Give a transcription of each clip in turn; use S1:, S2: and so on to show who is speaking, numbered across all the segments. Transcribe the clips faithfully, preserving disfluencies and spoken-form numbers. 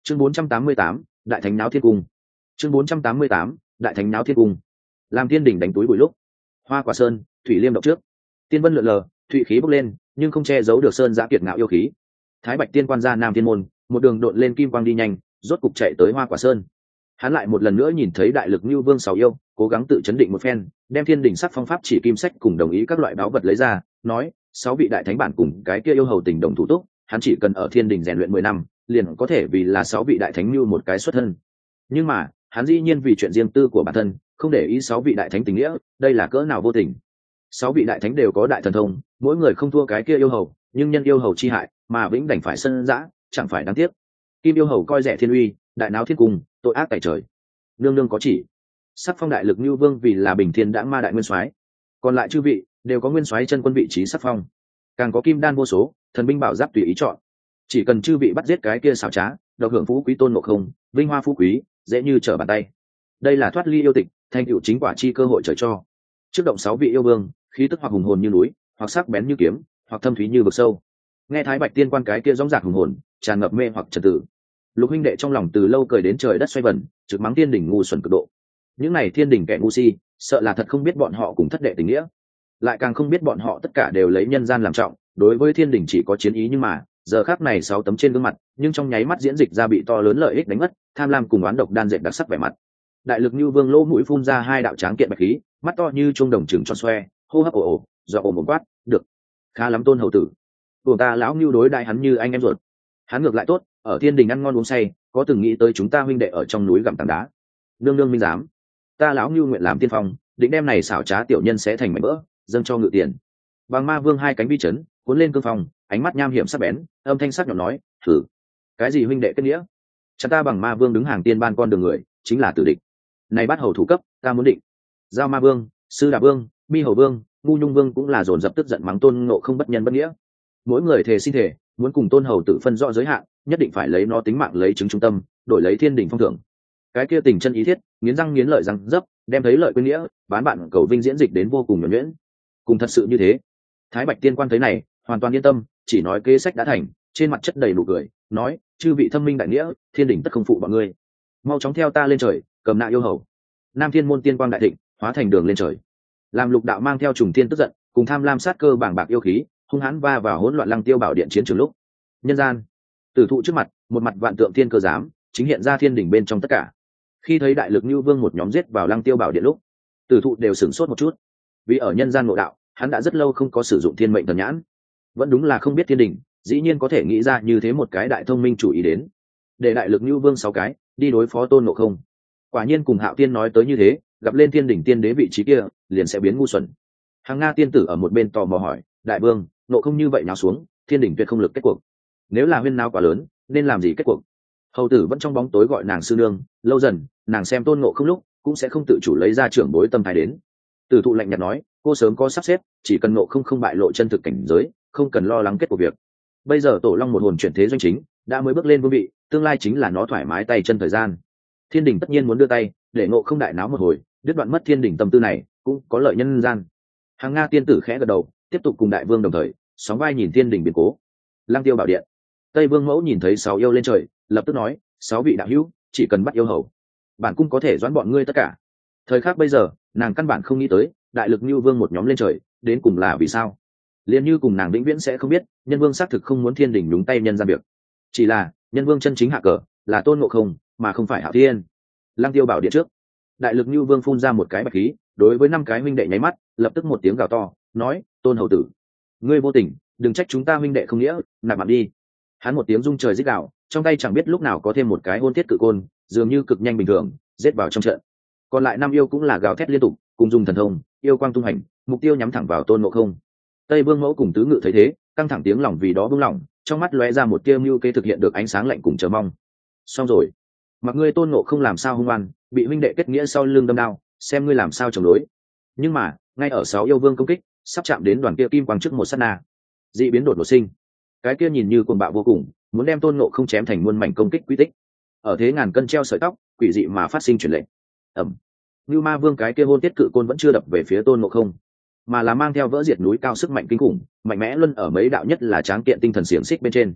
S1: chương bốn trăm tám mươi tám, đại thánh náo thiên cung. chương bốn trăm tám mươi tám, đại thánh náo thiên cung. Làm thiên đỉnh đánh túi bụi lúc, hoa quả sơn, thủy liêm động trước, tiên vân lượn lờ, thủy khí bốc lên, nhưng không che giấu được sơn giã kiệt ngạo yêu khí. Thái Bạch tiên quan ra nam thiên môn, một đường độn lên kim quang đi nhanh, rốt cục chạy tới hoa quả sơn. Hắn lại một lần nữa nhìn thấy đại lực như vương sáu yêu, cố gắng tự chấn định một phen, đem thiên đỉnh sắc phong pháp chỉ kim sách cùng đồng ý các loại báu vật lấy ra, nói sáu vị đại thánh bản cùng cái kia yêu hầu tình đồng thủ túc, hắn chỉ cần ở thiên đỉnh rèn luyện mười năm, liền có thể vì là sáu vị đại thánh như một cái xuất thân. Nhưng mà hắn dĩ nhiên vì chuyện riêng tư của bản thân, không để ý sáu vị đại thánh tình nghĩa, đây là cỡ nào vô tình. Sáu vị đại thánh đều có đại thần thông, mỗi người không thua cái kia yêu hầu, nhưng nhân yêu hầu chi hại mà vĩnh đành phải sân dã, chẳng phải đáng tiếc. Kim yêu hầu coi rẻ thiên uy, đại náo thiên cung, tội ác tại trời. Nương nương có chỉ, sắc phong đại lực như vương vì là bình thiên đãng ma đại nguyên soái, còn lại chư vị đều có nguyên soái chân quân vị trí sắc phong, càng có kim đan vô số, thần binh bảo giáp tùy ý chọn. Chỉ cần chư vị bắt giết cái kia xảo trá, độc hưởng phú quý tôn ngộ không, vinh hoa phú quý dễ như trở bàn tay. Đây là thoát ly yêu tịch, thành tựu chính quả chi cơ hội trời cho. Trước động sáu vị yêu vương, khí tức hoặc hùng hồn như núi, hoặc sắc bén như kiếm, hoặc thâm thúy như vực sâu. Nghe Thái Bạch tiên quan cái kia rõng rạc hùng hồn, tràn ngập mê hoặc trật tự. Lục huynh đệ trong lòng từ lâu cười đến trời đất xoay vần, trực mắng thiên đỉnh ngu xuẩn cực độ. Những này thiên đỉnh kẻ ngu si, sợ là thật không biết bọn họ cùng thất đệ tình nghĩa, lại càng không biết bọn họ tất cả đều lấy nhân gian làm trọng, đối với thiên đỉnh chỉ có chiến ý. Nhưng mà giờ khắc này sáu tấm trên gương mặt, nhưng trong nháy mắt diễn dịch ra bị to lớn lợi ích đánh mất, tham lam cùng oán độc đan dệt đặc sắc vẻ mặt. Đại lực như vương lỗ mũi phun ra hai đạo tráng kiện bạch khí, mắt to như chuông đồng trừng tròn xoe, hô hấp ồ ồ, do ồ một quát, được, khá lắm tôn hầu tử, của ta lão ngưu đối đại hắn như anh em ruột. Hắn ngược lại tốt, ở thiên đình ăn ngon uống say, có từng nghĩ tới chúng ta huynh đệ ở trong núi gặm tảng đá. Nương nương minh dám, ta lão ngưu nguyện làm tiên phong, định đem này xảo trá tiểu nhân sẽ thành mảnh vỡ, dâng cho ngự tiền. Bằng ma vương hai cánh bi chấn, cuốn lên cương phong, ánh mắt nham hiểm sắc bén, âm thanh sắc nhọn nói, thử cái gì huynh đệ kết nghĩa? Cha ta bằng ma vương đứng hàng tiên ban con đường người, chính là tử địch. Này bắt hầu thủ cấp, ta muốn định. Giao ma vương, sư đà vương, mi hầu vương, ngu nhung vương cũng là dồn dập tức giận mắng tôn ngộ không bất nhân bất nghĩa. Mỗi người thề xin thể, muốn cùng tôn hầu tự phân rõ giới hạn, nhất định phải lấy nó tính mạng lấy chứng trung tâm, đổi lấy thiên đỉnh phong thưởng. Cái kia tình chân ý thiết, nghiến răng nghiến lợi răng dấp, đem thấy lợi quên nghĩa, bán bạn cầu vinh diễn dịch đến vô cùng nhuần nhuyễn. Cùng thật sự như thế. Thái Bạch tiên quan thấy này, hoàn toàn yên tâm, chỉ nói kế sách đã thành, trên mặt chất đầy nụ cười, nói, chư vị thâm minh đại nghĩa, thiên đỉnh tất không phụ bọn ngươi. Mau chóng theo ta lên trời, cầm nạ yêu hầu. Nam thiên môn tiên quang đại thịnh, hóa thành đường lên trời. Làm lục đạo mang theo trùng thiên tức giận, cùng tham lam sát cơ bảng bạc yêu khí, hung hãn va vào hỗn loạn lăng tiêu bảo điện chiến trường lúc. Nhân gian, tử thụ trước mặt, một mặt vạn tượng thiên cơ giám, chính hiện ra thiên đỉnh bên trong tất cả. Khi thấy đại lực như vương một nhóm giết vào lăng tiêu bảo điện lúc, tử thụ đều sửng sốt một chút, vì ở nhân gian ngộ đạo, hắn đã rất lâu không có sử dụng thiên mệnh thần nhãn, vẫn đúng là không biết thiên đỉnh dĩ nhiên có thể nghĩ ra như thế một cái đại thông minh chủ ý đến, để đại lực như vương sáu cái đi đối phó tôn ngộ không. Quả nhiên cùng Hạo Tiên nói tới như thế, gặp lên thiên đỉnh tiên đế vị trí kia, liền sẽ biến ngu xuẩn. Hàng Nga tiên tử ở một bên tò mò hỏi, đại vương, ngộ không như vậy nào xuống, thiên đỉnh tuyệt không lực kết cuộc. Nếu là huyên náo quá lớn, nên làm gì kết cuộc? Hầu tử vẫn trong bóng tối gọi nàng sư nương, lâu dần, nàng xem tôn ngộ không lúc, cũng sẽ không tự chủ lấy ra trưởng bối tâm thái đến. Tử thụ lạnh nhạt nói, cô sớm có sắp xếp, chỉ cần ngộ không không bại lộ chân thực cảnh giới, không cần lo lắng kết cuộc việc. Bây giờ tổ long một hồn chuyển thế doanh chính, đã mới bước lên vương vị, tương lai chính là nó thoải mái tay chân thời gian. Thiên đỉnh tất nhiên muốn đưa tay để ngộ không đại náo một hồi, đứt đoạn mất thiên đỉnh tâm tư này, cũng có lợi nhân gian. Hàng Nga tiên tử khẽ gật đầu, tiếp tục cùng đại vương đồng thời sóng vai nhìn thiên đỉnh biến cố. Lăng tiêu bảo điện, Tây Vương mẫu nhìn thấy sáu yêu lên trời, lập tức nói, sáu vị đạo hữu, chỉ cần bắt yêu hầu, bản cung có thể doãn bọn ngươi tất cả. Thời khắc bây giờ, nàng căn bản không nghĩ tới đại lực như vương một nhóm lên trời đến cùng là vì sao. Liên như cùng nàng vĩnh viễn sẽ không biết, nhân vương xác thực không muốn thiên đỉnh đúng tay nhân gian việc, chỉ là nhân vương chân chính hạ cờ là tôn ngộ không, mà không phải Hạo Thiên. Lăng tiêu bảo điện trước, đại lực như vương phun ra một cái bạch khí, đối với năm cái huynh đệ nháy mắt, lập tức một tiếng gào to, nói, tôn hầu tử, ngươi vô tình, đừng trách chúng ta huynh đệ không nghĩa, nạp mạng đi. Hắn một tiếng rung trời rít gào, trong tay chẳng biết lúc nào có thêm một cái hôn thiết cự côn, dường như cực nhanh bình thường giết vào trong trận. Còn lại năm yêu cũng là gào thét liên tục, cùng dùng thần thông yêu quang tung hành, mục tiêu nhắm thẳng vào tôn ngộ không. Tây Vương mẫu cùng tứ ngự thấy thế, căng thẳng tiếng lòng vì đó buông lỏng, trong mắt lóe ra một tia mưu kế thực hiện được ánh sáng lạnh cùng chờ mong. Xong rồi, mặc ngươi tôn ngộ không làm sao hung oan, bị huynh đệ kết nghĩa sau lưng đâm đao, xem ngươi làm sao chống đối. Nhưng mà ngay ở sáu yêu vương công kích sắp chạm đến đoàn kia kim quang trước một sát na, dị biến đột ngột sinh. Cái kia nhìn như cuồng bạo vô cùng, muốn đem tôn ngộ không chém thành muôn mảnh công kích quy tích, ở thế ngàn cân treo sợi tóc, quỷ dị mà phát sinh chuyển lệnh. ẩm như ma vương cái kia hôn tiết cự côn vẫn chưa đập về phía tôn ngộ không, mà là mang theo vỡ diệt núi cao sức mạnh kinh khủng, mạnh mẽ luân ở mấy đạo nhất là tráng kiện tinh thần xiềng xích bên trên.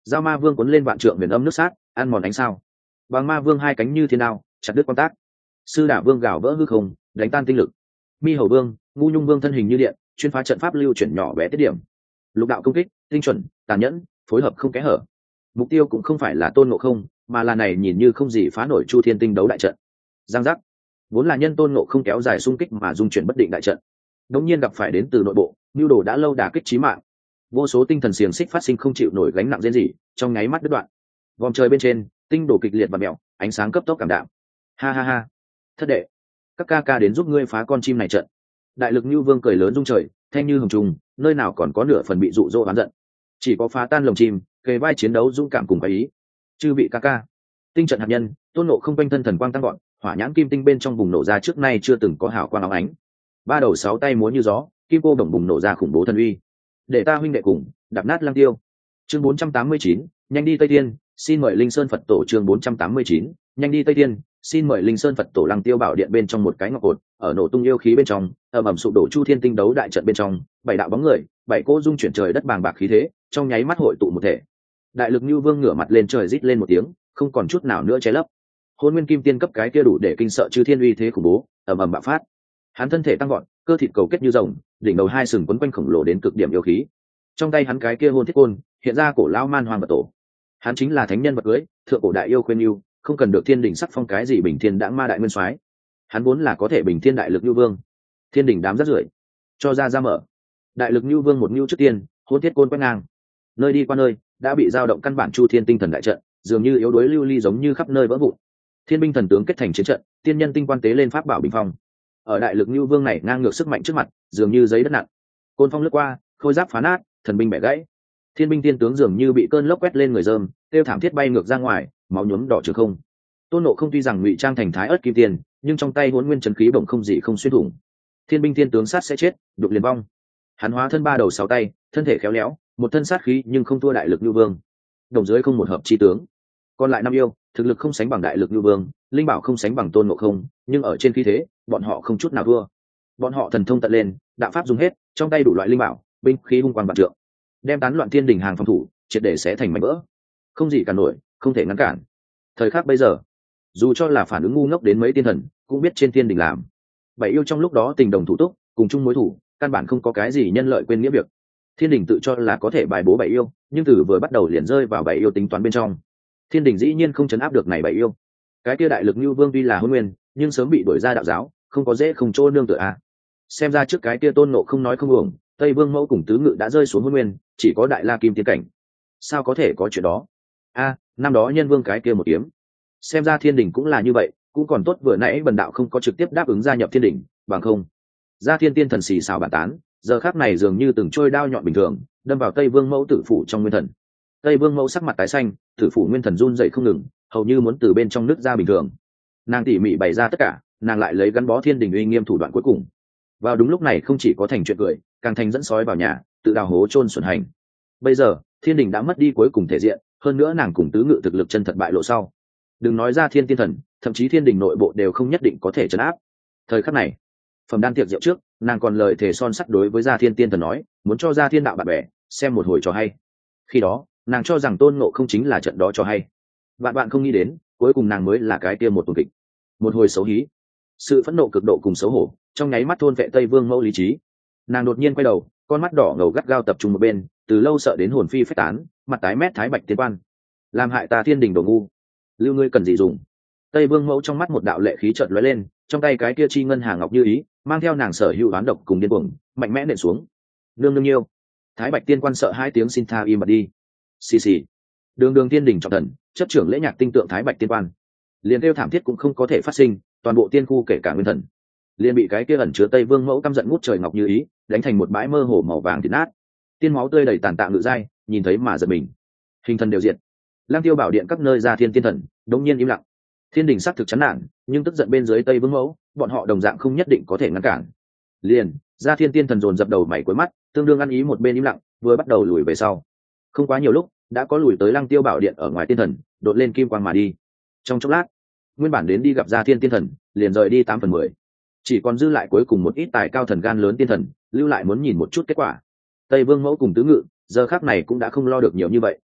S1: Giao ma vương cuốn lên vạn trượng huyền âm nước sát, ăn mòn ánh sao. Bằng ma vương hai cánh như thiên đao, chặt đứt quan tác. Sư đả vương gào vỡ hư không, đánh tan tinh lực. Mi hầu vương, ngu nhung vương thân hình như điện, chuyên phá trận pháp lưu chuyển nhỏ bé tiết điểm. Lục đạo công kích, tinh chuẩn, tàn nhẫn, phối hợp không kẽ hở. Mục tiêu cũng không phải là Tôn Ngộ Không, mà là này nhìn như không gì phá nổi Chu Thiên Tinh đấu đại trận. Giang giác. Vốn là nhân Tôn Ngộ Không kéo dài xung kích mà dung chuyển bất định đại trận, đột nhiên gặp phải đến từ nội bộ, nhu đồ đã lâu đả kích chí mạng. Vô số tinh thần xiềng xích phát sinh không chịu nổi gánh nặng diễn gì, trong nháy mắt đứt đoạn. Vòng trời bên trên, tinh đổ kịch liệt và mèo, ánh sáng cấp tốc cảm đạm. Ha ha ha. Thất đệ, các ca ca đến giúp ngươi phá con chim này trận. Đại lực Nưu Vương cười lớn rung trời, thanh như hồng trùng, nơi nào còn có nửa phần bị dụ dỗ oán giận. Chỉ có phá tan lồng chim, kề vai chiến đấu dũng cảm cùng cái ý. Chư vị ca ca. Tinh trận hạt nhân, Tôn Ngộ Không quanh thân thần quang tăng gọn, hỏa nhãn kim tinh bên trong bùng nổ ra trước nay chưa từng có hào quang óng ánh. Ba đầu sáu tay múa như gió, kim cô đồng bùng nổ ra khủng bố thần uy. Để ta huynh đệ cùng đạp nát Lăng Tiêu. Chương bốn trăm tám mươi chín, nhanh đi Tây Thiên, xin mời Linh Sơn Phật tổ. Chương bốn trăm tám mươi chín, nhanh đi Tây Thiên, xin mời Linh Sơn Phật tổ. Lăng Tiêu bảo điện bên trong một cái ngọc cột, ở nổ tung yêu khí bên trong, ầm ầm sụp đổ Chu Thiên Tinh đấu đại trận bên trong, bảy đạo bóng người, bảy cỗ dung chuyển trời đất bàng bạc khí thế, trong nháy mắt hội tụ một thể. Đại lực Nưu Vương ngửa mặt lên trời rít lên một tiếng, không còn chút nào nữa che lấp. Hôn Nguyên Kim Tiên cấp cái kia đủ để kinh sợ chư thiên uy thế khủng bố, ầm ầm bạo phát. Hắn thân thể tăng vọt, cơ thịt cầu kết như rồng, đỉnh đầu hai sừng quấn quanh khổng lồ đến cực điểm yêu khí. Trong tay hắn cái kia hôn thiết côn, hiện ra cổ lão man hoàng vật tổ. Hắn chính là thánh nhân vật cưới, thượng cổ đại yêu khuyên yêu, không cần được thiên đỉnh sắc phong cái gì bình thiên đãng ma đại nguyên soái. Hắn vốn là có thể bình thiên đại lực Nưu Vương. Thiên đỉnh đám rất rưởi, cho ra ra mở. Đại lực Nưu Vương một nưu trước tiên, hôn thiết côn quét ngang. Nơi đi qua nơi, đã bị dao động căn bản Chu Thiên Tinh thần đại trận, dường như yếu đuối lưu ly giống như khắp nơi vỡ vụn. Thiên binh thần tướng kết thành chiến trận, tiên nhân tinh quan tế lên pháp bảo bình phong. Ở đại lực Nưu Vương này ngang ngược sức mạnh trước mặt, dường như giấy đất nặng. Côn phong lướt qua, khôi giáp phá nát, thần binh bẻ gãy. Thiên binh tiên tướng dường như bị cơn lốc quét lên người dơm, tiêu thảm thiết bay ngược ra ngoài, máu nhuốm đỏ trường không. Tôn Ngộ Không tuy rằng ngụy trang thành thái ớt kim tiền, nhưng trong tay Hỗn Nguyên chân khí bổng không gì không xuyên thủng. Thiên binh tiên tướng sát sẽ chết, đục liền vong. Hắn hóa thân ba đầu sáu tay, thân thể khéo léo, một thân sát khí nhưng không thua đại lực Nưu Vương. Đồng dưới không một hợp chi tướng. Còn lại năm yêu, thực lực không sánh bằng đại lực Nưu Vương, linh bảo không sánh bằng Tôn Ngộ Không, nhưng ở trên khí thế, bọn họ không chút nào thua. Bọn họ thần thông tận lên, đạo pháp dùng hết, trong tay đủ loại linh bảo, binh khí hung quang vạn trượng, đem tán loạn thiên đình hàng phòng thủ triệt để sẽ thành mảnh vỡ, không gì cản nổi, không thể ngăn cản. Thời khắc bây giờ, dù cho là phản ứng ngu ngốc đến mấy tiên thần, cũng biết trên thiên đình làm. Bảy yêu trong lúc đó tình đồng thủ túc, cùng chung mối thủ, căn bản không có cái gì nhân lợi quên nghĩa việc. Thiên đình tự cho là có thể bài bố bảy yêu, nhưng từ vừa bắt đầu liền rơi vào bảy yêu tính toán bên trong. Thiên đình dĩ nhiên không chấn áp được này bảy yêu. Cái kia đại lực Nưu Vương tuy là Hôn Nguyên, nhưng sớm bị đuổi ra đạo giáo, không có dễ không chỗ nương tựa à. Xem ra trước cái kia Tôn Ngộ Không nói không uổng, Tây Vương Mẫu cùng tứ ngự đã rơi xuống Hôn Nguyên, chỉ có đại la kim tiên cảnh. Sao có thể có chuyện đó? A, à, năm đó Nhân Vương cái kia một kiếm. Xem ra thiên đình cũng là như vậy, cũng còn tốt vừa nãy Bần đạo không có trực tiếp đáp ứng gia nhập thiên đình, bằng không. Gia Thiên Tiên thần xì xào bàn tán, giờ khắc này dường như từng trôi đao nhọn bình thường, đâm vào Tây Vương Mẫu tử phủ trong nguyên thần. Tây Vương Mẫu sắc mặt tái xanh, tử phủ nguyên thần run dậy không ngừng, hầu như muốn từ bên trong nứt ra bình thường. Nàng tỉ mỉ bày ra tất cả, nàng lại lấy gắn bó thiên đình uy nghiêm thủ đoạn cuối cùng. Vào đúng lúc này không chỉ có thành chuyện cười, càng thành dẫn sói vào nhà, tự đào hố chôn xuẩn hành. Bây giờ thiên đình đã mất đi cuối cùng thể diện, hơn nữa nàng cùng tứ ngự thực lực chân thật bại lộ sau. Đừng nói ra thiên tiên thần, thậm chí thiên đình nội bộ đều không nhất định có thể trấn áp. Thời khắc này, phẩm đan tiệc rượu trước, nàng còn lời thề son sắt đối với gia thiên tiên thần nói, muốn cho gia thiên đạo bạn bè xem một hồi trò hay. Khi đó nàng cho rằng Tôn Ngộ Không chính là trận đó trò hay. Bạn bạn không nghĩ đến, cuối cùng nàng mới là cái kia một tuần kịch, một hồi xấu hí. Sự phẫn nộ cực độ cùng xấu hổ trong nháy mắt thôn vệ Tây Vương Mẫu lý trí. Nàng đột nhiên quay đầu, con mắt đỏ ngầu gắt gao tập trung một bên, từ lâu sợ đến hồn phi phách tán, mặt tái mét thái bạch tiên quan, làm hại ta thiên đình đồ ngu, lưu ngươi cần gì dùng. Tây Vương Mẫu trong mắt một đạo lệ khí chợt lóe lên, trong tay cái kia chi ngân hàng ngọc như ý, mang theo nàng sở hữu oán độc cùng điên cuồng, mạnh mẽ nện xuống. Nương nương nhiêu. Thái bạch tiên quan sợ hai tiếng xin tha im bặt đi. Xì xì. Đường đường tiên đình trọng thần, chấp trưởng lễ nhạc tinh tượng Thái bạch tiên quan, liền kêu thảm thiết cũng không có thể phát sinh, toàn bộ tiên khu kể cả nguyên thần, liền bị cái kia ẩn chứa Tây Vương Mẫu căm giận ngút trời ngọc như ý đánh thành một bãi mơ hồ màu vàng thịt nát. Tiên máu tươi đầy tàn tạ ngự dai, nhìn thấy mà giật mình. Hình thần đều diệt. Lang Tiêu bảo điện các nơi ra thiên tiên thần đống nhiên im lặng. Thiên đình xác thực chán nản, nhưng tức giận bên dưới Tây Vương Mẫu, bọn họ đồng dạng không nhất định có thể ngăn cản. Liền ra thiên tiên thần dồn dập đầu mày cuối mắt, tương đương ăn ý một bên im lặng, vừa bắt đầu lùi về sau. Không quá nhiều lúc, đã có lùi tới Lăng Tiêu bảo điện ở ngoài tiên thần đột lên kim quang mà đi. Trong chốc lát, nguyên bản đến đi gặp ra thiên tiên thần liền rời đi tám phần mười, chỉ còn dư lại cuối cùng một ít tài cao thần gan lớn tiên thần lưu lại muốn nhìn một chút kết quả. Tây Vương Mẫu cùng tứ ngự giờ khác này cũng đã không lo được nhiều như vậy.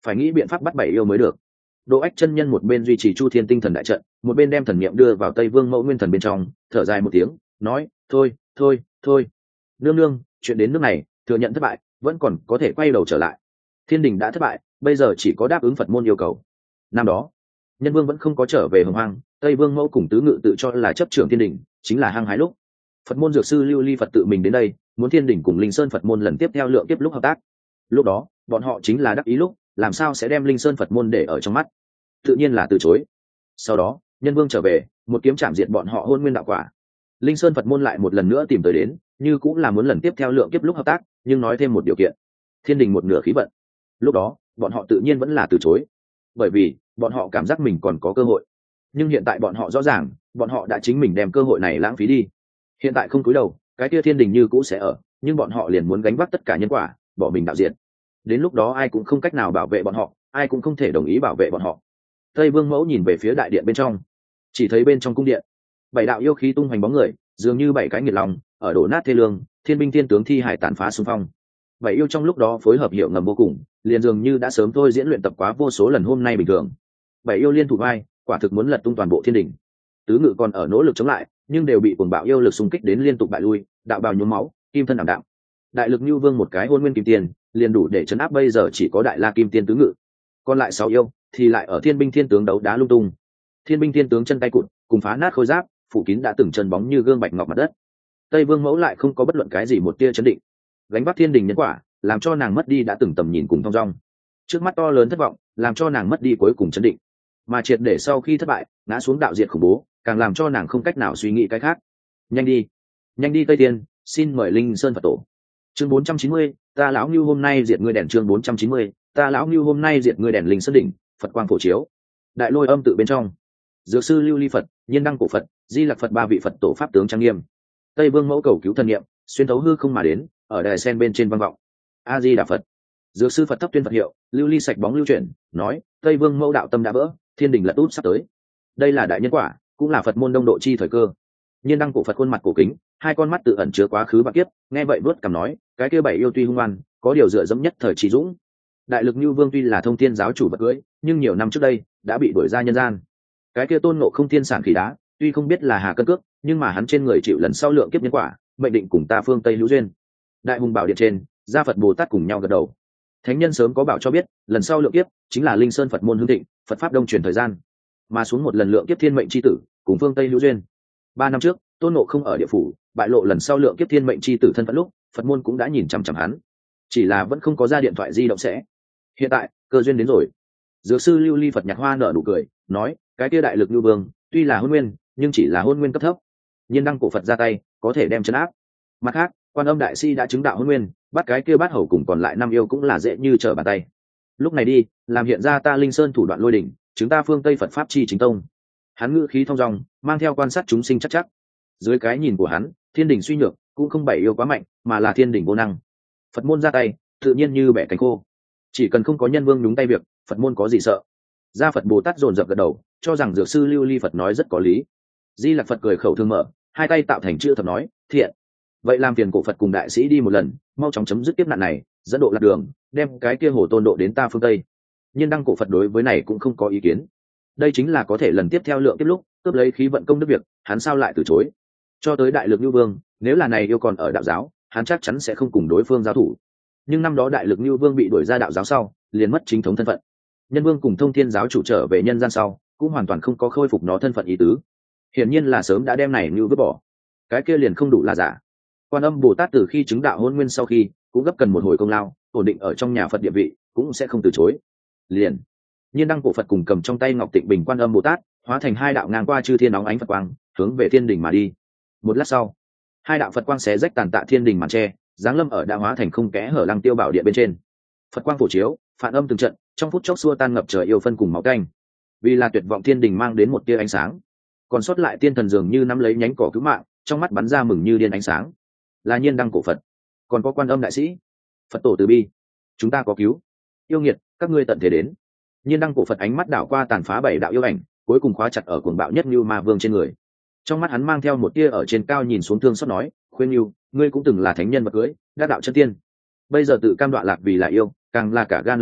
S1: phải nghĩ biện pháp bắt bảy yêu mới được. Đỗ Ách chân nhân một bên duy trì Chu Thiên tinh thần đại trận, một bên đem thần niệm đưa vào Tây Vương Mẫu nguyên thần bên trong, thở dài một tiếng, nói: "Thôi, thôi, thôi. Nương nương, chuyện đến nước này, thừa nhận thất bại, vẫn còn có thể quay đầu trở lại. Thiên đình đã thất bại, bây giờ chỉ có đáp ứng Phật môn yêu cầu." Năm đó, Nhân Vương vẫn không có trở về Hồng Hoang, Tây Vương Mẫu cùng tứ ngự tự cho là chấp trưởng Thiên đình, chính là hăng hái lúc. Phật môn dược sư Lưu Ly Phật tự mình đến đây, muốn Thiên đình cùng Linh Sơn Phật môn lần tiếp theo lượng tiếp lúc hợp tác. Lúc đó, bọn họ chính là đắc ý lúc, làm sao sẽ đem Linh Sơn Phật môn để ở trong mắt? Tự nhiên là từ chối. Sau đó, Nhân Vương trở về, một kiếm chạm diệt bọn họ Hôn Nguyên đạo quả. Linh Sơn Phật môn lại một lần nữa tìm tới đến, như cũng là muốn lần tiếp theo lượng kiếp lúc hợp tác, nhưng nói thêm một điều kiện: Thiên đình một nửa khí vận. Lúc đó, bọn họ tự nhiên vẫn là từ chối, bởi vì bọn họ cảm giác mình còn có cơ hội. Nhưng hiện tại bọn họ rõ ràng, bọn họ đã chính mình đem cơ hội này lãng phí đi. Hiện tại không cúi đầu, cái kia Thiên đình như cũ sẽ ở, nhưng bọn họ liền muốn gánh vác tất cả nhân quả, bỏ mình đạo diện. Đến lúc đó ai cũng không cách nào bảo vệ bọn họ, ai cũng không thể đồng ý bảo vệ bọn họ. Tây Vương Mẫu nhìn về phía đại điện bên trong, chỉ thấy bên trong cung điện, bảy đạo yêu khí tung hoành bóng người, dường như bảy cái nghiệt lòng ở đổ nát thê lương, thiên binh thiên tướng thi hải tàn phá xung phong. Bảy yêu trong lúc đó phối hợp hiệu ngầm vô cùng, liền dường như đã sớm thôi diễn luyện tập quá vô số lần hôm nay bình thường. Bảy yêu liên thủ vai, quả thực muốn lật tung toàn bộ thiên đình. Tứ ngự còn ở nỗ lực chống lại, nhưng đều bị cuồng bạo yêu lực xung kích đến liên tục bại lui, đạo bào nhuốm máu, kim thân ảm đạm. Đại lực Nưu Vương một cái Hôn Nguyên Kim Tiền, liền đủ để chấn áp bây giờ chỉ có Đại La Kim Tiên tứ ngự. Còn lại sáu yêu thì lại ở thiên binh thiên tướng đấu đá lung tung. Thiên binh thiên tướng chân tay cụt, cùng phá nát khôi giáp, phủ kín đã từng chân bóng như gương bạch ngọc mặt đất. Tây Vương Mẫu lại không có bất luận cái gì một tia chấn định, gánh vác thiên đình nhân quả, làm cho nàng mất đi đã từng tầm nhìn cùng thong dong. Trước mắt to lớn thất vọng, làm cho nàng mất đi cuối cùng chấn định, mà triệt để sau khi thất bại, ngã xuống đạo diệt khủng bố, càng làm cho nàng không cách nào suy nghĩ cái khác. Nhanh đi, nhanh đi Tây Tiên, xin mời Linh Sơn Phật tổ. Chương bốn trăm chín mươi, ta lão Nưu hôm nay diệt ngươi đèn. Chương bốn trăm chín mươi, ta lão Nưu hôm nay diệt ngươi đèn. Linh Sơn đỉnh, Phật quang phổ chiếu. Đại Lôi âm tự bên trong, Dược sư Lưu Ly Phật, Nhiên Đăng cổ Phật, Di Lặc Phật ba vị Phật tổ pháp tướng trang nghiêm. Tây Vương Mẫu cầu cứu thần niệm, xuyên thấu hư không mà đến, ở đài sen bên trên vang vọng. A Di Đà Phật. Dược sư Phật thấp tuyên Phật hiệu, Lưu Ly sạch bóng lưu chuyển, nói: Tây Vương Mẫu đạo tâm đã vỡ, thiên đình lật úp sắp tới. Đây là đại nhân quả, cũng là Phật môn đông độ chi thời cơ. Nhiên Đăng cổ Phật khuôn mặt cổ kính, hai con mắt tự ẩn chứa quá khứ bạc kiếp, nghe vậy vớt cằm nói: cái kia bảy yêu tuy hung ngoan, có điều dựa dẫm nhất thời trí dũng. Đại lực Nưu Vương tuy là thông thiên giáo chủ vật cưỡi, nhưng nhiều năm trước đây đã bị đuổi ra nhân gian. Cái kia Tôn Ngộ Không thiên sản khỉ đá, tuy không biết là hà cân cước, nhưng mà hắn trên người chịu lần sau lượng kiếp nhân quả, mệnh định cùng ta phương Tây hữu duyên. Đại hùng bảo điện trên, gia Phật Bồ Tát cùng nhau gật đầu. Thánh nhân sớm có bảo cho biết, lần sau lượng kiếp chính là Linh Sơn Phật môn hưng thịnh, Phật pháp đông truyền thời gian, mà xuống một lần lượng kiếp thiên mệnh chi tử, cùng phương Tây hữu duyên. Ba năm trước, Tôn Ngộ Không ở địa phủ, bại lộ lần sau lượng kiếp thiên mệnh chi tử thân phận lúc, Phật môn cũng đã nhìn chằm chằm hắn, chỉ là vẫn không có ra điện thoại di động sẽ. Hiện tại, cơ duyên đến rồi. Dược sư Lưu Ly Phật nhạc hoa nở nụ cười, nói: cái kia đại lực Nưu Vương, tuy là hôn nguyên, nhưng chỉ là hôn nguyên cấp thấp. Nhiên Đăng cổ Phật ra tay, có thể đem chấn áp. Mặt khác, Quan Âm đại si đã chứng đạo hôn nguyên, bắt cái kia bát hầu cùng còn lại năm yêu cũng là dễ như trở bàn tay. Lúc này đi, làm hiện ra ta Linh Sơn thủ đoạn lôi đỉnh, chúng ta phương Tây Phật pháp chi chính tông. Hắn ngữ khí thong dong, mang theo quan sát chúng sinh chắc chắc. Dưới cái nhìn của hắn, thiên đình suy nhược, cũng không bảy yêu quá mạnh, mà là thiên đình vô năng. Phật môn ra tay, tự nhiên như bẻ cánh khô. Chỉ cần không có nhân vương nhúng tay việc, Phật môn có gì sợ. Gia Phật Bồ Tát dồn dập gật đầu, cho rằng dược sư Lưu Ly Phật nói rất có lý. Di Lặc Phật cười khẩu thương mở, hai tay tạo thành chữ thập nói: thiện. Vậy làm phiền cổ Phật cùng đại sĩ đi một lần, mau chóng chấm dứt kiếp nạn này, dẫn độ lạc đường, đem cái kia hồ tôn độ đến ta phương Tây. Nhưng Đăng cổ Phật đối với này cũng không có ý kiến. Đây chính là có thể lần tiếp theo lượng tiếp lúc cướp lấy khí vận công đức việc, hắn sao lại từ chối? Cho tới đại lực Nưu Vương, nếu là này yêu còn ở đạo giáo, hắn chắc chắn sẽ không cùng đối phương giao thủ. Nhưng năm đó đại lực Nưu Vương bị đuổi ra đạo giáo sau, liền mất chính thống thân phận. Nhân Vương cùng Thông Thiên giáo chủ trở về nhân gian sau, cũng hoàn toàn không có khôi phục nó thân phận ý tứ. Hiển nhiên là sớm đã đem này như vứt bỏ. Cái kia liền không đủ là giả. Quan Âm Bồ Tát từ khi chứng đạo hôn nguyên sau khi, cũng gấp cần một hồi công lao, ổn định ở trong nhà Phật địa vị, cũng sẽ không từ chối. Liền, Nhiên Đăng cổ Phật cùng cầm trong tay Ngọc Tịnh Bình Quan Âm Bồ Tát, hóa thành hai đạo ngang qua chư thiên óng ánh Phật quang, hướng về thiên đình mà đi. Một lát sau, hai đạo Phật quang xé rách tàn tạ thiên đình màn tre, giáng lâm ở đã hóa thành không kẽ hở Lăng Tiêu Bảo Điện bên trên. Phật quang phổ chiếu, phản âm từng trận, trong phút chốc xua tan ngập trời yêu phân cùng máu canh. Vì là tuyệt vọng thiên đình mang đến một tia ánh sáng, còn sót lại tiên thần dường như nắm lấy nhánh cỏ cứu mạng, trong mắt bắn ra mừng như điên ánh sáng. Là Nhiên Đăng cổ Phật, còn có Quan Âm đại sĩ. Phật tổ từ bi, chúng ta có cứu. Yêu nghiệt, các ngươi tận thế đến. Nhiên Đăng cổ Phật ánh mắt đảo qua tàn phá bảy đạo yêu ảnh, cuối cùng khóa chặt ở cuồng bạo nhất Như Ma Vương trên người. Trong mắt hắn mang theo một tia ở trên cao nhìn xuống thương xót nói: khuyên Như, ngươi cũng từng là thánh nhân vật cưới, đắc đạo chân tiên, bây giờ tự cam đoạ lạc vì là yêu, càng là cả gan làm loạn,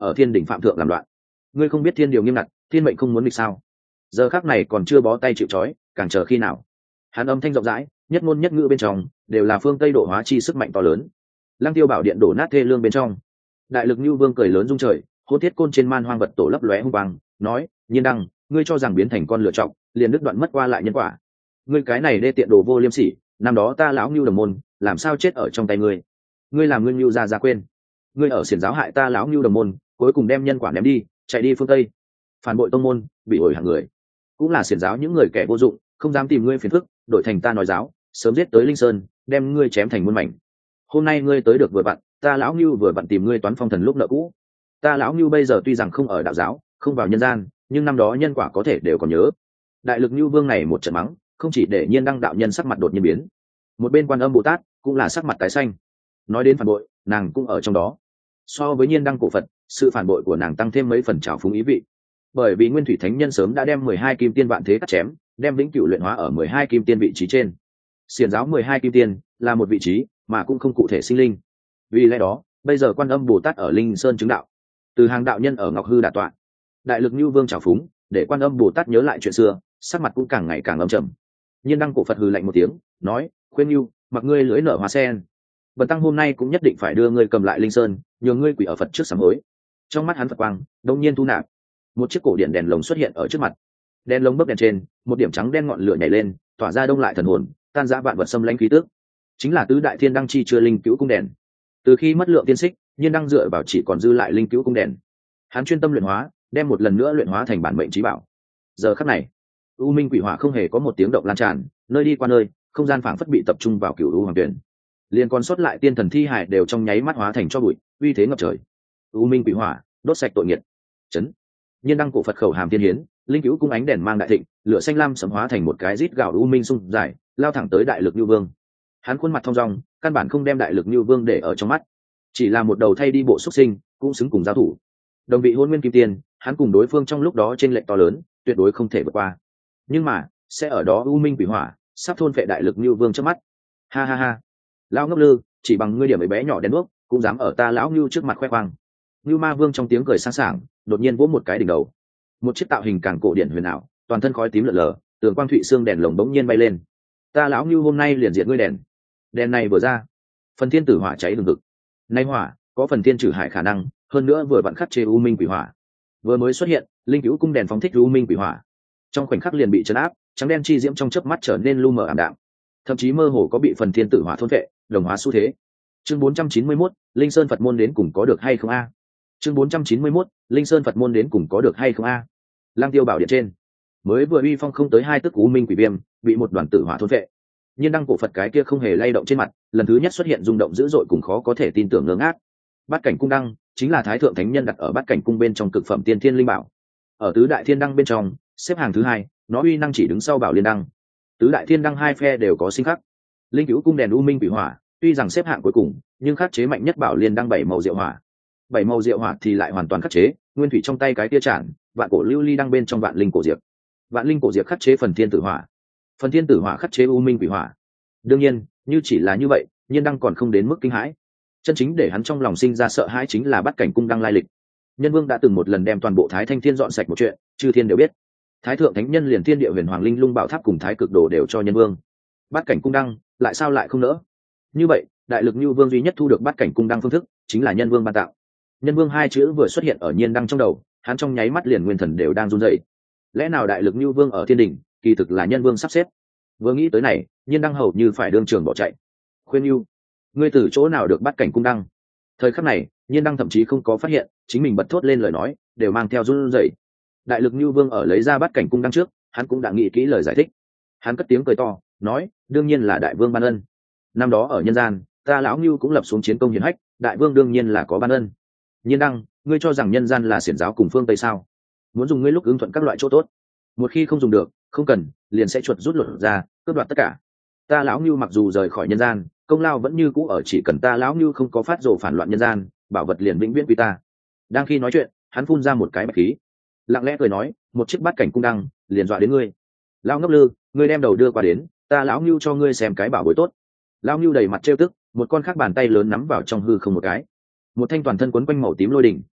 S1: ở thiên đỉnh phạm thượng làm loạn. Ngươi không biết thiên điều nghiêm ngặt, thiên mệnh không muốn nghịch sao? Giờ khắc này còn chưa bó tay chịu trói, càng chờ khi nào? Hắn âm thanh rộng rãi, nhất ngôn nhất ngữ bên trong đều là phương Tây độ hóa chi sức mạnh to lớn. Lăng Tiêu bảo điện đổ nát thê lương bên trong, đại lực Nưu Vương cười lớn rung trời, hôn thiết côn trên man hoang vật tổ lấp lóe hung quang, nói: Nhiên Đăng, ngươi cho rằng biến thành con lựa chọc, liền đứt đoạn mất qua lại nhân quả. Ngươi cái này đê tiện đồ vô liêm sỉ, năm đó ta lão Nưu đồng môn, làm sao chết ở trong tay ngươi? Ngươi làm ngươi Nưu gia gia quên, ngươi ở xiển giáo hại ta lão Nưu đồng môn, cuối cùng đem nhân quả ném đi, chạy đi phương Tây, phản bội tông môn, bị ổi hàng người, cũng là xiển giáo những người kẻ vô dụng, không dám tìm ngươi phiền phức, đổi thành ta nói giáo, sớm giết tới Linh Sơn, đem ngươi chém thành muôn mảnh. Hôm nay ngươi tới được vừa vặn, ta lão Nưu vừa vặn tìm ngươi toán phong thần lúc nợ cũ. Ta lão Nưu bây giờ tuy rằng không ở đạo giáo, không vào nhân gian, nhưng năm đó nhân quả có thể đều còn nhớ. Đại lực Nưu Vương này một trận mắng, không chỉ để Nhiên Đăng đạo nhân sắc mặt đột nhiên biến, một bên Quan Âm Bồ Tát cũng là sắc mặt tái xanh. Nói đến phản bội, nàng cũng ở trong đó. So với Nhiên Đăng cổ Phật, sự phản bội của nàng tăng thêm mấy phần trào phúng ý vị. Bởi vì Nguyên Thủy Thánh Nhân sớm đã đem mười hai kim tiên vạn thế cắt chém, đem vĩnh cửu luyện hóa ở mười hai kim tiên vị trí trên. Xiển giáo mười hai kim tiên là một vị trí, mà cũng không cụ thể sinh linh. Vì lẽ đó, bây giờ Quan Âm Bồ Tát ở Linh Sơn chứng đạo, từ hàng đạo nhân ở Ngọc Hư đả tọa. Đại lực Nưu Vương trào phúng, để Quan Âm Bồ Tát nhớ lại chuyện xưa, sắc mặt cũng càng ngày càng âm trầm. Nhiên Đăng cổ Phật hừ lạnh một tiếng, nói: Khuyên Nưu, mặc ngươi lưỡi nở hoa sen, bần tăng hôm nay cũng nhất định phải đưa ngươi cầm lại Linh Sơn, nhường ngươi quỷ ở Phật trước sám hối. Trong mắt hắn Phật quang đông nhiên thu nạp, một chiếc cổ điện đèn lồng xuất hiện ở trước mặt. Đèn lồng bấc đèn trên, một điểm trắng đen ngọn lửa nhảy lên, tỏa ra đông lại thần hồn, tan rã vạn vật xâm lãnh khí tức. Chính là tứ đại thiên đăng chi chưa linh cứu cung đèn. Từ khi mất lượng tiên xích, Nhiên Đăng dựa vào chỉ còn dư lại linh cứu cung đèn. Hắn chuyên tâm luyện hóa, đem một lần nữa luyện hóa thành bản mệnh trí bảo. Giờ khắc này, u minh quỷ hỏa không hề có một tiếng động lan tràn, nơi đi qua nơi, không gian phảng phất bị tập trung vào cửu u hoàng tuyển. Liên còn sót lại tiên thần thi hải đều trong nháy mắt hóa thành cho bụi, uy thế ngập trời. U minh quỷ hỏa, đốt sạch tội nghiệt. Chấn. Nhiên Đăng cổ Phật khẩu hàm tiên hiến, linh cứu cung ánh đèn mang đại thịnh, lửa xanh lam sẫm hóa thành một cái rít gào u minh xung dài, lao thẳng tới đại lực Nưu Vương. Hắn khuôn mặt thong dong, căn bản không đem đại lực Nưu Vương để ở trong mắt, chỉ là một đầu thay đi bộ xuất sinh, cũng xứng cùng giao thủ. Đồng vị hôn nguyên kim tiên, hắn cùng đối phương trong lúc đó trên lệnh to lớn, tuyệt đối không thể vượt qua. Nhưng mà, sẽ ở đó u minh quỷ hỏa, sắp thôn phệ đại lực Nưu Vương trước mắt. Ha ha ha, lão ngốc lư, chỉ bằng ngươi điểm ấy bé nhỏ đen đuốc, cũng dám ở ta lão Nưu trước mặt khoe khoang. Nưu Ma Vương trong tiếng cười sáng sảng, đột nhiên vỗ một cái đỉnh đầu. Một chiếc tạo hình càng cổ điển huyền ảo, toàn thân khói tím lượn lờ, tường quang thụy xương đèn lồng bỗng nhiên bay lên. Ta lão Nưu hôm nay liền diệt ngươi đèn. Đèn này vừa ra, phần thiên tử hỏa cháy lừng ngực. Nay hỏa có phần thiên trừ hải khả năng, hơn nữa vừa vặn khắc chế u minh quỷ hỏa. Vừa mới xuất hiện, linh cứu cung đèn phóng thích u minh quỷ hỏa, trong khoảnh khắc liền bị chấn áp, trắng đen chi diễm trong chớp mắt trở nên lu mờ ảm đạm, thậm chí mơ hồ có bị phần thiên tử hỏa thôn vệ, đồng hóa xu thế. Chương bốn trăm chín mươi mốt, Linh Sơn Phật môn đến cùng có được hay không a? Chương bốn trăm chín mươi mốt, Linh Sơn Phật môn đến cùng có được hay không a? Lăng Tiêu bảo điện trên, mới vừa uy phong không tới hai tức u minh quỷ viêm, bị một đoàn tử hỏa thôn vệ. Nhiên Đăng cổ Phật cái kia không hề lay động trên mặt, lần thứ nhất xuất hiện rung động dữ dội cùng khó có thể tin tưởng ngơ ngác. Bát cảnh cung đăng chính là thái thượng thánh nhân đặt ở bát cảnh cung bên trong cực phẩm tiên thiên linh bảo. Ở tứ đại thiên đăng bên trong, xếp hàng thứ hai, nó uy năng chỉ đứng sau bảo liên đăng. Tứ đại thiên đăng hai phe đều có sinh khắc. Linh cứu cung đèn u minh quỷ hỏa, tuy rằng xếp hạng cuối cùng, nhưng khắc chế mạnh nhất bảo liên đăng bảy màu diệu hỏa. Bảy màu diệu hỏa thì lại hoàn toàn khắc chế, nguyên thủy trong tay cái tia tràn, vạn cổ lưu ly đăng bên trong vạn linh cổ diệp. Vạn linh cổ diệp khắc chế phần thiên tử hỏa. Phần thiên tử hỏa khắc chế u minh quỷ hỏa. Đương nhiên, như chỉ là như vậy, Nhiên Đăng còn không đến mức kinh hãi. Chân chính để hắn trong lòng sinh ra sợ hãi chính là bát cảnh cung đăng lai lịch. Nhân Vương đã từng một lần đem toàn bộ Thái Thanh Thiên dọn sạch một chuyện, chư thiên đều biết. Thái thượng thánh nhân liền thiên địa huyền hoàng linh lung bảo tháp cùng thái cực đồ đều cho Nhân Vương. Bát cảnh cung đăng, lại sao lại không nỡ? Như vậy, đại lực Nưu Vương duy nhất thu được bát cảnh cung đăng phương thức, chính là Nhân Vương ban tạo. Nhân Vương hai chữ vừa xuất hiện ở Nhiên Đăng trong đầu, hắn trong nháy mắt liền nguyên thần đều đang run rẩy. Lẽ nào đại lực Nưu Vương ở thiên đình, kỳ thực là Nhân Vương sắp xếp? Vừa nghĩ tới này, Nhiên Đăng hầu như phải đương trường bỏ chạy. Khuyên Nưu, ngươi từ chỗ nào được bát cảnh cung đăng? Thời khắc này, Nhiên Đăng thậm chí không có phát hiện, chính mình bật thốt lên lời nói, đều mang theo run rẩy. Đại lực Nưu Vương ở lấy ra bát cảnh cung đăng trước, hắn cũng đã nghĩ kỹ lời giải thích. Hắn cất tiếng cười to, nói, đương nhiên là đại vương ban ân. Năm đó ở nhân gian, ta lão Nưu cũng lập xuống chiến công hiển hách, đại vương đương nhiên là có ban ân. Nhiên Đăng, ngươi cho rằng nhân gian là xiển giáo cùng phương Tây sao? Muốn dùng ngươi lúc ứng thuận các loại chỗ tốt, một khi không dùng được, không cần, liền sẽ chuột rút lột ra, cướp đoạt tất cả. Ta lão Nưu mặc dù rời khỏi nhân gian, công lao vẫn như cũ ở, chỉ cần ta lão Nưu không có phát rồ phản loạn nhân gian, bảo vật liền vĩnh viễn quy ta. Đang khi nói chuyện, hắn phun ra một cái bạch khí, lặng lẽ cười nói, một chiếc bát cảnh cung đăng, liền dọa đến ngươi. Lão ngốc lư, ngươi đem đầu đưa qua đến, ta lão Nưu cho ngươi xem cái bảo bối tốt. Lão Nưu đầy mặt trêu tức, một con khác bàn tay lớn nắm vào trong hư không một cái, một thanh toàn thân quấn quanh màu tím lôi đỉnh,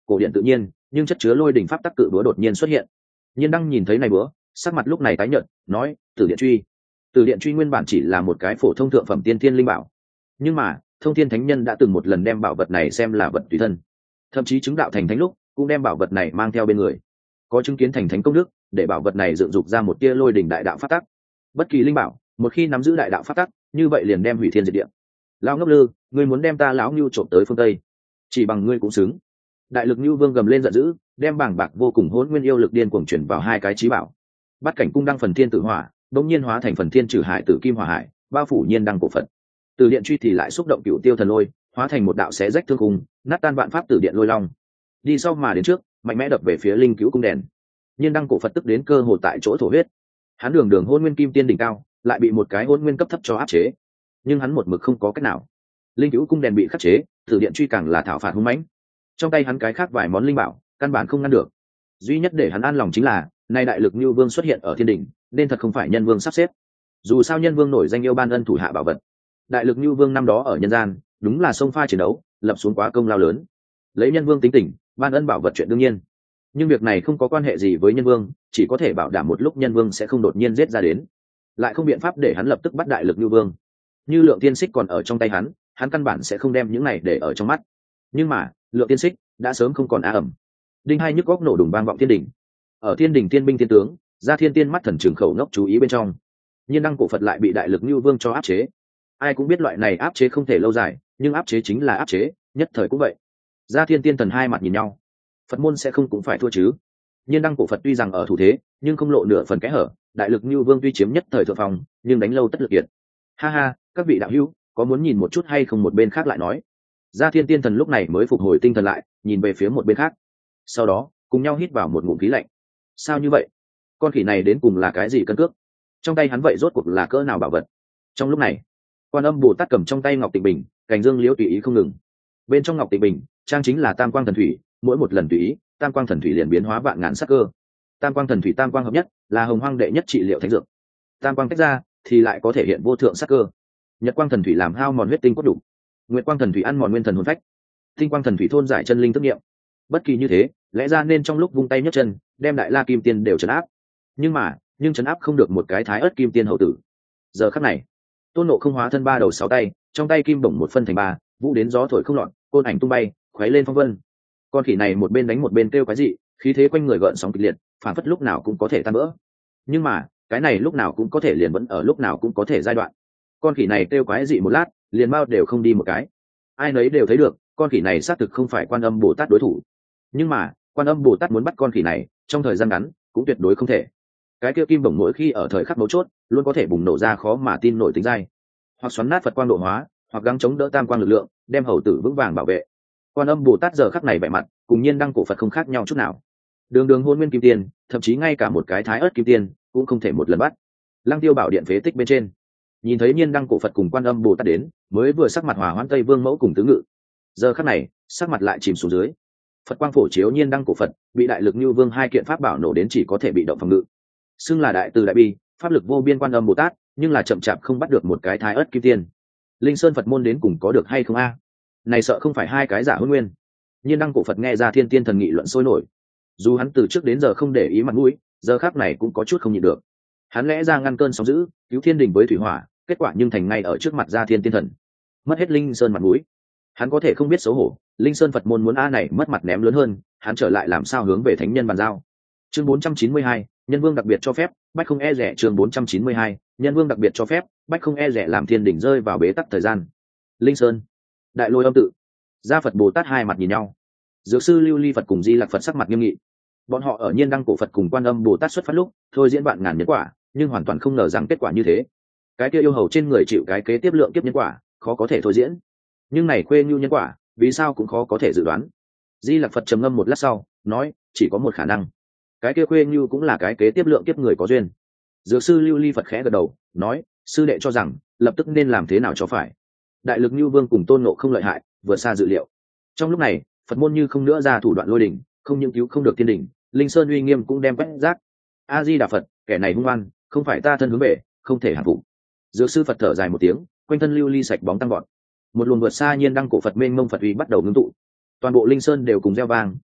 S1: cổ điện tự nhiên nhưng chất chứa lôi đỉnh pháp tắc cự búa đột nhiên xuất hiện. Nhiên đăng nhìn thấy này búa, sắc mặt lúc này tái nhợt, nói tử điện truy. Tử điện truy nguyên bản chỉ là một cái phổ thông thượng phẩm tiên thiên linh bảo, nhưng mà thông thiên thánh nhân đã từng một lần đem bảo vật này xem là vật tùy thân, thậm chí chứng đạo thành thánh lúc cũng đem bảo vật này mang theo bên người, có chứng kiến thành thánh công đức để bảo vật này dựng dục ra một tia lôi đỉnh đại đạo pháp tắc. Bất kỳ linh bảo một khi nắm giữ đại đạo pháp tắc như vậy liền đem hủy thiên diệt địa. Lão ngốc lư, ngươi muốn đem ta lão ngưu trộm tới phương tây, chỉ bằng ngươi cũng xứng. Đại lực Nưu Vương gầm lên giận dữ, đem bảng bạc vô cùng hỗn nguyên yêu lực điên cuồng chuyển vào hai cái chí bảo. Bắt cảnh cung đăng phần thiên tử hỏa, bỗng nhiên hóa thành phần thiên trừ hải tử kim hỏa hải, bao phủ nhiên đăng cổ phật. Từ điện truy thì lại xúc động cửu tiêu thần lôi, hóa thành một đạo xé rách thương cung, nát tan vạn pháp tử điện lôi long. Đi sau mà đến trước, mạnh mẽ đập về phía linh cứu cung đèn. Nhiên đăng cổ phật tức đến cơ hồ tại chỗ thổ huyết. Hắn đường đường hỗn nguyên kim tiên đỉnh cao, lại bị một cái hỗn nguyên cấp thấp cho áp chế. Nhưng hắn một mực không có cách nào. Linh cứu cung đèn bị khắc chế, tử điện truy càng là thảo phạt hung mãnh. Trong tay hắn cái khác vài món linh bảo căn bản không ngăn được. Duy nhất để hắn an lòng chính là nay đại lực Nưu Vương xuất hiện ở thiên đỉnh, nên thật không phải nhân vương sắp xếp. Dù sao nhân vương nổi danh yêu ban ân thủ hạ bảo vật, đại lực Nưu Vương năm đó ở nhân gian đúng là sông pha chiến đấu, lập xuống quá công lao lớn. Lấy nhân vương tính tình, ban ân bảo vật chuyện đương nhiên, nhưng việc này không có quan hệ gì với nhân vương, chỉ có thể bảo đảm một lúc nhân vương sẽ không đột nhiên giết ra đến, lại không biện pháp để hắn lập tức bắt đại lực Nưu Vương. Như lượng tiên xích còn ở trong tay hắn, hắn căn bản sẽ không đem những này để ở trong mắt. Nhưng mà lượng tiên xích đã sớm không còn á ẩm. Đinh hai nhức góc nổ đùng vang vọng thiên đỉnh. Ở thiên đỉnh tiên binh thiên tướng, ra thiên tiên mắt thần trường khẩu ngốc chú ý bên trong. Nhiên đăng cổ phật lại bị đại lực Nưu Vương cho áp chế. Ai cũng biết loại này áp chế không thể lâu dài, nhưng áp chế chính là áp chế, nhất thời cũng vậy. Ra thiên tiên thần hai mặt nhìn nhau. Phật môn sẽ không cũng phải thua chứ? Nhiên đăng cổ phật tuy rằng ở thủ thế, nhưng không lộ nửa phần kẽ hở. Đại lực Nưu Vương tuy chiếm nhất thời thượng phòng, nhưng đánh lâu tất lực kiệt. Ha ha, các vị đạo hữu, có muốn nhìn một chút hay không? Một bên khác lại nói. Gia thiên tiên thần lúc này mới phục hồi tinh thần lại, nhìn về phía một bên khác, sau đó cùng nhau hít vào một ngụm khí lạnh. Sao như vậy? Con khỉ này đến cùng là cái gì cân cước? Trong tay hắn vậy rốt cuộc là cỡ nào bảo vật? Trong lúc này, Quan Âm Bồ Tát cầm trong tay ngọc tịnh bình, cành dương liễu tùy ý không ngừng. Bên trong ngọc tịnh bình trang chính là tam quang thần thủy, mỗi một lần tùy ý, tam quang thần thủy liền biến hóa vạn ngàn sắc cơ. Tam quang thần thủy tam quang hợp nhất, là hồng hoang đệ nhất trị liệu thánh dược. Tam quang tách ra thì lại có thể hiện vô thượng sắc cơ. Nhật quang thần thủy làm hao mòn huyết tinh cốt đủ, nguyệt quang thần thủy ăn mòn nguyên thần hồn phách, tinh quang thần thủy thôn giải chân linh thức nghiệm. Bất kỳ như thế, lẽ ra nên trong lúc vung tay nhấc chân đem đại la kim tiên đều trấn áp, nhưng mà nhưng trấn áp không được một cái thái ớt kim tiên hậu tử. Giờ khắc này, Tôn Ngộ Không hóa thân ba đầu sáu tay, trong tay kim bổng một phân thành ba, vũ đến gió thổi không loạn, côn ảnh tung bay, khuấy lên phong vân. Con khỉ này một bên đánh một bên kêu cái gì, khí thế quanh người gợn sóng kịch liệt, phản phất lúc nào cũng có thể tan vỡ. Nhưng mà cái này lúc nào cũng có thể liền vẫn ở lúc nào cũng có thể giai đoạn. Con khỉ này kêu quái dị một lát, liền bao đều không đi một cái. Ai nấy đều thấy được, con khỉ này xác thực không phải Quan Âm Bồ Tát đối thủ. Nhưng mà Quan Âm Bồ Tát muốn bắt con khỉ này trong thời gian ngắn cũng tuyệt đối không thể. Cái kia kim bổng mỗi khi ở thời khắc mấu chốt luôn có thể bùng nổ ra khó mà tin nổi tính dai, hoặc xoắn nát Phật quang độ hóa, hoặc gắng chống đỡ tam quang lực lượng, đem hầu tử vững vàng bảo vệ. Quan Âm Bồ Tát giờ khắc này vẻ mặt cùng nhiên đăng cổ Phật không khác nhau chút nào. Đường đường hôn nguyên kim tiên, thậm chí ngay cả một cái thái ớt kim tiên cũng không thể một lần bắt. Lăng Tiêu Bảo Điện phế tích bên trên, nhìn thấy nhiên đăng cổ Phật cùng Quan Âm Bồ Tát đến, mới vừa sắc mặt hòa hoãn Tây Vương mẫu cùng tứ ngự, giờ khắc này sắc mặt lại chìm xuống dưới. Phật quang phổ chiếu nhiên đăng cổ Phật, bị đại lực Nưu Vương hai kiện pháp bảo nổ đến chỉ có thể bị động phòng ngự. Xưng là đại từ đại bi, pháp lực vô biên Quan Âm Bồ Tát, nhưng là chậm chạp không bắt được một cái thái ớt kim tiên. Linh Sơn Phật môn đến cùng có được hay không a? Này sợ không phải hai cái giả hôn nguyên. Nhiên đăng cổ Phật nghe ra thiên tiên thần nghị luận sôi nổi. Dù hắn từ trước đến giờ không để ý mặt mũi, giờ khắc này cũng có chút không nhịn được. Hắn lẽ ra ngăn cơn sóng dữ, cứu thiên đình với thủy hỏa, kết quả nhưng thành ngay ở trước mặt gia thiên tiên thần, mất hết Linh Sơn mặt mũi. Hắn có thể không biết xấu hổ, Linh Sơn Phật môn muốn a này mất mặt ném lớn hơn, hắn trở lại làm sao hướng về thánh nhân bàn giao. Chương bốn trăm chín mươi hai, nhân vương đặc biệt cho phép, bách không e rẻ. Chương bốn trăm chín mươi hai, nhân vương đặc biệt cho phép, bách không e rẻ làm thiên đỉnh rơi vào bế tắc thời gian. Linh Sơn, Đại Lôi Âm tự, Gia Phật Bồ Tát hai mặt nhìn nhau. Dược sư Lưu Ly Phật cùng Di Lặc Phật sắc mặt nghiêm nghị. Bọn họ ở nhiên đăng cổ Phật cùng Quan Âm Bồ Tát xuất phát lúc, thôi diễn bạn ngàn nhân quả, nhưng hoàn toàn không ngờ rằng kết quả như thế. Cái kia yêu hầu trên người chịu cái kế tiếp lượng kiếp nhân quả, khó có thể thôi diễn. Nhưng này khuê nhu nhân quả, vì sao cũng khó có thể dự đoán. Di Lặc Phật trầm ngâm một lát sau, nói, chỉ có một khả năng. Cái kia khuê nhu cũng là cái kế tiếp lượng kiếp người có duyên. Dược sư Lưu Ly Phật khẽ gật đầu, nói, sư đệ cho rằng, lập tức nên làm thế nào cho phải. Đại lực Nưu Vương cùng Tôn Ngộ Không lợi hại, vượt xa dự liệu. Trong lúc này, Phật môn như không nữa ra thủ đoạn lôi đỉnh, không những cứu không được thiên đỉnh, Linh Sơn uy nghiêm cũng đem quét rác. A Di Đà Phật, kẻ này hung oan, không phải ta thân hướng về, không thể hạ phục. Dược sư Phật thở dài một tiếng, quanh thân lưu ly sạch bóng tăng vọt. Một luồng vượt xa nhiên đăng cổ Phật mênh mông Phật uy bắt đầu ngưng tụ. Toàn bộ Linh Sơn đều cùng reo vang,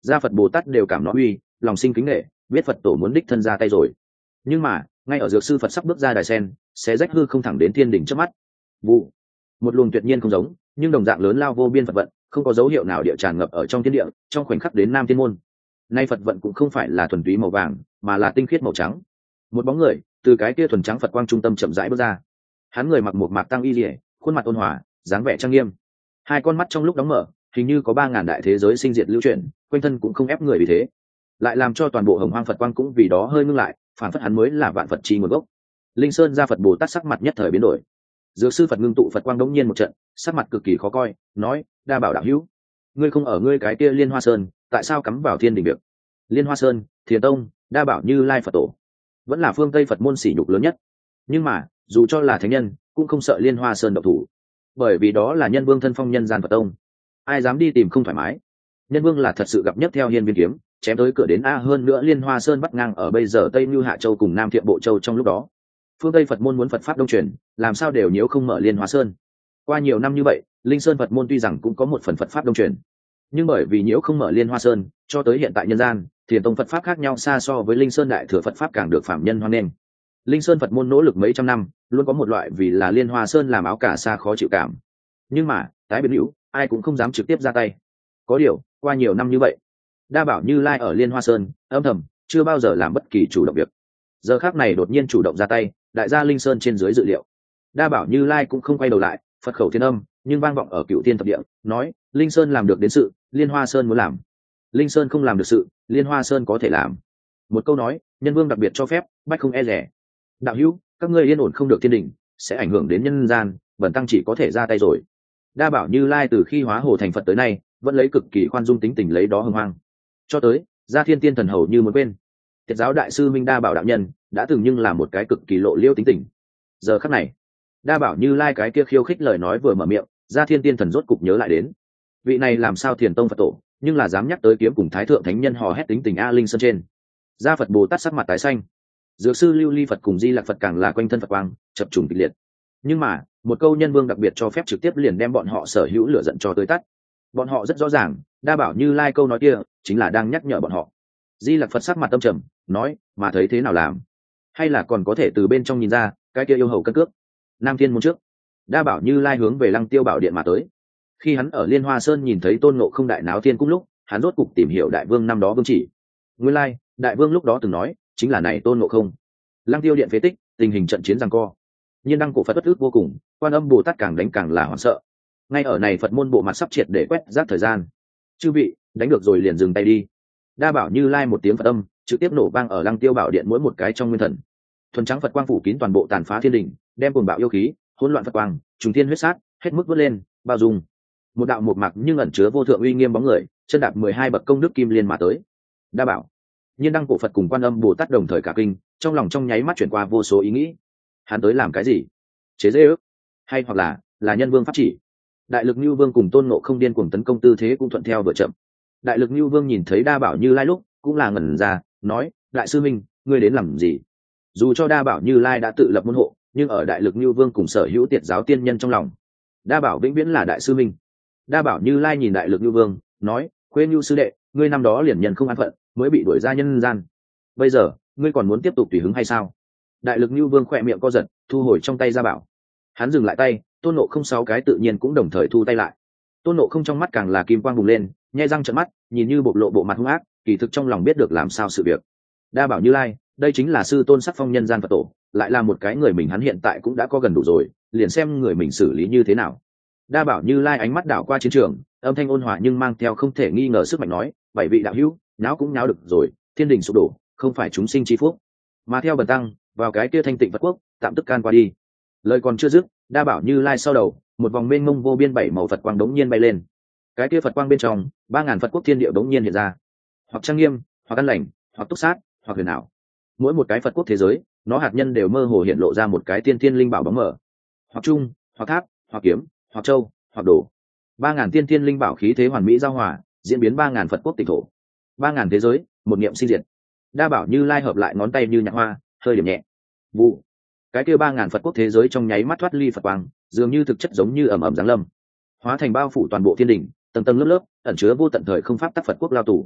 S1: gia Phật Bồ Tát đều cảm nó uy, lòng sinh kính nể, biết Phật tổ muốn đích thân ra tay rồi. Nhưng mà ngay ở dược sư Phật sắp bước ra đài sen, xé rách hư không thẳng đến thiên đỉnh trước mắt. Vụ, một luồng tuyệt nhiên không giống nhưng đồng dạng lớn lao vô biên Phật vận, không có dấu hiệu nào địa tràn ngập ở trong thiên địa, trong khoảnh khắc đến Nam Thiên môn. Nay Phật vận cũng không phải là thuần túy màu vàng, mà là tinh khiết màu trắng. Một bóng người từ cái kia thuần trắng Phật quang trung tâm chậm rãi bước ra. Hắn người mặc một mạc tăng y liễu, khuôn mặt ôn hòa, dáng vẻ trang nghiêm. Hai con mắt trong lúc đóng mở, hình như có ba ngàn đại thế giới sinh diệt lưu chuyển, quanh thân cũng không ép người vì thế, lại làm cho toàn bộ hồng hoang Phật quang cũng vì đó hơi ngưng lại, phản phất hắn mới là vạn Phật chi nguồn gốc. Linh Sơn gia Phật Bồ Tát sắc mặt nhất thời biến đổi. Dược sư Phật ngưng tụ Phật quang đống nhiên một trận, sắc mặt cực kỳ khó coi, nói: đa bảo đạo hữu, ngươi không ở ngươi cái kia Liên Hoa Sơn, tại sao cắm vào thiên đình việc? Liên Hoa Sơn, Thiền Tông, đa bảo Như Lai Phật tổ, vẫn là phương Tây Phật môn sỉ nhục lớn nhất. Nhưng mà dù cho là thánh nhân cũng không sợ Liên Hoa Sơn độc thủ, bởi vì đó là nhân vương thân phong nhân gian Phật tông, ai dám đi tìm không thoải mái. Nhân vương là thật sự gặp nhất theo hiên viên kiếm, chém tới cửa đến a. Hơn nữa Liên Hoa Sơn bắt ngang ở bây giờ Tây Như Hạ Châu cùng Nam Thiện Bộ Châu, trong lúc đó phương Tây Phật môn muốn Phật pháp đông truyền, làm sao đều nhiễu không mở Liên Hoa Sơn. Qua nhiều năm như vậy, Linh Sơn Phật môn tuy rằng cũng có một phần Phật pháp đông truyền, nhưng bởi vì nhiễu không mở Liên Hoa Sơn, cho tới hiện tại nhân gian Thiền Tông Phật pháp khác nhau xa so với Linh Sơn Đại Thừa Phật pháp càng được phạm nhân hoan nghênh. Linh Sơn Phật môn nỗ lực mấy trăm năm, luôn có một loại vì là Liên Hoa Sơn làm áo cả xa khó chịu cảm. Nhưng mà tái biệt hữu, ai cũng không dám trực tiếp ra tay. Có điều qua nhiều năm như vậy, đa bảo Như Lai ở Liên Hoa Sơn âm thầm chưa bao giờ làm bất kỳ chủ động việc, giờ khác này đột nhiên chủ động ra tay, đại gia Linh Sơn trên dưới dự liệu. Đa bảo Như Lai cũng không quay đầu lại, Phật khẩu thiên âm nhưng vang vọng ở cựu thiên thập địa, nói: Linh Sơn làm được đến sự, Liên Hoa Sơn muốn làm; Linh Sơn không làm được sự, Liên Hoa Sơn có thể làm. Một câu nói, nhân vương đặc biệt cho phép, bách không e rẻ. Đạo hữu, các ngươi yên ổn không được thiên đình, sẽ ảnh hưởng đến nhân gian, bần tăng chỉ có thể ra tay rồi. Đa bảo Như Lai từ khi hóa hồ thành Phật tới nay, vẫn lấy cực kỳ khoan dung tính tình lấy đó hưng hoang, cho tới gia thiên tiên thần hầu như muốn quên. Tiệt giáo đại sư Minh Đa bảo đạo nhân đã từng nhưng là một cái cực kỳ lộ liêu tính tình. Giờ khắc này, Đa bảo Như Lai cái kia khiêu khích lời nói vừa mở miệng, gia thiên tiên thần rốt cục nhớ lại đến, vị này làm sao Thiền Tông Phật tổ, nhưng là dám nhắc tới kiếm cùng thái thượng thánh nhân hò hét tính tình a. Linh Sơn trên, gia Phật Bồ Tát sắc mặt tái xanh, dược sư Lưu Ly Phật cùng Di Lặc Phật càng là quanh thân Phật quang chập trùng kịch liệt. Nhưng mà một câu nhân vương đặc biệt cho phép trực tiếp liền đem bọn họ sở hữu lửa giận cho tới tắt. Bọn họ rất rõ ràng, Đa bảo Như Lai câu nói kia chính là đang nhắc nhở bọn họ. Di Lặc Phật sắc mặt tâm trầm, nói: mà thấy thế nào làm? Hay là còn có thể từ bên trong nhìn ra cái kia yêu hầu cân cước? Nam Thiên môn trước, Đa bảo Như Lai hướng về Lăng Tiêu Bảo Điện mà tới. Khi hắn ở Liên Hoa Sơn nhìn thấy Tôn Ngộ Không đại náo thiên cung lúc, hắn rốt cục tìm hiểu đại vương năm đó vương chỉ. Nguyên lai đại vương lúc đó từng nói chính là này Tôn Ngộ Không. Lăng Tiêu Điện phế tích, tình hình trận chiến giằng co, nhiên đăng cổ Phật bất ức vô cùng, Quan Âm Bồ Tát càng đánh càng là hoảng sợ. Ngay ở này Phật môn bộ mặt sắp triệt để quét rác thời gian, chư vị đánh được rồi liền dừng tay đi. Đa bảo Như Lai một tiếng Phật âm trực tiếp nổ vang ở Lăng Tiêu Bảo Điện mỗi một cái trong nguyên thần. Thuần trắng Phật quang phủ kín toàn bộ tàn phá thiên đình, đem cuồng bạo yêu khí, hỗn loạn Phật quang, trùng thiên huyết sát, hết mức vớt lên, bao dung. Một đạo một mạc nhưng ẩn chứa vô thượng uy nghiêm bóng người, chân đạp mười hai bậc công đức kim liên mà tới. Đa bảo, nhiên đăng cổ Phật cùng Quan Âm Bồ Tát đồng thời cả kinh, trong lòng trong nháy mắt chuyển qua vô số ý nghĩ. Hắn tới làm cái gì? Chế giễu ước, hay hoặc là là nhân vương pháp chỉ? Đại lực Nưu Vương cùng Tôn Ngộ Không điên cuồng tấn công tư thế cũng thuận theo vừa chậm. Đại lực Nưu Vương nhìn thấy Đa bảo Như Lai lúc cũng là ngẩn ra, nói: đại sư minh, ngươi đến làm gì? Dù cho Đa bảo Như Lai đã tự lập môn hộ, nhưng ở đại lực Nưu Vương cùng sở hữu tiệt giáo tiên nhân trong lòng, Đa bảo vĩnh viễn là đại sư minh. Đa bảo Như Lai nhìn đại lực Nưu Vương, nói: khuê Nưu sư đệ, ngươi năm đó liền nhân không an phận, mới bị đuổi ra nhân gian, bây giờ ngươi còn muốn tiếp tục tùy hứng hay sao? Đại lực Nưu Vương khỏe miệng co giật, thu hồi trong tay ra bảo. Hắn dừng lại tay, Tôn Ngộ Không sáu cái tự nhiên cũng đồng thời thu tay lại. Tôn Ngộ Không trong mắt càng là kim quang bùng lên, nhe răng trợn mắt, nhìn như bộc lộ bộ mặt hung ác, kỳ thực trong lòng biết được làm sao sự việc. Đa bảo Như Lai, đây chính là sư tôn sắc phong nhân gian Phật tổ, lại là một cái người mình hắn hiện tại cũng đã có gần đủ rồi, liền xem người mình xử lý như thế nào. Đa bảo Như Lai ánh mắt đảo qua chiến trường, âm thanh ôn hòa nhưng mang theo không thể nghi ngờ sức mạnh nói: bảy vị đạo hữu, náo cũng náo được rồi, thiên đình sụp đổ, không phải chúng sinh chi phúc, mà theo bần tăng vào cái kia thanh tịnh Phật quốc, tạm tức can qua đi. Lời còn chưa dứt, Đa bảo Như Lai sau đầu, một vòng mênh mông vô biên bảy màu Phật quang đống nhiên bay lên. Cái kia Phật quang bên trong, ba ngàn Phật quốc thiên địa đống nhiên hiện ra, hoặc trang nghiêm, hoặc an lành, hoặc túc sát, hoặc huyền ảo. Mỗi một cái Phật quốc thế giới, nó hạt nhân đều mơ hồ hiện lộ ra một cái tiên thiên linh bảo bóng mờ, hoặc trung, hoặc tháp, hoặc kiếm, hoặc châu, hoặc đồ. Ba ngàn tiên thiên linh bảo khí thế hoàn mỹ giao hòa, diễn biến ba ngàn Phật quốc tịnh thổ. Ba ngàn thế giới, một niệm sinh diệt. Đa bảo Như Lai hợp lại ngón tay như nhạc hoa, hơi điểm nhẹ. Vụ. Cái kia ba ngàn Phật quốc thế giới trong nháy mắt thoát ly Phật quang, dường như thực chất giống như ầm ầm giáng lâm, hóa thành bao phủ toàn bộ thiên đình, tầng tầng lớp lớp, ẩn chứa vô tận thời không pháp tắc Phật quốc lao tù.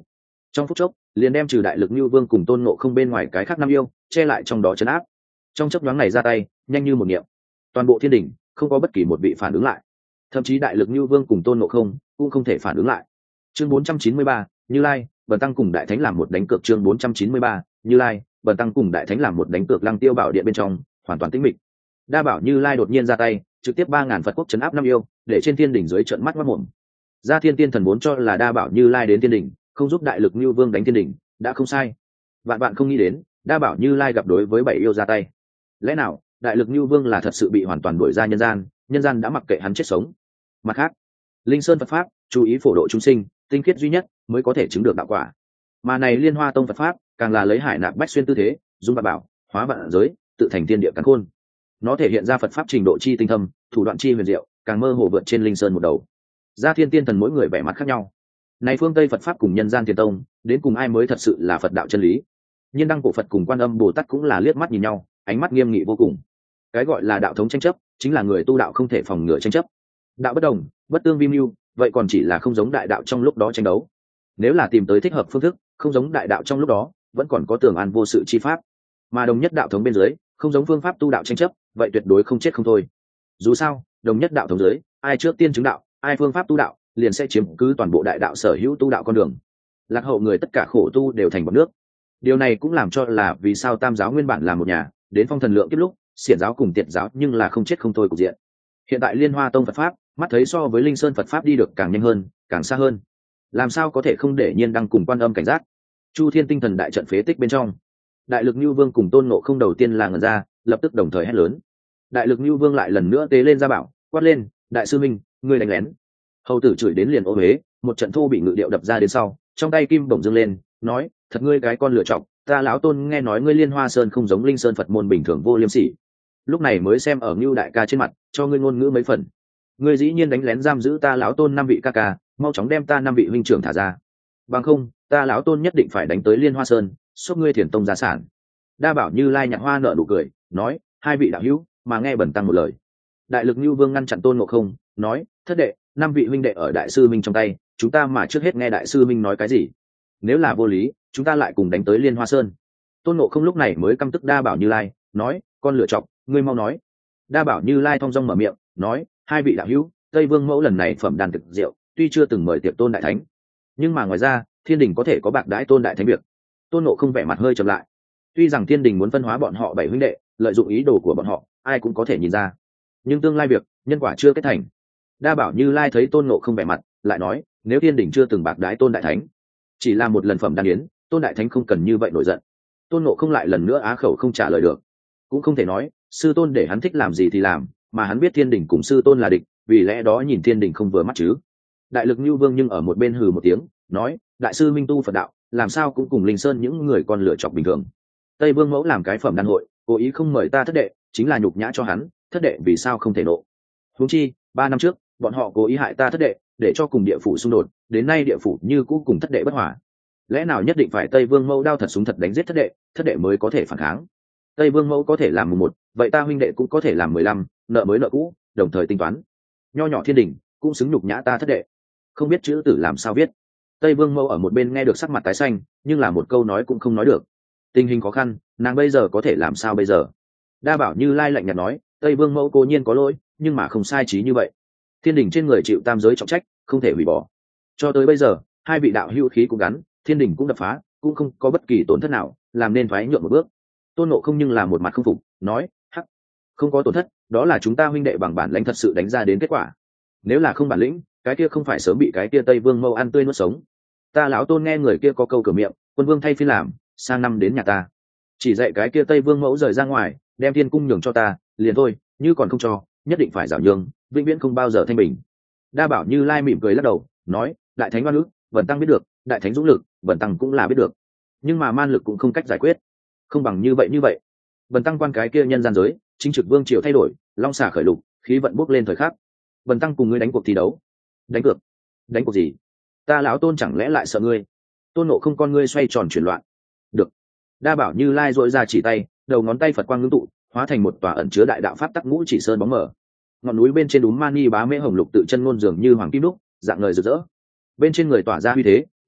S1: trong phút chốc liền đem trừ đại lực như vương cùng tôn ngộ không bên ngoài cái khác năm yêu che lại trong đó chấn áp. Trong chấp nhoáng này ra tay nhanh như một niệm, toàn bộ thiên đình không có bất kỳ một vị phản ứng lại, thậm chí đại lực như vương cùng tôn ngộ không cũng không thể phản ứng lại. Chương bốn trăm chín mươi ba, Như Lai Bần Tăng cùng đại thánh làm một đánh cược. Chương bốn trăm chín mươi ba, Như Lai Bần Tăng cùng đại thánh làm một đánh cược. Lăng Tiêu Bảo Điện bên trong hoàn toàn tĩnh mịch. Đa Bảo Như Lai đột nhiên ra tay, trực tiếp ba ngàn Phật quốc chấn áp năm yêu, để trên thiên đỉnh dưới trợn mắt mắt mồm. Gia Thiên Tiên Thần vốn cho là Đa Bảo Như Lai đến thiên đỉnh, không giúp đại lực như vương đánh thiên đỉnh, đã không sai. Vạn bạn không nghĩ đến, Đa Bảo Như Lai gặp đối với bảy yêu ra tay. Lẽ nào đại lực như vương là thật sự bị hoàn toàn đuổi ra nhân gian, nhân gian đã mặc kệ hắn chết sống? Mặt khác, Linh Sơn Phật pháp chú ý phổ độ chúng sinh, tinh khiết duy nhất mới có thể chứng được đạo quả. Mà này Liên Hoa Tông Phật pháp càng là lấy hải nạp bách xuyên tư thế, dung vạn bảo, hóa vạn giới, tự thành thiên địa càn khôn. Nó thể hiện ra Phật pháp trình độ chi tinh thâm, thủ đoạn chi huyền diệu, càng mơ hồ vượt trên Linh Sơn một đầu. Gia Thiên Tiên Thần mỗi người vẻ mặt khác nhau. Này phương Tây Phật pháp cùng nhân gian Tiền Tông, đến cùng ai mới thật sự là Phật đạo chân lý? Nhiên Đăng Cổ Phật cùng Quan Âm Bồ Tát cũng là liếc mắt nhìn nhau, ánh mắt nghiêm nghị vô cùng. Cái gọi là đạo thống tranh chấp, chính là người tu đạo không thể phòng ngừa tranh chấp. Đạo bất đồng, bất tương vi mưu, vậy còn chỉ là không giống đại đạo trong lúc đó tranh đấu. Nếu là tìm tới thích hợp phương thức, không giống đại đạo trong lúc đó, vẫn còn có tường an vô sự chi pháp. Mà đồng nhất đạo thống bên dưới, không giống phương pháp tu đạo tranh chấp, vậy tuyệt đối không chết không thôi. Dù sao, đồng nhất đạo thống dưới, ai trước tiên chứng đạo, ai phương pháp tu đạo, liền sẽ chiếm cứ toàn bộ đại đạo sở hữu tu đạo con đường. Lạc hậu người tất cả khổ tu đều thành bọt nước. Điều này cũng làm cho là vì sao Tam giáo nguyên bản là một nhà, đến Phong Thần Lượng kiếp lúc, xiển giáo cùng tiệt giáo nhưng là không chết không thôi cục diện. Hiện tại Liên Hoa Tông Phật pháp, mắt thấy so với Linh Sơn Phật pháp đi được càng nhanh hơn, càng xa hơn. Làm sao có thể không để Nhiên Đăng cùng Quan Âm cảnh giác? Chu Thiên Tinh Thần đại trận phế tích bên trong, đại lực Nưu Vương cùng Tôn Ngộ Không đầu tiên là ngẩn ra, lập tức đồng thời hét lớn. Đại lực Nưu Vương lại lần nữa tế lên ra bảo, quát lên, đại sư minh, ngươi đánh lén. Hầu tử chửi đến liền ô huế, một trận thô bị ngự điệu đập ra đến sau, trong tay kim bổng dâng lên, nói, thật ngươi cái con lựa chọc, ta lão Tôn nghe nói ngươi Liên Hoa Sơn không giống Linh Sơn Phật môn bình thường vô liêm sỉ. Lúc này mới xem ở Ngưu đại ca trên mặt, cho ngươi ngôn ngữ mấy phần. Ngươi dĩ nhiên đánh lén giam giữ ta lão Tôn năm vị ca ca, mau chóng đem ta năm vị huynh trưởng thả ra. Bằng không, ta lão Tôn nhất định phải đánh tới Liên Hoa Sơn, xúc ngươi Thiền Tông gia sản. Đa Bảo Như Lai Nhạc Hoa nở nụ cười, nói, hai vị đạo hữu, mà nghe Bần Tăng một lời. Đại lực Nưu Vương ngăn chặn Tôn Ngộ Không, nói, thất đệ, năm vị huynh đệ ở đại sư minh trong tay, chúng ta mà trước hết nghe đại sư minh nói cái gì. Nếu là vô lý, chúng ta lại cùng đánh tới Liên Hoa Sơn. Tôn Ngộ Không lúc này mới căm tức Đa Bảo Như Lai, nói, con lựa chọc, ngươi mau nói. Đa Bảo Như Lai thong dong mở miệng, nói, hai vị đạo hữu, Tây Vương mẫu lần này phẩm đàn thực rượu, tuy chưa từng mời tiệc Tôn đại thánh, nhưng mà ngoài ra, thiên đình có thể có bạc đãi Tôn đại thánh việc. Tôn Ngộ Không vẻ mặt hơi trầm lại. Tuy rằng thiên đình muốn phân hóa bọn họ bảy huynh đệ, lợi dụng ý đồ của bọn họ, ai cũng có thể nhìn ra, nhưng tương lai việc, nhân quả chưa kết thành. Đa Bảo Như Lai thấy Tôn Ngộ Không vẻ mặt, lại nói, nếu thiên đình chưa từng bạc đái Tôn đại thánh, chỉ là một lần phẩm đan yến, Tôn đại thánh không cần như vậy nổi giận. Tôn Ngộ Không lại lần nữa á khẩu không trả lời được. Cũng không thể nói, sư tôn để hắn thích làm gì thì làm, mà hắn biết thiên đình cùng sư tôn là địch, vì lẽ đó nhìn thiên đình không vừa mắt chứ. Đại lực Nưu Vương nhưng ở một bên hừ một tiếng, nói, đại sư minh tu Phật đạo, làm sao cũng cùng Linh Sơn những người con lựa chọc bình thường. Tây Vương mẫu làm cái phẩm đan hội, cố ý không mời ta thất đệ, chính là nhục nhã cho hắn, thất đệ vì sao không thể nộ. Huống chi, ba năm trước, bọn họ cố ý hại ta thất đệ, để cho cùng địa phủ xung đột, đến nay địa phủ như cũ cùng thất đệ bất hòa. Lẽ nào nhất định phải Tây Vương mẫu đao thật súng thật đánh giết thất đệ, thất đệ mới có thể phản kháng? Tây Vương mẫu có thể làm mùng một, vậy ta huynh đệ cũng có thể làm mười lăm, nợ mới nợ cũ, đồng thời tính toán. Nho nhỏ thiên đình cũng xứng nhục nhã ta thất đệ. Không biết chữ tử làm sao viết. Tây Vương mẫu ở một bên nghe được sắc mặt tái xanh, nhưng là một câu nói cũng không nói được. Tình hình khó khăn, nàng bây giờ có thể làm sao bây giờ? Đa Bảo Như Lai lạnh nhạt nói, Tây Vương mẫu cố nhiên có lỗi, nhưng mà không sai trí như vậy. Thiên đình trên người chịu tam giới trọng trách, không thể hủy bỏ. Cho tới bây giờ, hai vị đạo hữu khí cũng gắn, thiên đình cũng đập phá, cũng không có bất kỳ tổn thất nào, làm nên thoái nhượng một bước. Tôn Ngộ Không nhưng là một mặt không phục, nói, hắc, không có tổn thất, đó là chúng ta huynh đệ bằng bản lãnh thật sự đánh ra đến kết quả. Nếu là không bản lĩnh, cái kia không phải sớm bị cái kia Tây Vương mẫu ăn tươi nuốt sống. Ta lão Tôn nghe người kia có câu cửa miệng, quân vương thay phi làm, sang năm đến nhà ta, chỉ dạy cái kia Tây Vương mẫu rời ra ngoài, đem thiên cung nhường cho ta, liền thôi, như còn không cho, nhất định phải giảm nhường, vĩnh viễn không bao giờ thanh bình. Đa Bảo Như Lai mỉm cười lắc đầu, nói, đại thánh oan ức, Bần Tăng biết được, đại thánh dũng lực, Bần Tăng cũng là biết được, nhưng mà man lực cũng không cách giải quyết, không bằng như vậy như vậy. Bần Tăng quan cái kia nhân gian giới, chính trực vương triều thay đổi, long xà khởi lục, khí vận bốc lên thời khắc, Bần Tăng cùng ngươi đánh cuộc thi đấu. Đánh cược? Đánh cuộc gì? Ta lão Tôn chẳng lẽ lại sợ ngươi? Tôn Ngộ Không con ngươi xoay tròn chuyển loạn. Được. Đa Bảo Như Lai dội ra chỉ tay, đầu ngón tay Phật quang ngưng tụ, hóa thành một tòa ẩn chứa đại đạo pháp tắc ngũ chỉ sơn bóng mở. Ngọn núi bên trên đúm mani bá mễ hồng lục tự chân ngôn dường như hoàng kim đúc, dạng ngời rực rỡ. Bên trên người tỏa ra uy thế,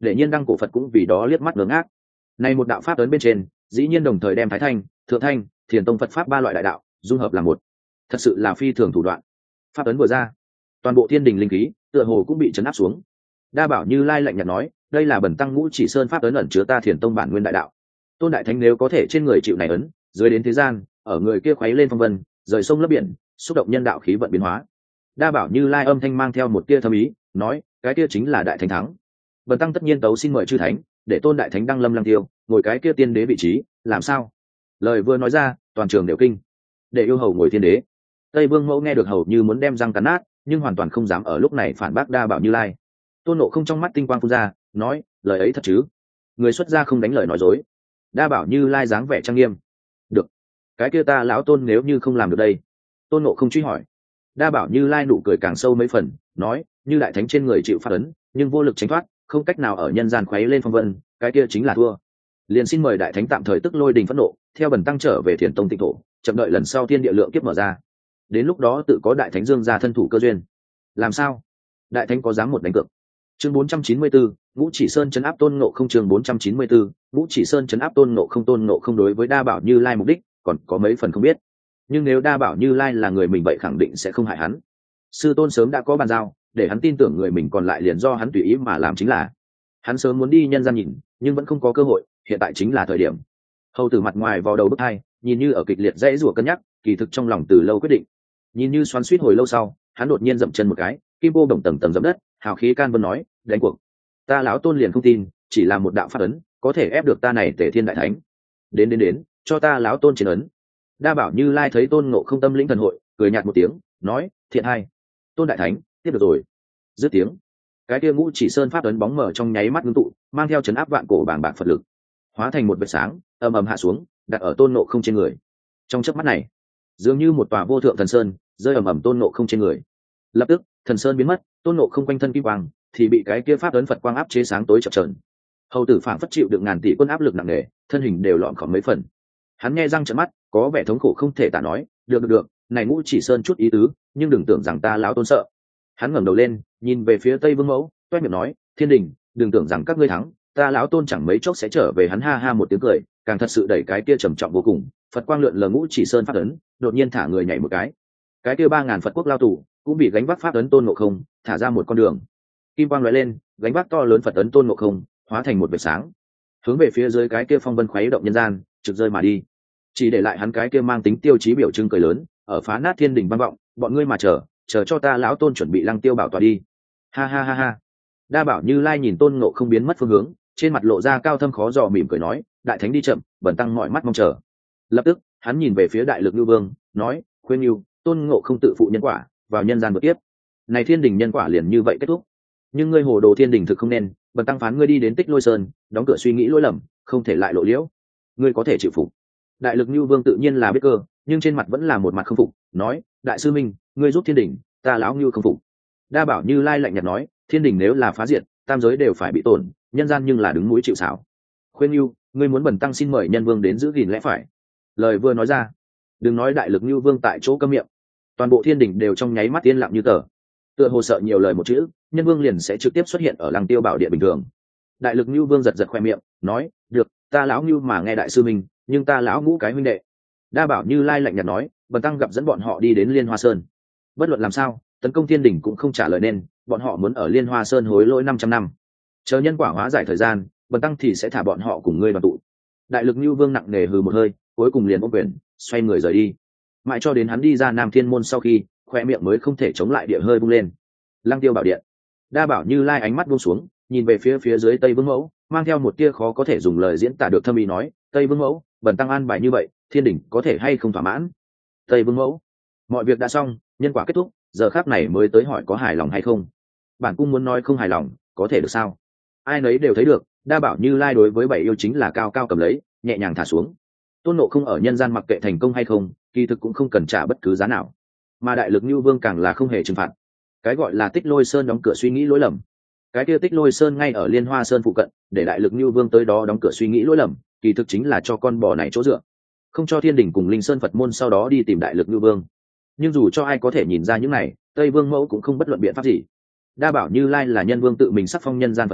S1: để nhiên đăng cổ phật cũng vì đó liếc mắt ngớ ngác. Này một đạo pháp ấn bên trên dĩ nhiên đồng thời đem thái thanh, thượng thanh, thiền tông phật pháp ba loại đại đạo dung hợp làm một, thật sự là phi thường thủ đoạn. Pháp ấn vừa ra, toàn bộ thiên đình linh khí tựa hồ cũng bị chấn áp xuống. Đa Bảo Như Lai lạnh nhạt nói, đây là bần tăng Ngũ Chỉ Sơn pháp ấn ẩn chứa ta thiền tông bản nguyên đại đạo. Tôn đại thánh nếu có thể trên người chịu này ấn, dưới đến thế gian, ở người kia khuấy lên phong vân, rời sông lấp biển, xúc động nhân đạo khí vận biến hóa. Đa Bảo Như Lai âm thanh mang theo một tia thâm ý, nói, cái kia chính là đại thánh thắng. Bần tăng tất nhiên tấu xin mời chư thánh, để Tôn đại thánh đăng lâm lăng tiêu, ngồi cái kia tiên đế vị trí, làm sao? Lời vừa nói ra, toàn trường đều kinh. Để yêu hầu ngồi thiên đế. Tây Vương Mẫu nghe được hầu như muốn đem răng cắn nát, nhưng hoàn toàn không dám ở lúc này phản bác Đa Bảo Như Lai. Tôn Ngộ Không trong mắt tinh quang phun ra, nói, lời ấy thật chứ? Người xuất gia không đánh lời nói dối. Đa Bảo Như Lai dáng vẻ trang nghiêm. Được, cái kia ta lão Tôn nếu như không làm được đây. Tôn Ngộ Không truy hỏi. Đa Bảo Như Lai nụ cười càng sâu mấy phần, nói, như đại thánh trên người chịu phát ấn, nhưng vô lực tránh thoát, không cách nào ở nhân gian khuấy lên phong vân, cái kia chính là thua. Liền xin mời đại thánh tạm thời tức lôi đình phẫn nộ, theo bần tăng trở về Thiền Tông Tịnh thổ, chậm đợi lần sau thiên địa lượng kiếp mở ra. Đến lúc đó tự có đại thánh dương ra thân thủ cơ duyên. Làm sao? Đại thánh có dám một đánh cược? Chương bốn trăm chín mươi bốn, Ngũ Chỉ Sơn trấn áp Tôn Ngộ Không. Chương bốn trăm chín mươi bốn, Ngũ Chỉ Sơn trấn áp Tôn Ngộ Không. Tôn Ngộ Không đối với Đa Bảo Như Lai mục đích còn có mấy phần không biết, nhưng nếu Đa Bảo Như Lai là người mình vậy khẳng định sẽ không hại hắn. Sư tôn sớm đã có bàn giao, để hắn tin tưởng người mình, còn lại liền do hắn tùy ý mà làm chính là. Hắn sớm muốn đi nhân gian nhìn, nhưng vẫn không có cơ hội, hiện tại chính là thời điểm. Hầu tử mặt ngoài vào đầu bức hai, nhìn như ở kịch liệt dãy rủa cân nhắc, kỳ thực trong lòng từ lâu quyết định. Nhìn như xoắn xuýt hồi lâu sau, hắn đột nhiên dậm chân một cái, kim cô đồng tầng tầng dẫm đất, hào khí can vân nói, đánh cuộc. Ta lão Tôn liền không tin, chỉ là một đạo pháp ấn có thể ép được ta này Tề Thiên đại thánh. Đến đến đến, cho ta lão Tôn chiến ấn. Đa Bảo Như Lai thấy Tôn Ngộ Không tâm lĩnh thần hội, cười nhạt một tiếng, nói, thiện hay. Tôn đại thánh, tiếp được rồi. Dứt tiếng, cái kia Ngũ Chỉ Sơn pháp ấn bóng mở trong nháy mắt ngưng tụ, mang theo chấn áp vạn cổ bàng bạc Phật lực, hóa thành một vệt sáng, ầm ầm hạ xuống, đặt ở Tôn Ngộ Không trên người. Trong chớp mắt này, dường như một tòa vô thượng thần sơn rơi ầm ầm Tôn Ngộ Không trên người. Lập tức, thần sơn biến mất, Tôn Ngộ Không quanh thân kim quang thì bị cái kia pháp ấn Phật quang áp chế sáng tối chập chờn. Hầu tử phảng phất chịu được ngàn tỷ quân áp lực nặng nề, thân hình đều lọn khỏi mấy phần. Hắn nghe răng trợn mắt, có vẻ thống khổ không thể tả nói, được được được, này Ngũ Chỉ Sơn chút ý tứ, nhưng đừng tưởng rằng ta lão Tôn sợ. Hắn ngẩng đầu lên, nhìn về phía Tây Vương Mẫu, toét miệng nói, thiên đình, đừng tưởng rằng các ngươi thắng, ta lão Tôn chẳng mấy chốc sẽ trở về. Hắn ha ha một tiếng cười, càng thật sự đẩy cái kia trầm trọng vô cùng, Phật quang lượn lờ Ngũ Chỉ Sơn pháp ấn, đột nhiên thả người nhảy một cái. Cái kia ba ngàn Phật quốc lao tù cũng bị gánh vác pháp ấn Tôn Ngộ Không thả ra một con đường. Kim quang lóe lên, gánh vác to lớn Phật ấn Tôn Ngộ Không hóa thành một vệt sáng, hướng về phía dưới cái kia phong vân khuấy động nhân gian trực rơi mà đi, chỉ để lại hắn cái kia mang tính tiêu chí biểu trưng cười lớn, ở phá nát thiên đình vang vọng, bọn ngươi mà chờ chờ cho ta lão Tôn chuẩn bị lăng tiêu bảo tọa đi. Ha ha ha ha. Đa Bảo Như Lai nhìn Tôn Ngộ Không biến mất phương hướng, trên mặt lộ ra cao thâm khó dò mỉm cười nói, đại thánh đi chậm, bần tăng mọi mắt mong chờ. Lập tức hắn nhìn về phía Đại Lực Nưu Vương, nói, khuyên Nưu, Tôn Ngộ Không tự phụ nhân quả, vào nhân gian vượt tiếp, này thiên đình nhân quả liền như vậy kết thúc. Nhưng ngươi hồ đồ thiên đình thực không nên, bần tăng phán ngươi đi đến Tích Lôi Sơn, đóng cửa suy nghĩ lỗi lầm, không thể lại lộ liễu. Ngươi có thể chịu phục. Đại Lực Nưu Vương tự nhiên là biết cơ, nhưng trên mặt vẫn là một mặt không phục, nói, đại sư minh, ngươi giúp thiên đình, ta lão Nưu không phục. Đa Bảo Như Lai lạnh nhạt nói, thiên đình nếu là phá diệt, tam giới đều phải bị tổn, nhân gian nhưng là đứng núi chịu sào. Khuyên Nưu, ngươi muốn bần tăng xin mời nhân vương đến giữ gìn lẽ phải. Lời vừa nói ra, đừng nói Đại Lực Nưu Vương tại chỗ câm miệng, toàn bộ thiên đình đều trong nháy mắt yên lặng như tờ. Tựa hồ sợ nhiều lời một chữ, nhân vương liền sẽ trực tiếp xuất hiện ở lăng tiêu bảo địa bình thường. Đại Lực Nưu Vương giật giật khoe miệng, nói, được, ta lão Nưu mà nghe đại sư mình, nhưng ta lão Ngũ cái huynh đệ. Đa Bảo Như Lai lạnh nhạt nói, bần tăng gặp dẫn bọn họ đi đến Liên Hoa Sơn, bất luận làm sao tấn công thiên đình cũng không trả lời, nên bọn họ muốn ở Liên Hoa Sơn hối lỗi năm trăm năm, chờ nhân quả hóa giải thời gian, bần tăng thì sẽ thả bọn họ cùng ngươi đoàn tụ. Đại Lực Nưu Vương nặng nề hừ một hơi, cuối cùng liền ôm quyền xoay người rời đi. Mãi cho đến hắn đi ra Nam Thiên môn sau khi, khoe miệng mới không thể chống lại địa hơi bung lên. Lăng tiêu bảo điện, Đa Bảo Như Lai ánh mắt buông xuống, nhìn về phía phía dưới Tây Vương Mẫu, mang theo một tia khó có thể dùng lời diễn tả được thâm ý nói, Tây Vương Mẫu, bần tăng an bài như vậy, thiên đình có thể hay không thỏa mãn? Tây Vương Mẫu, mọi việc đã xong, nhân quả kết thúc, giờ khắc này mới tới hỏi có hài lòng hay không. Bản cung muốn nói không hài lòng, có thể được sao? Ai nấy đều thấy được, Đa Bảo Như Lai đối với bảy yêu chính là cao cao cầm lấy, nhẹ nhàng thả xuống. Tôn Ngộ Không ở nhân gian mặc kệ thành công hay không, kỳ thực cũng không cần trả bất cứ giá nào, mà Đại Lực Nưu Vương càng là không hề trừng phạt. Cái gọi là Tích Lôi Sơn đóng cửa suy nghĩ lỗi lầm, cái kia Tích Lôi Sơn ngay ở Liên Hoa Sơn phụ cận, để Đại Lực Nưu Vương tới đó đóng cửa suy nghĩ lỗi lầm, kỳ thực chính là cho con bò này chỗ dựa, không cho thiên đình cùng Linh Sơn Phật môn sau đó đi tìm Đại Lực Nưu Vương. Nhưng dù cho ai có thể nhìn ra những này, Tây Vương Mẫu cũng không bất luận biện pháp gì. Đa Bảo Như Lai là nhân vương tự mình sắc phong nhân gian Phật tổ,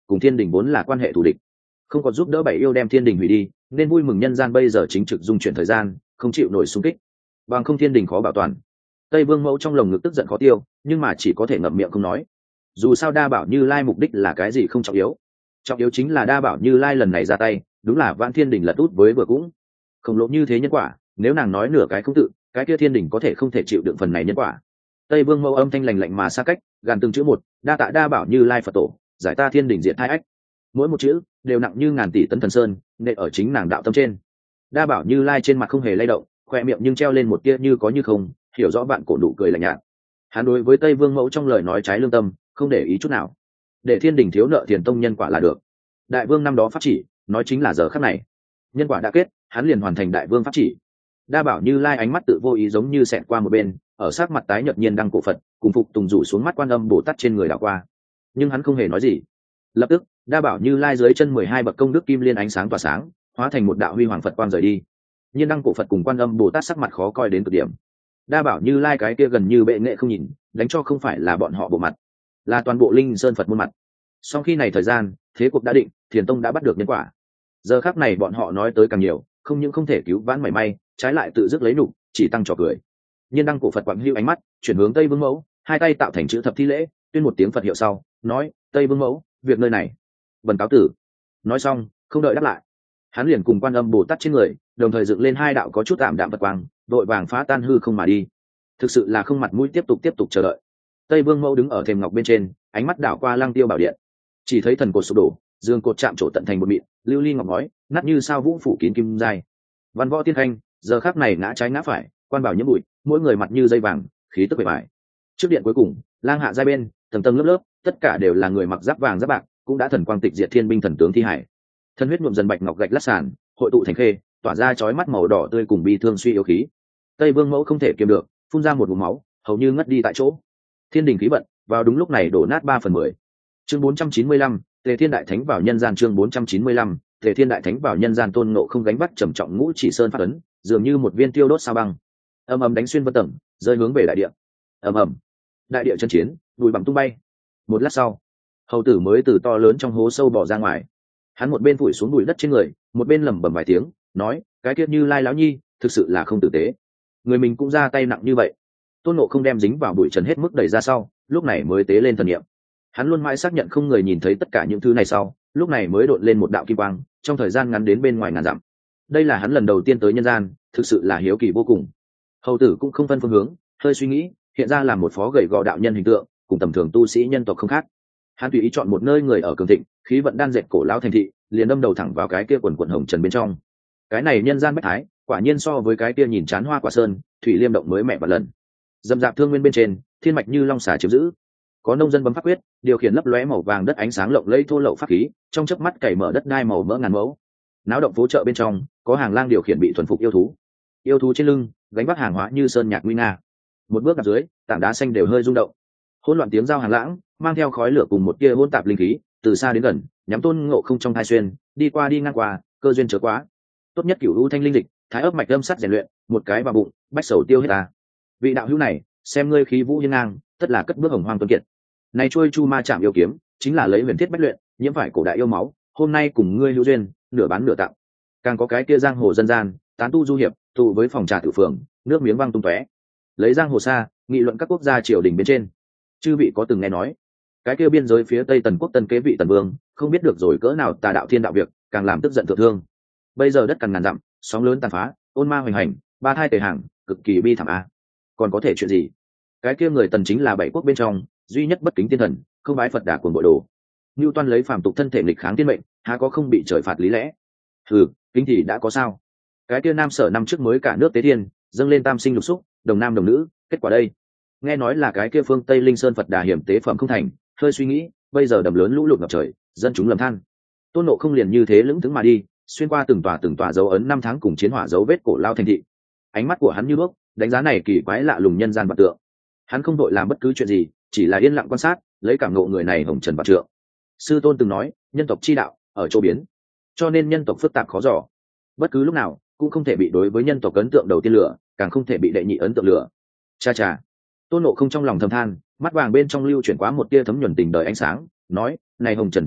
S1: cùng thiên đình vốn là quan hệ thù địch, không có giúp đỡ bảy yêu đem thiên đình hủy đi, nên vui mừng nhân gian bây giờ chính trực dung chuyển thời gian, không chịu nổi xung kích, bằng không thiên đình khó bảo toàn. Tây Vương Mẫu trong lồng ngực tức giận khó tiêu, nhưng mà chỉ có thể ngậm miệng không nói. Dù sao Đa Bảo Như Lai mục đích là cái gì không trọng yếu, trọng yếu chính là Đa Bảo Như Lai lần này ra tay, đúng là vạn thiên đình lật út với vừa cũng khổng lồ như thế nhân quả, nếu nàng nói nửa cái không tự, cái kia thiên đình có thể không thể chịu đựng phần này nhân quả. Tây Vương Mẫu âm thanh lành lạnh mà xa cách, gàn từng chữ một, đa tạ Đa Bảo Như Lai Phật tổ, giải ta thiên đình diệt hai ách. Mỗi một chữ đều nặng như ngàn tỷ tấn thần sơn, nện ở chính nàng đạo tâm trên. Đa Bảo Như Lai trên mặt không hề lay động, khoe miệng nhưng treo lên một tia như có như không, hiểu rõ bạn cổ nụ cười lạnh nhạt. Hắn đối với Tây Vương Mẫu trong lời nói trái lương tâm, không để ý chút nào. Để thiên đình thiếu nợ tiền tông nhân quả là được. Đại vương năm đó pháp chỉ, nói chính là giờ khắc này. Nhân quả đã kết, hắn liền hoàn thành đại vương pháp chỉ. Đa Bảo Như Lai ánh mắt tự vô ý giống như xẹt qua một bên, ở sát mặt tái nhợt nhiên đăng cổ Phật, cùng phục tùng rủ xuống mắt Quan Âm Bồ Tát trên người đảo qua. Nhưng hắn không hề nói gì. Lập tức, Đa Bảo Như Lai dưới chân mười hai bậc công đức kim liên ánh sáng tỏa sáng, hóa thành một đạo huy hoàng Phật quang rời đi. Nhiên đăng cổ Phật cùng Quan Âm Bồ Tát sắc mặt khó coi đến cực điểm. Đa Bảo Như Lai cái kia gần như bệ nghệ không nhìn, đánh cho không phải là bọn họ bộ mặt, là toàn bộ Linh Sơn Phật muôn mặt. Sau khi này thời gian, thế cuộc đã định, Thiền Tông đã bắt được nhân quả. Giờ khắc này bọn họ nói tới càng nhiều, không những không thể cứu vãn mảy may, trái lại tự dứt lấy nụ, chỉ tăng trò cười. Nhiên đăng cổ Phật quặng hưu ánh mắt, chuyển hướng Tây Vương Mẫu, hai tay tạo thành chữ thập thi lễ, tuyên một tiếng Phật hiệu sau, nói: Tây Vương Mẫu, việc nơi này, bần cáo tử. Nói xong, không đợi đáp lại, hắn liền cùng Quan Âm Bồ Tát trên người, đồng thời dựng lên hai đạo có chút tạm đạm Phật quang, đội vàng phá tan hư không mà đi. Thực sự là không mặt mũi tiếp tục tiếp tục chờ đợi. Tây Vương Mẫu đứng ở thềm ngọc bên trên, ánh mắt đảo qua Lăng Tiêu Bảo Điện, chỉ thấy thần cột sụp đổ, dương cột chạm trổ tận thành một mịn, lưu ly ngọc ngói, nát như sao vũ phủ kín kim dài. Văn võ tiên khanh giờ khắc này ngã trái ngã phải, quan bảo nhiễm bụi, mỗi người mặt như dây vàng, khí tức bề bài. Trước điện cuối cùng, lang hạ giai bên, tầng tầng lớp lớp, tất cả đều là người mặc giáp vàng giáp bạc, cũng đã thần quang tịch diệt thiên binh thần tướng thi hải. Thân huyết nhuộm dần bạch ngọc gạch lát sàn, hội tụ thành khê, tỏa ra chói mắt màu đỏ tươi cùng bi thương suy yếu khí. Tây Vương Mẫu không thể kiềm được, phun ra một ngụm máu, hầu như ngất đi tại chỗ. Thiên đình khí vận vào đúng lúc này đổ nát ba phần mười. Chương bốn trăm chín mươi lăm, Tề Thiên Đại Thánh vào nhân gian. Chương bốn trăm chín mươi lăm, Tề Thiên Đại Thánh vào nhân gian. Tôn Ngộ không gánh vác trầm trọng ngũ chỉ sơn phát ấn, dường như một viên tiêu đốt sao băng, ầm ầm đánh xuyên vân tầng, rơi hướng về đại địa. Ầm ầm, đại địa chân chiến, bụi bặm tung bay. Một lát sau, hầu tử mới từ to lớn trong hố sâu bỏ ra ngoài. Hắn một bên phủi xuống bụi đất trên người, một bên lẩm bẩm vài tiếng, nói: cái kiết Như Lai lão nhi, thực sự là không tử tế. Người mình cũng ra tay nặng như vậy. Tôn Ngộ không đem dính vào bụi trần hết mức đẩy ra sau, lúc này mới tế lên thần niệm. Hắn luôn mãi xác nhận không người nhìn thấy tất cả những thứ này sau, lúc này mới độn lên một đạo kim quang, trong thời gian ngắn đến bên ngoài ngàn dặm. Đây là hắn lần đầu tiên tới nhân gian, thực sự là hiếu kỳ vô cùng. Hầu tử cũng không phân phương hướng, hơi suy nghĩ, hiện ra là một phó gầy gò đạo nhân hình tượng, cùng tầm thường tu sĩ nhân tộc không khác. Hắn tùy ý chọn một nơi người ở cường thịnh, khí vận đan dệt cổ lão thành thị, liền đâm đầu thẳng vào cái kia quần quần hồng trần bên trong. Cái này nhân gian bách thái, quả nhiên so với cái kia nhìn chán hoa quả sơn, thủy liêm động mới mẹ và lần. Dầm dạp thương nguyên bên trên, thiên mạch như long xà chiếm giữ. Có nông dân bấm pháp quyết, điều khiển lấp lóe màu vàng đất ánh sáng lộng lẫy thô lậu pháp khí, trong chớp mắt cày mở đất đai màu mỡ ngàn mẫu. Náo động phố chợ bên trong, có hàng lang điều khiển bị thuần phục yêu thú. Yêu thú trên lưng, gánh vác hàng hóa như sơn nhạc nguy nga. Một bước đặt dưới, tảng đá xanh đều hơi rung động. Hỗn loạn tiếng giao hàng lãng, mang theo khói lửa cùng một tia hỗn tạp linh khí, từ xa đến gần, nhắm Tôn Ngộ không trong thai xuyên, đi qua đi ngang qua, cơ duyên chớ quá. Tốt nhất cửu u thanh linh dịch, thái ấp mạch âm sắt rèn luyện, một cái vào bụng, bách sầu tiêu hết ta. Vị đạo hữu này, xem ngươi khí vũ hiên ngang, tất là cất bước hồng hoang tuấn kiệt. Này trôi chu ma chạm yêu kiếm, chính là lấy huyền thiết bách luyện, nhiễm phải cổ đại yêu máu, hôm nay cùng ngươi hữu duyên, nửa bán nửa tặng. Càng có cái kia giang hồ dân gian, tán tu du hiệp, tụ với phòng trà tự phường, nước miếng văng tung tóe. Lấy giang hồ xa, nghị luận các quốc gia triều đình bên trên. Chư vị có từng nghe nói, cái kia biên giới phía tây tần quốc tân kế vị tần vương, không biết được rồi cỡ nào tà đạo thiên đạo việc, càng làm tức giận thượng thương. Bây giờ đất cằn ngàn dặm, sóng lớn tàn phá, ôn ma hoành hành, ba thai tề hàng, cực kỳ bi thảm a. Còn có thể chuyện gì? Cái kia người tần chính là bảy quốc bên trong duy nhất bất kính tiên thần, không bái Phật đà cuồng bội đồ. Nưu Toan lấy phàm tục thân thể nghịch kháng thiên mệnh, há có không bị trời phạt lý lẽ? Hừ, kính thì đã có sao? Cái kia nam sở năm trước mới cả nước tế thiên, dâng lên tam sinh lục xúc, đồng nam đồng nữ, kết quả đây, nghe nói là cái kia phương Tây Linh Sơn Phật đà hiểm tế phẩm không thành, hơi suy nghĩ, bây giờ đầm lớn lũ lụt ngập trời, dân chúng lầm than. Tôn Ngộ không liền như thế lững thững mà đi, xuyên qua từng tòa từng tòa dấu ấn năm tháng cùng chiến hỏa dấu vết cổ lao thành thị. Ánh mắt của hắn như đuốc, đánh giá này kỳ quái lạ lùng nhân gian vật tượng. Hắn không đội làm bất cứ chuyện gì, chỉ là yên lặng quan sát, lấy cảm ngộ người này hồng trần bạc trượng. Sư tôn từng nói, nhân tộc chi đạo ở chỗ biến, cho nên nhân tộc phức tạp khó dò, bất cứ lúc nào cũng không thể bị đối với nhân tộc ấn tượng đầu tiên lửa, càng không thể bị đệ nhị ấn tượng lửa. Cha cha. Tôn Ngộ không trong lòng thầm than, mắt vàng bên trong lưu chuyển quá một tia thấm nhuần tình đời ánh sáng, nói: này hồng trần cho thế,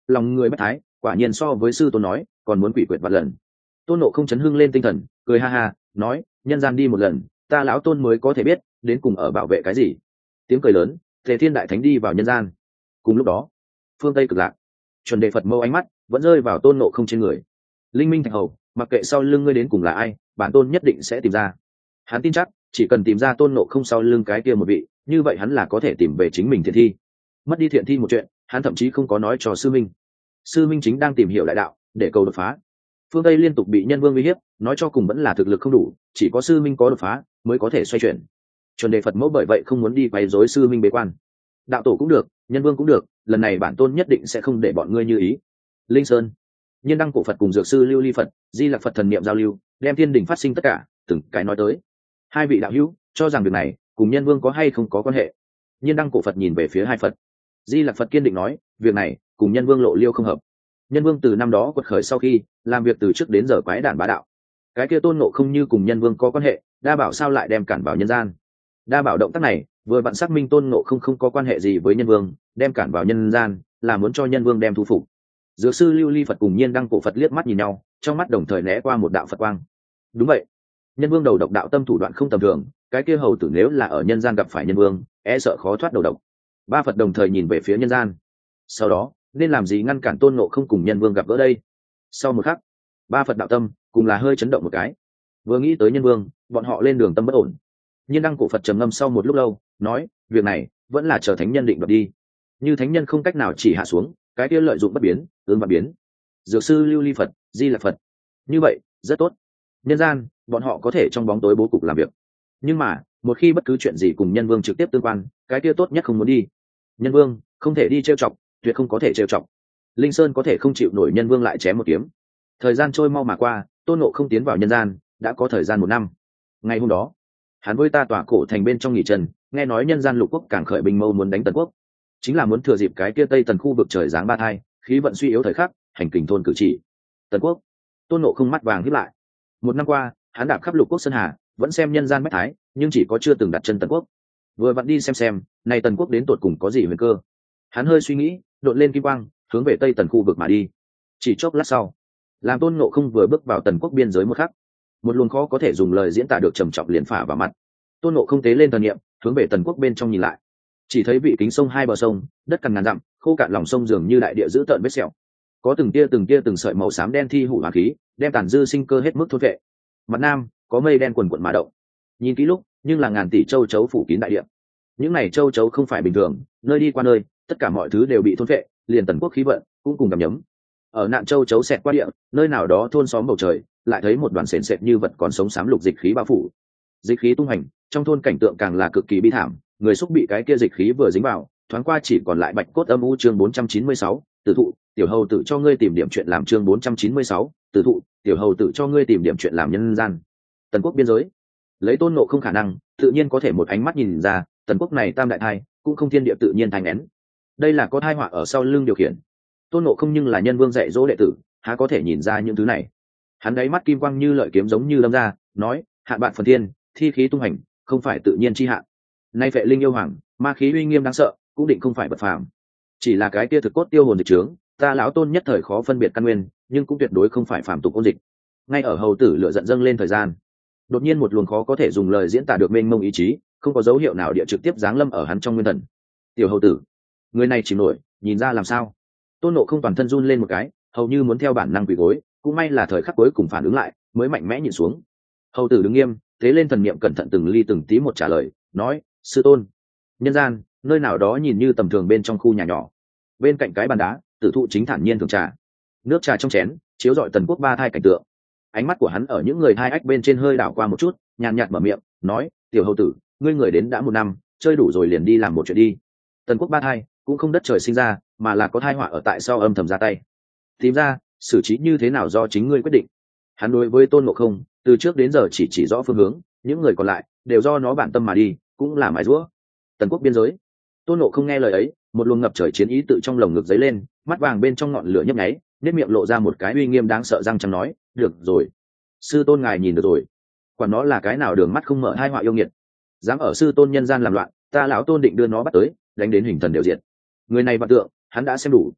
S1: lòng người bất thái, quả nhiên so với sư tôn nói còn muốn quỷ quyệt vạn lần. Tôn Ngộ Không chấn hưng lên tinh thần, cười ha ha nói, nhân gian đi một lần, ta lão tôn mới có thể biết đến cùng ở bảo vệ cái gì. Tiếng cười lớn, Tề Thiên Đại Thánh đi vào nhân gian. Cùng lúc đó, phương Tây Cực Lạc, chuẩn đề Phật mâu ánh mắt vẫn rơi vào Tôn Ngộ Không trên người. Linh Minh Thạch Hầu, mặc kệ sau lưng ngươi đến cùng là ai, bản tôn nhất định sẽ tìm ra. Hắn tin chắc chỉ cần tìm ra Tôn Ngộ Không sau lưng cái kia một vị, như vậy hắn là có thể tìm về chính mình thiện thi. Mất đi thiện thi một chuyện, hắn thậm chí không có nói cho sư minh. Sư minh chính đang tìm hiểu đại đạo để cầu đột phá. Phương Tây liên tục bị nhân vương uy hiếp, nói cho cùng vẫn là thực lực không đủ, chỉ có sư minh có đột phá mới có thể xoay chuyển. Chuẩn đề Phật mẫu bởi vậy không muốn đi quấy rối sư minh bế quan. Đạo tổ cũng được, nhân vương cũng được, lần này bản tôn nhất định sẽ không để bọn ngươi như ý. Linh Sơn, Nhiên Đăng cổ Phật cùng dược sư Lưu Ly Phật, Di Lặc Phật thần niệm giao lưu, đem thiên đình phát sinh tất cả, từng cái nói tới. Hai vị đạo hữu cho rằng việc này cùng nhân vương có hay không có quan hệ. Nhiên Đăng cổ Phật nhìn về phía hai Phật. Di Lặc Phật kiên định nói, việc này cùng nhân vương lộ liêu không hợp. Nhân vương từ năm đó quật khởi sau khi làm việc từ trước đến giờ quái đản bá đạo, cái kia Tôn Ngộ Không như cùng nhân vương có quan hệ, đa bảo sao lại đem cản vào nhân gian. Đa bảo động tác này vừa vặn xác minh Tôn Ngộ Không không có quan hệ gì với nhân vương, đem cản vào nhân gian là muốn cho nhân vương đem thu phục. Dược sư Lưu Ly Phật cùng Nhiên Đăng cổ Phật liếc mắt nhìn nhau, trong mắt đồng thời né qua một đạo Phật quang. Đúng vậy, nhân vương đầu độc đạo tâm thủ đoạn không tầm thường, cái kia hầu tử nếu là ở nhân gian gặp phải nhân vương, e sợ khó thoát đầu độc. Ba Phật đồng thời nhìn về phía nhân gian. Sau đó nên làm gì ngăn cản Tôn Ngộ Không cùng nhân vương gặp gỡ đây? Sau một khắc, ba Phật đạo tâm cùng là hơi chấn động một cái. Vừa nghĩ tới nhân vương, bọn họ lên đường tâm bất ổn. Nhiên Đăng cổ Phật trầm ngâm sau một lúc lâu, nói, việc này vẫn là chờ thánh nhân định đoạt đi. Như thánh nhân không cách nào chỉ hạ xuống, cái kia lợi dụng bất biến, ương và biến. Dược sư Lưu Ly Phật, Di Lặc Phật. Như vậy, rất tốt. Nhân gian, bọn họ có thể trong bóng tối bố cục làm việc. Nhưng mà, một khi bất cứ chuyện gì cùng nhân vương trực tiếp tương quan, cái kia tốt nhất không muốn đi. Nhân vương không thể đi trêu chọc, tuyệt không có thể trêu chọc. Linh Sơn có thể không chịu nổi nhân vương lại chém một kiếm. Thời gian trôi mau mà qua, Tôn Ngộ Không tiến vào nhân gian đã có thời gian một năm. Ngày hôm đó, hắn với ta tỏa cổ thành bên trong nghỉ chân, nghe nói nhân gian lục quốc càng khởi binh mâu muốn đánh Tần quốc, chính là muốn thừa dịp cái kia Tây Tần khu vực trời giáng ba thai, khí vận suy yếu thời khắc, hành kình thôn cử chỉ. Tần quốc. Tôn Ngộ Không mắt vàng híp lại. Một năm qua, hắn đạp khắp lục quốc sơn hà, vẫn xem nhân gian bách thái, nhưng chỉ có chưa từng đặt chân Tần quốc. Vừa vặn đi xem xem, này Tần quốc đến tột cùng có gì huyền cơ. Hắn hơi suy nghĩ, đột lên kim quang, hướng về Tây Tần khu vực mà đi. Chỉ chốc lát sau, làm Tôn Ngộ Không vừa bước vào Tần quốc biên giới một khắc, một luồng khó có thể dùng lời diễn tả được trầm trọng liền phả vào mặt. Tôn Ngộ Không tế lên thần niệm, hướng về Tần quốc bên trong nhìn lại, chỉ thấy vị kính sông hai bờ sông, đất cằn ngàn dặm, khô cạn lòng sông dường như đại địa giữ tợn vết sẹo, có từng tia từng tia từng sợi màu xám đen thi hủ hỏa khí, đem tàn dư sinh cơ hết mức thôn vệ. Mặt nam có mây đen quần quận mà động, nhìn kỹ lúc nhưng là ngàn tỷ châu chấu phủ kín đại địa. Những này châu chấu không phải bình thường, nơi đi qua nơi, tất cả mọi thứ đều bị thôn vệ, liền Tần quốc khí vận cũng cùng cảm nhấm. Ở nạn châu chấu xẹt qua địa, nơi nào đó thôn xóm bầu trời, lại thấy một đoàn sền sệt như vật còn sống xám lục dịch khí bao phủ. Dịch khí tung hành, trong thôn cảnh tượng càng là cực kỳ bi thảm, người xúc bị cái kia dịch khí vừa dính vào, thoáng qua chỉ còn lại bạch cốt âm u. Chương bốn trăm chín mươi sáu, tử thụ, tiểu hầu tử cho ngươi tìm điểm chuyện làm. Chương bốn trăm chín mươi sáu, tử thụ, tiểu hầu tử cho ngươi tìm điểm chuyện làm. Nhân gian, Tần quốc biên giới, lấy Tôn Ngộ Không khả năng, tự nhiên có thể một ánh mắt nhìn ra, Tần quốc này tam đại thai, cũng không thiên địa tự nhiên thành nén. Đây là có thai họa ở sau lưng điều khiển. Tôn Ngộ Không nhưng là nhân vương dạy dỗ đệ tử, há có thể nhìn ra những thứ này. Hắn đáy mắt kim quang như lợi kiếm giống như lâm ra, nói, hạn bạn phần thiên, thi khí tung hành, không phải tự nhiên chi hạn. Nay vệ linh yêu hoàng, ma khí uy nghiêm đáng sợ, cũng định không phải vật phàm. Chỉ là cái kia thực cốt tiêu hồn dịch trướng, ta lão Tôn nhất thời khó phân biệt căn nguyên, nhưng cũng tuyệt đối không phải phàm tục ôn dịch. Ngay ở hầu tử lửa giận dâng lên thời gian, đột nhiên một luồng khó có thể dùng lời diễn tả được mênh mông ý chí, không có dấu hiệu nào địa trực tiếp giáng lâm ở hắn trong nguyên thần. Tiểu hầu tử, người này chìm nổi, nhìn ra làm sao? Tôn Ngộ Không toàn thân run lên một cái, hầu như muốn theo bản năng quỳ gối, cũng may là thời khắc cuối cùng phản ứng lại, mới mạnh mẽ nhìn xuống. Hầu tử đứng nghiêm, thế lên thần niệm cẩn thận từng ly từng tí một trả lời, nói, sư tôn, nhân gian nơi nào đó nhìn như tầm thường bên trong khu nhà nhỏ, bên cạnh cái bàn đá, tử thụ chính thản nhiên thưởng trà, nước trà trong chén chiếu rọi Tần quốc ba thai cảnh tượng. Ánh mắt của hắn ở những người hai ách bên trên hơi đảo qua một chút, nhàn nhạt mở miệng, nói, tiểu hầu tử, ngươi người đến đã một năm, chơi đủ rồi liền đi làm một chuyện đi. Tần quốc ba thai cũng không đất trời sinh ra, mà là có thai họa ở tại sau âm thầm ra tay, tìm ra xử trí như thế nào do chính ngươi quyết định. Hắn đối với Tôn Ngộ Không từ trước đến giờ chỉ chỉ rõ phương hướng, những người còn lại đều do nó bản tâm mà đi, cũng là mãi rũa. Tần quốc biên giới, Tôn Ngộ Không nghe lời ấy, một luồng ngập trời chiến ý tự trong lồng ngực dấy lên, mắt vàng bên trong ngọn lửa nhấp nháy, nét miệng lộ ra một cái uy nghiêm đáng sợ răng trắng, nói, được rồi, sư tôn ngài nhìn được rồi, quả nó là cái nào đường mắt không mở hai họa yêu nghiệt, dám ở sư tôn nhân gian làm loạn, ta lão Tôn định đưa nó bắt tới, đánh đến hình thần đều diệt. Người này vạn tượng hắn đã xem đủ.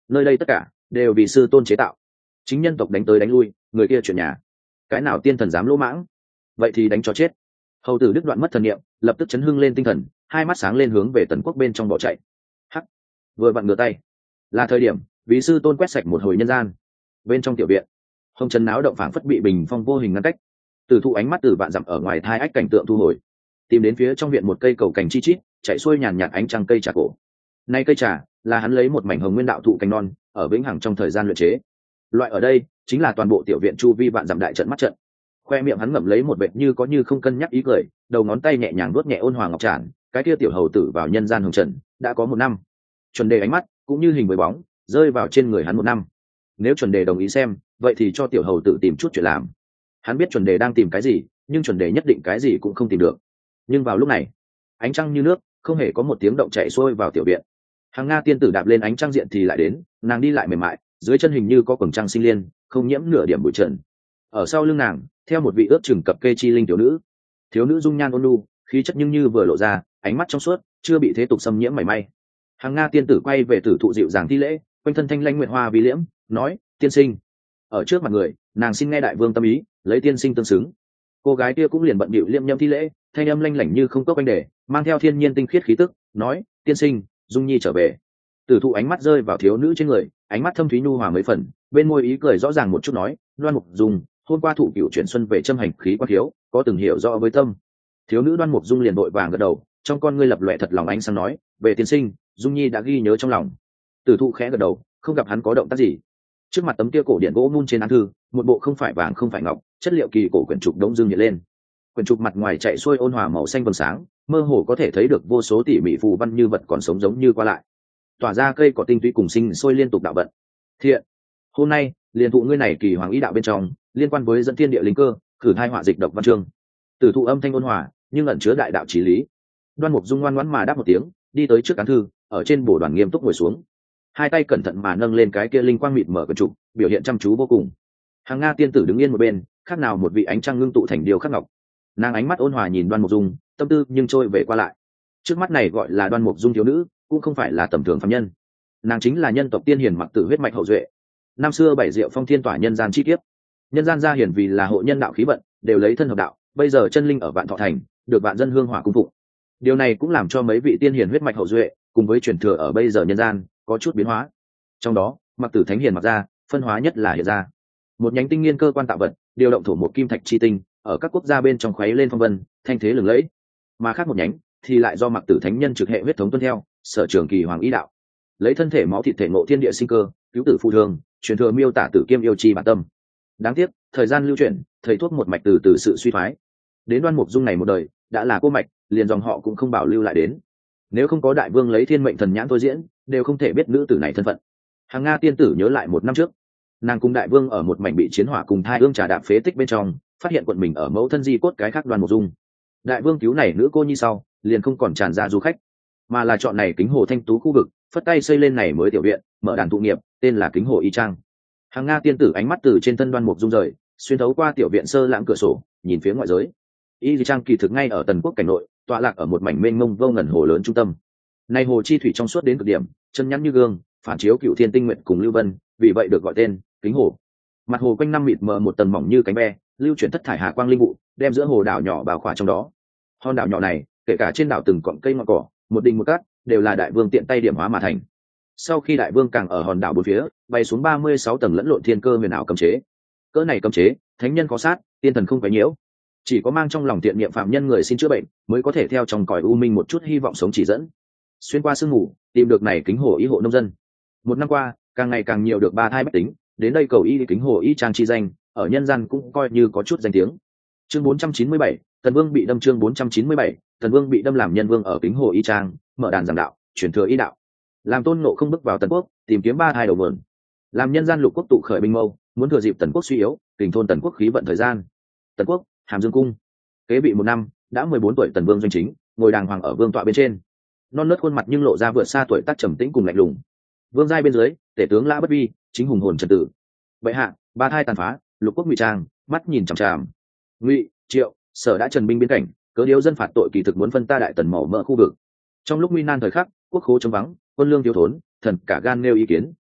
S1: nơi đây tất cả đều vì sư tôn chế tạo, chính nhân tộc đánh tới đánh lui, người kia chuyện nhà, cái nào tiên thần dám lỗ mãng, vậy thì đánh cho chết. Hầu tử đứt đoạn mất thần niệm, lập tức chấn hưng lên tinh thần, hai mắt sáng lên hướng về Tần Quốc bên trong bỏ chạy. Hắc, vừa vặn ngửa tay, là thời điểm vì sư tôn quét sạch một hồi nhân gian. Bên trong tiểu viện, hồng trần náo động phảng phất bị bình phong vô hình ngăn cách. Tử thụ ánh mắt từ vạn dặm ở ngoài thai ách cảnh tượng thu hồi, tìm đến phía trong viện một cây cầu cành chi chít chạy xuôi nhàn nhạt ánh trăng cây trà cổ. Nay cây trà là hắn lấy một mảnh hồng nguyên đạo thụ cành non ở vĩnh hằng trong thời gian luyện chế. Loại ở đây chính là toàn bộ tiểu viện chu vi vạn dặm đại trận mắt trận. Khoe miệng hắn ngậm lấy một vệt như có như không cân nhắc ý cười, đầu ngón tay nhẹ nhàng vuốt nhẹ ôn hòa ngọc tràn, cái kia tiểu hầu tử vào nhân gian hồng trần đã có một năm. Chuẩn đề ánh mắt cũng như hình với bóng rơi vào trên người hắn một năm. Nếu chuẩn đề đồng ý xem, vậy thì cho tiểu hầu tử tìm chút chuyện làm. Hắn biết chuẩn đề đang tìm cái gì, nhưng chuẩn đề nhất định cái gì cũng không tìm được. Nhưng vào lúc này, ánh trăng như nước, không hề có một tiếng động chạy xuôi vào tiểu viện. Hàng Nga tiên tử đạp lên ánh trăng diện thì lại đến, nàng đi lại mềm mại, dưới chân hình như có quầng trăng sinh liên, không nhiễm nửa điểm bụi trần. Ở sau lưng nàng, theo một vị ước chừng cập kê chi linh tiểu nữ. Thiếu nữ dung nhan ôn nhu, khí chất nhưng như vừa lộ ra, ánh mắt trong suốt, chưa bị thế tục xâm nhiễm mảy may. Hàng Nga tiên tử quay về tử thụ dịu dàng thi lễ, quanh thân thanh lanh nguyệt hoa vi liễm, nói: "Tiên sinh." Ở trước mặt người, nàng xin nghe đại vương tâm ý, lấy tiên sinh tương xứng. Cô gái kia cũng liền bận bịu liêm nhâm thi lễ, thanh âm lanh lảnh như không cốc quanh đề, mang theo thiên nhiên tinh khiết khí tức, nói: "Tiên sinh, Dung Nhi trở về." Tử thụ ánh mắt rơi vào thiếu nữ trên người, ánh mắt thâm thúy nhu hòa mấy phần, bên môi ý cười rõ ràng một chút, nói: "Đoan Mục Dung, hôm qua thụ cửu chuyển xuân về châm hành khí quan thiếu, có từng hiểu rõ với tâm." Thiếu nữ Đoan Mục Dung liền đội vàng gật đầu, trong con ngươi lập lòe thật lòng ánh sáng, nói: "Về tiên sinh, Dung Nhi đã ghi nhớ trong lòng." Tử thụ khẽ gật đầu, không gặp hắn có động tác gì. Trước mặt tấm kia cổ điển gỗ mun trên án thư, một bộ không phải vàng không phải ngọc, chất liệu kỳ cổ quyển trục đống dương hiện lên. Quyển trục mặt ngoài chạy xuôi ôn hòa màu xanh vầng sáng, mơ hồ có thể thấy được vô số tỉ mỉ phù văn như vật còn sống giống như qua lại, tỏa ra cây cỏ tinh túy cùng sinh sôi liên tục đạo vận. Thiện, hôm nay liền thụ ngươi này kỳ hoàng ý đạo bên trong, liên quan với dẫn thiên địa linh cơ, cử hai họa dịch độc văn chương. Tử thụ âm thanh ôn hòa, nhưng ẩn chứa đại đạo chí lý. Đoan Mục Dung ngoan ngoãn mà đáp một tiếng, đi tới trước án thư, ở trên bồ đoàn nghiêm túc ngồi xuống, hai tay cẩn thận mà nâng lên cái kia linh quang mịt mở quyển trục, biểu hiện chăm chú vô cùng. Hàng Nga tiên tử đứng yên một bên, khác nào một vị ánh trăng ngưng tụ thành điều khắc ngọc. Nàng ánh mắt ôn hòa nhìn Đoan Mục Dung, tâm tư nhưng trôi về qua lại. Trước mắt này gọi là Đoan Mục Dung thiếu nữ, cũng không phải là tầm thường phàm nhân. Nàng chính là nhân tộc tiên hiền mặc tử huyết mạch hậu duệ. Năm xưa bảy diệu phong thiên tỏa nhân gian chi kiếp, nhân gian gia hiển vì là hộ nhân đạo khí vận, đều lấy thân hợp đạo, bây giờ chân linh ở Vạn Thọ thành, được vạn dân hương hỏa cung phụng. Điều này cũng làm cho mấy vị tiên hiền huyết mạch hậu duệ, cùng với truyền thừa ở bây giờ nhân gian, có chút biến hóa. Trong đó, mặc tử thánh hiền mặc ra, phân hóa nhất là hiện ra một nhánh tinh nghiên cơ quan tạo vật, điều động thổ một kim thạch chi tinh, ở các quốc gia bên trong khuấy lên phong vân, thanh thế lừng lẫy. Mà khác một nhánh thì lại do mặc tử thánh nhân trực hệ huyết thống tuân theo, sở trường kỳ hoàng ý đạo, lấy thân thể máu thịt thể ngộ thiên địa sinh cơ, cứu tử phụ thương, truyền thừa miêu tả tử kiêm yêu chi bản tâm. Đáng tiếc thời gian lưu chuyển, thầy thuốc một mạch từ từ sự suy thoái, đến Đoan Mục Dung này một đời đã là cô mạch, liền dòng họ cũng không bảo lưu lại đến. Nếu không có đại vương lấy thiên mệnh thần nhãn thôi diễn, đều không thể biết nữ tử này thân phận. Hàng Nga tiên tử nhớ lại một năm trước, nàng cùng đại vương ở một mảnh bị chiến hỏa cùng thai ương trà đạp phế tích bên trong, phát hiện quận mình ở mẫu thân di cốt cái khác Đoan Mục Dung. Đại vương cứu này nữ cô nhi sau, liền không còn tràn ra du khách, mà là chọn này Kính Hồ Thanh Tú khu vực, phất tay xây lên này mới tiểu viện, mở đàn tụ nghiệp, tên là Kính Hồ Y Trang. Hàng Nga tiên tử ánh mắt từ trên thân Đoan Mục Dung rời, xuyên thấu qua tiểu viện sơ lãng cửa sổ, nhìn phía ngoại giới. Y Trang kỳ thực ngay ở Tần Quốc cảnh nội, tọa lạc ở một mảnh mênh mông vô ngần hồ lớn trung tâm. Này hồ chi thủy trong suốt đến cực điểm, chân nhắn như gương, phản chiếu cựu thiên tinh nguyện cùng lưu vân, vì vậy được gọi tên Kính Hồ. Mặt hồ quanh năm mịt mờ một tầng mỏng như cánh ve, lưu chuyển thất thải hà quang linh vụ, đem giữa hồ đảo nhỏ bao khỏa trong đó. Hòn đảo nhỏ này, kể cả trên đảo từng cọng cây ngọn cỏ, một đình một cát, đều là đại vương tiện tay điểm hóa mà thành. Sau khi đại vương càng ở hòn đảo bốn phía, bay xuống ba mươi sáu tầng lẫn lộn thiên cơ huyền ảo cấm chế. Cỡ này cấm chế, thánh nhân có sát, tiên thần không phải nhiễu. Chỉ có mang trong lòng thiện niệm phạm nhân người xin chữa bệnh, mới có thể theo trong cõi u minh một chút hy vọng sống chỉ dẫn. Xuyên qua sương mù, tìm được này Kính Hồ y hộ nông dân. Một năm qua, càng ngày càng nhiều được ba thai bách tính, đến đây cầu y Kính Hồ y Trang chi danh, ở nhân gian cũng coi như có chút danh tiếng. Chương bốn trăm chín mươi bảy, Tần Vương bị đâm chương bốn trăm chín mươi bảy, Tần Vương bị đâm làm nhân vương ở Kính Hồ y Trang, mở đàn giảng đạo, truyền thừa y đạo. Làm Tôn Ngộ không bước vào Tần Quốc, tìm kiếm ba thai đầu vườn. Làm nhân gian lục quốc tụ khởi binh mâu, muốn thừa dịp Tần Quốc suy yếu, kình thôn Tần Quốc khí vận thời gian. Tần Quốc, Hàm Dương cung. Kế bị một năm, đã mười bốn tuổi Tần Vương doanh chính, ngồi đàng hoàng ở vương tọa bên trên. Non nớt khuôn mặt nhưng lộ ra vượt xa tuổi tác trầm tĩnh cùng lạnh lùng. Vương giai bên dưới, tể tướng Lã Bất Vi, chính hùng hồn trần tử. Bệ hạ, ba thai tàn phá, lục quốc ngụy trang, mắt nhìn chằm chằm. Ngụy, Triệu, Sở đã trần binh biên cảnh, cớ điếu dân phạt tội kỳ thực muốn phân ta đại Tần mỏ mỡ khu vực. Trong lúc nguy nan thời khắc, quốc khố trống vắng, quân lương thiếu thốn, thần cả gan nêu ý kiến,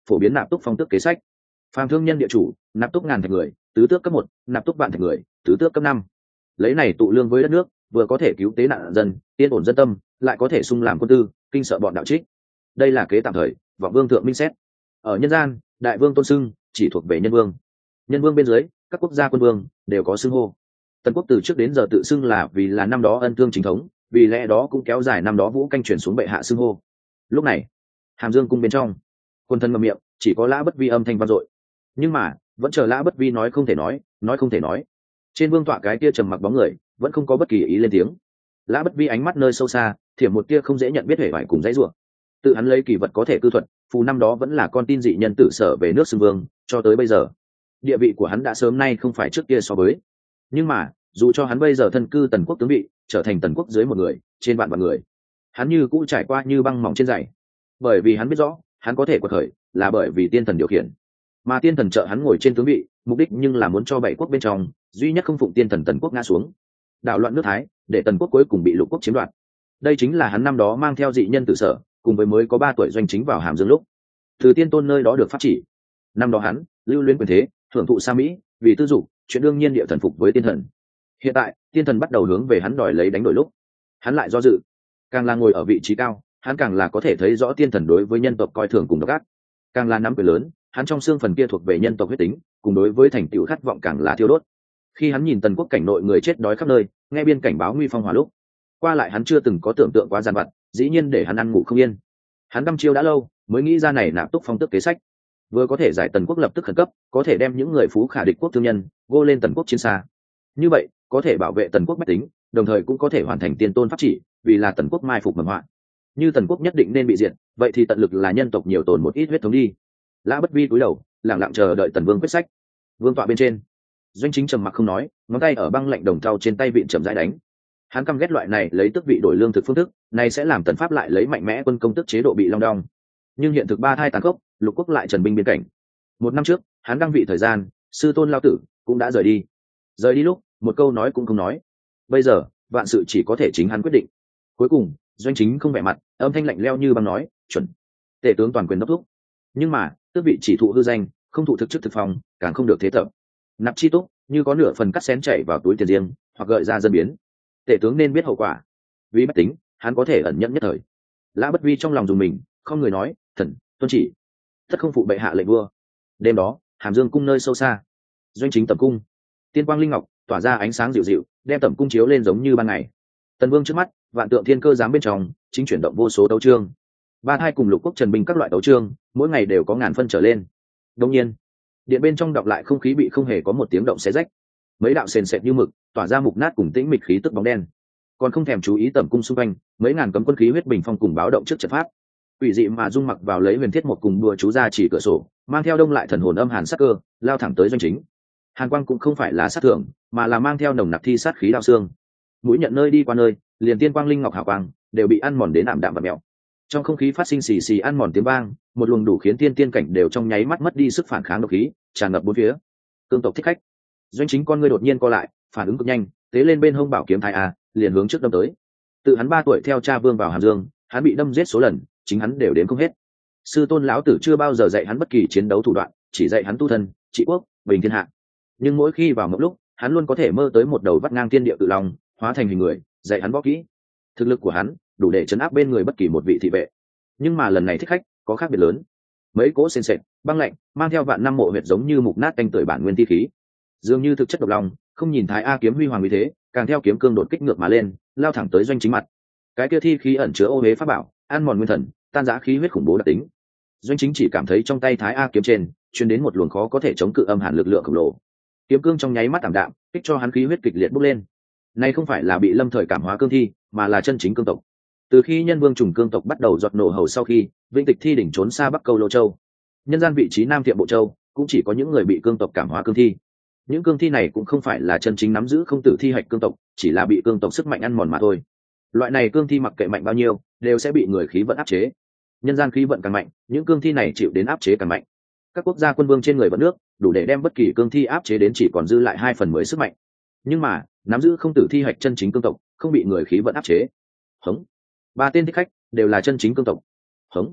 S1: phổ biến nạp túc phong tước kế sách. Phàm thương nhân địa chủ, nạp túc ngàn thạch người, tứ tước cấp một, nạp túc vạn thạch người, tứ tước cấp năm. Lấy này tụ lương với đất nước, vừa có thể cứu tế nạn dân, yên ổn dân tâm, lại có thể sung làm quân tư, kinh sợ bọn đạo trích. Đây là kế tạm thời, vọng vương thượng minh xét. Ở nhân gian, đại vương tôn xưng chỉ thuộc về nhân vương. Nhân vương bên dưới, các quốc gia quân vương đều có xưng hô. Tần quốc từ trước đến giờ tự xưng là vì là năm đó ân thương chính thống, vì lẽ đó cũng kéo dài năm đó vũ canh chuyển xuống bệ hạ xưng hô. Lúc này, Hàm Dương cung bên trong, quân thân ngậm miệng, chỉ có Lã Bất Vi âm thanh vang dội. Nhưng mà, vẫn chờ Lã Bất Vi nói không thể nói, nói không thể nói. Trên vương tọa cái kia trầm mặc bóng người, vẫn không có bất kỳ ý lên tiếng. Lã Bất Vi ánh mắt nơi sâu xa, thiểm một kia không dễ nhận biết hề vải cùng dãy rủa. Tự hắn lấy kỳ vật có thể cư thuật, phù năm đó vẫn là con tin dị nhân tử sở về nước xưng vương, cho tới bây giờ, địa vị của hắn đã sớm nay không phải trước kia so với. Nhưng mà, dù cho hắn bây giờ thân cư Tần quốc tướng vị, trở thành Tần quốc dưới một người, trên vạn vạn người, hắn như cũ trải qua như băng mỏng trên giày. Bởi vì hắn biết rõ, hắn có thể quật khởi, là bởi vì tiên thần điều khiển. Mà tiên thần trợ hắn ngồi trên tướng vị, mục đích nhưng là muốn cho bảy quốc bên trong, duy nhất không phụng tiên thần Tần quốc ngã xuống, đảo loạn nước Thái, để Tần quốc cuối cùng bị Lục quốc chiếm đoạt. Đây chính là hắn năm đó mang theo dị nhân tử sở, cùng với mới có ba tuổi doanh chính vào Hàm Dương lúc, từ tiên tôn nơi đó được phát chỉ. Năm đó hắn lưu luyến quyền thế, thưởng thụ sa mỹ, vì tư dục, chuyện đương nhiên địa thần phục với tiên thần. Hiện tại, tiên thần bắt đầu hướng về hắn đòi lấy đánh đổi lúc, hắn lại do dự. Càng là ngồi ở vị trí cao, hắn càng là có thể thấy rõ tiên thần đối với nhân tộc coi thường cùng độc ác. Càng là nắm quyền lớn, hắn trong xương phần kia thuộc về nhân tộc huyết tính, cùng đối với thành tựu khát vọng càng là thiêu đốt. Khi hắn nhìn Tần quốc cảnh nội người chết đói khắp nơi, nghe biên cảnh báo nguy phong hỏa lúc, qua lại hắn chưa từng có tưởng tượng quá gian vặt, dĩ nhiên để hắn ăn ngủ không yên. Hắn đăm chiêu đã lâu, mới nghĩ ra này nạp túc phong tước kế sách, vừa có thể giải Tần quốc lập tức khẩn cấp, có thể đem những người phú khả địch quốc thương nhân vô lên Tần quốc chiến xa. Như vậy, có thể bảo vệ Tần quốc bách tính, đồng thời cũng có thể hoàn thành tiên tôn pháp chỉ, vì là Tần quốc mai phục mầm họa. Như Tần quốc nhất định nên bị diệt, vậy thì tận lực là nhân tộc nhiều tồn một ít huyết thống đi. Lã Bất Vi cúi đầu, lặng lặng chờ đợi Tần vương quyết sách. Vương tọa bên trên, doanh chính trầm mặc không nói, ngón tay ở băng lạnh đồng trao trên tay vịn chậm rãi đánh. Hắn căm ghét loại này lấy tước vị đổi lương thực phương thức, này sẽ làm Tần pháp lại lấy mạnh mẽ quân công tức chế độ bị long đong. Nhưng hiện thực ba thai tàn khốc, Lục quốc lại trần binh biên cảnh. Một năm trước, hắn đăng vị thời gian, sư tôn Lao Tử cũng đã rời đi. Rời đi lúc, một câu nói cũng không nói. Bây giờ, vạn sự chỉ có thể chính hắn quyết định. Cuối cùng, doanh chính không vẻ mặt, âm thanh lạnh lẽo như băng nói, chuẩn. Tể tướng toàn quyền đốc thúc. Nhưng mà, tước vị chỉ thụ hư danh, không thụ thực chức thực phòng, càng không được thế tập. Nạp chi túc, như có nửa phần cắt xén chảy vào túi tiền riêng, hoặc gợi ra dân biến. Tể tướng nên biết hậu quả. Vì bách tính, hắn có thể ẩn nhẫn nhất thời. Lã Bất Vi trong lòng dùng mình, không người nói, thần tuân chỉ, tất không phụ bệ hạ lệnh vua. Đêm đó, Hàm Dương cung nơi sâu xa, doanh chính tẩm cung, tiên quang linh ngọc tỏa ra ánh sáng dịu dịu, đem tẩm cung chiếu lên giống như ban ngày. Tần vương trước mắt, vạn tượng thiên cơ giám bên trong, chính chuyển động vô số đấu chương. Ba thai cùng Lục quốc trần binh các loại đấu chương, mỗi ngày đều có ngàn phân trở lên. Đương nhiên, điện bên trong đọc lại không khí bị không hề có một tiếng động xé rách. Mấy đạo sền sệt như mực, tỏa ra mục nát cùng tĩnh mịch khí tức bóng đen. Còn không thèm chú ý tẩm cung xung quanh, mấy ngàn cấm quân khí huyết bình phong cùng báo động trước trận pháp. Quỷ dị mà dung mặc vào lấy huyền thiết một cùng đùa chú ra chỉ cửa sổ, mang theo đông lại thần hồn âm hàn sát cơ, lao thẳng tới doanh chính. Hàn quang cũng không phải là sát thưởng, mà là mang theo nồng nặc thi sát khí đao xương. Mũi nhận nơi đi qua nơi, liền tiên quang linh ngọc hào quang đều bị ăn mòn đến ảm đạm và mèo. Trong không khí phát sinh xì xì ăn mòn tiếng vang, một luồng đủ khiến tiên tiên cảnh đều trong nháy mắt mất đi sức phản kháng độc khí, tràn ngập bốn phía. Cương tộc thích khách. Doanh chính con ngươi đột nhiên co lại, phản ứng cực nhanh, tế lên bên hông bảo kiếm thái a, liền hướng trước đâm tới. Tự hắn ba tuổi theo cha vương vào Hàm Dương, hắn bị đâm giết số lần, chính hắn đều đến không hết. Sư tôn lão tử chưa bao giờ dạy hắn bất kỳ chiến đấu thủ đoạn, chỉ dạy hắn tu thân, trị quốc, bình thiên hạ. Nhưng mỗi khi vào một lúc, hắn luôn có thể mơ tới một đầu vắt ngang thiên địa tự long, hóa thành hình người, dạy hắn võ kỹ. Thực lực của hắn đủ để chấn áp bên người bất kỳ một vị thị vệ. Nhưng mà lần này thích khách có khác biệt lớn. Mấy cỗ sền sệt, băng lạnh, mang theo vạn năm mộ huyệt giống như mục nát canh tưởi bản nguyên thi khí. Dường như thực chất độc long, không nhìn thái a kiếm huy hoàng như thế, càng theo kiếm cương đột kích ngược mà lên, lao thẳng tới doanh chính mặt. Cái kia thi khí ẩn chứa ô hế pháp bảo, ăn mòn nguyên thần, tan rã khí huyết khủng bố đặc tính. Doanh chính chỉ cảm thấy trong tay thái a kiếm trên truyền đến một luồng khó có thể chống cự âm hàn lực lượng khổng lồ. Kiếm cương trong nháy mắt tạm đạm, kích cho hắn khí huyết kịch liệt bốc lên. Này không phải là bị lâm thời cảm hóa cương thi, mà là chân chính cương tộc. Từ khi nhân vương trùng cương tộc bắt đầu giọt nổ hầu sau khi, vĩnh tịch thi đỉnh trốn xa bắc câu lô châu, nhân gian vị trí nam thiệm bộ châu, cũng chỉ có những người bị cương tộc cảm hóa cương thi. Những cương thi này cũng không phải là chân chính nắm giữ không tử thi hạch cương tộc, chỉ là bị cương tộc sức mạnh ăn mòn mà thôi. Loại này cương thi mặc kệ mạnh bao nhiêu, đều sẽ bị người khí vận áp chế. Nhân gian khí vận càng mạnh, những cương thi này chịu đến áp chế càng mạnh. Các quốc gia quân vương trên người vận nước, đủ để đem bất kỳ cương thi áp chế đến chỉ còn dư lại hai phần mười sức mạnh. Nhưng mà, nắm giữ không tử thi hạch chân chính cương tộc, không bị người khí vận áp chế. Hống. Ba tên thích khách đều là chân chính cương tộc. Hống.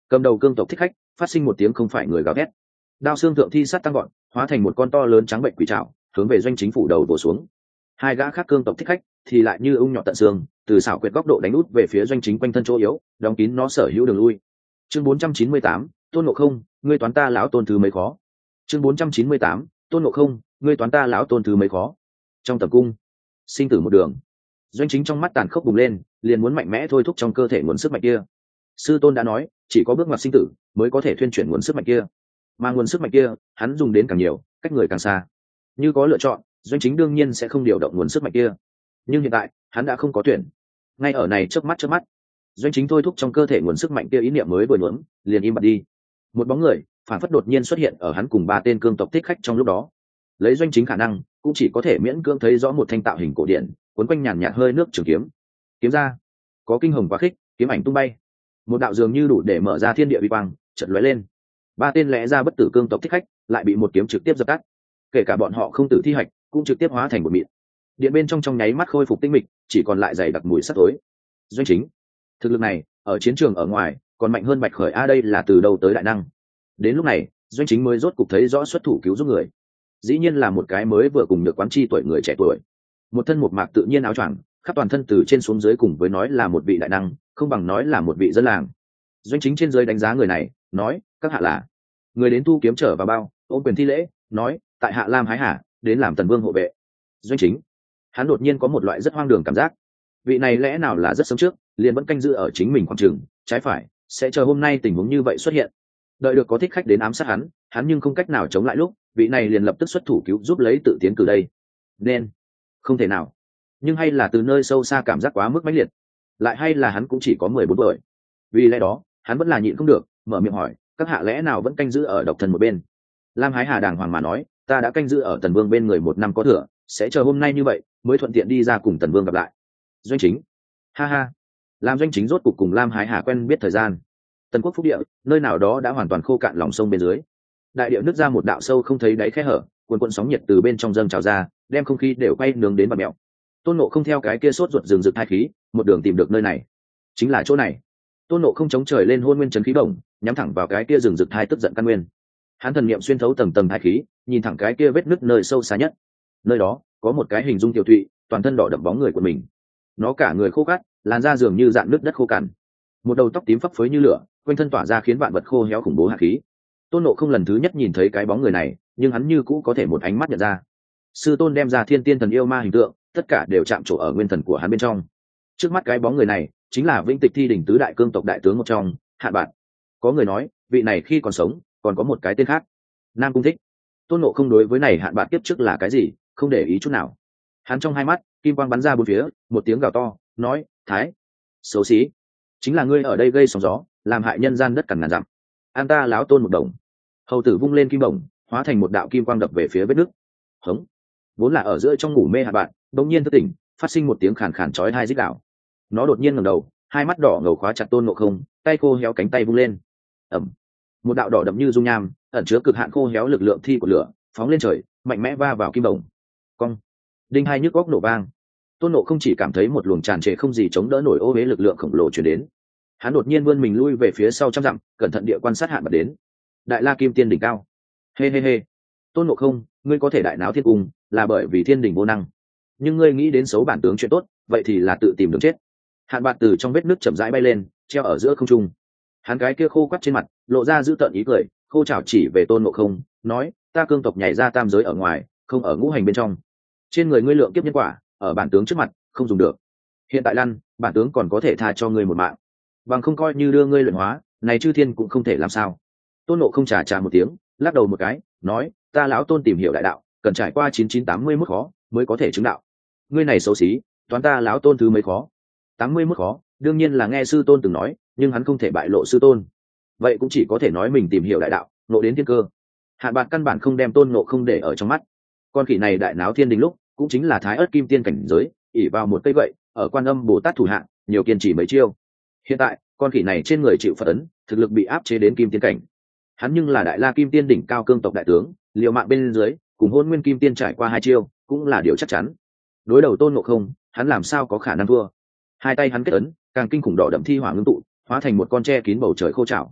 S1: cầm đầu cương tộc thích khách phát sinh một tiếng không phải người gào thét, đao xương thượng thi sát tăng gọn, hóa thành một con to lớn trắng bệnh quỷ trảo hướng về doanh chính phủ đầu vồ xuống. Hai gã khác cương tộc thích khách thì lại như ung nhọn tận xương, từ xảo quyệt góc độ đánh út về phía doanh chính quanh thân chỗ yếu, đóng kín nó sở hữu đường lui. Chương bốn trăm chín mươi tám, Tôn Ngộ Không, ngươi toán ta lão tôn thứ mấy khó. Chương bốn trăm chín mươi tám, Tôn Ngộ Không, ngươi toán ta lão tôn thứ mấy khó. Trong tập cung, sinh tử một đường. Doanh chính trong mắt tàn khốc bùng lên, liền muốn mạnh mẽ thôi thúc trong cơ thể nguồn sức mạnh kia. Sư tôn đã nói, chỉ có bước ngoặt sinh tử mới có thể thuyên chuyển nguồn sức mạnh kia, mà nguồn sức mạnh kia hắn dùng đến càng nhiều, cách người càng xa. Như có lựa chọn, doanh chính đương nhiên sẽ không điều động nguồn sức mạnh kia, nhưng hiện tại hắn đã không có tuyển. Ngay ở này chớp mắt chớp mắt, doanh chính thôi thúc trong cơ thể nguồn sức mạnh kia, ý niệm mới vừa nhuốm liền im bặt đi. Một bóng người phản phất đột nhiên xuất hiện ở hắn cùng ba tên cương tộc thích khách trong lúc đó. Lấy doanh chính khả năng, cũng chỉ có thể miễn cưỡng thấy rõ một thanh tạo hình cổ điển cuốn quanh nhàn nhạt hơi nước trường kiếm. Kiếm ra, có kinh hồng quá khích, kiếm ảnh tung bay, một đạo dường như đủ để mở ra thiên địa uy quang chợt lóe lên. Ba tên lẽ ra bất tử cương tộc thích khách lại bị một kiếm trực tiếp dập tắt, kể cả bọn họ không tử thi hạch cũng trực tiếp hóa thành một mịn. Điện bên trong trong nháy mắt khôi phục tinh mịch, chỉ còn lại dày đặc mùi sắt tối. Doanh chính, thực lực này ở chiến trường ở ngoài còn mạnh hơn Bạch Khởi a, đây là từ đâu tới đại năng? Đến lúc này doanh chính mới rốt cục thấy rõ xuất thủ cứu giúp người, dĩ nhiên là một cái mới vừa cùng được quán chi tuổi người trẻ tuổi, một thân một mạc tự nhiên áo choàng khắp toàn thân từ trên xuống dưới, cùng với nói là một vị đại năng không bằng nói là một vị dân làng. Doanh chính trên dưới đánh giá người này, nói: các hạ là người đến thu kiếm trở vào bao, ôm quyền thi lễ, nói: tại hạ Lam Hái Hà, đến làm Tần Vương hộ vệ. Doanh chính, hắn đột nhiên có một loại rất hoang đường cảm giác, vị này lẽ nào là rất sớm trước liền vẫn canh giữ ở chính mình khoảng trường trái phải, sẽ chờ hôm nay tình huống như vậy xuất hiện, đợi được có thích khách đến ám sát hắn, hắn nhưng không cách nào chống lại lúc vị này liền lập tức xuất thủ cứu giúp lấy tự tiến cử đây. Nên không thể nào, nhưng hay là từ nơi sâu xa cảm giác quá mức mãnh liệt, lại hay là hắn cũng chỉ có mười bốn tuổi, vì lẽ đó hắn vẫn là nhịn không được mở miệng hỏi: các hạ lẽ nào vẫn canh giữ ở độc thần một bên? Lam Hái Hà đàng hoàng mà nói: ta đã canh giữ ở Tần Vương bên người một năm có thừa, sẽ chờ hôm nay như vậy mới thuận tiện đi ra cùng Tần Vương gặp lại. Doanh chính, ha ha. Làm doanh chính rốt cục cùng Lam Hái Hà quen biết thời gian, Tần quốc phúc địa nơi nào đó đã hoàn toàn khô cạn lòng sông bên dưới, đại địa nứt ra một đạo sâu không thấy đáy khe hở, cuồn cuộn sóng nhiệt từ bên trong dâng trào ra, đem không khí đều quay nướng đến bạt mèo. Tôn Ngộ không theo cái kia sốt ruột rừng rực thai khí, một đường tìm được nơi này, chính là chỗ này. Tôn Ngộ không chống trời lên hôn nguyên trấn khí bổng, nhắm thẳng vào cái kia rừng rực thai tức giận căn nguyên. Hắn thần niệm xuyên thấu tầng tầng thai khí, nhìn thẳng cái kia vết nứt nơi sâu xa nhất. Nơi đó có một cái hình dung tiểu thụy, toàn thân đỏ đậm bóng người của mình. Nó cả người khô cát, làn da dường như dạn nứt đất khô cằn, một đầu tóc tím phấp phới như lửa, quanh thân tỏa ra khiến vạn vật khô héo khủng bố hạt khí. Tôn Ngộ không lần thứ nhất nhìn thấy cái bóng người này, nhưng hắn như cũ có thể một ánh mắt nhận ra. Sư tôn đem ra thiên tiên thần yêu ma hình tượng, tất cả đều chạm trổ ở nguyên thần của hắn bên trong. Trước mắt cái bóng người này chính là Vĩnh Tịch Thi đỉnh tứ đại cương tộc đại tướng một trong, Hạn Bạt. Có người nói vị này khi còn sống còn có một cái tên khác, Nam Cung Thích. Tôn Ngộ không đối với này Hạn Bạt kiếp trước là cái gì không để ý chút nào. Hắn trong hai mắt kim quang bắn ra bốn phía, một tiếng gào to nói: thái xấu xí, chính là ngươi ở đây gây sóng gió, làm hại nhân gian đất cằn ngàn dặm, an ta láo tôn một đồng. Hầu tử vung lên kim đồng, hóa thành một đạo kim quang đập về phía vết nước. Hống. Vốn là ở giữa trong ngủ mê Hạn Bạt đột nhiên thức tỉnh, phát sinh một tiếng khàn khàn chói tai rít gào. Nó đột nhiên ngẩng đầu, hai mắt đỏ ngầu khóa chặt Tôn Ngộ không, tay khô héo cánh tay vung lên. Ầm. Một đạo đỏ đậm như dung nham, ẩn chứa cực hạn khô héo lực lượng thi của lửa, phóng lên trời, mạnh mẽ va vào kim đồng. Cong. Đinh hai nhức óc nổ vang. Tôn Ngộ không chỉ cảm thấy một luồng tràn trề không gì chống đỡ nổi ô uế lực lượng khổng lồ truyền đến. Hắn đột nhiên vươn mình lui về phía sau trăm dặm, cẩn thận địa quan sát Hạn Bạt đến. Đại La Kim Tiên đỉnh cao. Hê hê hê. Tôn Ngộ không, ngươi có thể đại náo thiên cung, là bởi vì thiên đình vô năng, nhưng ngươi nghĩ đến xấu bản tướng chuyện tốt, vậy thì là tự tìm đường chết. Hạn Bạt từ trong vết nước chậm rãi bay lên, treo ở giữa không trung. Hắn cái kia khô quắt trên mặt lộ ra dữ tợn ý cười, khô chảo chỉ về Tôn Ngộ không, nói: ta cương tộc nhảy ra tam giới ở ngoài, không ở ngũ hành bên trong. Trên người ngươi lượng kiếp nhân quả, ở bản tướng trước mặt không dùng được. Hiện tại lăn, bản tướng còn có thể tha cho ngươi một mạng, bằng không coi như đưa ngươi luyện hóa, này chư thiên cũng không thể làm sao. Tôn Ngộ không trà trà một tiếng, lắc đầu một cái, nói: ta lão Tôn tìm hiểu đại đạo, cần trải qua chín chín tám mươi mốt khó mới có thể chứng đạo. Ngươi này xấu xí, toán ta lão Tôn thứ mấy khó? Tám mươi mốt khó, đương nhiên là nghe sư tôn từng nói, nhưng hắn không thể bại lộ sư tôn, vậy cũng chỉ có thể nói mình tìm hiểu đại đạo, nộ đến thiên cơ. Hạn Bạt căn bản không đem Tôn Ngộ không để ở trong mắt. Con khỉ này đại náo thiên đình lúc cũng chính là thái ớt kim tiên cảnh giới, ỉ vào một cây gậy, ở Quan Âm Bồ Tát thủ hạ, nhiều kiên trì mấy chiêu. Hiện tại con khỉ này trên người chịu phật ấn, thực lực bị áp chế đến kim tiên cảnh. Hắn nhưng là đại la kim tiên đỉnh cao cương tộc đại tướng, liều mạng bên dưới cùng hôn nguyên kim tiên trải qua hai chiêu cũng là điều chắc chắn. Đối đầu Tôn Ngộ không, hắn làm sao có khả năng thua. Hai tay hắn kết ấn, càng kinh khủng đỏ đậm thi hỏa ngưng tụ, hóa thành một con tre kín bầu trời khô chảo.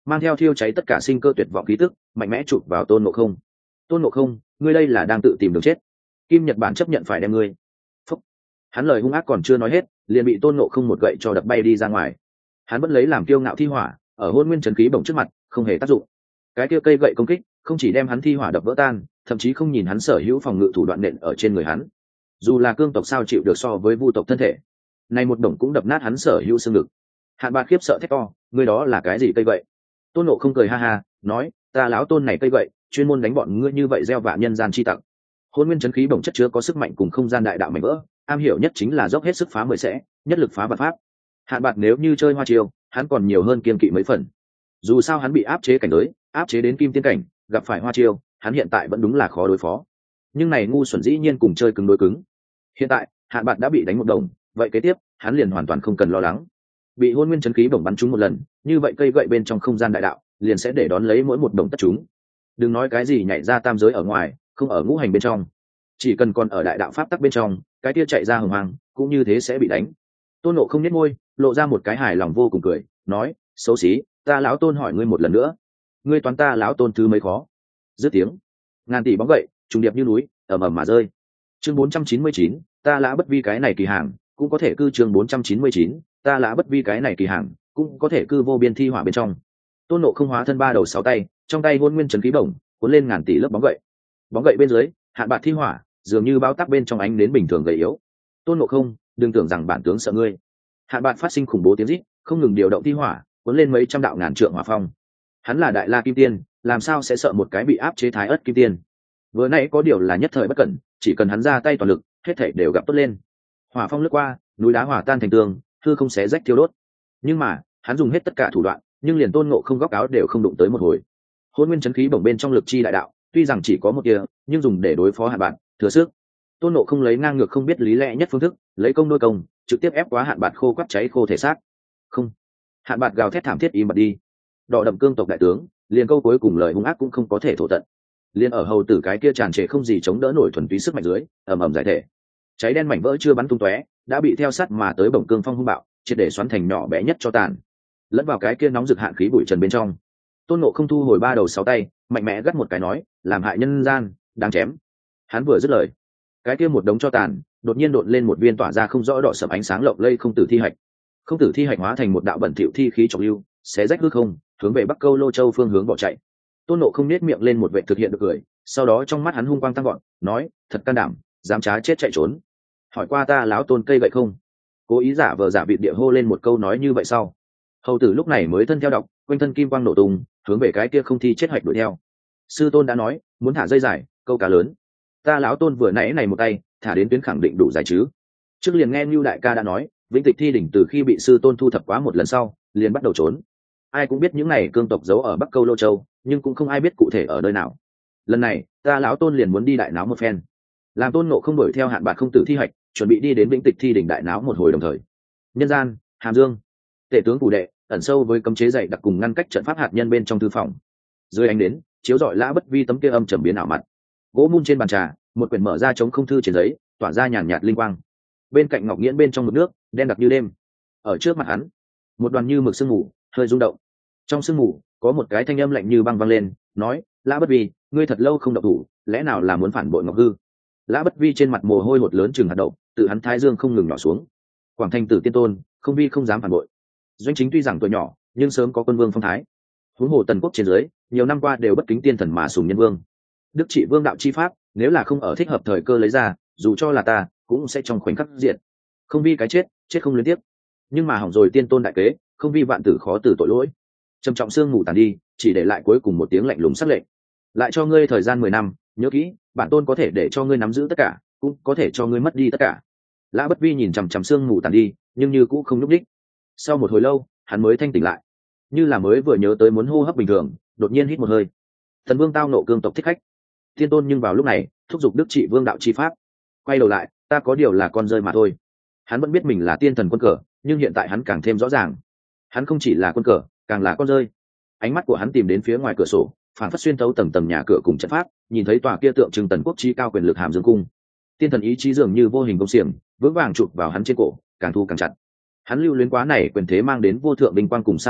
S1: mang theo thiêu cháy tất cả sinh cơ tuyệt vọng khí tức mạnh mẽ chụp vào tôn ngộ không. Tôn ngộ không, ngươi đây là đang tự tìm đường chết. Kim Nhật Bản chấp nhận phải đem ngươi. Phúc. Hắn lời hung ác còn chưa nói hết, liền bị tôn ngộ không một gậy cho đập bay đi ra ngoài. Hắn vẫn lấy làm kiêu ngạo thi hỏa ở hôn nguyên trấn khí bổng trước mặt không hề tác dụng. Cái kia cây gậy công kích không chỉ đem hắn thi hỏa đập vỡ tan, thậm chí không nhìn hắn sở hữu phòng ngự thủ đoạn nện ở trên người hắn. Dù là cương tộc sao chịu được so với vu tộc thân thể, này một đồng cũng đập nát hắn sở hữu xương ngực. Hạn Bạt khiếp sợ thét to, ngươi đó là cái gì cây gậy? Tôn Ngộ không cười ha ha nói, ta lão tôn này cây gậy chuyên môn đánh bọn ngươi như vậy gieo vạ nhân gian chi tặc. Hôn nguyên trấn khí bổng chất chứa có sức mạnh cùng không gian đại đạo mảnh vỡ, am hiểu nhất chính là dốc hết sức phá mười sẽ, nhất lực phá vạn pháp. Hạn Bạt nếu như chơi hoa chiêu, hắn còn nhiều hơn kiên kỵ mấy phần. Dù sao hắn bị áp chế cảnh giới, áp chế đến kim tiên cảnh, gặp phải hoa chiêu, hắn hiện tại vẫn đúng là khó đối phó. Nhưng này ngu xuẩn dĩ nhiên cùng chơi cứng đối cứng. Hiện tại, Hạn Bạt đã bị đánh một đồng, vậy kế tiếp, hắn liền hoàn toàn không cần lo lắng. Bị hôn nguyên trấn khí bổng bắn trúng một lần, như vậy cây gậy bên trong không gian đại đạo liền sẽ để đón lấy mỗi một đồng tất chúng. Đừng nói cái gì nhảy ra tam giới ở ngoài, không ở ngũ hành bên trong, chỉ cần còn ở đại đạo pháp tắc bên trong, cái kia chạy ra hồng hoàng cũng như thế sẽ bị đánh. Tôn Ngộ không nhếch môi, lộ ra một cái hài lòng vô cùng cười, nói, xấu xí, ta lão tôn hỏi ngươi một lần nữa, ngươi toán ta lão tôn thứ mấy khó? Dứt tiếng, ngàn tỷ bóng gậy trùng điệp như núi, ầm ầm mà rơi. Chương bốn trăm chín mươi chín, ta lã bất vi cái này kỳ hàng, cũng có thể cư chương bốn trăm chín mươi chín, ta lã bất vi cái này kỳ hàng, cũng có thể cư vô biên thi hỏa bên trong. Tôn Ngộ không hóa thân ba đầu sáu tay, trong tay hôn nguyên trấn khí bổng cuốn lên ngàn tỷ lớp bóng gậy. Bóng gậy bên dưới, Hạn Bạt thi hỏa dường như bao tắc bên trong ánh đến bình thường gầy yếu. Tôn Ngộ không, đừng tưởng rằng bản tướng sợ ngươi. Hạn Bạt phát sinh khủng bố tiếng rít, không ngừng điều động thi hỏa, cuốn lên mấy trăm đạo ngàn trượng hỏa phong. Hắn là đại la kim tiên, làm sao sẽ sợ một cái bị áp chế thái ớt kim tiên? Vừa nãy có điều là nhất thời bất cẩn, chỉ cần hắn ra tay toàn lực, hết thảy đều gặp tốt lên. Hỏa phong lướt qua, núi đá hỏa tan thành tường, hư không xé rách thiêu đốt. Nhưng mà, hắn dùng hết tất cả thủ đoạn, nhưng liền Tôn Ngộ không góc áo đều không đụng tới một hồi. Hôn nguyên trấn khí bổng bên trong lực chi đại đạo, tuy rằng chỉ có một tia, nhưng dùng để đối phó Hạn Bạt, thừa sức. Tôn Ngộ không lấy ngang ngược không biết lý lẽ nhất phương thức, lấy công nuôi công, trực tiếp ép quá Hạn Bạt khô quắt cháy khô thể xác. Không. Hạn Bạt gào thét thảm thiết im bặt đi. Đỏ đậm cương tộc đại tướng, liền câu cuối cùng lời hung ác cũng không có thể thổ tận. Liên ở hầu tử cái kia tràn trề không gì chống đỡ nổi thuần túy sức mạnh dưới, ầm ầm giải thể. Cháy đen mảnh vỡ chưa bắn tung tóe, đã bị theo sát mà tới bổng cương phong hung bạo, triệt để xoắn thành nhỏ bé nhất cho tàn. Lẫn vào cái kia nóng rực hạn khí bụi trần bên trong. Tôn Ngộ không thu hồi ba đầu sáu tay, mạnh mẽ gắt một cái nói, làm hại nhân gian, đáng chém. Hắn vừa dứt lời, cái kia một đống cho tàn, đột nhiên đột lên một viên tỏa ra không rõ đỏ sẫm ánh sáng lộng lây không tử thi hạch. Không tử thi hạch hóa thành một đạo bẩn thỉu thi khí trọng lưu, xé rách hư không, hướng về Bắc Câu Lô Châu phương hướng bỏ chạy. Tôn Ngộ không nết miệng lên một vệ thực hiện được cười, sau đó trong mắt hắn hung quang tăng gọn, nói, thật can đảm, dám trá chết chạy trốn. Hỏi qua ta láo tôn cây vậy không? Cố ý giả vờ giả vịt địa hô lên một câu nói như vậy sau. Hầu tử lúc này mới thân theo đọc, quanh thân kim quang nổ tung, hướng về cái kia không thi chết hoạch đuổi theo. Sư tôn đã nói, muốn thả dây dài, câu cá lớn. Ta láo tôn vừa nãy này một tay, thả đến tuyến khẳng định đủ dài chứ. Trước liền nghe Nưu đại ca đã nói, Vĩnh Tịch Thi đỉnh từ khi bị sư tôn thu thập quá một lần sau, liền bắt đầu trốn. Ai cũng biết những này cương tộc giấu ở Bắc Câu Lô Châu, nhưng cũng không ai biết cụ thể ở nơi nào. Lần này, ta lão tôn liền muốn đi đại náo một phen. Làm Tôn Ngộ không đuổi theo Hạn Bạt không tử thi hạch, chuẩn bị đi đến Vĩnh Tịch Thi đỉnh đại náo một hồi đồng thời. Nhân gian, Hàm Dương, tể tướng Cù Đệ, ẩn sâu với cấm chế dày đặc cùng ngăn cách trận pháp hạt nhân bên trong thư phòng. Dưới ánh đến, chiếu rọi Lã Bất Vi tấm kia âm trầm biến ảo mặt. Gỗ mun trên bàn trà, một quyển mở ra chống không thư trên giấy, tỏa ra nhàn nhạt linh quang. Bên cạnh ngọc nghiễn bên trong mực nước, đen đặc như đêm. Ở trước mặt hắn, một đoàn như mực sương mù, hơi rung động. Trong sương mù, có một cái thanh âm lạnh như băng vang lên, nói: Lã Bất Vi, ngươi thật lâu không động thủ, lẽ nào là muốn phản bội Ngọc Hư? Lã Bất Vi trên mặt mồ hôi hột lớn chừng hạt đậu, tự hắn thái dương không ngừng nhỏ xuống. Quảng Thành Tử tiên tôn, không vi không dám phản bội. Doanh Chính tuy rằng tuổi nhỏ, nhưng sớm có quân vương phong thái. Huống hồ tần quốc trên dưới, nhiều năm qua đều bất kính tiên thần mà sùng nhân vương. Đức trị vương đạo chi pháp, nếu là không ở thích hợp thời cơ lấy ra, dù cho là ta, cũng sẽ trong khoảnh khắc diệt. Không vi cái chết, chết không liên tiếp. Nhưng mà hỏng rồi tiên tôn đại kế, không vi vạn tử khó từ tội lỗi. Trầm trọng xương ngủ tàn đi, chỉ để lại cuối cùng một tiếng lạnh lùng sắc lệnh. Lại cho ngươi thời gian mười năm, nhớ kỹ, bản tôn có thể để cho ngươi nắm giữ tất cả, cũng có thể cho ngươi mất đi tất cả. Lã Bất Vi nhìn chằm chằm xương ngủ tàn đi, nhưng như cũng không nhúc nhích. Sau một hồi lâu, hắn mới thanh tỉnh lại, như là mới vừa nhớ tới muốn hô hấp bình thường, đột nhiên hít một hơi. Thần vương tao nộ cương tộc thích khách, tiên tôn nhưng vào lúc này thúc giục đức trị vương đạo chi pháp. Quay đầu lại, ta có điều là con rơi mà thôi. Hắn vẫn biết mình là tiên thần quân cờ, nhưng hiện tại hắn càng thêm rõ ràng, hắn không chỉ là quân cờ, càng là con rơi. Ánh mắt của hắn tìm đến phía ngoài cửa sổ, phản phất xuyên thấu tầng tầng nhà cửa cùng trận pháp, nhìn thấy tòa kia tượng trưng tần quốc chi cao quyền lực Hàm Dương cung. Tiên thần ý chí dường như vô hình công xiềng, vững vàng chụp vào hắn trên cổ, càng thu càng chặt. Hắn lưu luyến quá này quyền thế mang đến vô thượng vinh quang cùng sa mỹ,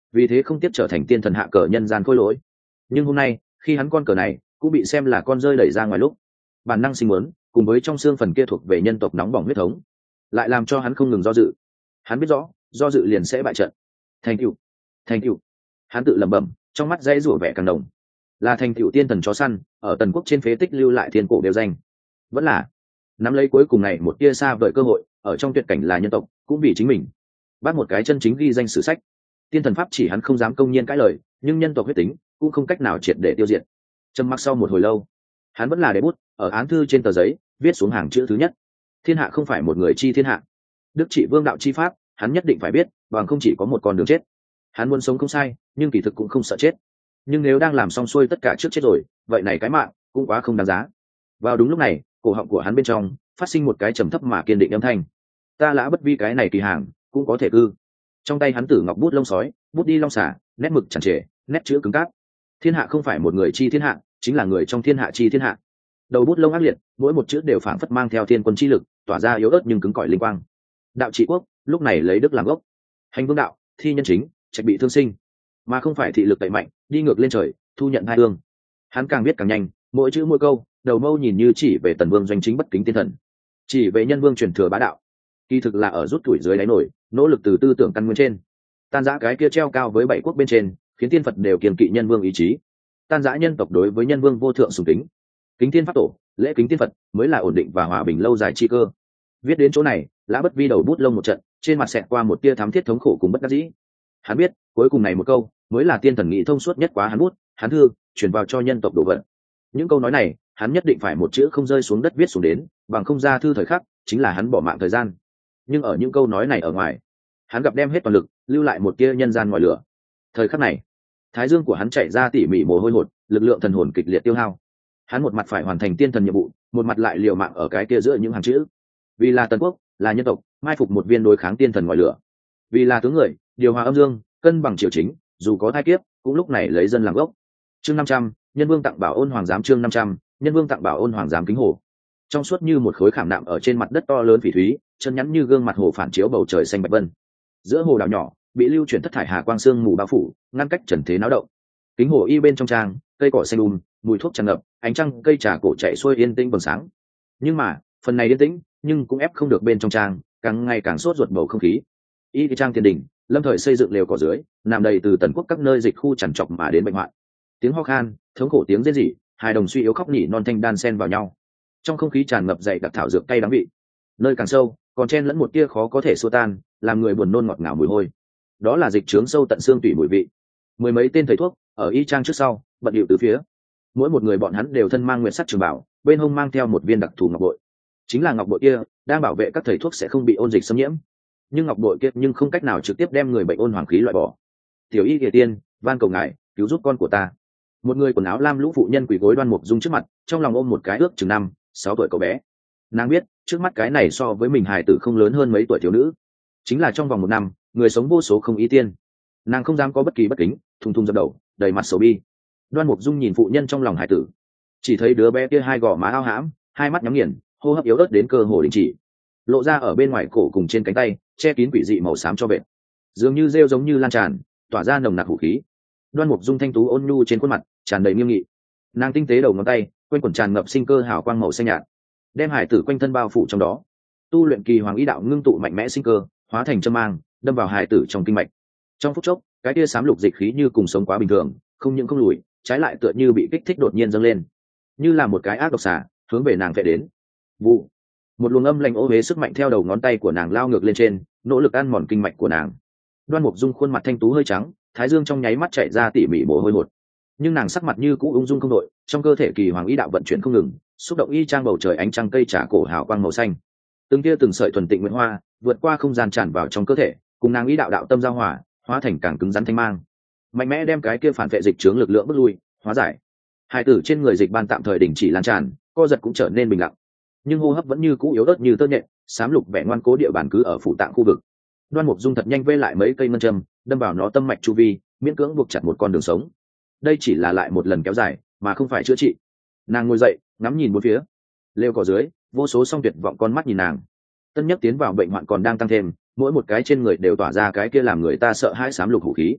S1: vì thế không tiếp trở thành tiên thần hạ cờ nhân gian khôi lỗi. Nhưng hôm nay khi hắn con cờ này cũng bị xem là con rơi đẩy ra ngoài lúc, bản năng sinh muốn cùng với trong xương phần kia thuộc về nhân tộc nóng bỏng huyết thống lại làm cho hắn không ngừng do dự. Hắn biết rõ do dự liền sẽ bại trận. Thành cựu, thành cựu, hắn tự lẩm bẩm, trong mắt dãy rủa vẻ càng đồng. Là thành cựu tiên thần chó săn ở tần quốc trên phế tích lưu lại thiên cổ đều danh, vẫn là nắm lấy cuối cùng này một tia xa vời cơ hội ở trong tuyệt cảnh là nhân tộc cũng vì chính mình bắt một cái chân chính ghi danh sử sách. Tiên thần pháp chỉ hắn không dám công nhiên cãi lời, nhưng nhân tộc huyết tính cũng không cách nào triệt để tiêu diệt. Trầm mặc sau một hồi lâu, hắn vẫn là để bút ở án thư trên tờ giấy viết xuống hàng chữ thứ nhất: thiên hạ không phải một người chi thiên hạ, đức trị vương đạo chi pháp, hắn nhất định phải biết, bằng không chỉ có một con đường chết. Hắn muốn sống không sai, nhưng kỳ thực cũng không sợ chết. Nhưng nếu đang làm xong xuôi tất cả trước chết rồi, vậy này cái mạng cũng quá không đáng giá. Vào đúng lúc này, cổ họng của hắn bên trong phát sinh một cái trầm thấp mà kiên định âm thanh: ta lã bất vi cái này kỳ hàng cũng có thể cư. Trong tay hắn tử ngọc bút lông sói, bút đi long xả, nét mực chặt trề, nét chữ cứng cáp. Thiên hạ không phải một người chi thiên hạ, chính là người trong thiên hạ chi thiên hạ. Đầu bút lông ác liệt, mỗi một chữ đều phảng phất mang theo thiên quân chi lực, tỏa ra yếu ớt nhưng cứng cỏi linh quang. Đạo trị quốc, lúc này lấy đức làm gốc. Hành vương đạo, thi nhân chính, trạch bị thương sinh, mà không phải thị lực tẩy mạnh, đi ngược lên trời, thu nhận hai hương. Hắn càng biết càng nhanh, mỗi chữ mỗi câu, đầu mâu nhìn như chỉ về tần vương doanh chính bất kính tiên thần, chỉ về nhân vương truyền thừa bá đạo, kỳ thực là ở rút tuổi dưới đáy nổi, nỗ lực từ tư tưởng căn nguyên trên tan rã cái kia treo cao với bảy quốc bên trên, khiến tiên phật đều kiềm kỵ nhân vương ý chí, tan rã nhân tộc đối với nhân vương vô thượng sùng kính. Kính tiên pháp tổ, lễ kính tiên phật mới là ổn định và hòa bình lâu dài chi cơ. Viết đến chỗ này, lã bất vi đầu bút lông một trận, trên mặt xẹt qua một tia thám thiết thống khổ cùng bất đắc dĩ. Hắn biết cuối cùng này một câu mới là tiên thần nghĩ thông suốt nhất quá hắn bút, hắn thư truyền vào cho nhân tộc đồ vật. Những câu nói này hắn nhất định phải một chữ không rơi xuống đất viết xuống đến, bằng không ra thư thời khắc chính là hắn bỏ mạng thời gian. Nhưng ở những câu nói này ở ngoài, hắn gặp đem hết toàn lực lưu lại một tia nhân gian ngoài lửa. Thời khắc này, thái dương của hắn chảy ra tỉ mỉ mồ hôi hột, lực lượng thần hồn kịch liệt tiêu hao. Hắn một mặt phải hoàn thành tiên thần nhiệm vụ, một mặt lại liều mạng ở cái kia giữa những hàng chữ. Vì là tần quốc, là nhân tộc, mai phục một viên đối kháng tiên thần ngoài lửa. Vì là tướng người, điều hòa âm dương, cân bằng triều chính, dù có thai kiếp cũng lúc này lấy dân làm gốc. Chương năm trăm, nhân vương tặng bảo ôn hoàng giám. Chương năm trăm, nhân vương tặng bảo ôn hoàng giám kính hồ. Trong suốt như một khối khảm nạm ở trên mặt đất to lớn phỉ thúy, chân nhắn như gương mặt hồ phản chiếu bầu trời xanh bạch vân. Giữa hồ đảo nhỏ bị lưu chuyển thất thải hà quang sương mù bao phủ, ngăn cách trần thế náo động. Kính hồ y bên trong trang, cây cỏ xanh um, mùi thuốc tràn ngập, ánh trăng cây trà cổ chạy xuôi yên tĩnh bừng sáng. Nhưng mà phần này yên tĩnh nhưng cũng ép không được bên trong trang càng ngày càng sốt ruột bầu không khí. Y trang tiền đình, lâm thời xây dựng lều cỏ dưới, nằm đầy từ tần quốc các nơi dịch khu chằn chọc mà đến bệnh hoạn. Tiếng ho khan, thống khổ tiếng rên rỉ, hài đồng suy yếu khóc nỉ non thanh đan xen vào nhau. Trong không khí tràn ngập dậy đặc thảo dược cay đắng vị, nơi càng sâu còn chen lẫn một tia khó có thể xua tan, làm người buồn nôn ngọt ngào mùi hôi. Đó là dịch trướng sâu tận xương tủy mùi vị. Mười mấy tên thầy thuốc ở y trang trước sau bận điệu từ phía, mỗi một người bọn hắn đều thân mang nguyệt sắc trường bảo, bên hông mang theo một viên đặc thù ngọc bội. Chính là ngọc bội kia đang bảo vệ các thầy thuốc sẽ không bị ôn dịch xâm nhiễm. Nhưng ngọc bội kia nhưng không cách nào trực tiếp đem người bệnh ôn hoàng khí loại bỏ. Tiểu y địa tiên, van cầu ngài cứu giúp con của ta. Một người quần áo lam lũ phụ nhân quỳ gối Đoan Mục Dung trước mặt, trong lòng ôm một cái ước chừng năm sáu tuổi cậu bé. Nàng biết trước mắt cái này so với mình hài tử không lớn hơn mấy tuổi thiếu nữ, chính là trong vòng một năm người sống vô số không ý tiên. Nàng không dám có bất kỳ bất kính, thùng thùng dập đầu, đầy mặt sầu bi. Đoan Mục Dung nhìn phụ nhân trong lòng hài tử, chỉ thấy đứa bé kia hai gò má ao hãm, hai mắt nhắm nghiền, hô hấp yếu ớt đến cơ hồ đình chỉ, lộ ra ở bên ngoài cổ cùng trên cánh tay che kín quỷ dị màu xám cho vệt, dường như rêu giống như lan tràn, tỏa ra nồng nặc hủ khí. Đoan Mục Dung thanh tú ôn nhu trên khuôn mặt tràn đầy nghiêm nghị, nàng tinh tế đầu ngón tay quanh quẩn tràn ngập sinh cơ hào quang màu xanh nhạt, đem hải tử quanh thân bao phủ trong đó. Tu luyện kỳ hoàng ý đạo ngưng tụ mạnh mẽ sinh cơ, hóa thành châm mang đâm vào hải tử trong kinh mạch. Trong phút chốc, cái tia xám lục dịch khí như cùng sống quá bình thường, không những không lùi, trái lại tựa như bị kích thích đột nhiên dâng lên, như là một cái ác độc xả hướng về nàng vẽ đến. Vụ, một luồng âm lạnh ô huế sức mạnh theo đầu ngón tay của nàng lao ngược lên trên, nỗ lực ăn mòn kinh mạch của nàng. Đoan Mục Dung khuôn mặt thanh tú hơi trắng, thái dương trong nháy mắt chạy ra tỉ mỉ mồ hôi hột, nhưng nàng sắc mặt như cũ ung dung không đội, trong cơ thể kỳ hoàng ý đạo vận chuyển không ngừng, xúc động y trang bầu trời ánh trăng cây trà cổ hào quang màu xanh, từng tia từng sợi thuần tịnh nguyện hoa vượt qua không gian tràn vào trong cơ thể, cùng nàng ý đạo đạo tâm giao hòa, hóa thành càng cứng rắn thanh mang, mạnh mẽ đem cái kia phản vệ dịch chướng lực lượng bước lui, hóa giải. Hai tử trên người dịch ban tạm thời đình chỉ lan tràn, co giật cũng trở nên bình lặng, nhưng hô hấp vẫn như cũ yếu ớt như tơ nhện, xám lục vẻ ngoan cố địa bản cứ ở phủ tạng khu vực. Đoan Mục Dung thật nhanh vê lại mấy cây ngân châm, đâm vào nó tâm mạch chu vi, miễn cưỡng buộc chặt một con đường sống. Đây chỉ là lại một lần kéo dài, mà không phải chữa trị. Nàng ngồi dậy, ngắm nhìn bốn phía, lều cỏ dưới, vô số song tuyệt vọng con mắt nhìn nàng. Tân nhất tiến vào bệnh hoạn còn đang tăng thêm, mỗi một cái trên người đều tỏa ra cái kia làm người ta sợ hãi xám lục hủ khí.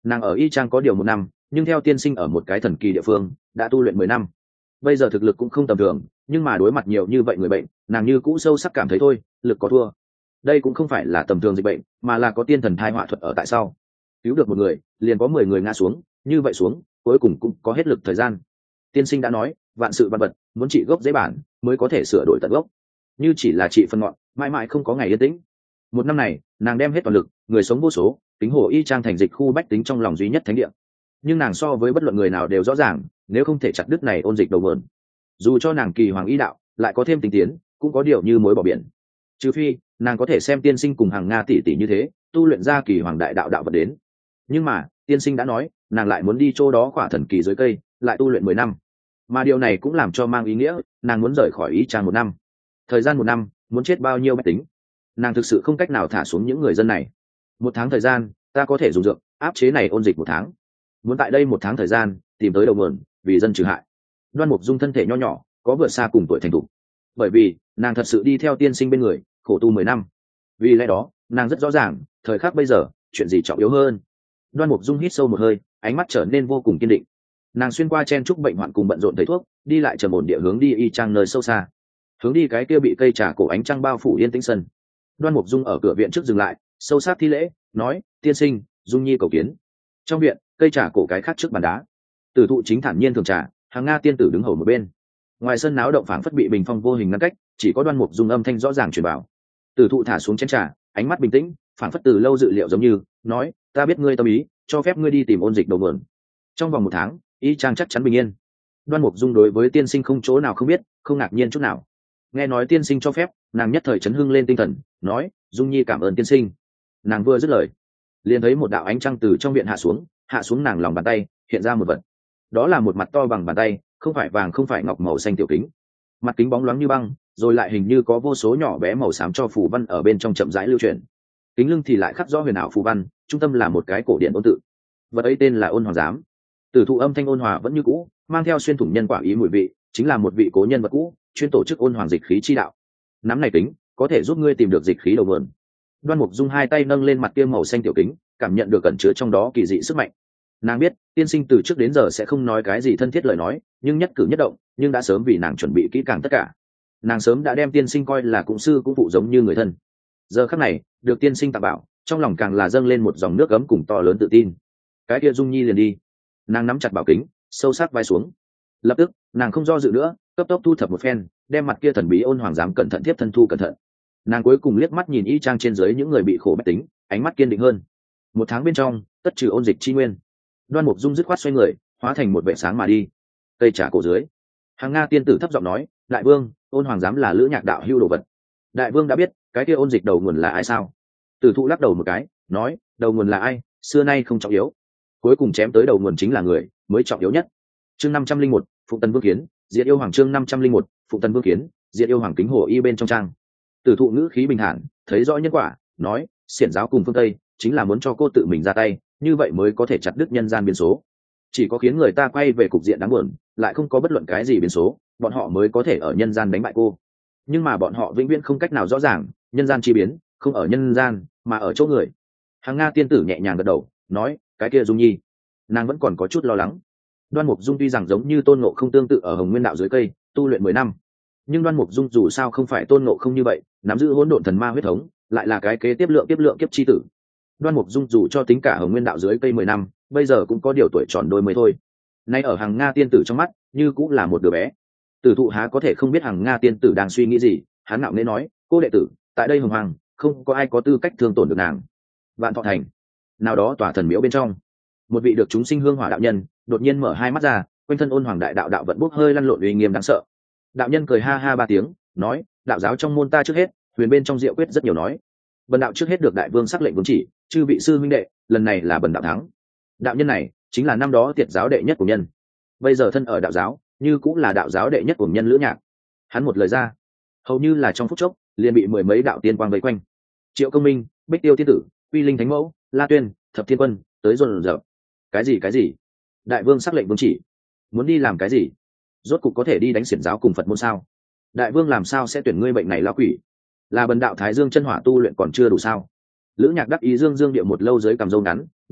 S1: Nàng ở y trang có điều một năm, nhưng theo tiên sinh ở một cái thần kỳ địa phương đã tu luyện mười năm. Bây giờ thực lực cũng không tầm thường, nhưng mà đối mặt nhiều như vậy người bệnh, nàng như cũ sâu sắc cảm thấy thôi, lực có thua. Đây cũng không phải là tầm thường dịch bệnh, mà là có tiên thần thai họa thuật ở tại sau. Cứu được một người, liền có mười người ngã xuống, như vậy xuống, cuối cùng cũng có hết lực thời gian. Tiên sinh đã nói, vạn sự vạn vật, muốn trị gốc dễ bản, mới có thể sửa đổi tận gốc. Như chỉ là trị phần ngọn, mãi mãi không có ngày yên tĩnh. Một năm này, nàng đem hết toàn lực, người sống vô số, tính hồ y trang thành dịch khu bách tính trong lòng duy nhất thánh địa. Nhưng nàng so với bất luận người nào đều rõ ràng, nếu không thể chặt đứt này ôn dịch đầu mượn, dù cho nàng kỳ hoàng y đạo lại có thêm tình tiến, cũng có điều như mối bỏ biển. Trừ phi nàng có thể xem tiên sinh cùng hàng nga tỷ tỷ như thế, tu luyện ra kỳ hoàng đại đạo đạo vật đến. Nhưng mà tiên sinh đã nói, nàng lại muốn đi chỗ đó khỏa thần kỳ dưới cây, lại tu luyện mười năm. Mà điều này cũng làm cho mang ý nghĩa, nàng muốn rời khỏi y trang một năm. Thời gian một năm, muốn chết bao nhiêu bách tính, nàng thực sự không cách nào thả xuống những người dân này. Một tháng thời gian, ta có thể dùng dược áp chế này ôn dịch một tháng. Muốn tại đây một tháng thời gian tìm tới đầu nguồn, vì dân trừ hại. Đoan Mục Dung thân thể nho nhỏ, có vượt xa cùng tuổi thành thục, bởi vì nàng thật sự đi theo tiên sinh bên người, khổ tu mười năm. Vì lẽ đó, nàng rất rõ ràng, thời khắc bây giờ, chuyện gì trọng yếu hơn. Đoan Mục Dung hít sâu một hơi, ánh mắt trở nên vô cùng kiên định. Nàng xuyên qua chen trúc bệnh hoạn cùng bận rộn thầy thuốc, đi lại trầm ổn địa hướng đi y trang nơi sâu xa, hướng đi cái kia bị cây trà cổ ánh trăng bao phủ yên tĩnh sân. Đoan Mục Dung ở cửa viện trước dừng lại, sâu sát thi lễ, nói: tiên sinh, Dung nhi cầu kiến. Trong viện, cây trà cổ cái khác trước bàn đá, Tử Thụ chính thản nhiên thường trà, hàng nga tiên tử đứng hầu một bên. Ngoài sân náo động phảng phất bị bình phong vô hình ngăn cách, chỉ có Đoan Mục Dung âm thanh rõ ràng truyền vào. Tử Thụ thả xuống chén trà, ánh mắt bình tĩnh, phảng phất từ lâu dự liệu giống như nói: ta biết ngươi tâm ý, cho phép ngươi đi tìm ôn dịch đầu nguồn. Trong vòng một tháng, y trang chắc chắn bình yên. Đoan Mục Dung đối với tiên sinh không chỗ nào không biết, không ngạc nhiên chút nào. Nghe nói tiên sinh cho phép, nàng nhất thời chấn hưng lên tinh thần, nói: Dung nhi cảm ơn tiên sinh. Nàng vừa dứt lời, liền thấy một đạo ánh trăng từ trong viện hạ xuống, hạ xuống nàng lòng bàn tay, hiện ra một vật. Đó là một mặt to bằng bàn tay, không phải vàng không phải ngọc, màu xanh tiểu kính. Mặt kính bóng loáng như băng, rồi lại hình như có vô số nhỏ bé màu xám cho phù văn ở bên trong chậm rãi lưu chuyển. Kính lưng thì lại khắc rõ huyền ảo phù văn, trung tâm là một cái cổ điện ôn tự. Vật ấy tên là Ôn Hoàng Giám. Tử Thụ âm thanh ôn hòa vẫn như cũ, mang theo xuyên thủng nhân quả ý mùi vị, chính là một vị cố nhân vật cũ, chuyên tổ chức ôn hoàng dịch khí chi đạo. Nắm này kính, có thể giúp ngươi tìm được dịch khí đầu nguồn. Đoan Mục Dung hai tay nâng lên mặt kia màu xanh tiểu kính, cảm nhận được ẩn chứa trong đó kỳ dị sức mạnh. Nàng biết, tiên sinh từ trước đến giờ sẽ không nói cái gì thân thiết lời nói, nhưng nhất cử nhất động, nhưng đã sớm vì nàng chuẩn bị kỹ càng tất cả. Nàng sớm đã đem tiên sinh coi là cũng sư cũng phụ giống như người thân. Giờ khắc này, được tiên sinh tặng bảo, trong lòng càng là dâng lên một dòng nước ấm cùng to lớn tự tin. Cái kia Dung nhi liền đi. Nàng nắm chặt bảo kính, sâu sắc vai xuống. Lập tức, nàng không do dự nữa, cấp tốc thu thập một phen, đem mặt kia thần bí Ôn Hoàng Giám cẩn thận tiếp thân thu cẩn thận. Nàng cuối cùng liếc mắt nhìn y trang trên dưới những người bị khổ bách tính, ánh mắt kiên định hơn. Một tháng bên trong, tất trừ ôn dịch chi nguyên. Đoan Mục Dung dứt khoát xoay người, hóa thành một vệ sáng mà đi. Cây trà cổ dưới, hàng nga tiên tử thấp giọng nói: đại vương, Ôn Hoàng Giám là lữ nhạc đạo hưu đồ vật. Đại vương đã biết cái kia ôn dịch đầu nguồn là ai sao? Tử Thụ lắc đầu một cái, nói: đầu nguồn là ai, xưa nay không trọng yếu. Cuối cùng chém tới đầu nguồn chính là người, mới trọng yếu nhất. Chương năm trăm linh một, Phụng Tần Vương Kiến, Diệt Yêu Hoàng. Chương năm trăm linh một, Phụng Tần Vương Kiến, Diệt Yêu Hoàng. Kính hồ y bên trong trang. Tử Thụ ngữ khí bình thản, thấy rõ nhân quả, nói: xiển giáo cùng phương Tây chính là muốn cho cô tự mình ra tay, như vậy mới có thể chặt đứt nhân gian biến số. Chỉ có khiến người ta quay về cục diện đáng buồn, lại không có bất luận cái gì biến số, bọn họ mới có thể ở nhân gian đánh bại cô. Nhưng mà bọn họ vĩnh viễn không cách nào rõ ràng, nhân gian chi biến không ở nhân gian, mà ở chỗ người. Hàng nga tiên tử nhẹ nhàng gật đầu, nói: cái kia Dung nhi. Nàng vẫn còn có chút lo lắng. Đoan Mục Dung tuy rằng giống như Tôn Ngộ Không tương tự ở Hồng Nguyên đạo dưới cây tu luyện mười năm, nhưng Đoan Mục Dung dù sao không phải Tôn Ngộ Không như vậy, nắm giữ hỗn độn thần ma huyết thống, lại là cái kế tiếp lượng tiếp lượng kiếp chi tử. Đoan Mục Dung dù cho tính cả Hồng Nguyên đạo dưới cây mười năm, bây giờ cũng có điều tuổi tròn đôi mới thôi. Nay ở Hằng Nga tiên tử trong mắt, như cũng là một đứa bé. Tử Thụ há có thể không biết Hằng Nga tiên tử đang suy nghĩ gì, hắn ngạo nghễ nói: cô đệ tử, tại đây Hồng Hoàng, không có ai có tư cách thương tổn được nàng. Vạn Thọ Thành, nào đó tòa thần miếu bên trong, một vị được chúng sinh hương hỏa đạo nhân đột nhiên mở hai mắt ra, quanh thân ôn hoàng đại đạo đạo vận bốc hơi lăn lộn uy nghiêm đáng sợ. Đạo nhân cười ha ha ba tiếng, nói: đạo giáo trong môn ta trước hết, huyền bên trong diệu quyết rất nhiều nói. Bần đạo trước hết được đại vương sắc lệnh vương chỉ, chư vị sư huynh đệ, lần này là bần đạo thắng. Đạo nhân này chính là năm đó tiệt giáo đệ nhất của nhân, bây giờ thân ở đạo giáo, như cũng là đạo giáo đệ nhất của nhân Lữ Nhạc. Hắn một lời ra, hầu như là trong phút chốc liền bị mười mấy đạo tiên quang vây quanh. Triệu Công Minh, Bích Tiêu tiên tử, Quy Linh Thánh Mẫu, La Tuyên, Thập Thiên Quân tới dồn dập. Cái gì cái gì? Đại vương sắc lệnh vương chỉ, muốn đi làm cái gì? Rốt cục có thể đi đánh xiển giáo cùng Phật môn sao? Đại vương làm sao sẽ tuyển ngươi bệnh này lão quỷ? Là bần đạo Thái Dương chân hỏa tu luyện còn chưa đủ sao? Lữ Nhạc đắc ý dương dương điệu một lâu dưới cằm râu ngắn, nói: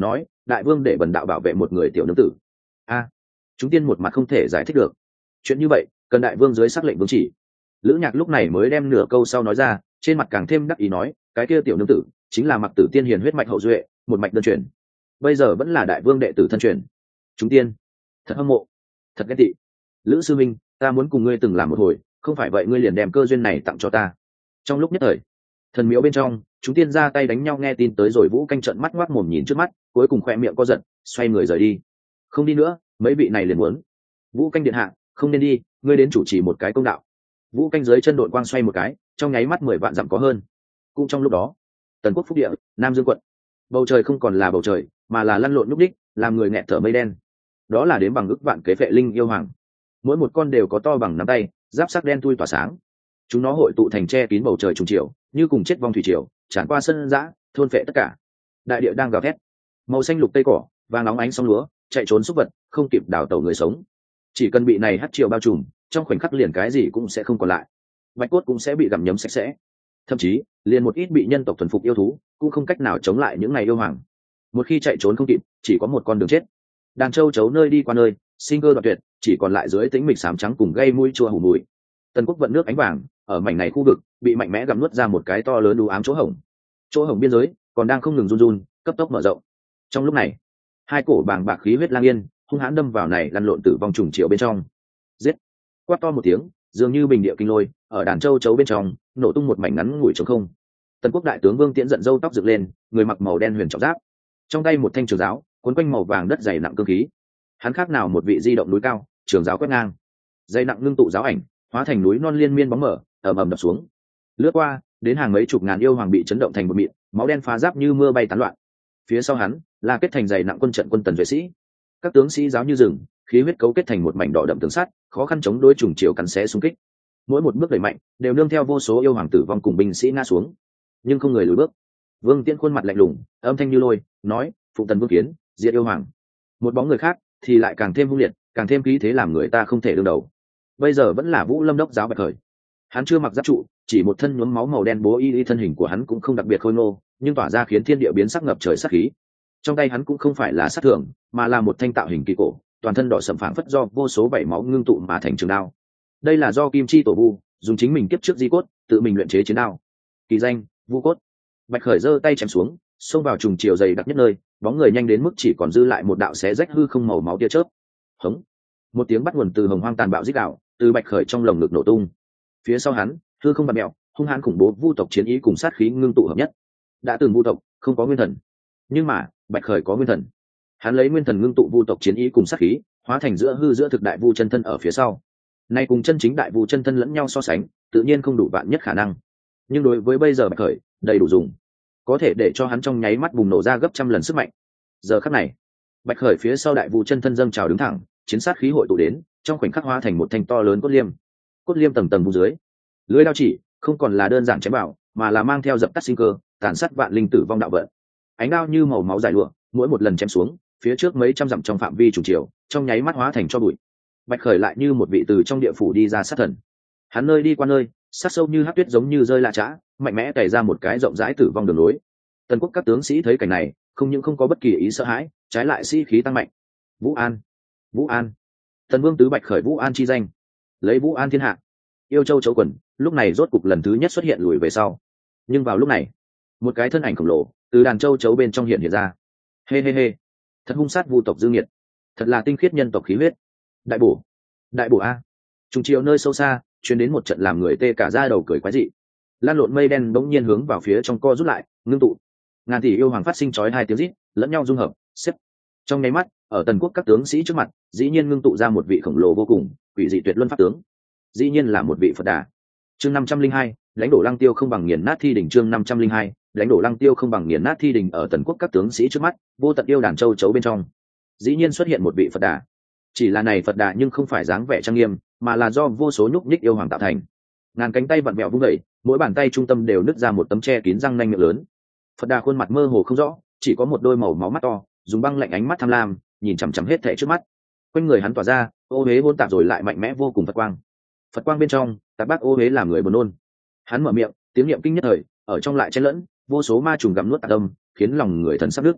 S1: đại vương để bần đạo bảo vệ một người tiểu nương tử. A, chúng tiên một mặt không thể giải thích được. Chuyện như vậy cần đại vương dưới sắc lệnh vương chỉ. Lữ Nhạc lúc này mới đem nửa câu sau nói ra, trên mặt càng thêm đắc ý nói, cái kia tiểu nương tử chính là Mặc Tử tiên hiền huyết mạch hậu duệ, một mạch đơn truyền, bây giờ vẫn là đại vương đệ tử thân truyền. Chúng tiên thật hâm mộ, thật ghét tị. Lữ sư minh, ta muốn cùng ngươi từng làm một hồi, không phải vậy ngươi liền đem cơ duyên này tặng cho ta. Trong lúc nhất thời, thần miếu bên trong, chúng tiên ra tay đánh nhau, nghe tin tới rồi Vũ Canh trợn mắt ngoác mồm nhìn trước mắt, cuối cùng khoe miệng co giật, xoay người rời đi. Không đi nữa, mấy vị này liền muốn. Vũ Canh điện hạ, không nên đi, ngươi đến chủ trì một cái công đạo. Vũ Canh dưới chân đội quang xoay một cái, trong nháy mắt mười vạn dặm có hơn. Cũng trong lúc đó, Tần Quốc Phúc Địa, Nam Dương quận, bầu trời không còn là bầu trời, mà là lăn lộn nhúc đích, làm người nghẹt thở mây đen. Đó là đến bằng ức vạn kế vệ linh yêu hoàng, mỗi một con đều có to bằng nắm tay, giáp sắc đen thui tỏa sáng. Chúng nó hội tụ thành che kín bầu trời trùng chiều, như cùng chết vong thủy triều, tràn qua sân dã, thôn phệ tất cả. Đại địa đang gào thét, màu xanh lục tây cỏ, vàng óng ánh sóng lúa, chạy trốn súc vật, không kịp đào tẩu người sống. Chỉ cần bị này hắt chiều bao trùm, trong khoảnh khắc liền cái gì cũng sẽ không còn lại, bạch cốt cũng sẽ bị gặm nhấm sạch sẽ. Thậm chí liền một ít bị nhân tộc thuần phục yêu thú cũng không cách nào chống lại những ngày yêu hoàng. Một khi chạy trốn không kịp, chỉ có một con đường chết. Đàn châu chấu nơi đi qua nơi, sinh cơ đoạn tuyệt, chỉ còn lại dưới tĩnh mịch xám trắng cùng gây mũi chua hủ mùi. Tần Quốc vận nước ánh vàng, ở mảnh này khu vực bị mạnh mẽ gặm nuốt ra một cái to lớn u ám chỗ hổng. Chỗ hổng biên giới còn đang không ngừng run run, cấp tốc mở rộng. Trong lúc này, hai cổ bàng bạc khí huyết lang yên hung hãn đâm vào này lăn lộn tử vong trùng triệu bên trong. Giết! Quát to một tiếng, dường như bình địa kinh lôi, ở đàn châu chấu bên trong nổ tung một mảnh ngắn ngủi trống không. Tần Quốc đại tướng Vương Tiễn giận râu tóc dựng lên, người mặc màu đen huyền trọng giáp, trong tay một thanh trường giáo cuốn quanh màu vàng đất dày nặng cương khí. Hắn khác nào một vị di động núi cao, trường giáo quét ngang, dày nặng ngưng tụ giáo ảnh hóa thành núi non liên miên bóng mở, ầm ầm đập xuống. Lướt qua đến hàng mấy chục ngàn yêu hoàng bị chấn động thành một mịn, máu đen phá giáp như mưa bay tán loạn. Phía sau hắn là kết thành dày nặng quân trận quân tần duệ sĩ, các tướng sĩ giáo như rừng, khí huyết cấu kết thành một mảnh đỏ đậm tường sắt, khó khăn chống đối trùng chiều cắn xé xung kích. Mỗi một bước đẩy mạnh đều nương theo vô số yêu hoàng tử vong cùng binh sĩ ngã xuống, nhưng không người lùi bước. Vương Tiễn khuôn mặt lạnh lùng, âm thanh như lôi, nói: "Phụng Tần Vương kiến, diệt yêu hoàng." Một bóng người khác thì lại càng thêm hung liệt, càng thêm khí thế làm người ta không thể đương đầu. Bây giờ vẫn là Vũ Lâm đốc giáo Bạch Khởi. Hắn chưa mặc giáp trụ, chỉ một thân nhuốm máu màu đen bố y y, thân hình của hắn cũng không đặc biệt khôi ngô, nhưng tỏa ra khiến thiên địa biến sắc ngập trời sát khí. Trong tay hắn cũng không phải là sát thường, mà là một thanh tạo hình kỳ cổ, toàn thân đỏ sẫm phảng phất do vô số bảy máu ngưng tụ mà thành trường đao. Đây là do Kim Chi Tổ Vu dùng chính mình kiếp trước di cốt tự mình luyện chế chiến đao, kỳ danh Vu cốt. Bạch Khởi giơ tay chém xuống, xông vào trùng chiều dày đặc nhất nơi, bóng người nhanh đến mức chỉ còn dư lại một đạo xé rách hư không màu máu tia chớp. Hống! Một tiếng bắt nguồn từ hồng hoang tàn bạo rít gào, từ Bạch Khởi trong lồng ngực nổ tung. Phía sau hắn, hư không bạt mèo, hung hãn khủng bố vu tộc chiến ý cùng sát khí ngưng tụ hợp nhất. Đã từng vu tộc không có nguyên thần, nhưng mà Bạch Khởi có nguyên thần. Hắn lấy nguyên thần ngưng tụ vu tộc chiến ý cùng sát khí, hóa thành giữa hư giữa thực đại vu chân thân ở phía sau. Nay cùng chân chính đại vu chân thân lẫn nhau so sánh, tự nhiên không đủ vạn nhất khả năng. Nhưng đối với bây giờ Bạch Khởi, đầy đủ dùng, có thể để cho hắn trong nháy mắt bùng nổ ra gấp trăm lần sức mạnh. Giờ khắc này, Bạch Khởi phía sau đại vu chân thân dâng trào đứng thẳng, chiến sát khí hội tụ đến, trong khoảnh khắc hóa thành một thanh to lớn cốt liêm. Cốt liêm tầng tầng vu dưới, lưỡi đao chỉ không còn là đơn giản chém bảo, mà là mang theo dập tắt sinh cơ, tàn sát vạn linh tử vong đạo vận. Ánh đao như màu máu dài lụa, mỗi một lần chém xuống, phía trước mấy trăm dặm trong phạm vi trùng chiều, trong nháy mắt hóa thành cho bụi. Bạch Khởi lại như một vị từ trong địa phủ đi ra sát thần. Hắn nơi đi qua nơi, sát sâu như hắc tuyết giống như rơi lạ chã, mạnh mẽ tẩy ra một cái rộng rãi tử vong đường lối. Tần Quốc các tướng sĩ thấy cảnh này, không những không có bất kỳ ý sợ hãi, trái lại sĩ khí tăng mạnh. Vũ An, Vũ An, Tần Vương tứ Bạch Khởi Vũ An chi danh, lấy Vũ An thiên hạ. Yêu Châu Chấu Quần lúc này rốt cục lần thứ nhất xuất hiện lùi về sau. Nhưng vào lúc này, một cái thân ảnh khổng lồ từ đàn châu chấu bên trong hiện hiện ra. Hê hê hê, thật hung sát vu tộc dư nghiệt, thật là tinh khiết nhân tộc khí huyết. Đại bổ, đại bổ a! Trùng chiều nơi sâu xa truyền đến một trận làm người tê cả da đầu cười quái dị. Lan lộn mây đen bỗng nhiên hướng vào phía trong co rút lại, ngưng tụ. Ngàn tỷ yêu hoàng phát sinh chói hai tiếng rít, lẫn nhau dung hợp, xếp. Trong nháy mắt, ở Tần Quốc các tướng sĩ trước mặt, dĩ nhiên ngưng tụ ra một vị khổng lồ vô cùng, quỷ dị tuyệt luân pháp tướng. Dĩ nhiên là một vị Phật Đà. Chương năm trăm linh hai, lãnh đổ Lăng Tiêu không bằng nghiền nát thi đỉnh. Chương năm trăm linh hai, lãnh đổ Lăng Tiêu không bằng nghiền nát thi đỉnh. Ở Tần Quốc các tướng sĩ trước mắt, vô tận yêu đàn châu chấu bên trong, dĩ nhiên xuất hiện một vị Phật Đà. Chỉ là này Phật Đà nhưng không phải dáng vẻ trang nghiêm, mà là do vô số nhúc nhích yêu hoàng tạo thành. Ngàn cánh tay vặn vẹo vung dậy, mỗi bàn tay trung tâm đều nứt ra một tấm che kín răng nanh miệng lớn. Phật Đà khuôn mặt mơ hồ không rõ, chỉ có một đôi màu máu mắt to, dùng băng lạnh ánh mắt tham lam, nhìn chằm chằm hết thảy trước mắt. Quanh người hắn tỏa ra ô huế hỗn tạp rồi lại mạnh mẽ vô cùng Phật quang. Phật quang bên trong, tạp bác ô huế làm người buồn nôn. Hắn mở miệng, tiếng niệm kinh nhất thời, ở trong lại chen lẫn, vô số ma trùng gặm nuốt tạc tâm, khiến lòng người thần sắp đứt.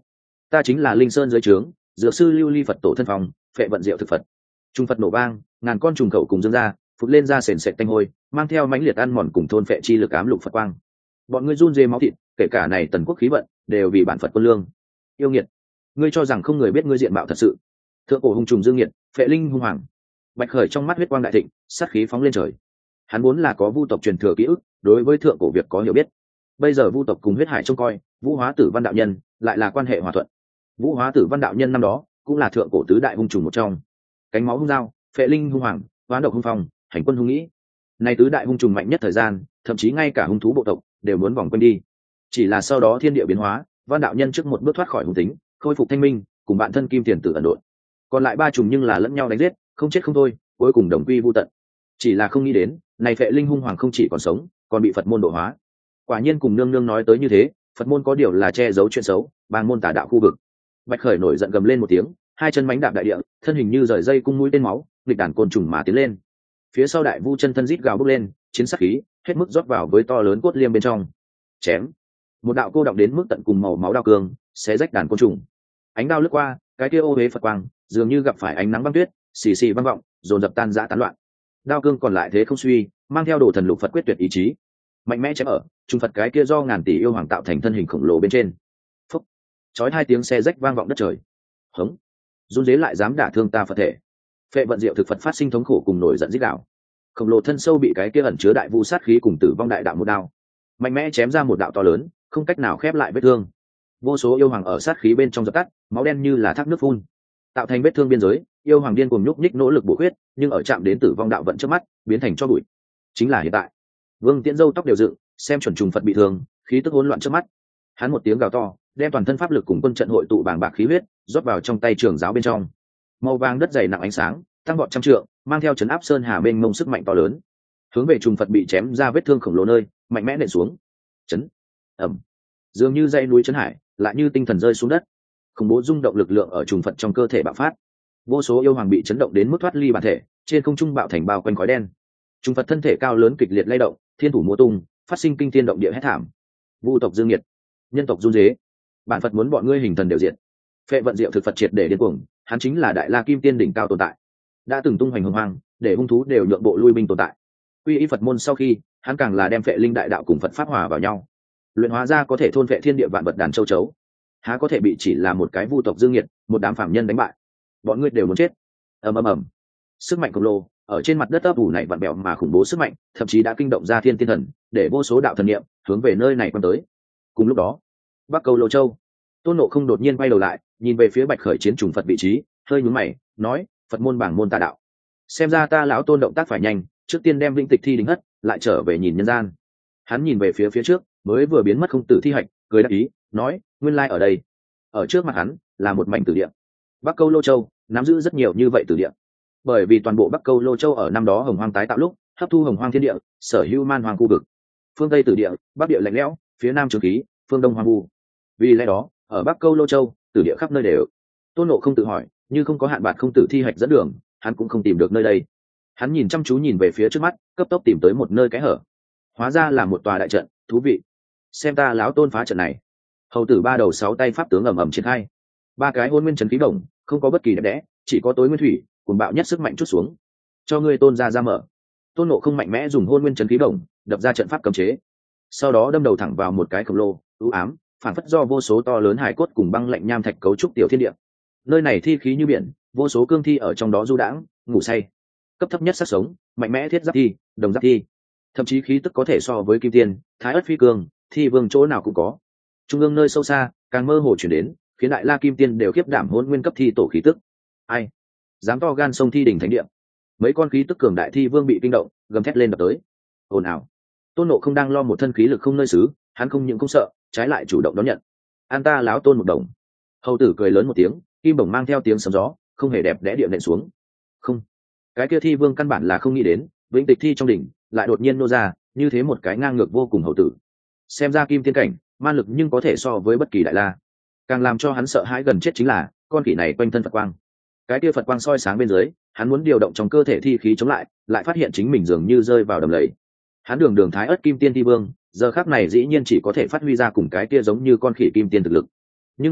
S1: ta chính là linh sơn dưới trướng dược sư lưu ly phật tổ thân phòng phệ vận diệu thực phật. Trung phật nổ vang, ngàn con trùng khẩu cùng dương ra phụt lên ra sền sệt tanh hôi, mang theo mãnh liệt ăn mòn cùng thôn phệ chi lực ám lục phật quang. Bọn ngươi run rê máu thịt, kể cả này tần quốc khí vận đều vì bản phật quân lương. Yêu nghiệt, ngươi cho rằng không người biết ngươi diện mạo thật sự. Thượng cổ hung trùng dương nghiệt, phệ linh hung hoàng. Bạch khởi trong mắt huyết quang đại thịnh, sát khí phóng lên trời. Hắn muốn là có vu tộc truyền thừa ký ức, đối với thượng cổ việc có hiểu biết. Bây giờ vu tộc cùng huyết hải trông coi, vũ hóa tử văn đạo nhân lại là quan hệ hòa thuận. Vũ hóa tử văn đạo nhân năm đó cũng là thượng cổ tứ đại hung trùng một trong. Cánh máu hung dao, phệ linh hung hoàng, hoán độc hung phong, hành quân hung nghĩ. Này tứ đại hung trùng mạnh nhất thời gian, thậm chí ngay cả hung thú bộ tộc đều muốn vòng quanh đi. Chỉ là sau đó thiên địa biến hóa, văn đạo nhân trước một bước thoát khỏi hung tính, khôi phục thanh minh, cùng bạn thân kim tiền tử ẩn độn. Còn lại ba trùng nhưng là lẫn nhau đánh giết, không chết không thôi, cuối cùng đồng quy vu tận. Chỉ là không nghĩ đến, này phệ linh hung hoàng không chỉ còn sống, còn bị Phật môn độ hóa. Quả nhiên cùng nương nương nói tới như thế, Phật môn có điều là che giấu chuyện xấu, bàn môn tà đạo khu vực. Bạch khởi nổi giận gầm lên một tiếng, hai chân mánh đạp đại địa, thân hình như rời dây cung mũi tên máu, nghịch đàn côn trùng mà tiến lên. Phía sau đại vu chân thân rít gào bốc lên, chiến sắc khí hết mức rót vào với to lớn cốt liêm bên trong. Chém, một đạo cô động đến mức tận cùng màu máu đao cương, xé rách đàn côn trùng. Ánh đao lướt qua, cái kia ô huế Phật quang, dường như gặp phải ánh nắng băng tuyết, xì xì vang vọng, dồn dập tan rã tán loạn. Đao cương còn lại thế không suy, mang theo đồ thần lục Phật quyết tuyệt ý chí, mạnh mẽ chém ở trung Phật cái kia do ngàn tỷ yêu hoàng tạo thành thân hình khổng lồ bên trên. Phúc, chói hai tiếng xe rách vang vọng đất trời. Hống, run dế lại dám đả thương ta Phật thể. Phệ vận diệu thực Phật phát sinh thống khổ cùng nổi giận rít gào. Khổng lồ thân sâu bị cái kia ẩn chứa đại vu sát khí cùng tử vong đại đạo một đao, mạnh mẽ chém ra một đạo to lớn, không cách nào khép lại vết thương. Vô số yêu hoàng ở sát khí bên trong dập tắt, máu đen như là thác nước phun, tạo thành vết thương biên giới. Yêu hoàng điên cuồng nhúc nhích nỗ lực bổ huyết, nhưng ở chạm đến tử vong đạo vận trước mắt, biến thành cho bụi. Chính là hiện tại. Vương Tiễn râu tóc đều dựng, xem chuẩn trùng Phật bị thương, khí tức hỗn loạn trước mắt. Hắn một tiếng gào to, đem toàn thân pháp lực cùng quân trận hội tụ bàng bạc khí huyết, rót vào trong tay trường giáo bên trong. Màu vàng đất dày nặng ánh sáng, tăng vọt trăm trượng, mang theo chấn áp sơn hà bên mông sức mạnh to lớn, hướng về trùng Phật bị chém ra vết thương khổng lồ nơi, mạnh mẽ nện xuống. Chấn, ầm, dường như dãy núi chấn hải, lại như tinh thần rơi xuống đất. Khủng bố rung động lực lượng ở trùng Phật trong cơ thể bạo phát. Vô số yêu hoàng bị chấn động đến mức thoát ly bản thể, trên không trung bạo thành bao quanh khói đen. Trùng Phật thân thể cao lớn kịch liệt lay động, thiên thủ múa tung, phát sinh kinh thiên động địa hét thảm. Vu tộc dương nhiệt, nhân tộc run rế, bản Phật muốn bọn ngươi hình thần đều diện. Phệ vận diệu thực Phật triệt để điên cuồng, hắn chính là đại la kim tiên đỉnh cao tồn tại, đã từng tung hoành hồng hoang, để hung thú đều nhượng bộ lui binh tồn tại. Quy y Phật môn sau khi, hắn càng là đem phệ linh đại đạo cùng Phật pháp hòa vào nhau, luyện hóa ra có thể thôn phệ thiên địa vạn vật đàn châu chấu, há có thể bị chỉ là một cái vu tộc dương nhiệt, một đám phạm nhân đánh bại. Bọn ngươi đều muốn chết. Ầm ầm ầm, sức mạnh khổng lồ ở trên mặt đất ấp ủ này vặn bẹo mà khủng bố sức mạnh, thậm chí đã kinh động ra thiên tiên thần, để vô số đạo thần niệm hướng về nơi này quan tới. Cùng lúc đó, Bắc Câu Lô Châu, Tôn Ngộ Không đột nhiên quay đầu lại, nhìn về phía Bạch khởi chiến trùng Phật vị trí, hơi nhướng mày, nói: Phật môn bảng môn tà đạo, xem ra ta lão Tôn động tác phải nhanh, trước tiên đem vĩnh tịch thi đính hất, lại trở về nhìn nhân gian. Hắn nhìn về phía phía trước, mới vừa biến mất không tử thi hạch, cười đáp ý, nói: nguyên lai ở đây. Ở trước mặt hắn là một mảnh tử địa. Bắc Câu Lô Châu nắm giữ rất nhiều như vậy tử địa, bởi vì toàn bộ Bắc Câu Lô Châu ở năm đó hồng hoang tái tạo lúc hấp thu hồng hoang thiên địa, sở hữu man hoang khu vực. Phương tây tử địa, bắc địa lạnh lẽo, phía nam trường khí, phương đông hoang vu. Vì lẽ đó ở Bắc Câu Lô Châu tử địa khắp nơi đều. Tôn Ngộ Không tự hỏi, như không có hạn bạc không tử thi hạch dẫn đường, hắn cũng không tìm được nơi đây. Hắn nhìn chăm chú nhìn về phía trước mắt, cấp tốc tìm tới một nơi cái hở. Hóa ra là một tòa đại trận, thú vị. Xem ta lão Tôn phá trận này. Hầu tử ba đầu sáu tay pháp tướng ầm ầm triển khai. Ba cái hôn nguyên trấn khí đồng, không có bất kỳ đẹp đẽ, chỉ có tối nguyên thủy, cuồng bạo nhất sức mạnh chút xuống. Cho ngươi Tôn ra ra mở. Tôn Ngộ Không mạnh mẽ dùng hôn nguyên trấn khí đồng, đập ra trận pháp cấm chế. Sau đó đâm đầu thẳng vào một cái khổng lồ, u ám, phản phất do vô số to lớn hải cốt cùng băng lạnh nham thạch cấu trúc tiểu thiên địa. Nơi này thi khí như biển, vô số cương thi ở trong đó du đãng, ngủ say. Cấp thấp nhất sát sống, mạnh mẽ thiết giáp thi, đồng giáp thi, thậm chí khí tức có thể so với kim tiên, thái ất phi cương, thi vương chỗ nào cũng có. Trung ương nơi sâu xa, càng mơ hồ chuyển đến, khiến đại la kim tiên đều khiếp đảm hỗn nguyên cấp thi tổ khí tức. Ai dám to gan sông thi đỉnh thánh địa? Mấy con khí tức cường đại thi vương bị kinh động, gầm thét lên đập tới. Ồn ào. Tôn Ngộ Không đang lo một thân khí lực không nơi xứ, hắn không những không sợ, trái lại chủ động đón nhận. An ta láo Tôn một đồng. Hầu tử cười lớn một tiếng, kim bổng mang theo tiếng sấm gió, không hề đẹp đẽ địa nện xuống. Không, cái kia thi vương căn bản là không nghĩ đến, vĩnh tịch thi trong đỉnh lại đột nhiên nô ra như thế một cái ngang ngược vô cùng hầu tử. Xem ra kim tiên cảnh, man lực nhưng có thể so với bất kỳ đại la. Càng làm cho hắn sợ hãi gần chết chính là con khỉ này quanh thân Phật quang. Cái kia Phật quang soi sáng bên dưới, hắn muốn điều động trong cơ thể thi khí chống lại, lại phát hiện chính mình dường như rơi vào đầm lầy. Hắn đường đường thái ớt kim tiên thi vương, giờ khắc này dĩ nhiên chỉ có thể phát huy ra cùng cái kia giống như con khỉ kim tiên thực lực. Nhưng mà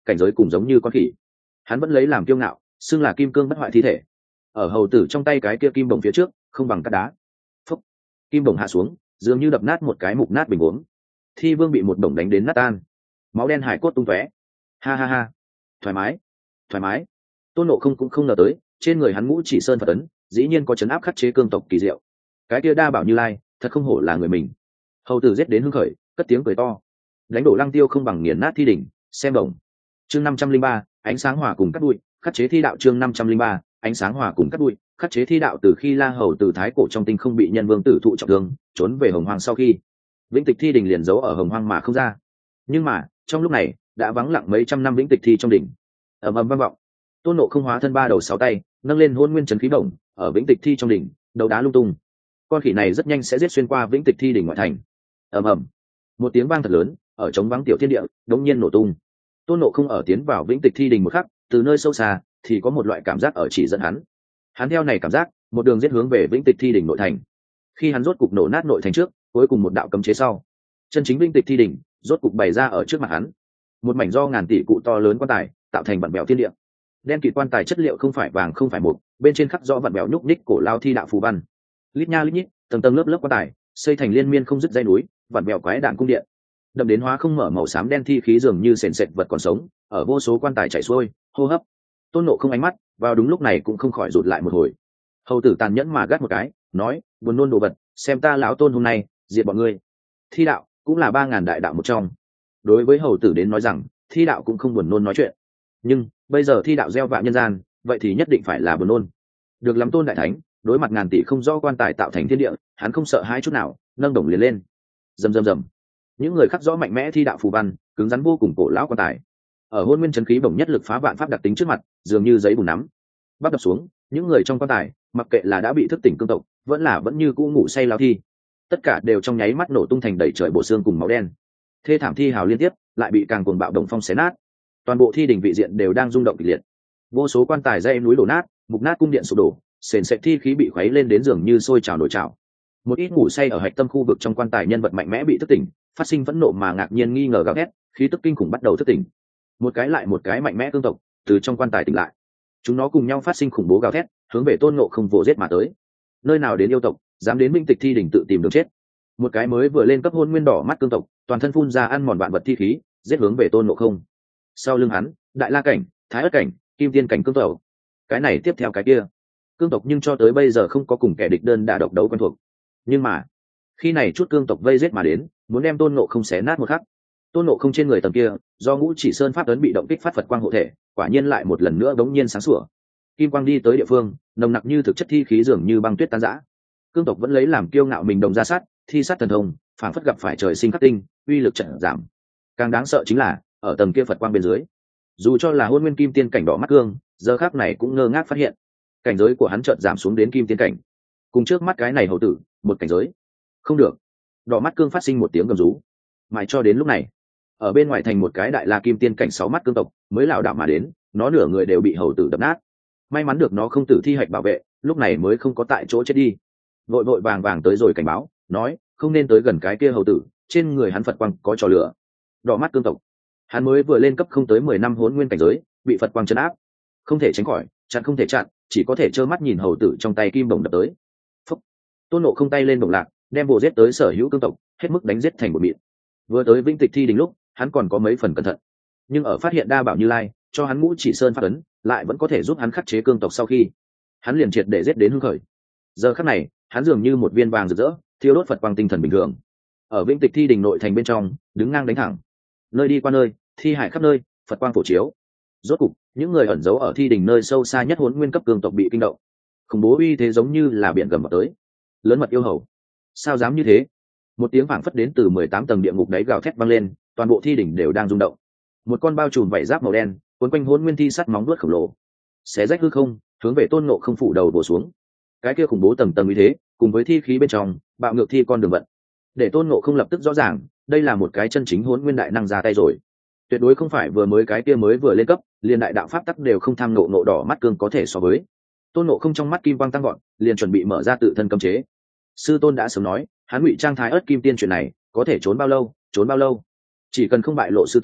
S1: cảnh giới cùng giống như con khỉ. Hắn vẫn lấy làm kiêu ngạo, xưng là kim cương bất hoại thi thể. Ở hầu tử trong tay cái kia kim bổng phía trước không bằng cắt đá. Phúc. Kim bổng hạ xuống, dường như đập nát một cái mục nát bình uống. Thi vương bị một bổng đánh đến nát tan, máu đen hải cốt tung tóe. Ha ha ha, thoải mái, thoải mái. Tôn Ngộ Không cũng không ngờ tới, trên người hắn ngũ chỉ sơn Phật ấn dĩ nhiên có chấn áp khắc chế cương tộc kỳ diệu. Cái kia đa bảo Như Lai thật không hổ là người mình. Hầu tử giết đến hưng khởi, cất tiếng cười to. Đánh đổ Lăng Tiêu không bằng nghiền nát thi đỉnh, xem bổng. Chương năm trăm linh ba, ánh sáng hòa cùng cắt đuôi, khắc chế thi đạo. Chương năm trăm linh ba, ánh sáng hòa cùng cắt đuôi, khắc chế thi đạo. Từ khi La Hầu từ thái cổ trong tinh không bị Nhân Vương tử thụ trọng thương, trốn về Hồng Hoang sau khi, Vĩnh Tịch thi đỉnh liền giấu ở Hồng Hoang mà không ra. Nhưng mà trong lúc này đã vắng lặng mấy trăm năm Vĩnh Tịch thi trong đỉnh. Ầm ầm vang vọng. Tôn Ngộ Không hóa thân ba đầu sáu tay, nâng lên hôn nguyên trấn khí bổng, ở Vĩnh Tịch thi trong đỉnh đấu đá lung tung. Con khỉ này rất nhanh sẽ giết xuyên qua Vĩnh Tịch thi đỉnh ngoại thành. Ầm ầm, một tiếng vang thật lớn ở trống vắng tiểu thiên địa đống nhiên nổ tung. Tôn Ngộ Không ở tiến vào Vĩnh Tịch thi đỉnh một khắc, từ nơi sâu xa thì có một loại cảm giác ở chỉ dẫn hắn. Hắn theo này cảm giác, một đường giết hướng về Vĩnh Tịch thi đỉnh nội thành. Khi hắn rốt cục nổ nát nội thành trước, cuối cùng một đạo cấm chế sau, chân chính Vĩnh Tịch thi đỉnh rốt cục bày ra ở trước mặt hắn. Một mảnh do ngàn tỷ cụ to lớn quan tài tạo thành vặn bèo thiên địa. Đen kịt quan tài chất liệu không phải vàng không phải mộc, bên trên khắc rõ vặn bèo nhúc nhích cổ lao thi đạo phù văn. Lít nha lít nhít, tầng tầng lớp lớp quan tài, xây thành liên miên không dứt dây núi, vặn bèo quái đạn cung điện. Đậm đến hóa không mở màu xám đen thi khí dường như sền sệt vật còn sống, ở vô số quan tài chảy xuôi, hô hấp. Tôn Ngộ Không ánh mắt, vào đúng lúc này cũng không khỏi rụt lại một hồi. Hầu tử tàn nhẫn mà gắt một cái, nói: "Buồn nôn đồ vật, xem ta lão Tôn hôm nay diệt bọn ngươi." Thi đạo cũng là ba ngàn đại đạo một trong. Đối với hầu tử đến nói rằng, thi đạo cũng không buồn nôn nói chuyện. Nhưng bây giờ thi đạo gieo vạ nhân gian, vậy thì nhất định phải là buồn nôn. Được lắm Tôn đại thánh, đối mặt ngàn tỷ không do quan tài tạo thành thiên địa, hắn không sợ hãi chút nào, nâng đồng liền lên. Rầm rầm rầm. Những người khắc rõ mạnh mẽ thi đạo phù văn, cứng rắn vô cùng cổ lão quan tài. Ở hôn nguyên chấn khí bổng nhất lực phá vạn pháp đặc tính trước mặt, dường như giấy bùn nắm. Bắt đập xuống, những người trong quan tài, mặc kệ là đã bị thức tỉnh cương tộc, vẫn là vẫn như cũ ngủ say lao thi, tất cả đều trong nháy mắt nổ tung thành đầy trời bộ xương cùng máu đen. Thê thảm thi hào liên tiếp, lại bị càng cuồng bạo đồng phong xé nát. Toàn bộ thi đỉnh vị diện đều đang rung động kịch liệt. Vô số quan tài dây núi đổ nát, mục nát cung điện sụp đổ, sền sệt thi khí bị khuấy lên đến dường như sôi trào nổi trào. Một ít ngủ say ở hạch tâm khu vực trong quan tài nhân vật mạnh mẽ bị thức tỉnh, phát sinh phẫn nộ mà ngạc nhiên nghi ngờ gào thét, khí tức kinh khủng bắt đầu thức tỉnh. Một cái lại một cái mạnh mẽ cương tộc từ trong quan tài tỉnh lại. Chúng nó cùng nhau phát sinh khủng bố gào thét, hướng về Tôn Ngộ Không vồ giết mà tới. Nơi nào đến yêu tộc, dám đến Vĩnh Tịch thi đỉnh tự tìm đường chết. Một cái mới vừa lên cấp hôn nguyên đỏ mắt cương tộc, toàn thân phun ra ăn mòn vạn vật thi khí, giết hướng về Tôn Ngộ Không. Sau lưng hắn, đại la cảnh, thái ất cảnh, kim tiên cảnh cương tộc. Cái này tiếp theo cái kia. Cương tộc nhưng cho tới bây giờ không có cùng kẻ địch đơn đả độc đấu quen thuộc. Nhưng mà, khi này chút cương tộc vây giết mà đến, muốn đem Tôn Ngộ Không xé nát một khắc. Tôn Ngộ Không trên người tầng kia, do ngũ chỉ sơn pháp ấn bị động kích phát Phật quang hộ thể, quả nhiên lại một lần nữa đống nhiên sáng sủa. Kim quang đi tới địa phương, nồng nặc như thực chất thi khí dường như băng tuyết tan rã. Cương tộc vẫn lấy làm kiêu ngạo mình đồng ra sát, thi sát thần thông, phảng phất gặp phải trời sinh khắc tinh, uy lực trận giảm. Càng đáng sợ chính là, ở tầng kia Phật quang bên dưới, dù cho là hôn nguyên kim tiên cảnh đỏ mắt cương, giờ khắc này cũng ngơ ngác phát hiện, cảnh giới của hắn chợt giảm xuống đến kim tiên cảnh. Cùng trước mắt cái này hầu tử, một cảnh giới. Không được. Đỏ mắt cương phát sinh một tiếng gầm rú. Mãi cho đến lúc này, ở bên ngoài thành một cái đại la kim tiên cảnh sáu mắt cương tộc mới lảo đảo mà đến, nó nửa người đều bị hầu tử đập nát. May mắn được nó không tử thi hạch bảo vệ, lúc này mới không có tại chỗ chết đi. Vội vội vàng vàng tới rồi cảnh báo, nói không nên tới gần cái kia hầu tử, trên người hắn Phật quang có trò lửa. Đỏ mắt cương tộc, hắn mới vừa lên cấp không tới mười năm hỗn nguyên cảnh giới, bị Phật quang trấn áp, không thể tránh khỏi, chặn không thể chặn, chỉ có thể trơ mắt nhìn hầu tử trong tay kim bổng đập tới. Phúc. Tôn Ngộ Không tay lên bổng lạc, đem bộ giết tới sở hữu cương tộc, hết mức đánh giết thành một mịn. Vừa tới Vĩnh Tịch thi đỉnh lúc, hắn còn có mấy phần cẩn thận, nhưng ở phát hiện đa bảo Như Lai cho hắn ngũ chỉ sơn phát ấn, lại vẫn có thể giúp hắn khắc chế cương tộc sau khi, hắn liền triệt để giết đến hưng khởi. Giờ khắc này, hắn dường như một viên vàng rực rỡ, thiêu đốt Phật quang tinh thần bình thường. Ở Vĩnh Tịch thi đỉnh nội thành bên trong, đứng ngang đánh thẳng, nơi đi qua nơi, thi hải khắp nơi, Phật quang phổ chiếu. Rốt cục, những người ẩn giấu ở thi đỉnh nơi sâu xa nhất hỗn nguyên cấp cương tộc bị kinh động. Khủng bố uy thế giống như là biển gầm vào tới. Lớn mật yêu hầu, sao dám như thế? Một tiếng phảng phất đến từ mười tám tầng địa ngục đáy gào thét vang lên, toàn bộ thi đỉnh đều đang rung động. Một con bao trùm vảy giáp màu đen, cuốn quanh hỗn nguyên thi sắt móng vuốt khổng lồ, xé rách hư không, hướng về Tôn Ngộ Không phủ đầu bổ xuống. Cái kia khủng bố tầng tầng uy thế, cùng với thi khí bên trong, bạo ngược thi con đường vận, để Tôn Ngộ Không lập tức rõ ràng, đây là một cái chân chính hỗn nguyên đại năng ra tay rồi. Tuyệt đối không phải vừa mới cái kia mới vừa lên cấp, liền đại đạo pháp tắc đều không tham nộ nộ đỏ mắt cương có thể so với. Tôn Ngộ Không trong mắt kim quang tăng gọn, liền chuẩn bị mở ra tự thân cấm chế. Sư tôn đã sớm nói, hắn ngụy trang thái ớt kim tiên chuyện này, có thể trốn bao lâu, trốn bao lâu. Chỉ cần không bại lộ sư tôn,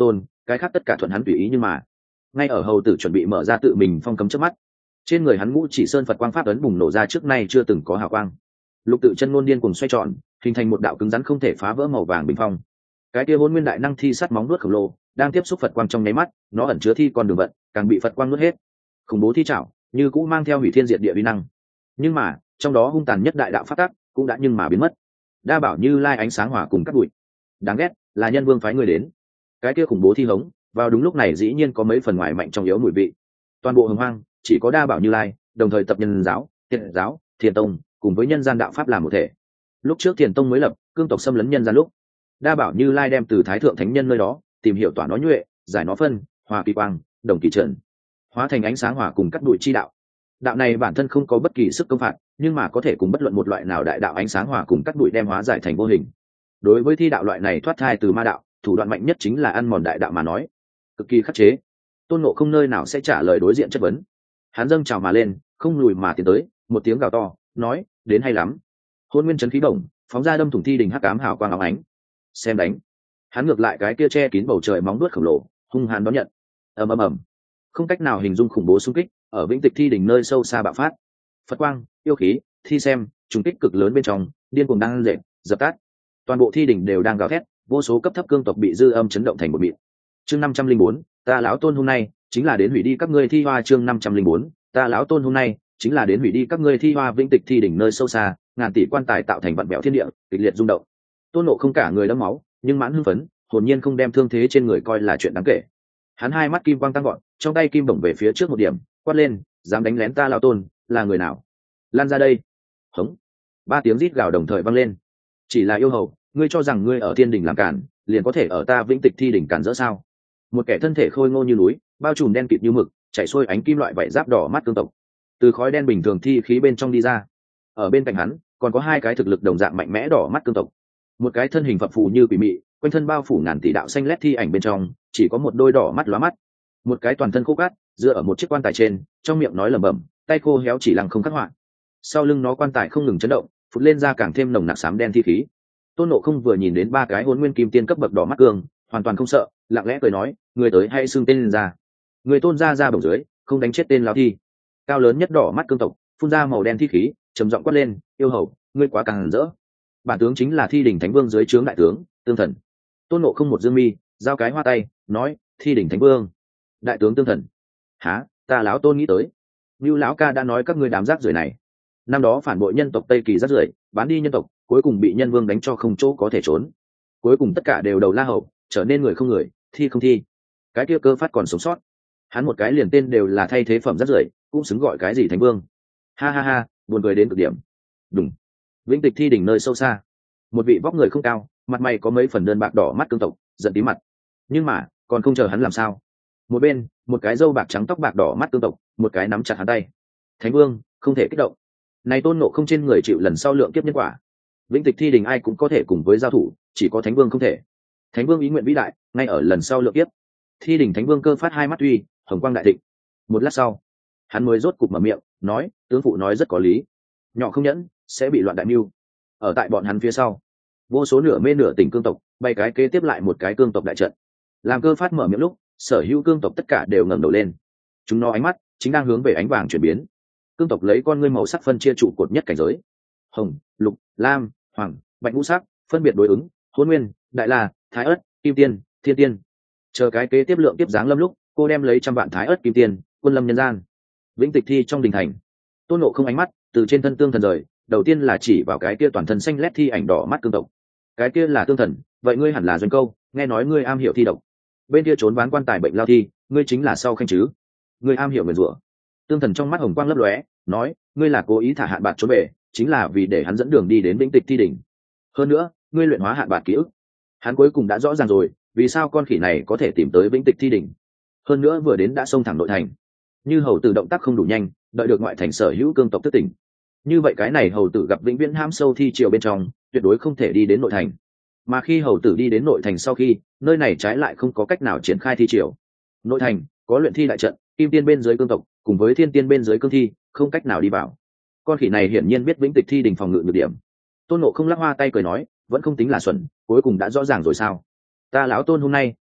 S1: cái khác tất cả thuận hắn tùy ý. Nhưng mà ngay ở hầu tử chuẩn bị mở ra tự mình phong cấm trước mắt, trên người hắn ngũ chỉ sơn Phật quang pháp ấn bùng nổ ra trước nay chưa từng có hào quang. Lục tự chân ngôn điên cùng xoay tròn, hình thành một đạo cứng rắn không thể phá vỡ màu vàng bình phong. Cái kia hôn nguyên đại năng thi sắt móng nuốt khổng lồ đang tiếp xúc Phật quang trong nháy mắt, nó ẩn chứa thi con đường vận, càng bị Phật quang nuốt hết. Khủng bố thi trảo như cũ mang theo hủy thiên diệt địa uy năng, nhưng mà trong đó hung tàn nhất đại đạo pháp tắc cũng đã nhưng mà biến mất. Đa bảo Như Lai ánh sáng hỏa cùng cắt bụi. Đáng ghét là nhân vương phái người đến. Cái kia khủng bố thi hống vào đúng lúc này dĩ nhiên có mấy phần ngoài mạnh trong yếu mùi vị. Toàn bộ hồng hoang chỉ có Đa bảo Như Lai đồng thời tập nhân giáo, thiện giáo, thiền tông cùng với nhân gian đạo pháp làm một thể. Lúc trước thiền tông mới lập, cương tộc xâm lấn nhân gian lúc, Đa bảo Như Lai đem từ thái thượng thánh nhân nơi đó tìm hiểu tỏa nó nhuệ, giải nó phân, hòa kỳ quang, đồng kỳ trận, hóa thành ánh sáng hỏa cùng cắt bụi chi đạo. Đạo này bản thân không có bất kỳ sức công phạt, nhưng mà có thể cùng bất luận một loại nào đại đạo ánh sáng hỏa cùng cắt bụi đem hóa giải thành vô hình. Đối với thi đạo loại này thoát thai từ ma đạo, thủ đoạn mạnh nhất chính là ăn mòn đại đạo mà nói, cực kỳ khắc chế. Tôn Ngộ không nơi nào sẽ trả lời đối diện chất vấn. Hắn dâng trào mà lên, không lùi mà tiến tới, một tiếng gào to, nói: đến hay lắm. Hôn nguyên chấn khí bổng, phóng ra đâm thủng thi đình hắc ám hào quang óng ánh. Xem đánh. Hắn ngược lại cái kia che kín bầu trời móng vuốt khổng lồ, hung hãn đón nhận. Ầm ầm ầm. Không cách nào hình dung khủng bố xung kích, ở vĩnh tịch thi đỉnh nơi sâu xa bạo phát. Phật quang, yêu khí, thi xem, trùng kích cực lớn bên trong, điên cuồng đang dệt, dập tắt. Toàn bộ thi đỉnh đều đang gào thét, vô số cấp thấp cương tộc bị dư âm chấn động thành một mịn. Chương năm trăm linh bốn, ta lão tôn hôm nay chính là đến hủy đi các ngươi thi hoa. Chương năm trăm linh bốn, ta lão tôn hôm nay chính là đến hủy đi các ngươi thi hoa. Vĩnh tịch thi đỉnh nơi sâu xa, ngàn tỷ quan tài tạo thành vạn bẹo thiên địa, kịch liệt rung động. Tôn Ngộ không cả người đẫm máu, nhưng mãn hưng phấn, hồn nhiên không đem thương thế trên người coi là chuyện đáng kể. Hắn hai mắt kim quang tăng gọn, trong tay kim bổng về phía trước một điểm, quát lên: dám đánh lén ta lão tôn, là người nào? Lan ra đây! Hống! Ba tiếng rít gào đồng thời vang lên. Chỉ là yêu hầu, ngươi cho rằng ngươi ở thiên đình làm cản, liền có thể ở ta vĩnh tịch thi đỉnh cản rỡ sao? Một kẻ thân thể khôi ngô như núi, bao trùm đen kịt như mực, chảy xuôi ánh kim loại vảy giáp đỏ mắt cương tộc, từ khói đen bình thường thi khí bên trong đi ra. Ở bên cạnh hắn còn có hai cái thực lực đồng dạng mạnh mẽ đỏ mắt cương tộc, một cái thân hình phập phù như quỷ mị, quanh thân bao phủ ngàn tỷ đạo xanh lét thi ảnh bên trong chỉ có một đôi đỏ mắt lóa mắt, một cái toàn thân khô cát dựa ở một chiếc quan tài trên, trong miệng nói lẩm bẩm, tay khô héo chỉ lăng không khắc họa. Sau lưng nó quan tài không ngừng chấn động, phụt lên ra càng thêm nồng nặc xám đen thi khí. Tôn Ngộ không vừa nhìn đến ba cái hồn nguyên kim tiên cấp bậc đỏ mắt cương, hoàn toàn không sợ, lặng lẽ cười nói: người tới hay xưng tên lên ra. Người Tôn ra ra bổng dưới, không đánh chết tên lão thi. Cao lớn nhất đỏ mắt cương tộc phun ra màu đen thi khí, trầm giọng quát lên: yêu hầu, ngươi quá càng rỡ. Bản tướng chính là thi đỉnh thánh vương dưới trướng đại tướng Tương Thần. Tôn Ngộ không một dương mi, giao cái hoa tay, nói: thi đỉnh thánh vương, đại tướng Tương Thần. Há, ta lão Tôn nghĩ tới. Như lão ca đã nói các ngươi đám rác rưởi này, năm đó phản bội nhân tộc Tây Kỳ rác rưởi, bán đi nhân tộc, cuối cùng bị nhân vương đánh cho không chỗ có thể trốn. Cuối cùng tất cả đều đầu la hầu, trở nên người không người, thi không thi. Cái kia Cơ Phát còn sống sót, hắn một cái liền tên đều là thay thế phẩm rác rưởi, cũng xứng gọi cái gì thánh vương. Ha ha ha, buồn cười đến cực điểm. Đúng. Vĩnh tịch thi đỉnh nơi sâu xa, một vị vóc người không cao, mặt mày có mấy phần đơn bạc đỏ mắt cương tộc giận tí mặt. Nhưng mà còn không chờ hắn làm sao, một bên một cái râu bạc trắng tóc bạc đỏ mắt cương tộc một cái nắm chặt hắn tay. Thánh vương không thể kích động, này Tôn Ngộ không trên người chịu lần sau lượng kiếp nhân quả. Vĩnh tịch thi đình ai cũng có thể cùng với giao thủ, chỉ có thánh vương không thể. Thánh vương ý nguyện vĩ đại, ngay ở lần sau lượng kiếp. Thi đình thánh vương Cơ Phát hai mắt uy, hồng quang đại thịnh. Một lát sau hắn mới rốt cục mở miệng nói: tướng phụ nói rất có lý, nhỏ không nhẫn sẽ bị loạn đại mưu. Ở tại bọn hắn phía sau, vô số nửa mê nửa tỉnh cương tộc bay cái kế tiếp lại một cái cương tộc đại trận. Làm Cơ Phát mở miệng lúc, sở hữu cương tộc tất cả đều ngẩng đầu lên, chúng nó ánh mắt chính đang hướng về ánh vàng chuyển biến. Cương tộc lấy con ngươi màu sắc phân chia trụ cột nhất cảnh giới: hồng, lục, lam, hoàng, bạch ngũ sắc, phân biệt đối ứng hôn nguyên, đại la, thái ất, kim tiên, thiên tiên. Chờ cái kế tiếp lượng tiếp giáng lâm lúc, cô đem lấy trăm vạn thái ất kim tiên quân lâm nhân gian. Vĩnh tịch thi trong đình thành, Tôn Ngộ không ánh mắt từ trên thân Tương Thần rời, đầu tiên là chỉ vào cái kia toàn thân xanh lét thi ảnh đỏ mắt cương tộc. Cái kia là Tương Thần, vậy ngươi hẳn là Doanh Câu, nghe nói ngươi am hiểu thi độc. Bên kia trốn ván quan tài bệnh lao thi, ngươi chính là Sau Khanh chứ? Ngươi am hiểu nguyền rủa. Tương Thần trong mắt hồng quang lấp lóe, nói: ngươi là cố ý thả Hạn Bạt trốn về, chính là vì để hắn dẫn đường đi đến Vĩnh tịch thi đỉnh. Hơn nữa, ngươi luyện hóa Hạn Bạt ký ức, hắn cuối cùng đã rõ ràng rồi, vì sao con khỉ này có thể tìm tới Vĩnh tịch thi đỉnh. Hơn nữa vừa đến đã xông thẳng nội thành. Như hầu tử động tác không đủ nhanh, đợi được ngoại thành sở hữu cương tộc thức tỉnh, như vậy cái này hầu tử gặp vĩnh viễn ham sâu thi triều bên trong, tuyệt đối không thể đi đến nội thành. Mà khi hầu tử đi đến nội thành sau khi, nơi này trái lại không có cách nào triển khai thi triều. Nội thành có luyện thi đại trận, kim tiên bên dưới cương tộc cùng với thiên tiên bên dưới cương thi không cách nào đi vào. Con khỉ này hiển nhiên biết vĩnh tịch thi đình phòng ngự nhược điểm. Tôn Ngộ không lắc hoa tay cười nói: vẫn không tính là xuẩn, cuối cùng đã rõ ràng rồi sao? Ta lão Tôn hôm nay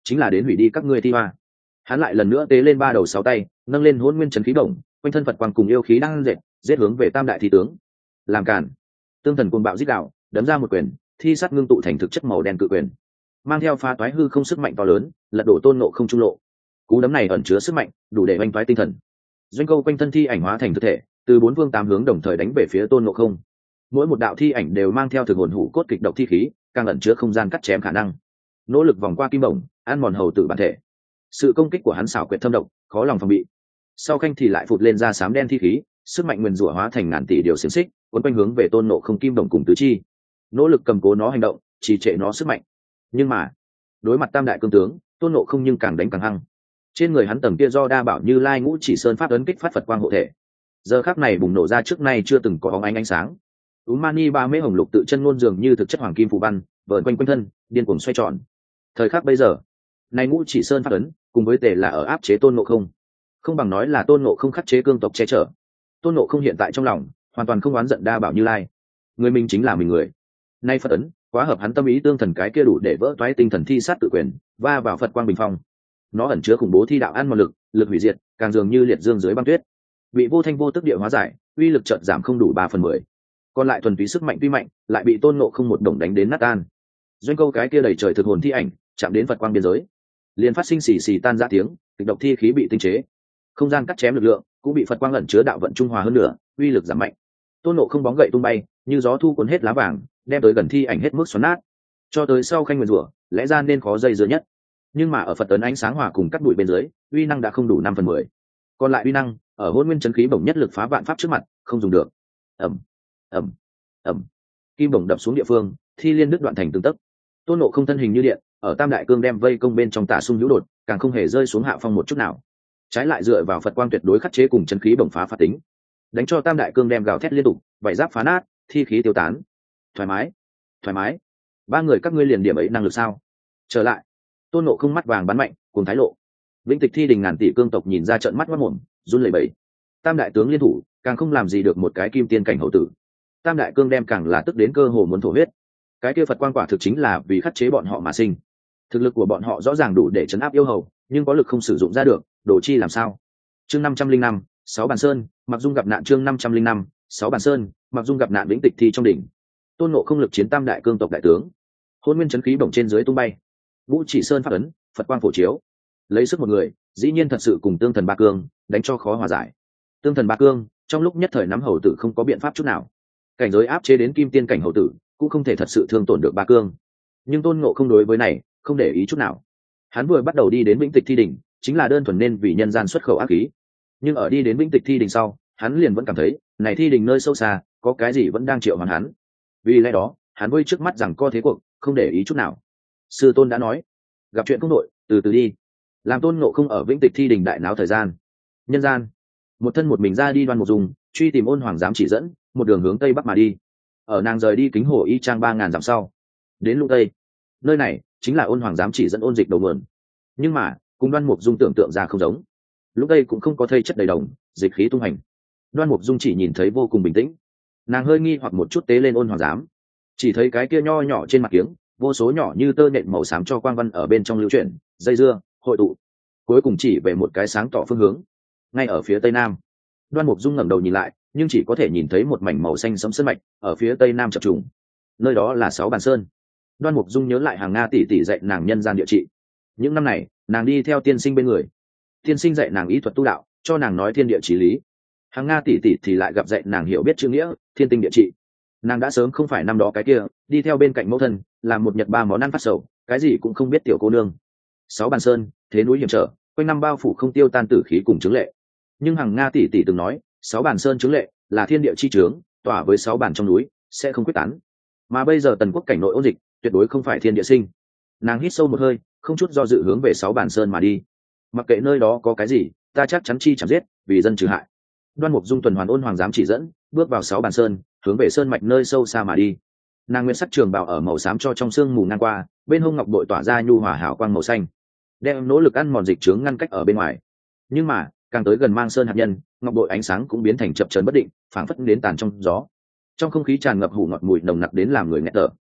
S1: chính là đến hủy đi các ngươi thi hoa. Hắn lại lần nữa tế lên ba đầu sáu tay, nâng lên hỗn nguyên trấn khí đồng, quanh thân Phật quang cùng yêu khí đang dệt, giết hướng về tam đại thi tướng. Làm cản. Tương thần cuồng bạo giết đạo, đấm ra một quyền, thi sắt ngưng tụ thành thực chất màu đen cự quyền, mang theo phá toái hư không sức mạnh to lớn, lật đổ Tôn Ngộ Không trung lộ. Cú đấm này ẩn chứa sức mạnh, đủ để oanh toái tinh thần. Doanh câu quanh thân thi ảnh hóa thành thực thể, từ bốn phương tám hướng đồng thời đánh về phía Tôn Ngộ Không. Mỗi một đạo thi ảnh đều mang theo thực hồn hủ cốt kịch độc thi khí, càng ẩn chứa không gian cắt chém khả năng. Nỗ lực vòng qua kim bổng, ăn mòn hầu tử bản thể. Sự công kích của hắn xảo quyệt thâm độc, khó lòng phòng bị. Sau khanh thì lại phụt lên ra xám đen thi khí, sức mạnh nguyên rủa hóa thành ngàn tỷ điều xiềng xích, cuốn quanh hướng về Tôn Ngộ Không kim bổng cùng tứ chi. Nỗ lực cầm cố nó hành động, trì trệ nó sức mạnh. Nhưng mà, đối mặt tam đại cương tướng, Tôn Ngộ Không nhưng càng đánh càng hăng. Trên người hắn tầng kia do đa bảo Như Lai Ngũ Chỉ Sơn pháp ấn kích phát Phật quang hộ thể, giờ khắc này bùng nổ ra trước nay chưa từng có bóng ánh ánh sáng. Úm Mani ba mễ hồng lục tự chân ngôn dường như thực chất hoàng kim phù văn, vờn quanh quanh thân, điên cuồng xoay tròn. Thời khắc bây giờ, này Ngũ Chỉ Sơn pháp ấn, cùng với tề là ở áp chế Tôn Ngộ Không, không bằng nói là Tôn Ngộ Không khắc chế cương tộc che chở. Tôn Ngộ Không hiện tại trong lòng hoàn toàn không oán giận đa bảo Như Lai, người mình chính là mình người. Nay Phật ấn quá hợp hắn tâm ý tương thần, cái kia đủ để vỡ toái tinh thần thi sát tự quyền, va vào Phật quang bình phong. Nó ẩn chứa khủng bố thi đạo ăn mòn lực, lực hủy diệt, càng dường như liệt dương dưới băng tuyết, bị vô thanh vô tức địa hóa giải, uy lực chợt giảm không đủ ba phần mười. Còn lại thuần túy sức mạnh tuy mạnh, lại bị Tôn Ngộ Không một đồng đánh đến nát tan. Doanh câu cái kia đầy trời thực hồn thi ảnh, chạm đến Phật quang biên giới, liền phát sinh xì xì tan ra tiếng, kịch độc thi khí bị tinh chế. Không gian cắt chém lực lượng cũng bị Phật quang ẩn chứa đạo vận trung hòa hơn nữa, uy lực giảm mạnh. Tôn Ngộ Không bóng gậy tung bay, như gió thu cuốn hết lá vàng, đem tới gần thi ảnh hết mức xoắn nát. Cho tới sau khanh nguyên rủa, lẽ ra nên khó dây dưa nhất, nhưng mà ở Phật ấn ánh sáng hòa cùng cắt bụi bên dưới, uy năng đã không đủ năm phần mười. Còn lại uy năng ở hôn nguyên chấn khí bổng nhất lực phá vạn pháp trước mặt, không dùng được. Ầm, ầm, ầm. Kim bổng đập xuống địa phương, thi liên đứt đoạn thành từng tấc. Tôn Ngộ Không thân hình như điện, ở tam đại cương đem vây công bên trong tả xung hữu đột, càng không hề rơi xuống hạ phong một chút nào. Trái lại dựa vào Phật quang tuyệt đối khắc chế cùng chấn khí bổng phá phạt tính, đánh cho tam đại cương đem gào thét liên tục, vảy giáp phá nát, thi khí tiêu tán. Thoải mái, thoải mái. Ba người các ngươi liền điểm ấy năng lực sao? Trở lại. Tôn Ngộ Không mắt vàng bắn mạnh, cùng thái lộ. Vĩnh Tịch thi đình ngàn tỷ cương tộc nhìn ra trợn mắt mắt mồm, run lẩy bẩy. Tam đại tướng liên thủ, càng không làm gì được một cái kim tiên cảnh hậu tử. Tam đại cương đem càng là tức đến cơ hồ muốn thổ huyết. Cái kia Phật quang quả thực chính là vì khắc chế bọn họ mà sinh. Thực lực của bọn họ rõ ràng đủ để chấn áp yêu hầu, nhưng có lực không sử dụng ra được, đồ chi làm sao? Chương năm trăm linh năm, sáu bàn sơn, Mặc Dung gặp nạn. Chương năm trăm linh năm, sáu bàn sơn, Mặc Dung gặp nạn. Vĩnh Tịch thi trong đỉnh. Tôn Ngộ Không lực chiến tam đại cương tộc đại tướng, hôn nguyên chấn khí bổng trên dưới tung bay. Ngũ Chỉ Sơn pháp ấn, Phật quang phổ chiếu, lấy sức một người, dĩ nhiên thật sự cùng tương thần ba cương đánh cho khó hòa giải. Tương thần ba cương trong lúc nhất thời nắm hầu tử không có biện pháp chút nào, cảnh giới áp chế đến kim tiên cảnh hầu tử cũng không thể thật sự thương tổn được ba cương. Nhưng Tôn Ngộ Không đối với này không để ý chút nào. Hắn vừa bắt đầu đi đến Vĩnh Tịch thi đỉnh, chính là đơn thuần nên vì nhân gian xuất khẩu ác khí. Nhưng ở đi đến Vĩnh Tịch thi đỉnh sau, hắn liền vẫn cảm thấy này thi đỉnh nơi sâu xa có cái gì vẫn đang triệu hoán hắn. Vì lẽ đó hắn vơi trước mắt rằng co thế cuộc, không để ý chút nào. Sư tôn đã nói, gặp chuyện không nội, từ từ đi. Làm Tôn Ngộ Không ở Vĩnh Tịch thi đình đại náo thời gian, nhân gian một thân một mình ra đi Đoan Mục Dung truy tìm Ôn Hoàng giám chỉ dẫn, một đường hướng tây bắc mà đi. Ở nàng rời đi Kính Hồ y trang ba ngàn dặm sau, đến Lũng Tây, nơi này chính là Ôn Hoàng giám chỉ dẫn ôn dịch đầu nguồn. Nhưng mà cùng Đoan Mục Dung tưởng tượng ra không giống. Lũng Tây cũng không có thây chất đầy đồng, dịch khí tung hành. Đoan Mục Dung chỉ nhìn thấy vô cùng bình tĩnh. Nàng hơi nghi hoặc một chút tế lên Ôn Hoàng giám, chỉ thấy cái kia nho nhỏ trên mặt kiếng, vô số nhỏ như tơ nện màu xám cho quang văn ở bên trong lưu chuyển, dây dưa, hội tụ, cuối cùng chỉ về một cái sáng tỏ phương hướng, ngay ở phía tây nam. Đoan Mục Dung ngẩng đầu nhìn lại, nhưng chỉ có thể nhìn thấy một mảnh màu xanh sẫm sơn mạch ở phía tây nam chập trùng. Nơi đó là Sáu Bàn Sơn. Đoan Mục Dung nhớ lại Hàng Nga tỷ tỷ dạy nàng nhân gian địa trị. Những năm này, nàng đi theo tiên sinh bên người. Tiên sinh dạy nàng ý thuật tu đạo, cho nàng nói thiên địa chí lý. Hàng Nga tỷ tỷ thì lại gặp dạy nàng hiểu biết chữ nghĩa, thiên tinh địa trị. Nàng đã sớm không phải năm đó cái kia, đi theo bên cạnh mẫu thân, làm một nhật ba món ăn phát sầu, cái gì cũng không biết tiểu cô nương. Sáu Bàn Sơn, thế núi hiểm trở, quanh năm bao phủ không tiêu tan tử khí cùng chứng lệ. Nhưng Hàng Nga tỷ tỷ từng nói, Sáu Bàn Sơn chứng lệ là thiên địa chi trướng, tỏa với sáu bàn trong núi sẽ không quyết tán. Mà bây giờ tần quốc cảnh nội ôn dịch, tuyệt đối không phải thiên địa sinh. Nàng hít sâu một hơi, không chút do dự hướng về Sáu Bàn Sơn mà đi. Mặc kệ nơi đó có cái gì, ta chắc chắn chi chẳng giết, vì dân trừ hại. Đoan Mục Dung tuần hoàn Ôn Hoàng giám chỉ dẫn, bước vào Sáu Bàn Sơn, hướng về sơn mạch nơi sâu xa mà đi. Nàng nguyên sắc trường bào ở màu xám cho trong sương mù ngang qua, bên hông ngọc bội tỏa ra nhu hòa hào quang màu xanh, đem nỗ lực ăn mòn dịch chướng ngăn cách ở bên ngoài. Nhưng mà càng tới gần mang sơn hạt nhân, ngọc bội ánh sáng cũng biến thành chập chờn bất định, phảng phất đến tàn trong gió. Trong không khí tràn ngập hủ ngọt mùi nồng nặc đến làm người nghẹt thở.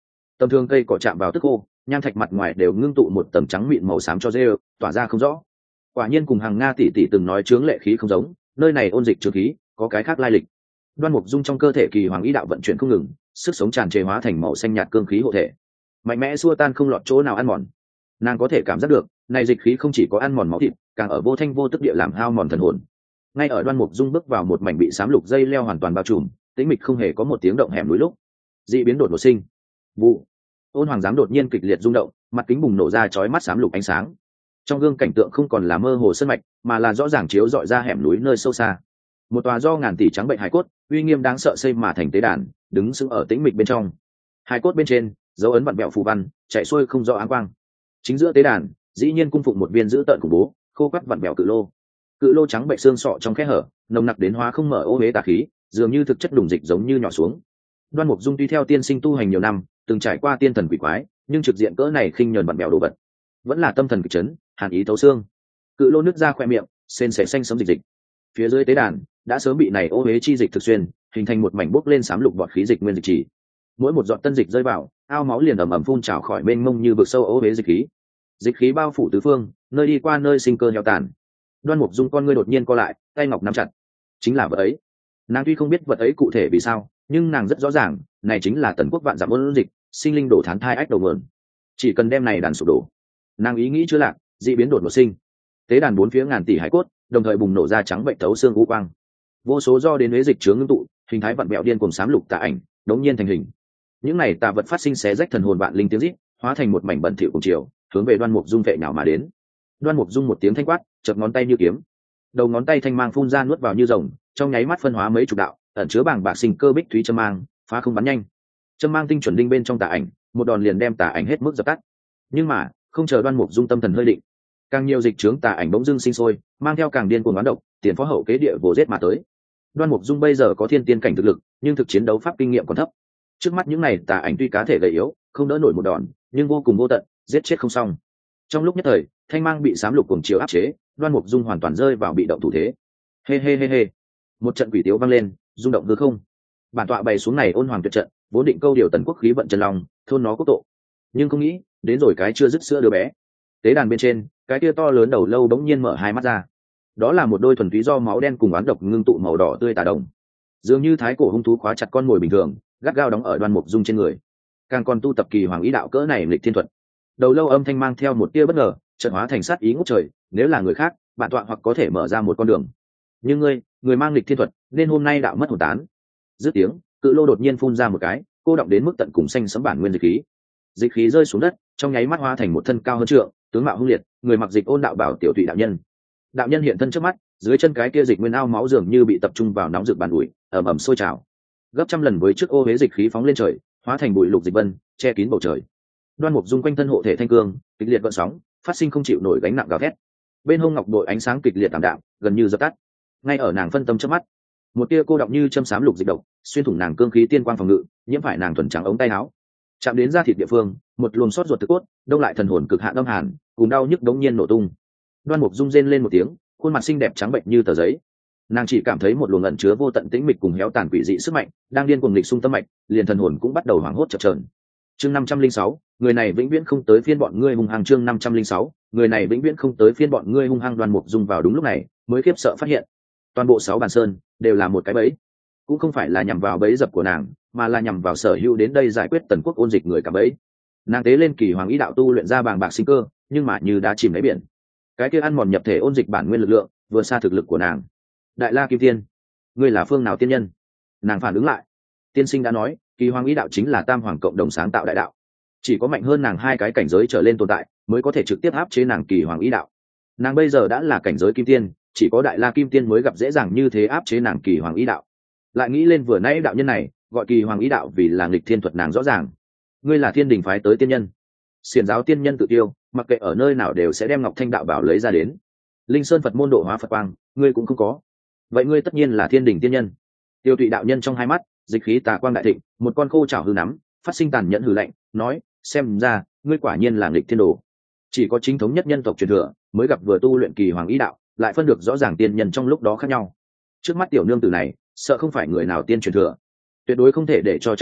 S1: tầm thường cây cỏ chạm vào tức khô, nham thạch mặt ngoài đều ngưng tụ một tầng trắng mịn màu xám cho rêu, tỏa ra không rõ. Quả nhiên cùng hàng Nga tỷ tỷ từng nói chướng lệ khí không giống, nơi này ôn dịch chướng khí, có cái khác lai lịch. Đoan Mục Dung trong cơ thể kỳ hoàng ý đạo vận chuyển không ngừng, sức sống tràn trề hóa thành màu xanh nhạt cương khí hộ thể, mạnh mẽ xua tan không lọt chỗ nào ăn mòn. Nàng có thể cảm giác được, này dịch khí không chỉ có ăn mòn máu thịt, càng ở vô thanh vô tức địa làm hao mòn thần hồn. Ngay ở Đoan Mục Dung bước vào một mảnh bị xám lục dây leo hoàn toàn bao trùm, tĩnh mịch không hề có một tiếng động hẻm núi lúc, dị biến đột ngột sinh. Vụ. Ôn Hoàng giám đột nhiên kịch liệt rung động, mặt kính bùng nổ ra chói mắt xám lục ánh sáng. Trong gương cảnh tượng không còn là mơ hồ sơn mạch, mà là rõ ràng chiếu rọi ra hẻm núi nơi sâu xa. Một tòa do ngàn tỷ trắng bệnh hải cốt, uy nghiêm đáng sợ xây mà thành tế đàn, đứng sững ở tĩnh mịch bên trong. Hải cốt bên trên, dấu ấn vặn vẹo phù văn, chạy xuôi không rõ áng quang. Chính giữa tế đàn, dĩ nhiên cung phụng một viên dữ tợn khủng bố, khô quắt vặn vẹo cự lô. Cự lô trắng bệnh xương sọ trong khe hở, nồng nặc đến hóa không mở ô huế tà khí, dường như thực chất đùng dịch giống như nhỏ xuống. Đoan Mục Dung tuy theo tiên sinh tu hành nhiều năm, từng trải qua tiên thần quỷ quái, nhưng trực diện cỡ này khinh nhờn vặn vẹo đồ vật, vẫn là tâm thần kịch chấn, hàn ý thấu xương. Cự lô nứt ra khoe miệng, sền sệt xanh sấm dịch dịch. Phía dưới tế đàn đã sớm bị này ô huế chi dịch thực xuyên, hình thành một mảnh bốc lên xám lục bọt khí dịch nguyên dịch chỉ. Mỗi một giọt tân dịch rơi vào, ao máu liền ầm ầm phun trào khỏi mênh mông như vực sâu ô huế dịch khí. Dịch khí bao phủ tứ phương, nơi đi qua nơi sinh cơ heo tàn. Đoan Mục Dung con ngươi đột nhiên co lại, tay ngọc nắm chặt. Chính là vật ấy. Nàng tuy không biết vật ấy cụ thể vì sao, nhưng nàng rất rõ ràng, này chính là tần quốc vạn giảm ôn dịch, sinh linh đổ thán thai ách đầu nguồn. Chỉ cần đem này đàn sụp đổ, nàng ý nghĩ chưa lạc, dị biến đột ngột sinh. Tế đàn bốn phía ngàn tỷ hải cốt, đồng thời bùng nổ ra trắng bệnh thấu xương u quang. Vô số do đến huế dịch chướng ngưng tụ, hình thái vặn vẹo điên cuồng xám lục tà ảnh, đống nhiên thành hình. Những này tà vật phát sinh xé rách thần hồn vạn linh tiếng rít, hóa thành một mảnh bẩn thỉu cùng chiều, hướng về Đoan Mục Dung vệ nhào mà đến. Đoan Mục Dung một tiếng thanh quát, chập ngón tay như kiếm, đầu ngón tay thanh mang phun ra nuốt vào như rồng, trong nháy mắt phân hóa mấy chục đạo, ẩn chứa bảng bạc sinh cơ bích thúy châm mang, phá không bắn nhanh. Châm mang tinh chuẩn đinh bên trong tà ảnh, một đòn liền đem tà ảnh hết mức dập tắt. Nhưng mà, không chờ Đoan Mục Dung tâm thần hơi định, càng nhiều dịch chướng tà ảnh bỗng dưng sinh sôi, mang theo càng điên cuồng oán độc, tiền phó hậu kế địa vồ giết mà tới. Đoan Mục Dung bây giờ có thiên tiên cảnh thực lực, nhưng thực chiến đấu pháp kinh nghiệm còn thấp. Trước mắt những này tà ảnh tuy cá thể gầy yếu, không đỡ nổi một đòn, nhưng vô cùng vô tận, giết chết không xong. Trong lúc nhất thời, thanh mang bị xám lục cuồng chiều áp chế, Đoan Mục Dung hoàn toàn rơi vào bị động thủ thế. Hê hê hê hê. Một trận quỷ tiếu vang lên, rung động hư không. Bản tọa bày xuống này ôn hoàng tuyệt trận, vốn định câu điều tần quốc khí vận chân lòng, thôn nó quốc tội. Nhưng không nghĩ, đến rồi cái chưa dứt sữa đứa bé. Tế đàn bên trên, cái kia to lớn đầu lâu bỗng nhiên mở hai mắt ra. Đó là một đôi thuần túy do máu đen cùng oán độc ngưng tụ màu đỏ tươi tà đồng, dường như thái cổ hung thú khóa chặt con mồi bình thường, gắt gao đóng ở Đoan Mục Dung trên người. Càng còn tu tập kỳ hoàng ý đạo cỡ này lịch thiên thuật. Đầu lâu âm thanh mang theo một tia bất ngờ, chợt hóa thành sát ý ngút trời, nếu là người khác, bản tọa hoặc có thể mở ra một con đường. Nhưng ngươi, người mang lịch thiên thuật, nên hôm nay đạo mất hồn tán. Dứt tiếng, cự lô đột nhiên phun ra một cái, cô động đến mức tận cùng xanh sẫm bản nguyên dịch khí. Dịch khí rơi xuống đất, trong nháy mắt hóa thành một thân cao hơn trượng, tướng mạo hung liệt, người mặc dịch ôn đạo bảo tiểu thủy đạo nhân. Đạo nhân hiện thân trước mắt, dưới chân cái kia dịch nguyên ao máu dường như bị tập trung vào nóng rực bàn ủi, ầm ầm sôi trào. Gấp trăm lần với trước ô huế dịch khí phóng lên trời, hóa thành bụi lục dịch vân, che kín bầu trời. Đoan Mục Dung quanh thân hộ thể thanh cương, kịch liệt gợn sóng, phát sinh không chịu nổi gánh nặng gào thét. Bên hông ngọc bội ánh sáng kịch liệt tạm đạm, gần như dập tắt. Ngay ở nàng phân tâm trước mắt, một tia cô động như châm xám lục dịch độc, xuyên thủng nàng cương khí tiên quang phòng ngự, nhiễm phải nàng thuần trắng ống tay áo. Chạm đến da thịt địa phương, một luồng sốt ruột thực cốt, đông lại thần hồn cực hạn âm hàn, cùng đau nhức đống nhiên nổ tung. Đoan Mục Dung rên lên một tiếng, khuôn mặt xinh đẹp trắng bệnh như tờ giấy. Nàng chỉ cảm thấy một luồng ẩn chứa vô tận tĩnh mịch cùng héo tàn quỷ dị sức mạnh đang điên cuồng nghịch xung tâm mạch, liền thần hồn cũng bắt đầu hoảng hốt chập chờn. Chương năm trăm linh sáu, người này vĩnh viễn không tới phiên bọn ngươi hung hăng. Chương năm trăm linh sáu, người này vĩnh viễn không tới phiên bọn ngươi hung hăng. Đoan Mục Dung vào đúng lúc này mới khiếp sợ phát hiện, toàn bộ sáu bàn sơn đều là một cái bẫy, cũng không phải là nhằm vào bẫy dập của nàng, mà là nhằm vào sở hữu đến đây giải quyết tần quốc ôn dịch người cả bẫy. Nàng tế lên kỳ hoàng ý đạo tu luyện ra bàng bạc sinh cơ, nhưng mà như đã chìm đáy biển. Cái kia ăn mòn nhập thể ôn dịch bản nguyên lực lượng vừa xa thực lực của nàng. Đại La Kim Tiên, ngươi là phương nào tiên nhân? Nàng phản ứng lại, tiên sinh đã nói kỳ hoàng ý đạo chính là tam hoàng cộng đồng sáng tạo đại đạo, chỉ có mạnh hơn nàng hai cái cảnh giới trở lên tồn tại mới có thể trực tiếp áp chế nàng kỳ hoàng ý đạo. Nàng bây giờ đã là cảnh giới kim tiên, chỉ có Đại La Kim Tiên mới gặp dễ dàng như thế áp chế nàng kỳ hoàng ý đạo. Lại nghĩ lên vừa nãy đạo nhân này gọi kỳ hoàng ý đạo vì là nghịch thiên thuật, nàng rõ ràng ngươi là thiên đình phái tới tiên nhân. Xiển giáo tiên nhân tự tiêu, mặc kệ ở nơi nào đều sẽ đem ngọc thanh đạo bảo lấy ra đến. Linh Sơn Phật môn độ hóa Phật quang, ngươi cũng không có, vậy ngươi tất nhiên là thiên đình tiên nhân. Tiêu Tụy đạo nhân trong hai mắt dịch khí tà quang đại thịnh, một con khô chảo hư nắm phát sinh tàn nhẫn hư lạnh, nói xem ra ngươi quả nhiên là nghịch thiên đồ. Chỉ có chính thống nhất nhân tộc truyền thừa mới gặp vừa tu luyện kỳ hoàng ý đạo, lại phân được rõ ràng tiên nhân trong lúc đó khác nhau. Trước mắt tiểu nương tử này sợ không phải người nào tiên truyền thừa, tuyệt đối không thể để cho chạy đi,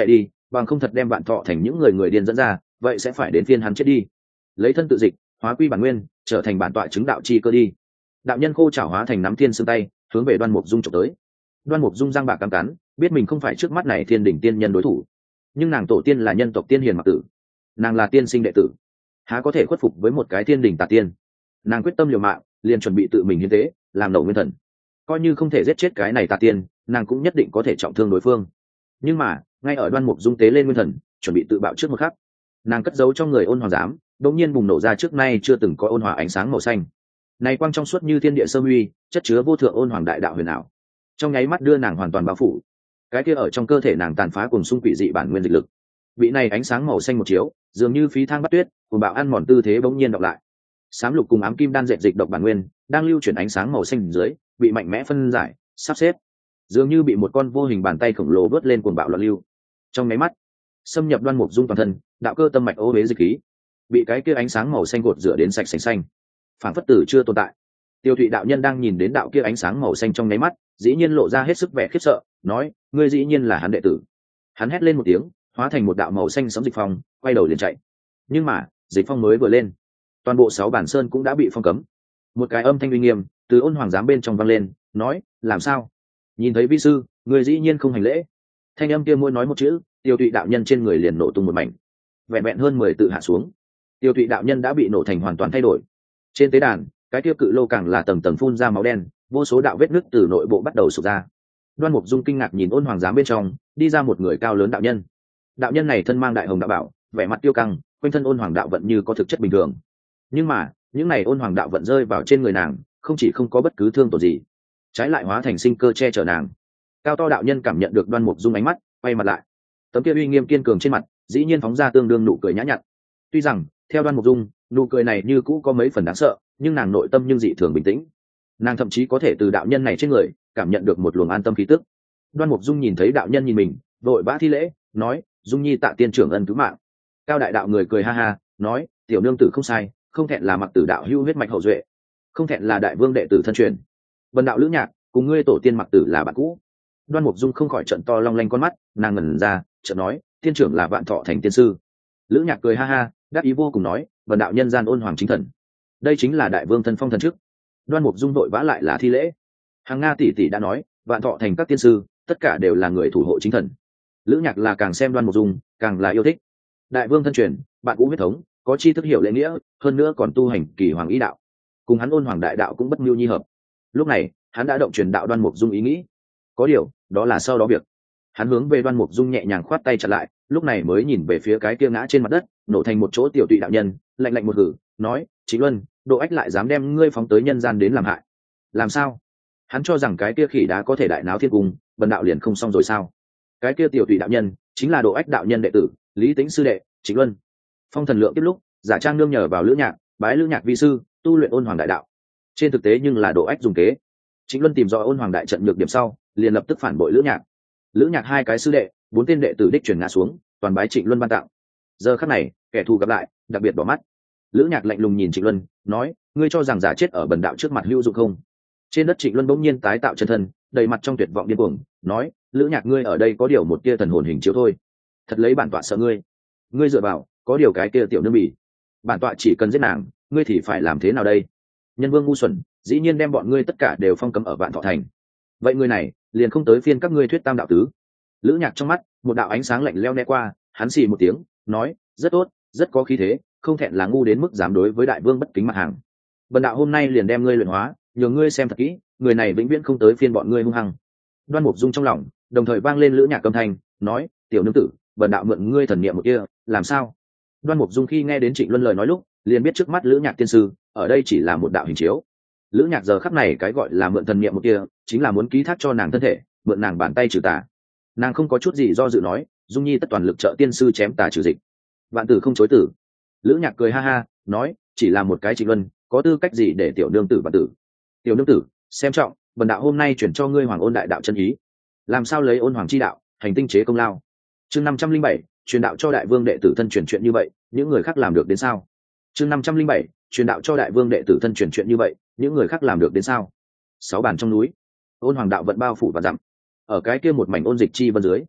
S1: bằng không thật đem vạn thọ thành những người người điên dẫn ra, vậy sẽ phải đến phiên hắn chết đi. Lấy thân tự dịch, hóa quy bản nguyên, trở thành bản tọa chứng đạo chi cơ đi. Đạo nhân khô chảo hóa thành nắm thiên xương tay, hướng về Đoan Mục Dung chụp tới. Đoan Mục Dung răng bạc cắn cắn, biết mình không phải trước mắt này thiên đỉnh tiên nhân đối thủ, nhưng nàng tổ tiên là nhân tộc tiên hiền mặc tử, nàng là tiên sinh đệ tử, há có thể khuất phục với một cái thiên đỉnh tà tiên. Nàng quyết tâm liều mạng, liền chuẩn bị tự mình hiến tế, làm đầu nguyên thần. Coi như không thể giết chết cái này tà tiên, nàng cũng nhất định có thể trọng thương đối phương. Nhưng mà ngay ở Đoan Mục Dung tế lên nguyên thần, chuẩn bị tự bạo trước một khắc, nàng cất giấu trong người ôn hoàng giám đột nhiên bùng nổ ra trước nay chưa từng có ôn hòa ánh sáng màu xanh. Này quang trong suốt như thiên địa sơ huy, chất chứa vô thượng ôn hoàng đại đạo huyền ảo, trong nháy mắt đưa nàng hoàn toàn bao phủ. Cái kia ở trong cơ thể nàng tàn phá cùng xung quỷ dị bản nguyên dịch lực, bị này ánh sáng màu xanh một chiếu, dường như phí thang bắt tuyết, cùng bạo ăn mòn tư thế bỗng nhiên đọc lại. Sám lục cùng ám kim đan dệt dịch độc bản nguyên, đang lưu chuyển ánh sáng màu xanh dưới, bị mạnh mẽ phân giải, sắp xếp, dường như bị một con vô hình bàn tay khổng lồ vớt lên cuồng bạo loạn lưu. Trong nháy mắt, xâm nhập Đoan Mục Dung toàn thân, đạo cơ tâm mạch ô uế dịch khí, bị cái kia ánh sáng màu xanh gột rửa đến sạch sành xanh, phản phất tử chưa tồn tại. Tiêu Thụy đạo nhân đang nhìn đến đạo kia ánh sáng màu xanh trong nháy mắt, dĩ nhiên lộ ra hết sức vẻ khiếp sợ, nói: "Ngươi dĩ nhiên là hắn đệ tử." Hắn hét lên một tiếng, hóa thành một đạo màu xanh sẫm dịch phong, quay đầu liền chạy. Nhưng mà, dịch phong mới vừa lên, toàn bộ sáu bản sơn cũng đã bị phong cấm. Một cái âm thanh uy nghiêm từ ôn hoàng giám bên trong vang lên, nói: "Làm sao? Nhìn thấy vi sư, ngươi dĩ nhiên không hành lễ?" Thanh âm kia mỗi nói một chữ, Tiêu Thụy đạo nhân trên người liền nổ tung một mảnh, vẹn vẹn hơn mười tự hạ xuống. Tiêu Thụy đạo nhân đã bị nổ thành hoàn toàn thay đổi. Trên tế đàn, cái tiêu cự lô càng là tầng tầng phun ra máu đen, vô số đạo vết nứt từ nội bộ bắt đầu sụp ra. Đoan Mục Dung kinh ngạc nhìn ôn hoàng giám bên trong, đi ra một người cao lớn đạo nhân. Đạo nhân này thân mang đại hồng đạo bảo, vẻ mặt tiêu căng, quanh thân ôn hoàng đạo vận như có thực chất bình thường. Nhưng mà, những này ôn hoàng đạo vận rơi vào trên người nàng, không chỉ không có bất cứ thương tổn gì, trái lại hóa thành sinh cơ che chở nàng. Cao to đạo nhân cảm nhận được Đoan Mục Dung ánh mắt, quay mặt lại. Tấm kia uy nghiêm kiên cường trên mặt, dĩ nhiên phóng ra tương đương nụ cười nhã nhặn. Tuy rằng, theo Đoan Mục Dung, nụ cười này như cũ có mấy phần đáng sợ, nhưng nàng nội tâm nhưng dị thường bình tĩnh. Nàng thậm chí có thể từ đạo nhân này trên người cảm nhận được một luồng an tâm khí tức. Đoan Mục Dung nhìn thấy đạo nhân nhìn mình, vội vã thi lễ, nói: "Dung nhi tạ tiên trưởng ân cứu mạng." Cao đại đạo người cười ha ha, nói: "Tiểu nương tử không sai, không thẹn là Mặc Tử đạo hữu huyết mạch hậu duệ, không thẹn là đại vương đệ tử thân truyền. Vân đạo Lữ Nhạc cùng ngươi tổ tiên Mặc Tử là bạn cũ." Đoan Mục Dung không khỏi trợn to long lanh con mắt, nàng ngẩn ra, chợt nói: "Tiên trưởng là Vạn Thọ thành tiên sư." Lữ Nhạc cười ha ha, đáp ý vô cùng nói: "Vân đạo nhân gian ôn hoàng chính thần, đây chính là đại vương thân phong thần chức." Đoan Mục Dung vội vã lại là thi lễ. Hàng Nga tỷ tỷ đã nói, Vạn Thọ thành các tiên sư tất cả đều là người thủ hộ chính thần. Lữ Nhạc là càng xem Đoan Mục Dung càng là yêu thích. Đại vương thân truyền, bạn cũ huyết thống, có chi thức hiểu lễ nghĩa, hơn nữa còn tu hành kỳ hoàng ý đạo, cùng hắn ôn hoàng đại đạo cũng bất mưu nhi hợp. Lúc này hắn đã động truyền đạo Đoan Mục Dung ý nghĩ. Có điều đó là sau đó việc. Hắn hướng về Đoan Mục Dung nhẹ nhàng khoát tay chặn lại, lúc này mới nhìn về phía cái kia ngã trên mặt đất nổ thành một chỗ tiểu tụy đạo nhân, lạnh lạnh một hử, nói: "Chính Luân, Độ Ách lại dám đem ngươi phóng tới nhân gian đến làm hại. Làm sao? Hắn cho rằng cái kia khỉ đá có thể đại náo thiên cung, bần đạo liền không xong rồi sao?" Cái kia tiểu tụy đạo nhân chính là Độ Ách đạo nhân đệ tử, Lý Tĩnh sư đệ, Chính Luân. Phong Thần Lượng tiếp lúc, giả trang nương nhờ vào Lữ Nhạc, bái Lữ Nhạc vi sư, tu luyện ôn hoàng đại đạo. Trên thực tế nhưng là Độ Ách dùng kế. Chính Luân tìm rõ ôn hoàng đại trận nhược điểm sau, liền lập tức phản bội Lữ Nhạc. Lữ Nhạc hai cái sư đệ, bốn tên đệ tử đích truyền ngã xuống, toàn bái Trịnh Luân ban tặng. Giờ khắc này, kẻ thù gặp lại, đặc biệt bỏ mắt. Lữ Nhạc lạnh lùng nhìn Trịnh Luân, nói: "Ngươi cho rằng giả chết ở bần đạo trước mặt hữu dụng không?" Trên đất Trịnh Luân bỗng nhiên tái tạo chân thân, đầy mặt trong tuyệt vọng điên cuồng, nói: "Lữ Nhạc ngươi ở đây có điều một tia thần hồn hình chiếu thôi, thật lấy bản tọa sợ ngươi. Ngươi dựa vào, có điều cái kia tiểu nương bỉ, bản tọa chỉ cần giết nàng, ngươi thì phải làm thế nào đây? Nhân vương ngu xuẩn, dĩ nhiên đem bọn ngươi tất cả đều phong cấm ở Vạn Thọ thành. Vậy ngươi này, liền không tới phiên các ngươi thuyết tam đạo tứ." Lữ Nhạc trong mắt một đạo ánh sáng lạnh lẽo né qua, hắn xì một tiếng, nói: "Rất tốt, rất có khí thế, không thẹn là ngu đến mức dám đối với đại vương bất kính mặt hàng. Bần đạo hôm nay liền đem ngươi luyện hóa, nhờ ngươi xem thật kỹ, người này vĩnh viễn không tới phiên bọn ngươi hung hăng." Đoan Mục Dung trong lòng đồng thời vang lên Lữ Nhạc âm thanh, nói: "Tiểu nương tử, bần đạo mượn ngươi thần niệm một kia, làm sao?" Đoan Mục Dung khi nghe đến Trịnh Luân lời nói lúc, liền biết trước mắt Lữ Nhạc tiên sư ở đây chỉ là một đạo hình chiếu. Lữ Nhạc giờ khắc này cái gọi là mượn thần niệm một kia, chính là muốn ký thác cho nàng thân thể, mượn nàng bàn tay trừ tà. Nàng không có chút gì do dự nói: "Dung nhi tất toàn lực trợ tiên sư chém tà trừ dịch." Vạn tử không chối tử. Lữ Nhạc cười ha ha, nói: "Chỉ là một cái Trịnh Luân, có tư cách gì để tiểu nương tử vạn tử? Tiểu nương tử, xem trọng, bần đạo hôm nay chuyển cho ngươi Hoàng Ôn đại đạo chân ý, làm sao lấy ôn hoàng chi đạo, hành tinh chế công lao." Chương năm trăm linh bảy, truyền đạo cho đại vương đệ tử thân truyền chuyện như vậy, những người khác làm được đến sao? Chương năm trăm linh bảy, truyền đạo cho đại vương đệ tử thân truyền chuyện như vậy, những người khác làm được đến sao? Sáu bàn trong núi, ôn hoàng đạo vận bao phủ và dặm. Ở cái kia một mảnh ôn dịch chi vân dưới,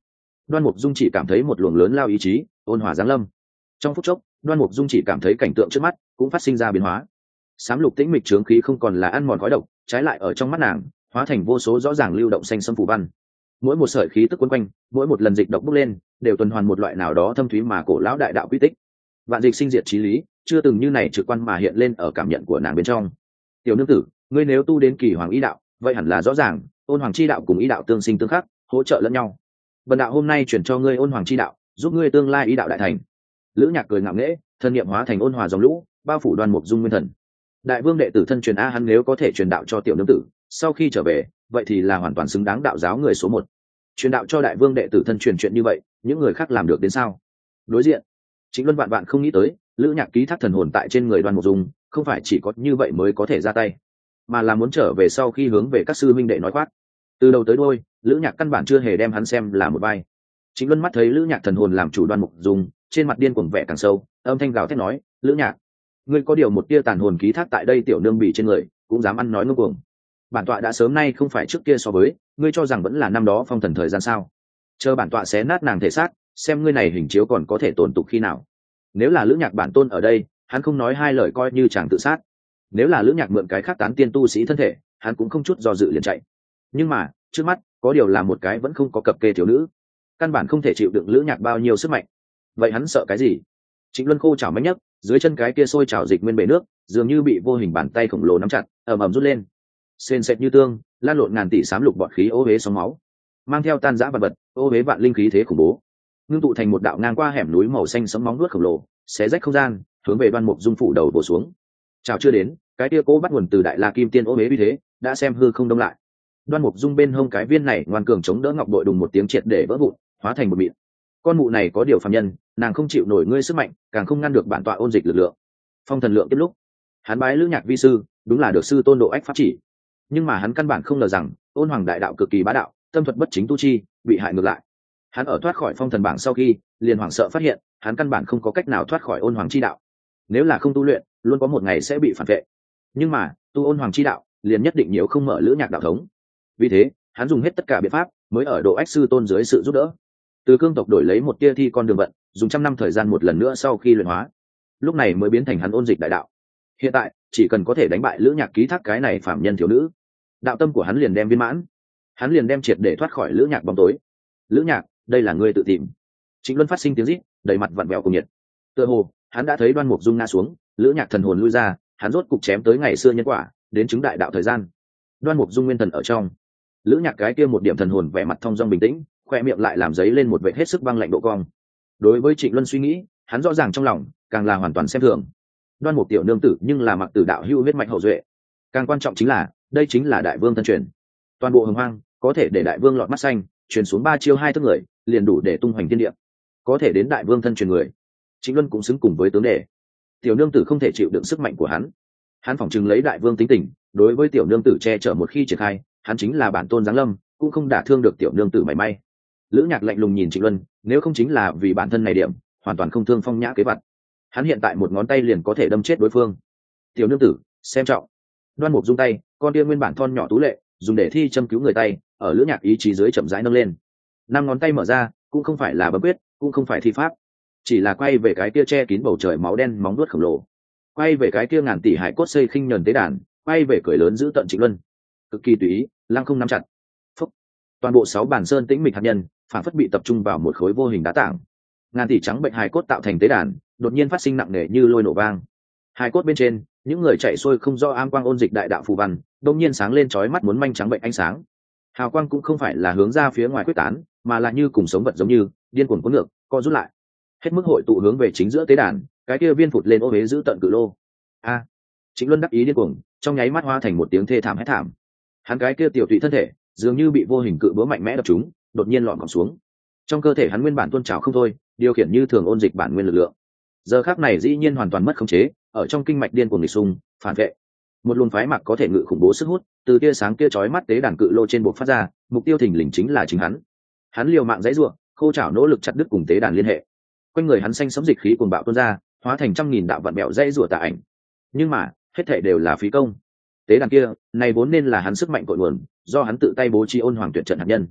S1: Đoan Mục Dung chỉ cảm thấy một luồng lớn lao ý chí ôn hòa giáng lâm. Trong phút chốc, Đoan Mục Dung chỉ cảm thấy cảnh tượng trước mắt cũng phát sinh ra biến hóa. Sám lục tĩnh mịch chướng khí không còn là ăn mòn khói độc, trái lại ở trong mắt nàng hóa thành vô số rõ ràng lưu động xanh sẫm phù văn. Mỗi một sợi khí tức quấn quanh, mỗi một lần dịch độc bốc lên, đều tuần hoàn một loại nào đó thâm thúy mà cổ lão đại đạo quy tích. Vạn dịch sinh diệt chí lý, chưa từng như này trực quan mà hiện lên ở cảm nhận của nàng bên trong. Tiểu nương tử, ngươi nếu tu đến kỳ hoàng y đạo, vậy hẳn là rõ ràng, ôn hoàng chi đạo cùng y đạo tương sinh tương khắc, hỗ trợ lẫn nhau. Bần đạo hôm nay chuyển cho ngươi ôn hoàng chi đạo, giúp ngươi tương lai y đạo đại thành. Lữ Nhạc cười ngạo nghễ, thân niệm hóa thành ôn hòa dòng lũ, bao phủ Đoan Mục Dung nguyên thần. Đại vương đệ tử thân truyền a, hắn nếu có thể truyền đạo cho tiểu nương tử, sau khi trở về, vậy thì là hoàn toàn xứng đáng đạo giáo người số một. Truyền đạo cho đại vương đệ tử thân truyền chuyện như vậy, những người khác làm được đến sao? Đối diện, Trịnh Luân vạn vạn không nghĩ tới, Lữ Nhạc ký thác thần hồn tại trên người Đoan Mục Dung, không phải chỉ có như vậy mới có thể ra tay, mà là muốn trở về sau khi hướng về các sư minh đệ nói khoác. Từ đầu tới đuôi, Lữ Nhạc căn bản chưa hề đem hắn xem là một vai. Trịnh Luân mắt thấy Lữ Nhạc thần hồn làm chủ Đoan Mục Dung, trên mặt điên cuồng vẻ càng sâu, âm thanh gào thét nói: "Lữ Nhạc, ngươi có điều một tia tàn hồn ký thác tại đây tiểu nương bỉ trên người, cũng dám ăn nói ngông cuồng. Bản tọa đã sớm nay không phải trước kia so với, ngươi cho rằng vẫn là năm đó phong thần thời gian sao? Chờ bản tọa xé nát nàng thể xác, xem ngươi này hình chiếu còn có thể tồn tục khi nào." Nếu là Lữ Nhạc bản tôn ở đây, hắn không nói hai lời coi như chàng tự sát. Nếu là Lữ Nhạc mượn cái khác tán tiên tu sĩ thân thể, hắn cũng không chút do dự liền chạy. Nhưng mà trước mắt có điều là một cái vẫn không có cập kê thiếu nữ, căn bản không thể chịu đựng Lữ Nhạc bao nhiêu sức mạnh. Vậy hắn sợ cái gì? Trịnh Luân khô chảo mạnh nhất, dưới chân cái kia sôi trào dịch nguyên bể nước dường như bị vô hình bàn tay khổng lồ nắm chặt, ầm ầm rút lên, sền sệt như tương, lan lộn ngàn tỷ xám lục bọt khí ô huế sóng máu, mang theo tan rã vật vật, ô huế vạn linh khí thế khủng bố, ngưng tụ thành một đạo ngang qua hẻm núi màu xanh sẫm móng nuốt khổng lồ, xé rách không gian, hướng về Đoan Mục Dung phủ đầu bổ xuống. Chào chưa đến, cái kia cố bắt nguồn từ đại la kim tiên ô huế uy thế, đã xem hư không đông lại. Đoan Mục Dung bên hông cái viên này ngoan cường chống đỡ ngọc bội đùng một tiếng triệt để vỡ vụn, hóa thành một mịn. Con mụ này có điều phàm nhân, nàng không chịu nổi ngươi sức mạnh, càng không ngăn được bản tọa ôn dịch lực lượng. Phong thần lượng tiếp lúc, hắn bái Lữ Nhạc vi sư, đúng là được sư tôn độ ách pháp chỉ. Nhưng mà hắn căn bản không ngờ rằng, ôn hoàng đại đạo cực kỳ bá đạo, tâm thuật bất chính tu chi, bị hại ngược lại. Hắn ở thoát khỏi phong thần bảng sau khi, liền hoảng sợ phát hiện, hắn căn bản không có cách nào thoát khỏi ôn hoàng chi đạo. Nếu là không tu luyện, luôn có một ngày sẽ bị phản vệ. Nhưng mà, tu ôn hoàng chi đạo, liền nhất định nhiều không mở Lữ Nhạc đạo thống. Vì thế, hắn dùng hết tất cả biện pháp, mới ở độ ách sư tôn dưới sự giúp đỡ, từ cương tộc đổi lấy một tia thi con đường vận, dùng trăm năm thời gian một lần nữa sau khi luyện hóa, lúc này mới biến thành hắn ôn dịch đại đạo. Hiện tại chỉ cần có thể đánh bại Lữ Nhạc ký thác cái này phạm nhân thiếu nữ, đạo tâm của hắn liền đem viên mãn, hắn liền đem triệt để thoát khỏi Lữ Nhạc bóng tối. Lữ Nhạc, đây là ngươi tự tìm. Trịnh Luân phát sinh tiếng rít, đầy mặt vặn vẹo cùng nhiệt. Tựa hồ hắn đã thấy Đoan Mục Dung ngã xuống, Lữ Nhạc thần hồn lui ra, hắn rốt cục chém tới ngày xưa nhân quả, đến chứng đại đạo thời gian. Đoan Mục Dung nguyên thần ở trong, Lữ Nhạc cái kia một điểm thần hồn vẻ mặt thông dong bình tĩnh, khoe miệng lại làm giấy lên một vệt hết sức băng lạnh độ cong. Đối với Trịnh Luân suy nghĩ, hắn rõ ràng trong lòng càng là hoàn toàn xem thường. Đoan Mục tiểu nương tử nhưng là mặc tử đạo hữu huyết mạch hậu duệ, càng quan trọng chính là đây chính là đại vương thân truyền. Toàn bộ hồng hoang có thể để đại vương lọt mắt xanh, truyền xuống ba chiêu hai thức người, liền đủ để tung hoành thiên địa. Có thể đến đại vương thân truyền người, Trịnh Luân cũng xứng cùng với tướng đệ. Tiểu nương tử không thể chịu đựng sức mạnh của hắn, hắn phỏng chừng lấy đại vương tính tình, đối với tiểu nương tử che chở một khi triển khai, hắn chính là bản tôn giáng lâm, cũng không đả thương được tiểu nương tử mảy may. Lữ Nhạc lạnh lùng nhìn Trịnh Luân, nếu không chính là vì bản thân này điểm, hoàn toàn không thương phong nhã kế vật. Hắn hiện tại một ngón tay liền có thể đâm chết đối phương. Tiểu nương tử, xem trọng. Đoan Mục Dung tay, con tia nguyên bản thon nhỏ tú lệ, dùng để thi châm cứu người tay, ở Lữ Nhạc ý chí dưới chậm rãi nâng lên. Năm ngón tay mở ra, cũng không phải là bấm quyết, cũng không phải thi pháp, chỉ là quay về cái kia che kín bầu trời máu đen móng vuốt khổng lồ, quay về cái kia ngàn tỷ hải cốt xây khinh nhẫn tế đàn, quay về cười lớn giữ tận Trịnh Luân. Cực kỳ tùy ý, lăng không nắm chặt. Phúc. Toàn bộ sáu bản sơn tĩnh mịch hạt nhân, phản phất bị tập trung vào một khối vô hình đá tảng. Ngàn tỷ trắng bệnh hài cốt tạo thành tế đàn, đột nhiên phát sinh nặng nề như lôi nổ vang. Hài cốt bên trên, những người chạy xuôi không do am quang ôn dịch đại đạo phù văn, đột nhiên sáng lên chói mắt muốn manh trắng bệnh ánh sáng. Hào quang cũng không phải là hướng ra phía ngoài quyết tán, mà là như cùng sống vật giống như điên cuồng cuốn ngược, co rút lại. Hết mức hội tụ hướng về chính giữa tế đàn, cái kia viên phụt lên ô hế giữ tận cự lô. A! À, Trịnh Luân đắc ý điên cuồng, trong nháy mắt hóa thành một tiếng thê thảm hét thảm. Hắn cái kia tiểu tụy thân thể, dường như bị vô hình cự búa mạnh mẽ đập trúng, đột nhiên lọn còng xuống. Trong cơ thể hắn nguyên bản tuôn trào không thôi, điều khiển như thường ôn dịch bản nguyên lực lượng. Giờ khắc này dĩ nhiên hoàn toàn mất khống chế, ở trong kinh mạch điên cuồng nghịch xung, phản vệ. Một luồng phái mặc có thể ngự khủng bố sức hút, từ tia sáng kia chói mắt tế đàn cự lô trên bộ phát ra, mục tiêu thình lình chính là chính hắn. Hắn liều mạng giãy giụa, khô chảo nỗ lực chặt đứt cùng tế đàn liên hệ. Quanh người hắn xanh sẫm dịch khí cuồng bạo tuôn ra, hóa thành trăm nghìn đạo vạn bẹo giãy giụa tà ảnh. Nhưng mà, hết thảy đều là phí công. Tế đàn kia, này vốn nên là hắn sức mạnh cội nguồn, do hắn tự tay bố trí ôn hoàng tuyệt trận hạt nhân.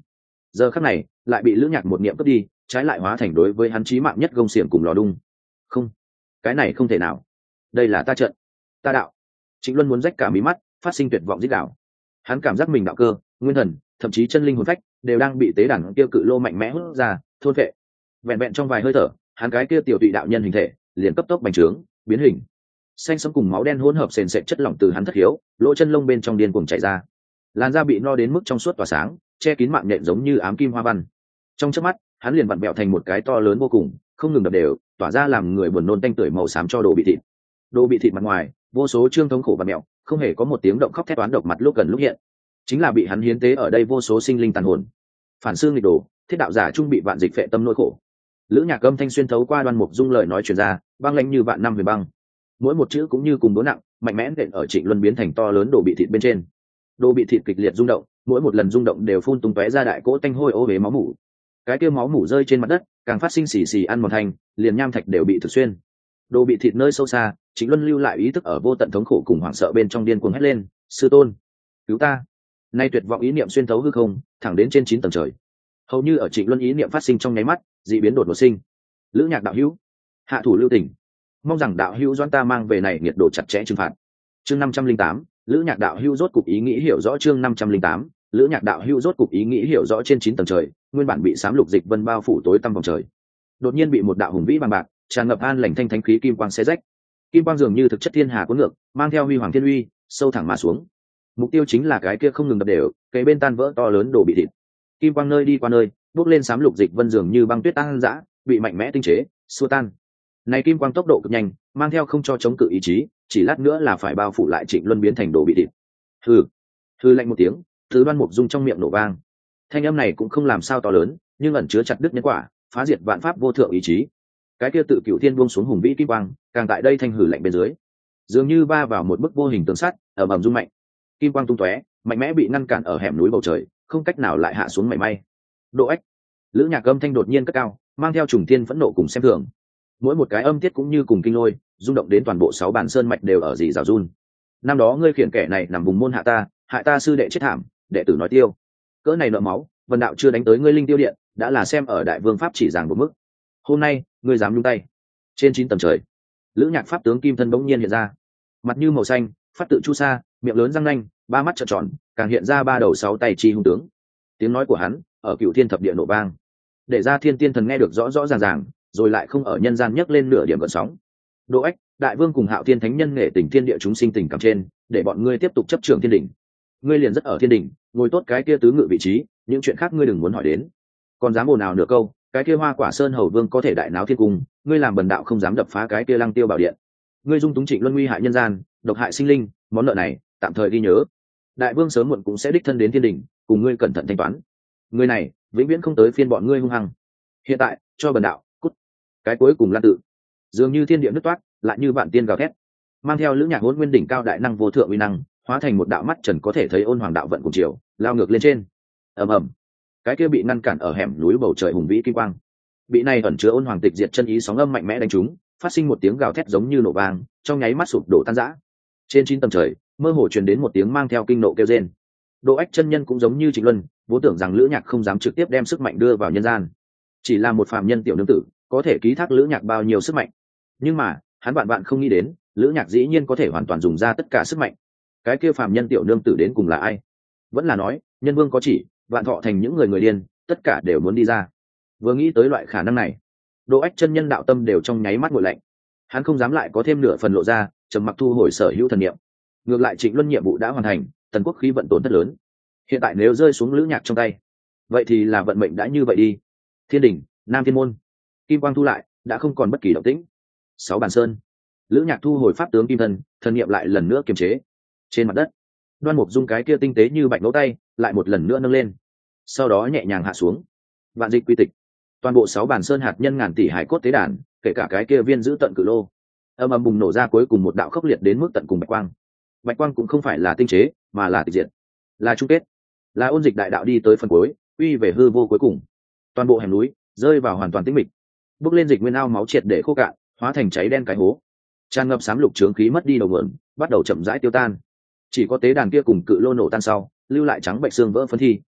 S1: giờ khắc này lại bị lữ nhạc một niệm cướp đi, trái lại hóa thành đối với hắn chí mạng nhất gông xiềng cùng lò đung. Không, cái này không thể nào, đây là ta trận, ta đạo. Trịnh Luân muốn rách cả mí mắt, phát sinh tuyệt vọng rít gào. Hắn cảm giác mình đạo cơ, nguyên thần, thậm chí chân linh hồn phách đều đang bị tế đàn kia cự lô mạnh mẽ hút ra, thôn phệ. Vẹn vẹn trong vài hơi thở, hắn cái kia tiểu tụy đạo nhân hình thể liền cấp tốc bành trướng, biến hình. Xanh sẫm cùng máu đen hỗn hợp sền sệt chất lỏng từ hắn thất hiếu, lỗ chân lông bên trong điên cuồng chảy ra. Làn da bị no đến mức trong suốt tỏa sáng, che kín mạng nhện giống như ám kim hoa văn. Trong chớp mắt, hắn liền vặn bẹo thành một cái to lớn vô cùng, không ngừng đập đều, tỏa ra làm người buồn nôn tanh tưởi màu xám cho đồ bị thịt. Đồ bị thịt mặt ngoài, vô số trương thống khổ và mẹo, không hề có một tiếng động khóc thét toán độc mặt lúc gần lúc hiện. Chính là bị hắn hiến tế ở đây vô số sinh linh tàn hồn. Phản xương nghịch đồ, thiết đạo giả trung bị vạn dịch phệ tâm nỗi khổ. Lữ nhạc âm thanh xuyên thấu qua Đoan Mục Dung lời nói truyền ra, băng lãnh như vạn năm huyền băng. Mỗi một chữ cũng như cùng đố nặng, mạnh mẽ nện ở Trịnh Luân biến thành to lớn đồ bị thịt bên trên. Đồ bị thịt kịch liệt rung động, mỗi một lần rung động đều phun tung tóe ra đại cỗ tanh hôi ô uế máu mủ. Cái kia máu mủ rơi trên mặt đất, càng phát sinh xì xì ăn mòn thành, liền nham thạch đều bị thực xuyên. Đồ bị thịt nơi sâu xa, Trịnh Luân lưu lại ý thức ở vô tận thống khổ cùng hoảng sợ bên trong điên cuồng hét lên, "Sư tôn, cứu ta!" Nay tuyệt vọng ý niệm xuyên thấu hư không, thẳng đến trên chín tầng trời. Hầu như ở Trịnh Luân ý niệm phát sinh trong nháy mắt, dị biến đột ngột sinh. Lữ nhạc đạo hữu, hạ thủ lưu tình, mong rằng đạo hữu doãn ta mang về này nhiệt độ chặt chẽ trừng phạt. Chương năm trăm linh tám, Lữ nhạc đạo hữu rốt cục ý nghĩ hiểu rõ. Chương năm trăm linh tám, Lữ nhạc đạo hữu rốt cục ý nghĩ hiểu rõ. Trên chín tầng trời, nguyên bản bị xám lục dịch vân bao phủ tối tăm vòng trời, đột nhiên bị một đạo hùng vĩ bằng bạc, tràn ngập an lành thanh thánh khí kim quang xé rách. Kim quang dường như thực chất thiên hà cuốn ngược, mang theo huy hoàng thiên uy, sâu thẳng mà xuống. Mục tiêu chính là cái kia không ngừng đập đều, cái bên tan vỡ to lớn đổ bị thịt. Kim quang nơi đi qua nơi, bốc lên xám lục dịch vân dường như băng tuyết tan rã, bị mạnh mẽ tinh chế, xua tan. Này kim quang tốc độ cực nhanh, mang theo không cho chống cự ý chí, chỉ lát nữa là phải bao phủ lại Trịnh Luân biến thành đồ bị thịt. Hừ, hừ lạnh một tiếng, từ Đoan Mục Dung trong miệng nổ vang. Thanh âm này cũng không làm sao to lớn, nhưng ẩn chứa chặt đứt nhân quả, phá diệt vạn pháp vô thượng ý chí. Cái kia tự cửu thiên buông xuống hùng vĩ kim quang, càng tại đây thanh hử lạnh bên dưới, dường như ba vào một bức vô hình tường sắt, ở ầm rung mạnh. Kim quang tung tóe, mạnh mẽ bị ngăn cản ở hẻm núi bầu trời, không cách nào lại hạ xuống mảy may. Độ ách, Lữ nhạc âm thanh đột nhiên cất cao, mang theo trùng thiên phẫn nộ cùng xem thường. Mỗi một cái âm tiết cũng như cùng kinh lôi, rung động đến toàn bộ sáu bản sơn mạch đều ở dì rào run. Năm đó ngươi khiển kẻ này nằm vùng môn hạ ta, hại ta sư đệ chết thảm, đệ tử nói tiêu. Cỡ này nợ máu, vân đạo chưa đánh tới ngươi linh tiêu điện, đã là xem ở đại vương pháp chỉ giảng một mức. Hôm nay, ngươi dám nhúng tay? Trên chín tầng trời, Lữ nhạc pháp tướng kim thân bỗng nhiên hiện ra, mặt như màu xanh, phát tự chu sa, miệng lớn răng nanh, ba mắt trợn tròn, càng hiện ra ba đầu sáu tay chi hung tướng. Tiếng nói của hắn ở cựu thiên thập địa nổ vang, để ra thiên tiên thần nghe được rõ rõ ràng ràng, rồi lại không ở nhân gian nhấc lên nửa điểm gợn sóng. Đỗ ách, đại vương cùng Hạo Thiên thánh nhân nghệ tình thiên địa chúng sinh tình cảm trên, để bọn ngươi tiếp tục chấp trường thiên đỉnh. Ngươi liền rất ở thiên đỉnh, ngồi tốt cái kia tứ ngự vị trí, những chuyện khác ngươi đừng muốn hỏi đến. Còn dám ồn nào nửa câu, cái kia Hoa Quả Sơn hầu vương có thể đại náo thiên cung, ngươi làm bần đạo không dám đập phá cái kia Lăng Tiêu bảo điện. Ngươi dung túng Trịnh Luân nguy hại nhân gian, độc hại sinh linh, món nợ này tạm thời ghi nhớ. Đại vương sớm muộn cũng sẽ đích thân đến thiên đỉnh, cùng ngươi cẩn thận thanh toán. Ngươi này, vĩnh viễn không tới phiên bọn ngươi hung hăng. Hiện tại, cho bần đạo cút. Cái cuối cùng lan tự, dường như thiên địa nứt toát, lại như vạn tiên gào thét, mang theo Lữ nhạc hỗn nguyên đỉnh cao đại năng vô thượng uy năng, hóa thành một đạo mắt trần có thể thấy ôn hoàng đạo vận cùng chiều, lao ngược lên trên. Ầm ầm, cái kia bị ngăn cản ở hẻm núi bầu trời hùng vĩ kim quang, bị này ẩn chứa ôn hoàng tịch diệt chân ý sóng âm mạnh mẽ đánh trúng, phát sinh một tiếng gào thét giống như nổ vang, trong nháy mắt sụp đổ tan rã. Trên chín tầng trời, mơ hồ truyền đến một tiếng mang theo kinh nộ kêu rên. Đỗ ách chân nhân cũng giống như Trịnh Luân, vốn tưởng rằng Lữ nhạc không dám trực tiếp đem sức mạnh đưa vào nhân gian, chỉ là một phàm nhân tiểu nương tử, có thể ký thác Lữ nhạc bao nhiêu sức mạnh. Nhưng mà, hắn bạn bạn không nghĩ đến, Lữ nhạc dĩ nhiên có thể hoàn toàn dùng ra tất cả sức mạnh. Cái kia phàm nhân tiểu nương tử đến cùng là ai? Vẫn là nói, nhân vương có chỉ, vạn thọ thành những người người điên, tất cả đều muốn đi ra. Vừa nghĩ tới loại khả năng này, Đỗ ách chân nhân đạo tâm đều trong nháy mắt nguội lạnh. Hắn không dám lại có thêm nửa phần lộ ra, trầm mặc thu hồi sở hữu thần niệm. Ngược lại Trịnh Luân nhiệm vụ đã hoàn thành, tần quốc khí vận tổn thất lớn. Hiện tại nếu rơi xuống Lữ nhạc trong tay, vậy thì là vận mệnh đã như vậy đi. Thiên đỉnh, Nam Thiên môn, kim quang thu lại, đã không còn bất kỳ động tĩnh. Sáu bàn sơn, Lữ nhạc thu hồi pháp tướng kim thân, thần niệm lại lần nữa kiềm chế. Trên mặt đất, Đoan Mục Dung cái kia tinh tế như bạch ngấu tay, lại một lần nữa nâng lên, sau đó nhẹ nhàng hạ xuống. Vạn dịch quy tịch, toàn bộ sáu bàn sơn hạt nhân ngàn tỷ hải cốt tế đàn, kể cả cái kia viên giữ tận cự lô, âm âm bùng nổ ra cuối cùng một đạo khốc liệt đến mức tận cùng bạch quang. Bạch quang cũng không phải là tinh chế, mà là tịch diệt, là chung kết, là ôn dịch đại đạo đi tới phần cuối, uy về hư vô cuối cùng. Toàn bộ hẻm núi rơi vào hoàn toàn tĩnh mịch, bước lên dịch nguyên ao máu triệt để khô cạn, hóa thành cháy đen cái hố, tràn ngập xám lục trướng khí mất đi đầu nguồn, bắt đầu chậm rãi tiêu tan. Chỉ có tế đàn kia cùng cự lô nổ tan sau, lưu lại trắng bệnh xương vỡ phân thi,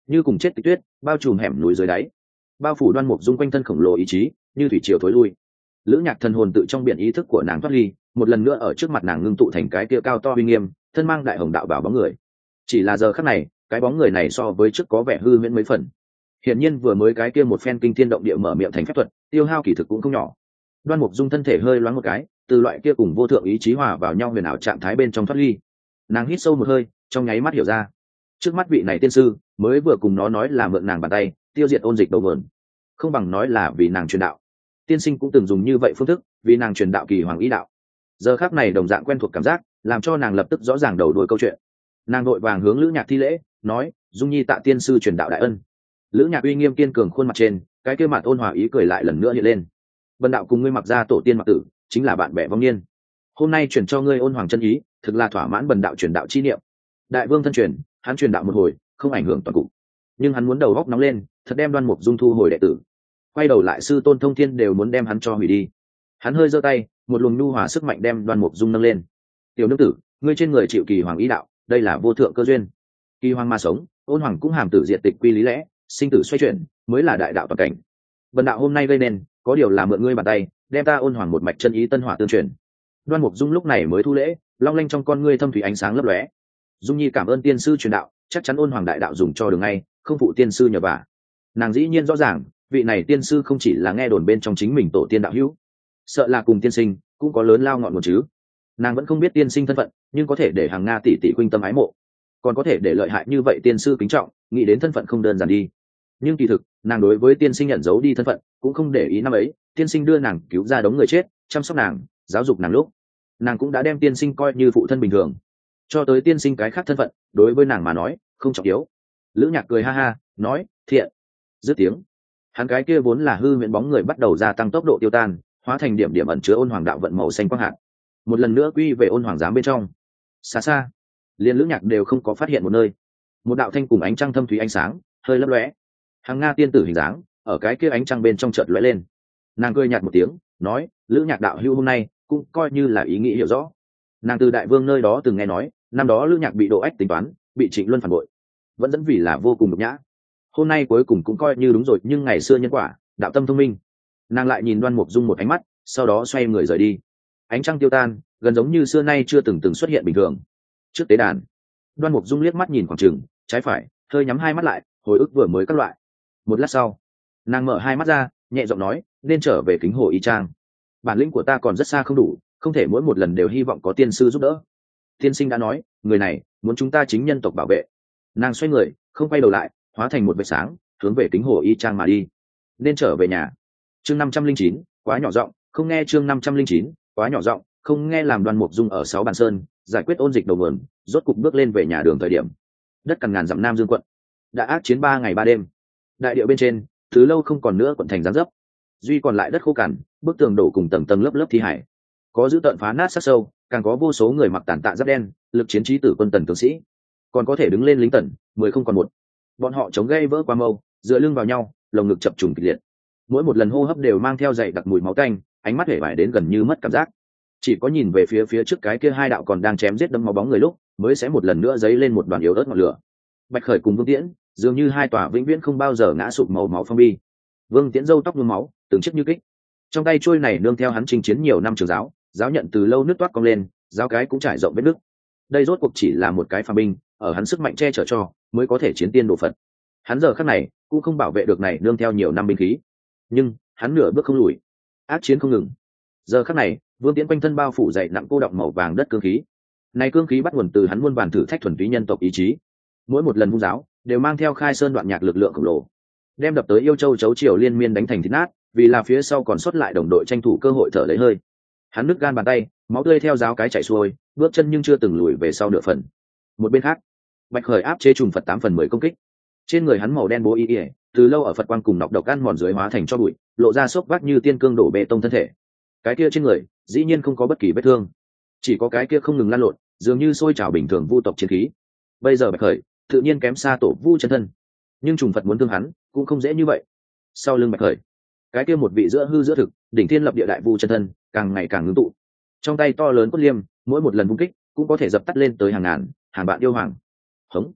S1: như cùng chết tịch tuyết bao trùm hẻm núi dưới đáy, bao phủ Đoan Mục Dung quanh thân khổng lồ ý chí như thủy triều thối lui. Lữ Nhạc thần hồn tự trong biển ý thức của nàng thoát ly, một lần nữa ở trước mặt nàng ngưng tụ thành cái kia cao to uy nghiêm, thân mang đại hồng đạo bảo bóng người. Chỉ là giờ khắc này, cái bóng người này so với trước có vẻ hư huyễn mấy phần. Hiển nhiên vừa mới cái kia một phen kinh thiên động địa mở miệng thành phép thuật, tiêu hao kỳ thực cũng không nhỏ. Đoan Mục Dung thân thể hơi loáng một cái, từ loại kia cùng vô thượng ý chí hòa vào nhau huyền ảo trạng thái bên trong thoát ly. Nàng hít sâu một hơi, trong nháy mắt hiểu ra, trước mắt vị này tiên sư mới vừa cùng nó nói là mượn nàng bàn tay tiêu diệt ôn dịch đầu vườn, không bằng nói là vì nàng truyền đạo. Tiên sinh cũng từng dùng như vậy phương thức vì nàng truyền đạo kỳ hoàng ý đạo. Giờ khắc này đồng dạng quen thuộc cảm giác, làm cho nàng lập tức rõ ràng đầu đuôi câu chuyện. Nàng đội vàng hướng Lữ Nhạc thi lễ, nói: Dung Nhi tạ tiên sư truyền đạo đại ân. Lữ Nhạc uy nghiêm kiên cường khuôn mặt trên, cái kia mặt ôn hòa ý cười lại lần nữa hiện lên. Vân đạo cùng ngươi mặc ra tổ tiên mặc tử, chính là bạn bè vong niên. Hôm nay truyền cho ngươi ôn hoàng chân ý, thực là thỏa mãn bần đạo truyền đạo chi niệm. Đại vương thân truyền, hắn truyền đạo một hồi, không ảnh hưởng toàn cục. Nhưng hắn muốn đầu góc nóng lên, thật đem Đoan Mục Dung thu hồi đệ tử. Quay đầu lại sư tôn Thông Thiên đều muốn đem hắn cho hủy đi. Hắn hơi giơ tay, một luồng nhu hòa sức mạnh đem Đoan Mục Dung nâng lên. Tiểu nữ tử, ngươi trên người chịu kỳ hoàng ý đạo, đây là vô thượng cơ duyên. Kỳ hoàng mà sống, ôn hoàng cũng hàm tử diệt tịch quy lý lẽ, sinh tử xoay chuyển, mới là đại đạo toàn cảnh. Bần đạo hôm nay gây nên, có điều là mượn ngươi bàn tay, đem ta ôn hoàng một mạch chân ý tân hỏa tương truyền. Đoan Mục Dung lúc này mới thu lễ, long lanh trong con ngươi thâm thủy ánh sáng lấp lóe. Dung Nhi cảm ơn tiên sư truyền đạo, chắc chắn ôn hoàng đại đạo dùng cho đường ngay, không phụ tiên sư nhờ vả. Nàng dĩ nhiên rõ ràng, vị này tiên sư không chỉ là nghe đồn bên trong chính mình tổ tiên đạo hữu, sợ là cùng tiên sinh cũng có lớn lao ngọn nguồn chứ. Nàng vẫn không biết tiên sinh thân phận, nhưng có thể để hàng nga tỷ tỷ huynh tâm ái mộ, còn có thể để lợi hại như vậy tiên sư kính trọng, nghĩ đến thân phận không đơn giản đi. Nhưng kỳ thực, nàng đối với tiên sinh nhận giấu đi thân phận, cũng không để ý. Năm ấy tiên sinh đưa nàng cứu ra đống người chết, chăm sóc nàng, giáo dục nàng lúc, nàng cũng đã đem tiên sinh coi như phụ thân bình thường. Cho tới tiên sinh cái khác thân phận, đối với nàng mà nói không trọng yếu. Lữ Nhạc cười ha ha, nói: thiện. Dứt tiếng, hắn cái kia vốn là hư huyễn bóng người bắt đầu gia tăng tốc độ tiêu tan, hóa thành điểm điểm ẩn chứa ôn hoàng đạo vận màu xanh quang hạt, một lần nữa quy về ôn hoàng giám bên trong. Xa xa, liền Lữ Nhạc đều không có phát hiện một nơi, một đạo thanh cùng ánh trăng thâm thúy ánh sáng hơi lấp lóe, hàng nga tiên tử hình dáng ở cái kia ánh trăng bên trong chợt lóe lên. Nàng cười nhạt một tiếng, nói: Lữ Nhạc đạo hữu hôm nay cũng coi như là ý nghĩ hiểu rõ. Nàng từ đại vương nơi đó từng nghe nói, năm đó Lữ Nhạc bị độ ách tính toán, bị Trịnh Luân phản bội, vẫn dẫn vì là vô cùng nhục nhã. Hôm nay cuối cùng cũng coi như đúng rồi, nhưng ngày xưa nhân quả, đạo tâm thông minh. Nàng lại nhìn Đoan Mục Dung một ánh mắt, sau đó xoay người rời đi. Ánh trăng tiêu tan, gần giống như xưa nay chưa từng từng xuất hiện bình thường. Trước tế đàn, Đoan Mục Dung liếc mắt nhìn khoảng trường, trái phải, hơi nhắm hai mắt lại, hồi ức vừa mới các loại. Một lát sau, nàng mở hai mắt ra, nhẹ giọng nói: nên trở về Kính Hồ Y Trang. Bản lĩnh của ta còn rất xa không đủ, không thể mỗi một lần đều hy vọng có tiên sư giúp đỡ. Tiên sinh đã nói, người này muốn chúng ta chính nhân tộc bảo vệ. Nàng xoay người, không quay đầu lại, hóa thành một vệt sáng, hướng về Kính Hồ Y Trang mà đi. Nên trở về nhà. Chương năm trăm linh chín, quá nhỏ giọng, không nghe. Chương năm trăm linh chín, quá nhỏ giọng, không nghe. Làm Đoan Mục Dung ở sáu bàn sơn giải quyết ôn dịch đầu nguồn, rốt cục bước lên về nhà đường thời điểm, đất cằn ngàn dặm Nam Dương quận đã ác chiến ba ngày ba đêm. Đại địa bên trên, thứ lâu không còn nữa quận thành giáng dấp, duy còn lại đất khô cằn, bức tường đổ cùng tầng tầng lớp lớp thi hải, có giữ tận phá nát sắc sâu, càng có vô số người mặc tàn tạ giáp đen, lực chiến trí tử quân tần tướng sĩ, còn có thể đứng lên lính tần mười không còn một. Bọn họ chống gây vỡ qua mâu, dựa lưng vào nhau, lồng ngực chập trùng kịch liệt, mỗi một lần hô hấp đều mang theo dày đặc mùi máu tanh, ánh mắt hể vải đến gần như mất cảm giác. Chỉ có nhìn về phía phía trước cái kia hai đạo còn đang chém giết đâm máu bóng người lúc, mới sẽ một lần nữa dấy lên một đoàn yếu ớt ngọn lửa. Bạch Khởi cùng Vương Tiễn dường như hai tòa vĩnh viễn không bao giờ ngã sụp màu máu phong bi. Vương Tiễn râu tóc nhuốm máu, từng chiếc như kích, trong tay chuôi này nương theo hắn chinh chiến nhiều năm trường giáo, giáo nhận từ lâu nứt toát cong lên, giáo cái cũng trải rộng vết nứt. Đây rốt cuộc chỉ là một cái phàm binh, ở hắn sức mạnh che chở cho, mới có thể chiến tiên độ phật. Hắn giờ khắc này cũng không bảo vệ được này nương theo nhiều năm binh khí, nhưng hắn nửa bước không lùi, ác chiến không ngừng. Giờ khắc này, Vương Tiễn quanh thân bao phủ dày nặng cô đọng màu vàng đất cương khí. Này cương khí bắt nguồn từ hắn muôn vàn thử thách thuần túy nhân tộc ý chí. Mỗi một lần vung giáo, đều mang theo khai sơn đoạn nhạc lực lượng khổng lồ, đem đập tới Yêu Châu chấu triều liên miên đánh thành thít nát, vì là phía sau còn sót lại đồng đội tranh thủ cơ hội thở lấy hơi. Hắn nứt gan bàn tay, máu tươi theo giáo cái chảy xuôi, bước chân nhưng chưa từng lùi về sau nửa phần. Một bên khác, Bạch Khởi áp chế trùng Phật tám phần mười công kích. Trên người hắn màu đen bố y y, từ lâu ở Phật quang cùng nọc độc ăn mòn dưới hóa thành cho bụi, lộ ra xốc vác như tiên cương đổ bê tông thân thể. Cái kia trên người, dĩ nhiên không có bất kỳ vết thương, chỉ có cái kia không ngừng lan lộn, dường như sôi trào bình thường vu tộc chiến khí. Bây giờ Bạch Khởi tự nhiên kém xa tổ vu chân thân, nhưng trùng Phật muốn thương hắn cũng không dễ như vậy. Sau lưng Bạch Khởi, cái kia một vị giữa hư giữa thực, đỉnh thiên lập địa đại vu chân thân, càng ngày càng ngưng tụ. Trong tay to lớn cốt liêm, mỗi một lần vung kích cũng có thể dập tắt lên tới hàng ngàn, hàng bạn yêu hoàng. Hống.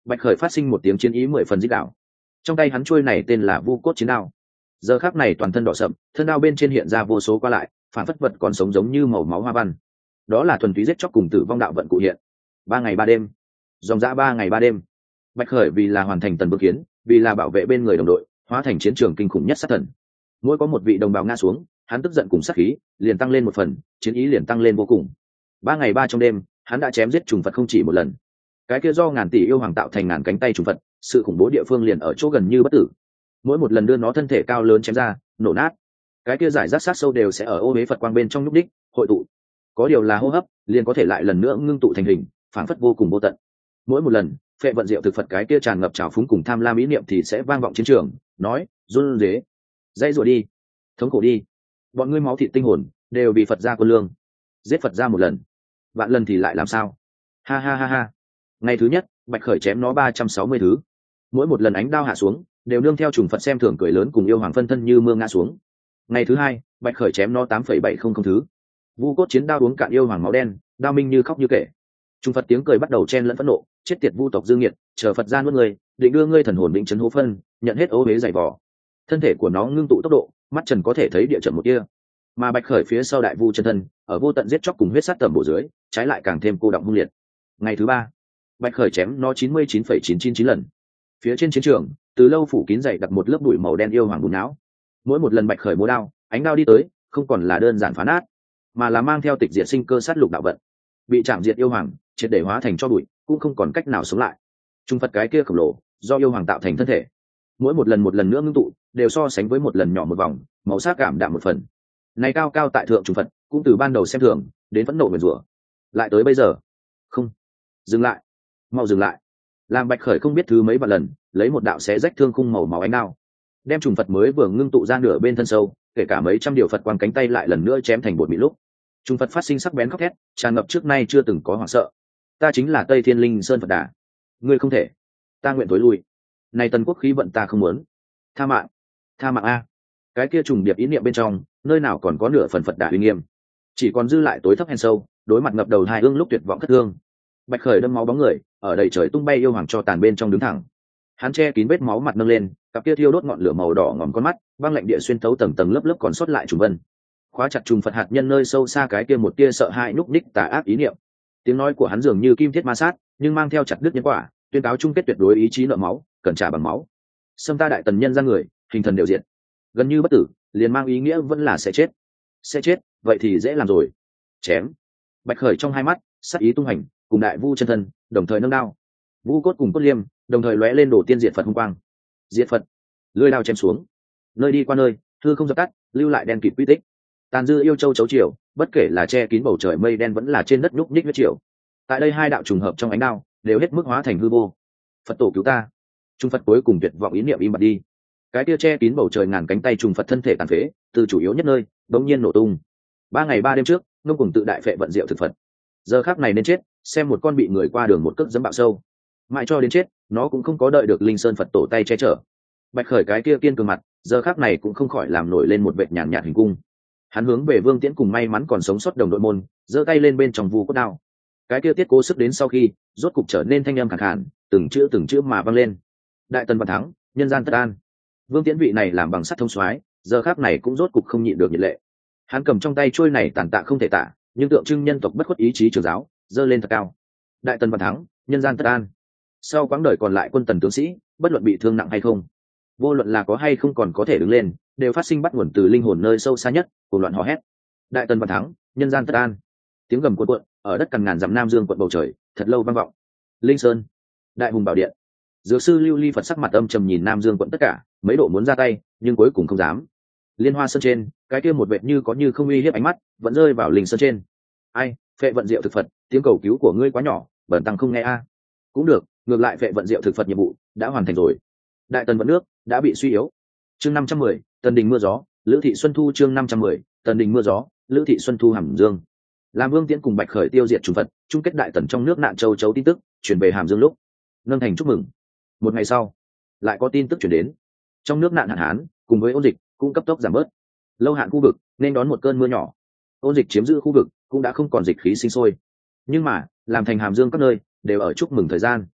S1: Bạch Khởi phát sinh một tiếng chiến ý mười phần dích đạo. Trong tay hắn chuôi này tên là Vu Cốt chiến đao. Giờ khắc này toàn thân đỏ sậm, thân đao bên trên hiện ra vô số qua lại, phản phất vật còn sống giống như màu máu hoa văn. Đó là thuần túy giết chóc cùng tử vong đạo vận cụ hiện. Ba ngày ba đêm, dòng dã ba ngày ba đêm. Bạch Khởi vì là hoàn thành tần bước kiến, vì là bảo vệ bên người đồng đội, hóa thành chiến trường kinh khủng nhất sát thần. Mỗi có một vị đồng bào ngã xuống, hắn tức giận cùng sát khí liền tăng lên một phần, chiến ý liền tăng lên vô cùng. Ba ngày ba trong đêm, hắn đã chém giết trùng Phật không chỉ một lần. Cái kia do ngàn tỷ yêu hoàng tạo thành ngàn cánh tay trùng Phật, sự khủng bố địa phương liền ở chỗ gần như bất tử. Mỗi một lần đưa nó thân thể cao lớn chém ra, nổ nát, cái kia giải rác sát sâu đều sẽ ở ô huế Phật quang bên trong nhúc đích, hội tụ. Có điều là hô hấp, liền có thể lại lần nữa ngưng tụ thành hình, phảng phất vô cùng vô tận. Mỗi một lần, phệ vận diệu thực Phật cái kia tràn ngập trào phúng cùng tham lam ý niệm thì sẽ vang vọng chiến trường, nói, run rế, dây rủa đi, thống khổ đi, bọn ngươi máu thịt tinh hồn đều bị Phật gia quân lương, giết Phật gia một lần, vạn lần thì lại làm sao? Ha ha ha ha. Ngày thứ nhất, Bạch Khởi chém nó ba trăm sáu mươi thứ, mỗi một lần ánh đao hạ xuống, đều nương theo trùng Phật xem thường cười lớn cùng yêu hoàng phân thân như mưa ngã xuống. Ngày thứ hai, Bạch Khởi chém nó tám phẩy bảy không không thứ, Vu Cốt chiến đao uống cạn yêu hoàng máu đen, đao minh như khóc như kể. Trùng Phật tiếng cười bắt đầu chen lẫn phẫn nộ, chết tiệt vu tộc dương nghiệt, chờ Phật gia nuốt người, định đưa ngươi thần hồn định chấn hố phân, nhận hết ô huế dày vò. Thân thể của nó ngưng tụ tốc độ, mắt trần có thể thấy địa chậm một kia. Mà Bạch Khởi phía sau đại vu chân thân, ở vô tận giết chóc cùng huyết sát tầm bổ dưới, trái lại càng thêm cô động hung liệt. Ngày thứ ba, Bạch Khởi chém nó chín mươi chín phẩy chín chín chín lần. Phía trên chiến trường, từ lâu phủ kín dày đặt một lớp bụi màu đen yêu hoàng bùn não. Mỗi một lần Bạch Khởi múa đao, ánh đao đi tới, không còn là đơn giản phá nát, mà là mang theo tịch diệt sinh cơ sát lục đạo vận. Bị chạm diệt yêu hoàng, triệt để hóa thành cho bụi, cũng không còn cách nào sống lại. Trung Phật cái kia khổng lồ, do yêu hoàng tạo thành thân thể, mỗi một lần một lần nữa ngưng tụ, đều so sánh với một lần nhỏ một vòng, màu sắc cảm đạm một phần. Này cao cao tại thượng Trung Phật, cũng từ ban đầu xem thường, đến phẫn nộ nguyền rủa, lại tới bây giờ, không, dừng lại, mau dừng lại. Làm Bạch Khởi không biết thứ mấy vạn lần, lấy một đạo xé rách thương khung màu máu ánh đao, đem trùng Phật mới vừa ngưng tụ ra nửa bên thân sâu, kể cả mấy trăm điều Phật quang cánh tay lại lần nữa chém thành bột mịn lúc. Trùng Phật phát sinh sắc bén khóc thét, tràn ngập trước nay chưa từng có hoảng sợ. Ta chính là Tây Thiên Linh Sơn Phật Đà, ngươi không thể, ta nguyện tối lui. Này tần quốc khí vận ta không muốn. Tha mạng, tha mạng a. Cái kia trùng điệp ý niệm bên trong, nơi nào còn có nửa phần Phật Đà uy nghiêm, chỉ còn dư lại tối thấp hèn sâu, đối mặt ngập đầu hai ương lúc tuyệt vọng thất thương. Bạch Khởi đâm máu bóng người, ở đầy trời tung bay yêu hoàng cho tàn bên trong đứng thẳng. Hắn che kín vết máu mặt nâng lên, cặp kia thiêu đốt ngọn lửa màu đỏ ngòm con mắt, băng lạnh địa xuyên thấu tầng tầng lớp lớp còn sót lại trùng vân, khóa chặt trùng Phật hạt nhân nơi sâu xa cái kia một tia sợ hãi núp ních tà ác ý niệm. Tiếng nói của hắn dường như kim thiết ma sát, nhưng mang theo chặt đứt nhân quả, tuyên cáo chung kết tuyệt đối ý chí nợ máu, cần trả bằng máu. Xâm ta đại tần nhân ra người, hình thần đều diệt, gần như bất tử, liền mang ý nghĩa vẫn là sẽ chết. Sẽ chết, vậy thì dễ làm rồi. Chém. Bạch Khởi trong hai mắt, sát ý tung hành, cùng đại vu chân thân, đồng thời nâng đao. Vu cốt cùng cốt liêm, đồng thời lóe lên đổ tiên diệt Phật hung quang. Diệt Phật. Lưỡi đao chém xuống. Nơi đi qua nơi, hư không dập tắt, lưu lại đen kịt quy tích. Tàn dư yêu châu chấu chiều, bất kể là che kín bầu trời mây đen vẫn là trên đất nhúc nhích huyết chiều. Tại đây hai đạo trùng hợp trong ánh đao, đều hết mức hóa thành hư vô. Phật tổ cứu ta. Trung Phật cuối cùng tuyệt vọng ý niệm im bặt đi. Cái kia che kín bầu trời ngàn cánh tay trùng Phật thân thể tàn phế, từ chủ yếu nhất nơi, đống nhiên nổ tung. Ba ngày ba đêm trước, ngông cùng tự đại phệ vận diệu thực Phật. Giờ khắc này nên chết, xem một con bị người qua đường một cước dẫm bạo sâu. Mãi cho đến chết, nó cũng không có đợi được Linh Sơn Phật tổ tay che chở. Bạch Khởi cái kia kiên cường mặt, giờ khắc này cũng không khỏi làm nổi lên một vệt nhàn nhạt hình cung. Hắn hướng về Vương Tiễn cùng may mắn còn sống sót đồng đội môn, giơ tay lên bên trong vu cốt đao. Cái kia tiết cố sức đến sau khi, rốt cục trở nên thanh âm khàn khàn, từng chữ từng chữ mà vang lên. Đại tần văn thắng, nhân gian tất an. Vương Tiễn vị này làm bằng sắt thông soái, giờ khắc này cũng rốt cục không nhịn được nhiệt lệ. Hắn cầm trong tay chuôi này tàn tạ không thể tả, nhưng tượng trưng nhân tộc bất khuất ý chí trường giáo, giơ lên thật cao. Đại tần văn thắng, nhân gian tất an. Sau quãng đời còn lại quân tần tướng sĩ, bất luận bị thương nặng hay không, vô luận là có hay không còn có thể đứng lên, đều phát sinh bắt nguồn từ linh hồn nơi sâu xa nhất, cuồng loạn hò hét. Đại tần văn thắng, nhân gian tất an. Tiếng gầm cuộn cuộn, ở đất cằn ngàn dặm Nam Dương quận bầu trời, thật lâu vang vọng. Linh Sơn, Đại Hùng Bảo Điện. Dược sư Lưu Ly Phật sắc mặt âm trầm nhìn Nam Dương quận tất cả, mấy độ muốn ra tay, nhưng cuối cùng không dám. Liên Hoa Sơn trên, cái kia một vệt như có như không uy hiếp ánh mắt, vẫn rơi vào Linh Sơn trên. Ai, phệ vận diệu thực Phật, tiếng cầu cứu của ngươi quá nhỏ, bẩn tăng không nghe a. Cũng được, ngược lại phệ vận diệu thực Phật nhiệm vụ đã hoàn thành rồi. Đại tần vận nước đã bị suy yếu. Chương năm trăm mười, Tần Đình mưa gió, Lữ thị Xuân Thu chương năm trăm mười, Tần Đình mưa gió, Lữ thị Xuân Thu Hàm Dương. Làm Vương Tiễn cùng Bạch Khởi tiêu diệt trùng Phật, chung kết đại tần trong nước nạn châu chấu tin tức, truyền về Hàm Dương lúc, nâng thành chúc mừng. Một ngày sau, lại có tin tức truyền đến. Trong nước nạn hạn hán, cùng với ôn dịch, cũng cấp tốc giảm bớt. Lâu hạn khu vực nên đón một cơn mưa nhỏ. Ôn dịch chiếm giữ khu vực, cũng đã không còn dịch khí sinh sôi. Nhưng mà, làm thành Hàm Dương các nơi đều ở chúc mừng thời gian.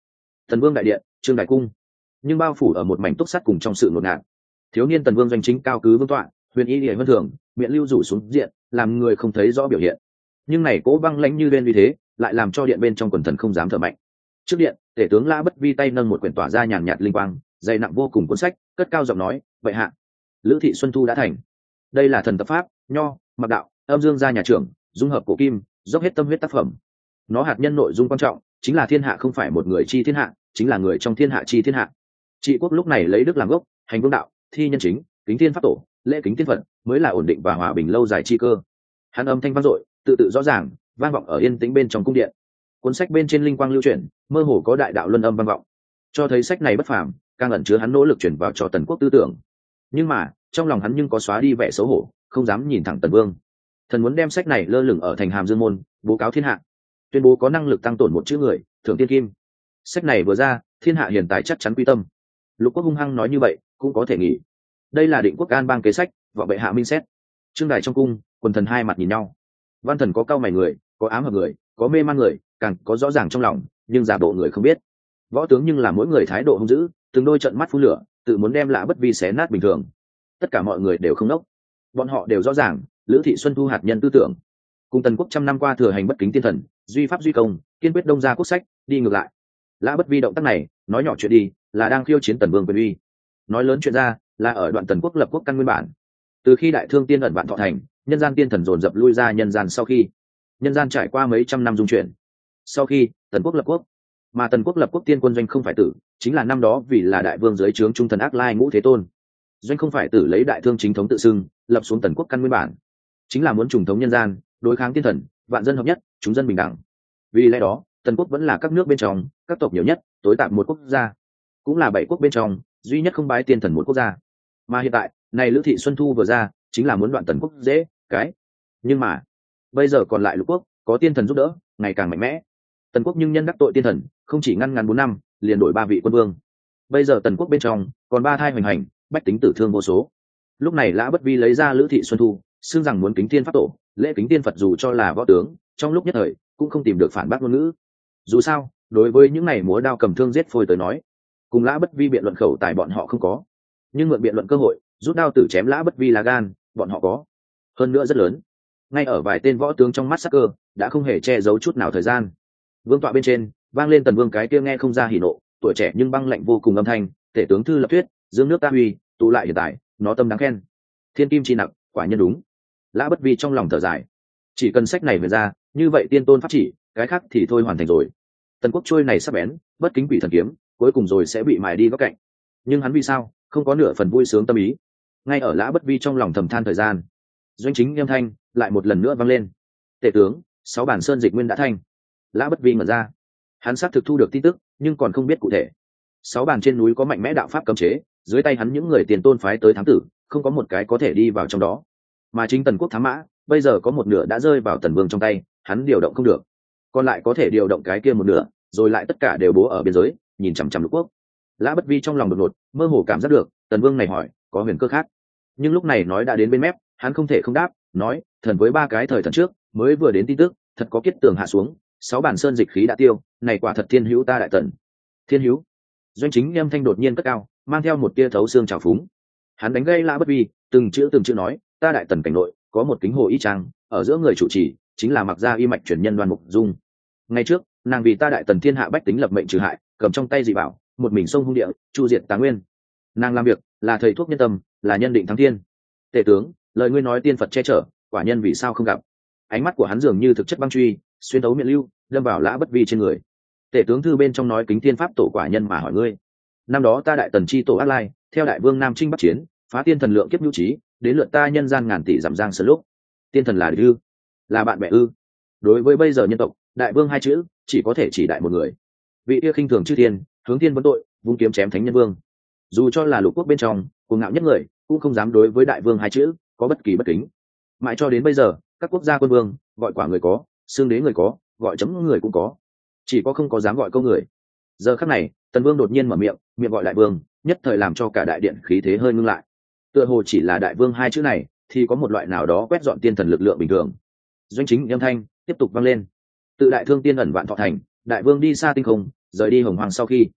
S1: Tần Vương đại điện, Trương đại cung, nhưng bao phủ ở một mảnh túc sắt cùng trong sự ngột ngạt. Thiếu niên Tần Vương doanh chính cao cứ vương tọa, huyền y liễu vân thường, miệng lưu rủ xuống diện, làm người không thấy rõ biểu hiện. Nhưng này cố băng lãnh như bên vì thế, lại làm cho điện bên trong quần thần không dám thở mạnh. Trước điện, tể tướng Lã Bất Vi tay nâng một quyển tỏa ra nhàn nhạt linh quang, dày nặng vô cùng cuốn sách, cất cao giọng nói, vậy hạ, Lữ thị Xuân Thu đã thành. Đây là thần tập pháp, nho, mặc đạo, âm dương gia nhà trưởng, dung hợp cổ kim, dốc hết tâm huyết tác phẩm. Nó hạt nhân nội dung quan trọng chính là thiên hạ không phải một người chi thiên hạ, chính là người trong thiên hạ chi thiên hạ. Trị quốc lúc này lấy đức làm gốc, hành vương đạo, thi nhân chính, kính thiên pháp tổ, lễ kính tiên phật, mới là ổn định và hòa bình lâu dài chi cơ. Hắn âm thanh vang dội, tự tự rõ ràng, vang vọng ở yên tĩnh bên trong cung điện. Cuốn sách bên trên linh quang lưu chuyển, mơ hồ có đại đạo luân âm vang vọng, cho thấy sách này bất phàm, càng ẩn chứa hắn nỗ lực truyền vào cho Tần quốc tư tưởng. Nhưng mà trong lòng hắn nhưng có xóa đi vẻ xấu hổ, không dám nhìn thẳng Tần Vương. Thần muốn đem sách này lơ lửng ở thành Hàm Dương môn, bố cáo thiên hạ, tuyên bố có năng lực tăng tổn một chữ người, thưởng tiên kim. Sách này vừa ra, thiên hạ hiền tài chắc chắn quy tâm. Lục Quốc hung hăng nói như vậy, cũng có thể nghĩ đây là định quốc an bang kế sách, vọng bệ hạ minh xét. Trương đài trong cung, quần thần hai mặt nhìn nhau. Văn thần có cau mày người, có ám hợp người, có mê man người, càng có rõ ràng trong lòng, nhưng giả bộ người không biết. Võ tướng nhưng là mỗi người thái độ hung dữ, từng đôi trận mắt phun lửa, tự muốn đem Lã Bất Vi xé nát bình thường. Tất cả mọi người đều không nốc, bọn họ đều rõ ràng Lữ thị Xuân Thu hạt nhân tư tưởng cùng Tần quốc trăm năm qua thừa hành bất kính tiên thần, duy pháp duy công, kiên quyết đông ra quốc sách, đi ngược lại. Lã Bất Vi động tác này, nói nhỏ chuyện đi là đang khiêu chiến Tần Vương quyền uy, nói lớn chuyện ra là ở đoạn Tần quốc lập quốc căn nguyên bản. Từ khi đại thương tiên ẩn vạn thọ thành, nhân gian tiên thần dồn dập lui ra nhân gian, sau khi nhân gian trải qua mấy trăm năm dung chuyển, sau khi Tần quốc lập quốc, mà Tần quốc lập quốc tiên quân Doanh không phải tử, chính là năm đó vì là đại vương dưới trướng trung thần ác lai Ngũ Thế Tôn. Doanh không phải tử lấy đại thương chính thống tự xưng, lập xuống Tần quốc căn nguyên bản, chính là muốn trùng thống nhân gian, đối kháng tiên thần, vạn dân hợp nhất, chúng dân bình đẳng. Vì lẽ đó Tần quốc vẫn là các nước bên trong các tộc nhiều nhất, tối tạm một quốc gia, cũng là bảy quốc bên trong duy nhất không bái tiên thần một quốc gia. Mà hiện tại này Lữ thị Xuân Thu vừa ra, chính là muốn đoạn Tần quốc dễ cái. Nhưng mà bây giờ còn lại Lục quốc có tiên thần giúp đỡ, ngày càng mạnh mẽ. Tần quốc nhưng nhân đắc tội tiên thần, không chỉ ngăn ngắn bốn năm liền đổi ba vị quân vương. Bây giờ Tần quốc bên trong còn ba thai hoành hành, bách tính tử thương vô số. Lúc này Lã Bất Vi lấy ra Lữ thị Xuân Thu, xưng rằng muốn kính tiên pháp tổ, lễ kính tiên Phật, dù cho là võ tướng, trong lúc nhất thời cũng không tìm được phản bác ngôn ngữ. Dù sao đối với những này múa đao cầm thương giết phôi tới nói, cùng Lã Bất Vi biện luận khẩu tài bọn họ không có, nhưng mượn biện luận cơ hội rút đao tử chém Lã Bất Vi là gan, bọn họ có, hơn nữa rất lớn. Ngay ở vài tên võ tướng trong mắt sắc cơ đã không hề che giấu chút nào thời gian. Vương tọa bên trên vang lên Tần Vương cái kia nghe không ra hỉ nộ, tuổi trẻ nhưng băng lạnh vô cùng âm thanh, tể tướng thư lập thuyết, dương nước ta uy, tụ lại hiện tại, nó tâm đáng khen. Thiên kim chi nặng, quả nhân đúng. Lã Bất Vi trong lòng thở dài, chỉ cần sách này về ra, như vậy tiên tôn pháp chỉ, cái khác thì thôi hoàn thành rồi. Tần quốc trôi này sắp bén, bất kính quỷ thần kiếm, cuối cùng rồi sẽ bị mài đi góc cạnh. Nhưng hắn vì sao không có nửa phần vui sướng tâm ý? Ngay ở Lã Bất Vi trong lòng thầm than thời gian, doanh chính âm thanh lại một lần nữa vang lên, tể tướng, sáu bản sơn dịch nguyên đã thanh. Lã Bất Vi mở ra, hắn xác thực thu được tin tức, nhưng còn không biết cụ thể. Sáu bản trên núi có mạnh mẽ đạo pháp cấm chế, dưới tay hắn những người tiền tôn phái tới thám tử, không có một cái có thể đi vào trong đó. Mà chính Tần quốc thám mã, bây giờ có một nửa đã rơi vào Tần Vương trong tay, hắn điều động không được, còn lại có thể điều động cái kia một nửa, rồi lại tất cả đều bố ở biên giới, nhìn chằm chằm Lục quốc. Lã Bất Vi trong lòng đột ngột, mơ hồ cảm giác được Tần Vương này hỏi có huyền cơ khác, nhưng lúc này nói đã đến bên mép, hắn không thể không đáp, nói thần với ba cái thời thần trước mới vừa đến tin tức, thật có kiết tường hạ xuống, sáu bản sơn dịch khí đã tiêu, này quả thật thiên hữu ta đại Tần. Thiên hữu? Doanh chính âm thanh đột nhiên cất cao, mang theo một tia thấu xương trào phúng. Hắn đánh gây Lã Bất Vi, từng chữ từng chữ nói, ta đại Tần cảnh nội có một kính hồ y trang, ở giữa người chủ trì chính là mặc gia y mạch truyền nhân Đoan Mục Dung. Ngày trước nàng vì ta đại Tần thiên hạ bách tính lập mệnh trừ hại, cầm trong tay dị bảo, một mình sông hung địa, chu diệt tà nguyên. Nàng làm việc là thầy thuốc nhân tâm, là nhân định thắng thiên. Tể tướng, lời ngươi nói tiên Phật che chở, quả nhân vì sao không gặp? Ánh mắt của hắn dường như thực chất băng truy, xuyên thấu miệng lưu, đâm vào Lã Bất Vi trên người. Tể tướng thư bên trong nói kính thiên pháp tổ quả nhân mà hỏi ngươi. Năm đó ta đại Tần chi tổ Ác Lai, theo đại vương Nam Trinh bắc chiến, phá tiên thần lượng kiếp nhu trí, đến lượt ta nhân gian ngàn tỷ giảm giang sơn lúc. Tiên thần là ư? Là bạn bè ư? Đối với bây giờ nhân tộc, đại vương hai chữ chỉ có thể chỉ đại một người. Vị kia khinh thường chư thiên, hướng thiên vấn tội, vung kiếm chém thánh nhân vương. Dù cho là Lục quốc bên trong cuồng ngạo nhất người, cũng không dám đối với đại vương hai chữ có bất kỳ bất kính. Mãi cho đến bây giờ, các quốc gia quân vương gọi quả người có, xương đế người có, gọi chấm người cũng có, chỉ có không có dám gọi câu người. Giờ khắc này Tần Vương đột nhiên mở miệng, miệng gọi đại vương, nhất thời làm cho cả đại điện khí thế hơi ngưng lại. Tựa hồ chỉ là đại vương hai chữ này thì có một loại nào đó quét dọn tiên thần lực lượng bình thường. Doanh chính âm thanh tiếp tục vang lên, tự đại thương tiên ẩn vạn thọ thành, đại vương đi xa tinh không, rời đi hồng hoàng sau khi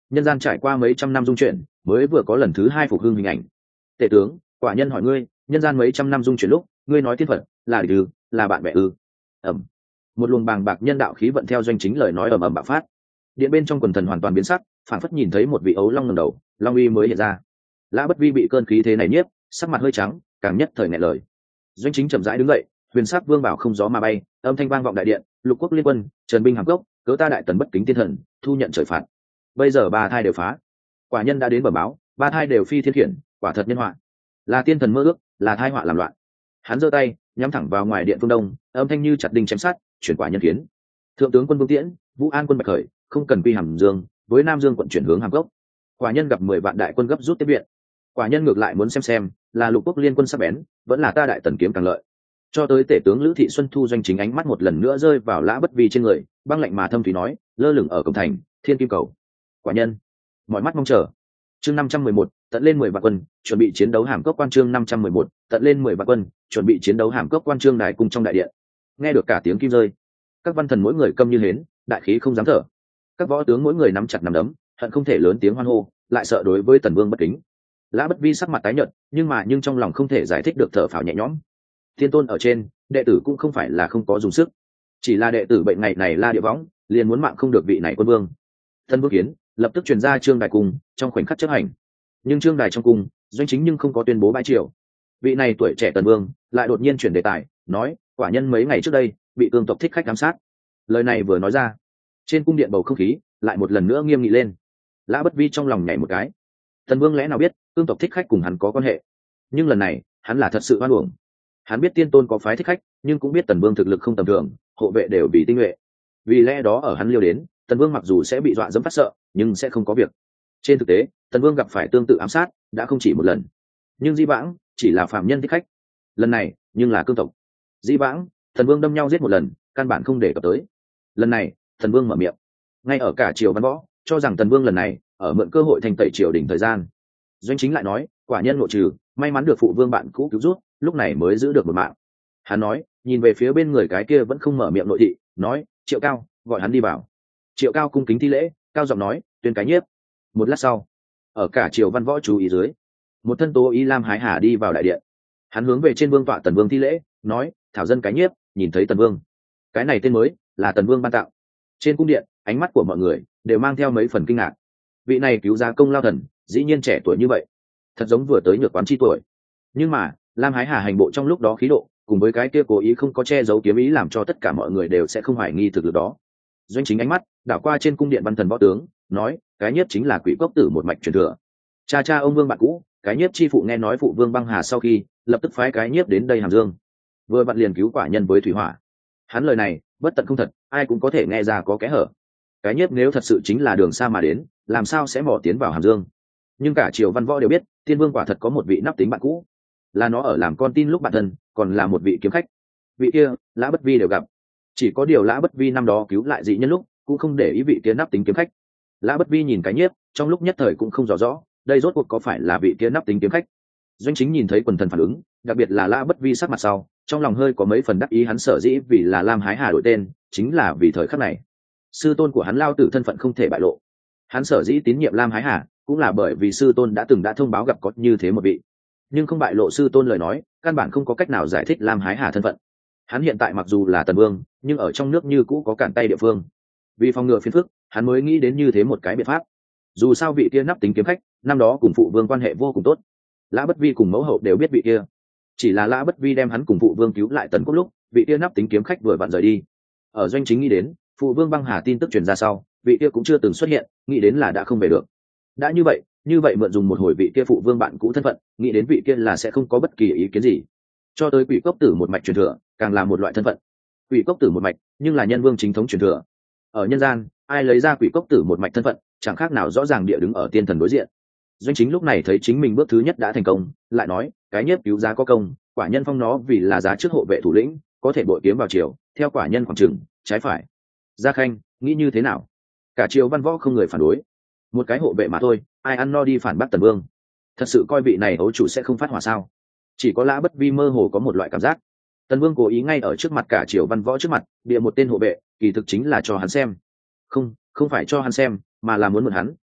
S1: nhân gian trải qua mấy trăm năm dung chuyển, mới vừa có lần thứ hai phục hưng hình ảnh. Tể tướng, quả nhân hỏi ngươi, nhân gian mấy trăm năm dung chuyển lúc, ngươi nói tiên phật là địch ư, là bạn bè ư? Ẩm. Một luồng bàng bạc nhân đạo khí vận theo doanh chính lời nói ầm ầm bạo phát. Điện bên trong quần thần hoàn toàn biến sắc, phản phất nhìn thấy một vị ấu long ngẩng đầu, long uy mới hiện ra. Lã Bất Vi bị cơn khí thế này nhiếp, sắc mặt hơi trắng, càng nhất thời nghẹn lời. Doanh chính chậm rãi đứng dậy, huyền sắc vương bảo không gió mà bay, âm thanh vang vọng đại điện, lục quốc liên quân, trần binh hàm cốc, cớ ta đại tần bất kính tiên thần, thu nhận trời phạt. Bây giờ ba thai đều phá, quả nhân đã đến bẩm báo, ba thai đều phi thiên khiển, quả thật nhân họa, là tiên thần mơ ước, là thai họa làm loạn. Hắn giơ tay nhắm thẳng vào ngoài điện phương đông, âm thanh như chặt đinh chém sắt, chuyển quả nhân kiến. Thượng tướng quân Vương Tiễn, Vũ An quân Bạch Khởi, không cần quy Hàm Dương, với Nam Dương quận chuyển hướng Hàm Cốc. Quả nhân gặp mười vạn đại quân gấp rút tiếp viện. Quả nhân ngược lại muốn xem xem, là lục quốc liên quân sắc bén, vẫn là ta đại tần kiếm càng lợi. Cho tới tể tướng Lữ Thị Xuân Thu doanh chính ánh mắt một lần nữa rơi vào Lã Bất Vi trên người, băng lạnh mà thâm thúy nói, lơ lửng ở cổng thành, thiên kim cầu. Quả nhân, mọi mắt mong chờ. Chương năm trăm mười một, tận lên mười vạn quân, chuẩn bị chiến đấu Hàm Cốc quan chương năm trăm mười một, tận lên mười vạn quân, chuẩn bị chiến đấu Hàm Cốc quan trương đài cung trong đại điện. Nghe được cả tiếng kim rơi, các văn thần mỗi người câm như hến, đại khí không dám thở. Các võ tướng mỗi người nắm chặt nắm đấm, hận không thể lớn tiếng hoan hô, lại sợ đối với tần vương bất kính. Lã Bất Vi sắc mặt tái nhợt, nhưng mà nhưng trong lòng không thể giải thích được thở phào nhẹ nhõm. Thiên tôn ở trên, đệ tử cũng không phải là không có dùng sức, chỉ là đệ tử bệnh ngày này la địa võng, liền muốn mạng không được vị này quân vương. Thân vương kiến lập tức truyền ra trương đài cung, trong khoảnh khắc chấp hành. Nhưng trương đài trong cung, doanh chính nhưng không có tuyên bố bãi triều. Vị này tuổi trẻ tần vương lại đột nhiên chuyển đề tài, nói quả nhân mấy ngày trước đây bị cương tộc thích khách giám sát. Lời này vừa nói ra, trên cung điện bầu không khí lại một lần nữa nghiêm nghị lên. Lã Bất Vi trong lòng nhảy một cái. Tần vương lẽ nào biết cương tộc thích khách cùng hắn có quan hệ, nhưng lần này hắn là thật sự oan uổng. Hắn biết tiên tôn có phái thích khách, nhưng cũng biết tần vương thực lực không tầm thường, hộ vệ đều bị tinh nhuệ. Vì lẽ đó ở hắn liêu đến, tần vương mặc dù sẽ bị dọa dẫm phát sợ, nhưng sẽ không có việc. Trên thực tế, tần vương gặp phải tương tự ám sát đã không chỉ một lần, nhưng Di Vãng chỉ là phạm nhân thích khách, lần này nhưng là cương tộc. Di Vãng thần vương đâm nhau giết một lần, căn bản không để cập tới. Lần này thần vương mở miệng, ngay ở cả triều văn võ cho rằng tần vương lần này ở mượn cơ hội thành tẩy triều đỉnh thời gian. Doanh chính lại nói, quả nhân ngộ trừ, may mắn được phụ vương bạn cũ cứu rút, lúc này mới giữ được một mạng. Hắn nói, nhìn về phía bên người cái kia vẫn không mở miệng nội thị, nói, Triệu Cao, gọi hắn đi vào. Triệu Cao cung kính thi lễ, cao giọng nói, tuyên cái nhiếp. Một lát sau, ở cả triều văn võ chú ý dưới, một thân tố y lam hái hà đi vào đại điện. Hắn hướng về trên vương tọa tần vương thi lễ, nói, thảo dân cái nhiếp, nhìn thấy tần vương. Cái này tên mới là tần vương ban tạo. Trên cung điện, ánh mắt của mọi người đều mang theo mấy phần kinh ngạc. Vị này cứu giá công lao thần, dĩ nhiên trẻ tuổi như vậy, thật giống vừa tới nhược quán chi tuổi. Nhưng mà lam hái hà hành bộ trong lúc đó khí độ, cùng với cái kia cố ý không có che giấu kiếm ý, làm cho tất cả mọi người đều sẽ không hoài nghi thực lực đó. Doanh chính ánh mắt đảo qua trên cung điện văn thần võ tướng, nói, cái nhiếp chính là Quỷ Cốc Tử một mạch truyền thừa. Cha cha ông vương bạn cũ, cái nhiếp chi phụ nghe nói phụ vương băng hà sau khi, lập tức phái cái nhiếp đến đây Hàm Dương, vừa vặn liền cứu quả nhân với thủy hỏa. Hắn lời này bất tận không thật, ai cũng có thể nghe ra có kẽ hở. Cái nhiếp nếu thật sự chính là đường xa mà đến, làm sao sẽ mò tiến vào Hàm Dương? Nhưng cả triều văn võ đều biết, tiên vương quả thật có một vị nắp tính bạn cũ, là nó ở làm con tin lúc bạn thân, còn là một vị kiếm khách. Vị kia Lã Bất Vi đều gặp, chỉ có điều Lã Bất Vi năm đó cứu lại dị nhân lúc, cũng không để ý vị kia nắp tính kiếm khách. Lã Bất Vi nhìn cái nhiếp, trong lúc nhất thời cũng không rõ rõ, đây rốt cuộc có phải là vị kia nắp tính kiếm khách. Doanh chính nhìn thấy quần thần phản ứng, đặc biệt là Lã Bất Vi sắc mặt sau, trong lòng hơi có mấy phần đắc ý. Hắn sở dĩ vì là Lam Hái Hà đổi tên, chính là vì thời khắc này sư tôn của hắn lao tử thân phận không thể bại lộ. Hắn sở dĩ tín nhiệm Lam Hái Hà, cũng là bởi vì sư tôn đã từng đã thông báo gặp có như thế một vị, nhưng không bại lộ sư tôn lời nói, căn bản không có cách nào giải thích Lam Hái Hà thân phận. Hắn hiện tại mặc dù là tần vương, nhưng ở trong nước như cũ có cản tay địa phương. Vì phòng ngừa phiền phức, hắn mới nghĩ đến như thế một cái biện pháp. Dù sao vị kia nắp tính kiếm khách năm đó cùng phụ vương quan hệ vô cùng tốt, Lã Bất Vi cùng mẫu hậu đều biết vị kia. Chỉ là Lã Bất Vi đem hắn cùng phụ vương cứu lại tần quốc lúc, vị kia nắp tính kiếm khách vừa vặn rời đi. Ở doanh chính nghĩ đến phụ vương băng hà tin tức truyền ra sau, vị kia cũng chưa từng xuất hiện, nghĩ đến là đã không về được. Đã như vậy, như vậy mượn dùng một hồi vị kia phụ vương bạn cũ thân phận, nghĩ đến vị kia là sẽ không có bất kỳ ý kiến gì. Cho tới Quỷ Cốc Tử một mạch truyền thừa, càng là một loại thân phận. Quỷ Cốc Tử một mạch, nhưng là nhân vương chính thống truyền thừa. Ở nhân gian, ai lấy ra Quỷ Cốc Tử một mạch thân phận, chẳng khác nào rõ ràng địa đứng ở tiên thần đối diện. Doanh chính lúc này thấy chính mình bước thứ nhất đã thành công, lại nói, cái nhiếp cứu giá có công, quả nhân phong nó vì là giá trước hộ vệ thủ lĩnh, có thể bội kiếm vào triều, theo quả nhân khoảng chừng trái phải. Gia Khanh nghĩ như thế nào? Cả triều văn võ không người phản đối. Một cái hộ vệ mà thôi, ai ăn no đi phản bác tần vương? Thật sự coi vị này ấu chủ sẽ không phát hỏa sao? Chỉ có Lã Bất Vi mơ hồ có một loại cảm giác, tần vương cố ý ngay ở trước mặt cả triều văn võ trước mặt bịa một tên hộ vệ, kỳ thực chính là cho hắn xem. Không, không phải cho hắn xem, mà là muốn mượn hắn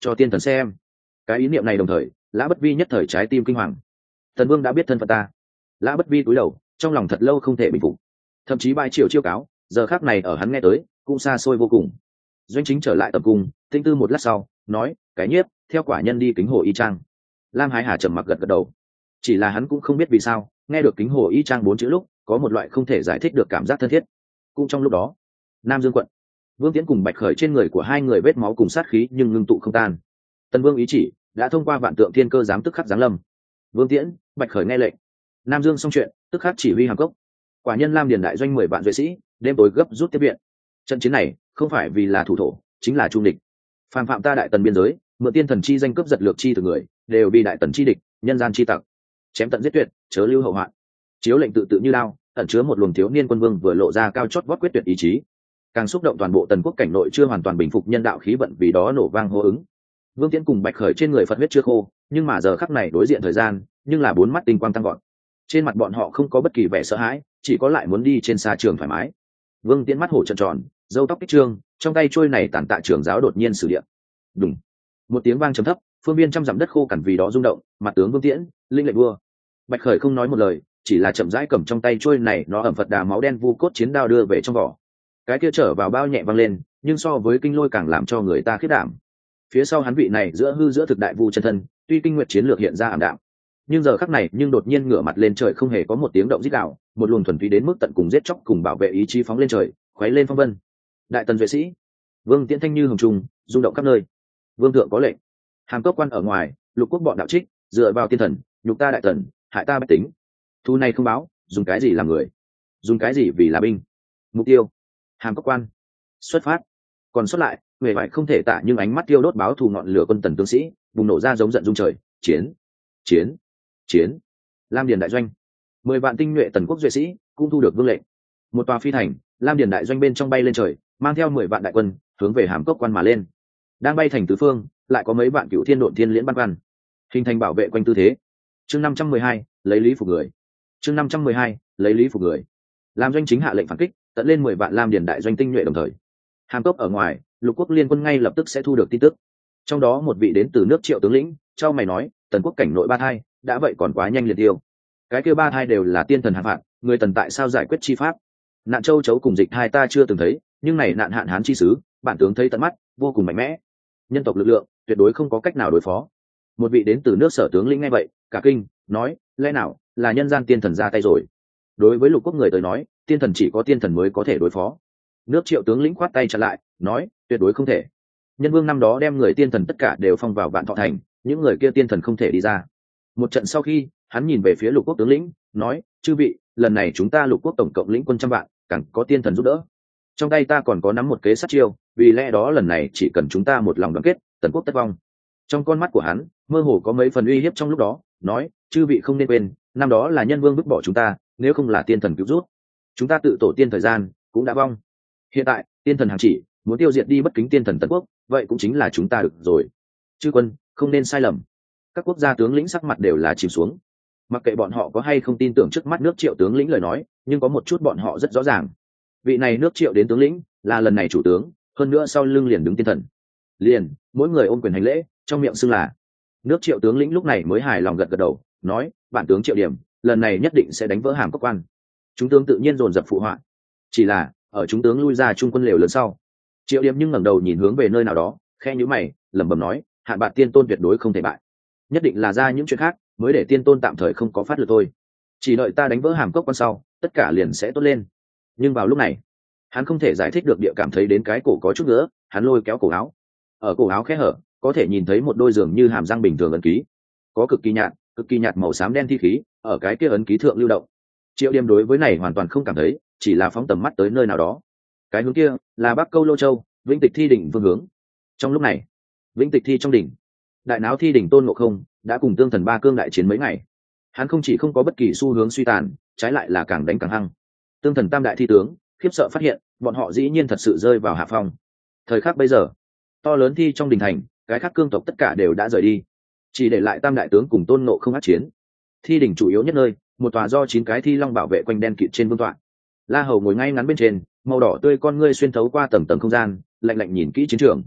S1: cho tiên thần xem. Cái ý niệm này đồng thời Lã Bất Vi nhất thời trái tim kinh hoàng. Tần Vương đã biết thân phận ta. Lã Bất Vi cúi đầu, trong lòng thật lâu không thể bình phục, thậm chí bãi triều chiêu cáo giờ khác này ở hắn nghe tới cũng xa xôi vô cùng. Doanh Chính trở lại tập cung tinh tư một lát sau nói, cái nhiếp theo quả nhân đi kính hồ y trang. Lam Hái Hà trầm mặc gật gật đầu, chỉ là hắn cũng không biết vì sao nghe được kính hồ y trang bốn chữ lúc có một loại không thể giải thích được cảm giác thân thiết. Cũng trong lúc đó, Nam Dương quận, Vương Tiễn cùng Bạch Khởi trên người của hai người vết máu cùng sát khí nhưng ngưng tụ không tan. Tần Vương ý chỉ đã thông qua vạn tượng thiên cơ giám tức khắc giáng lâm. Vương Tiễn, Bạch Khởi nghe lệnh, Nam Dương xong chuyện tức khắc chỉ huy hàm cốc. Quả nhân Lam Điền đại doanh mười vạn duệ sĩ đêm tối gấp rút tiếp viện. Trận chiến này không phải vì là thủ thổ, chính là trung địch. Phàm phạm ta đại tần biên giới, mượn tiên thần chi danh cướp giật lược chi từ người, đều bị đại tần chi địch, nhân gian chi tặc, chém tận giết tuyệt, chớ lưu hậu hoạn. Chiếu lệnh tự tự như lao, ẩn chứa một luồng thiếu niên quân vương vừa lộ ra cao chót vót quyết tuyệt ý chí, càng xúc động toàn bộ tần quốc cảnh nội chưa hoàn toàn bình phục nhân đạo khí vận, vì đó nổ vang hô ứng. Vương Tiễn cùng Bạch Khởi trên người Phật huyết chưa khô, nhưng mà giờ khắc này đối diện thời gian, nhưng là bốn mắt tinh quang tăng gọn. Trên mặt bọn họ không có bất kỳ vẻ sợ hãi, chỉ có lại muốn đi trên xa trường thoải mái. Vương Tiễn mắt hổ trợn tròn, râu tóc kích trương, trong tay trôi này tản tạ trưởng giáo đột nhiên sử điện. Đùng, một tiếng vang trầm thấp, phương viên trăm dặm đất khô cằn vì đó rung động. Mặt tướng Vương Tiễn, linh lệnh vua. Bạch Khởi không nói một lời, chỉ là chậm rãi cầm trong tay trôi này nó ẩm Phật đà máu đen vu cốt chiến đao đưa về trong vỏ. Cái kia trở vào bao nhẹ văng lên, nhưng so với kinh lôi càng làm cho người ta khiếp đảm. Phía sau hắn vị này giữa hư giữa thực đại vu chân thân, tuy kinh nguyệt chiến lược hiện ra ảm đạm, nhưng giờ khắc này nhưng đột nhiên ngửa mặt lên trời, không hề có một tiếng động rít gào, một luồng thuần túy đến mức tận cùng giết chóc cùng bảo vệ ý chí phóng lên trời, khuấy lên phong vân. Đại tần duệ sĩ, Vương Tiễn thanh như hồng trung, rung động khắp nơi. Vương thượng có lệnh, hàm cốc quan ở ngoài, lục quốc bọn đạo trích, dựa vào tiên thần, nhục ta đại tần, hại ta bách tính. Thu này không báo, dùng cái gì làm người, dùng cái gì vì là binh. Mục tiêu, hàm cốc quan. Xuất phát. Còn xuất lại, người vải không thể tả, nhưng ánh mắt tiêu đốt báo thù ngọn lửa quân tần tướng sĩ, bùng nổ ra giống giận dung trời. Chiến, chiến, chiến. Lam Điền đại doanh, mười vạn tinh nhuệ tần quốc duệ sĩ cũng thu được vương lệnh. Một tòa phi thành, Lam Điền đại doanh bên trong bay lên trời, mang theo mười vạn đại quân hướng về hàm cốc quan mà lên. Đang bay thành tứ phương, lại có mấy vạn cựu thiên độn thiên liễn băn khoăn, hình thành bảo vệ quanh tư thế. Chương năm trăm mười hai, lấy lý phục người. Chương năm trăm mười hai, lấy lý phục người. Lam doanh chính hạ lệnh phản kích, tận lên mười vạn Lam Điền đại doanh tinh nhuệ đồng thời. Hàm cốc ở ngoài, lục quốc liên quân ngay lập tức sẽ thu được tin tức. Trong đó một vị đến từ nước Triệu tướng lĩnh trao mày nói, tần quốc cảnh nội ba thai đã vậy còn quá nhanh liệt tiêu. Cái kia ba thai đều là tiên thần hạn phạt, người tần tại sao giải quyết chi pháp? Nạn châu chấu cùng dịch hai ta chưa từng thấy, nhưng này nạn hạn hán chi sứ, bản tướng thấy tận mắt, vô cùng mạnh mẽ. Nhân tộc lực lượng tuyệt đối không có cách nào đối phó. Một vị đến từ nước Sở tướng lĩnh nghe vậy cả kinh, nói, lẽ nào là nhân gian tiên thần ra tay rồi? Đối với lục quốc người tới nói, tiên thần chỉ có tiên thần mới có thể đối phó. Nước Triệu tướng lĩnh khoát tay chặn lại, nói, tuyệt đối không thể. Nhân vương năm đó đem người tiên thần tất cả đều phong vào Vạn Thọ thành, những người kia tiên thần không thể đi ra. Một trận sau khi, hắn nhìn về phía lục quốc tướng lĩnh, nói, chư vị, lần này chúng ta lục quốc tổng cộng lĩnh quân trăm vạn, càng có tiên thần giúp đỡ. Trong tay ta còn có nắm một kế sát chiêu, vì lẽ đó lần này chỉ cần chúng ta một lòng đoàn kết, tần quốc tất vong. Trong con mắt của hắn mơ hồ có mấy phần uy hiếp trong lúc đó, nói, chư vị không nên quên, năm đó là nhân vương vứt bỏ chúng ta, nếu không là tiên thần cứu rút, chúng ta tự tổ tiên thời gian cũng đã vong. Hiện tại tiên thần hàng chỉ muốn tiêu diệt đi bất kính tiên thần tần quốc, vậy cũng chính là chúng ta được rồi. Chư quân không nên sai lầm. Các quốc gia tướng lĩnh sắc mặt đều là chìm xuống, mặc kệ bọn họ có hay không tin tưởng trước mắt nước Triệu tướng lĩnh lời nói, nhưng có một chút bọn họ rất rõ ràng, vị này nước Triệu đến tướng lĩnh là lần này chủ tướng, hơn nữa sau lưng liền đứng tiên thần. Liền mỗi người ôm quyền hành lễ, trong miệng xưng là. Nước Triệu tướng lĩnh lúc này mới hài lòng gật gật đầu, nói, bản tướng Triệu Điểm lần này nhất định sẽ đánh vỡ hàm cốc quan. Chúng tướng tự nhiên dồn dập phụ họa. Chỉ là ở chúng tướng lui ra trung quân lều lớn sau, Triệu Điểm nhưng ngẩng đầu nhìn hướng về nơi nào đó, khe nhíu mày, lẩm bẩm nói, Hạn Bạt tiên tôn tuyệt đối không thể bại, nhất định là ra những chuyện khác mới để tiên tôn tạm thời không có phát lực thôi. Chỉ đợi ta đánh vỡ hàm cốc quan sau, tất cả liền sẽ tốt lên. Nhưng vào lúc này, hắn không thể giải thích được địa cảm thấy đến cái cổ có chút nữa, hắn lôi kéo cổ áo. Ở cổ áo khe hở, có thể nhìn thấy một đôi giường như hàm răng bình thường ấn ký, có cực kỳ nhạt, cực kỳ nhạt màu xám đen thi khí ở cái kia ấn ký thượng lưu động. Triệu Điểm đối với này hoàn toàn không cảm thấy, chỉ là phóng tầm mắt tới nơi nào đó. Cái hướng kia là Bắc Câu Lô Châu, Vĩnh Tịch Thi đỉnh phương hướng. Trong lúc này, Vĩnh Tịch Thi trong đỉnh, đại náo Thi đỉnh Tôn Ngộ Không đã cùng tương thần ba cương đại chiến mấy ngày. Hắn không chỉ không có bất kỳ xu hướng suy tàn, trái lại là càng đánh càng hăng. Tương thần tam đại thi tướng khiếp sợ phát hiện, bọn họ dĩ nhiên thật sự rơi vào hạ phong. Thời khắc bây giờ, to lớn thi trong đình thành, cái khác cương tộc tất cả đều đã rời đi, chỉ để lại tam đại tướng cùng Tôn Ngộ Không ác chiến. Thi đỉnh chủ yếu nhất nơi, một tòa do chín cái thi long bảo vệ quanh đen kịt trên vương tọa. La Hầu ngồi ngay ngắn bên trên, màu đỏ tươi con ngươi xuyên thấu qua tầng tầng không gian, lạnh lạnh nhìn kỹ chiến trường.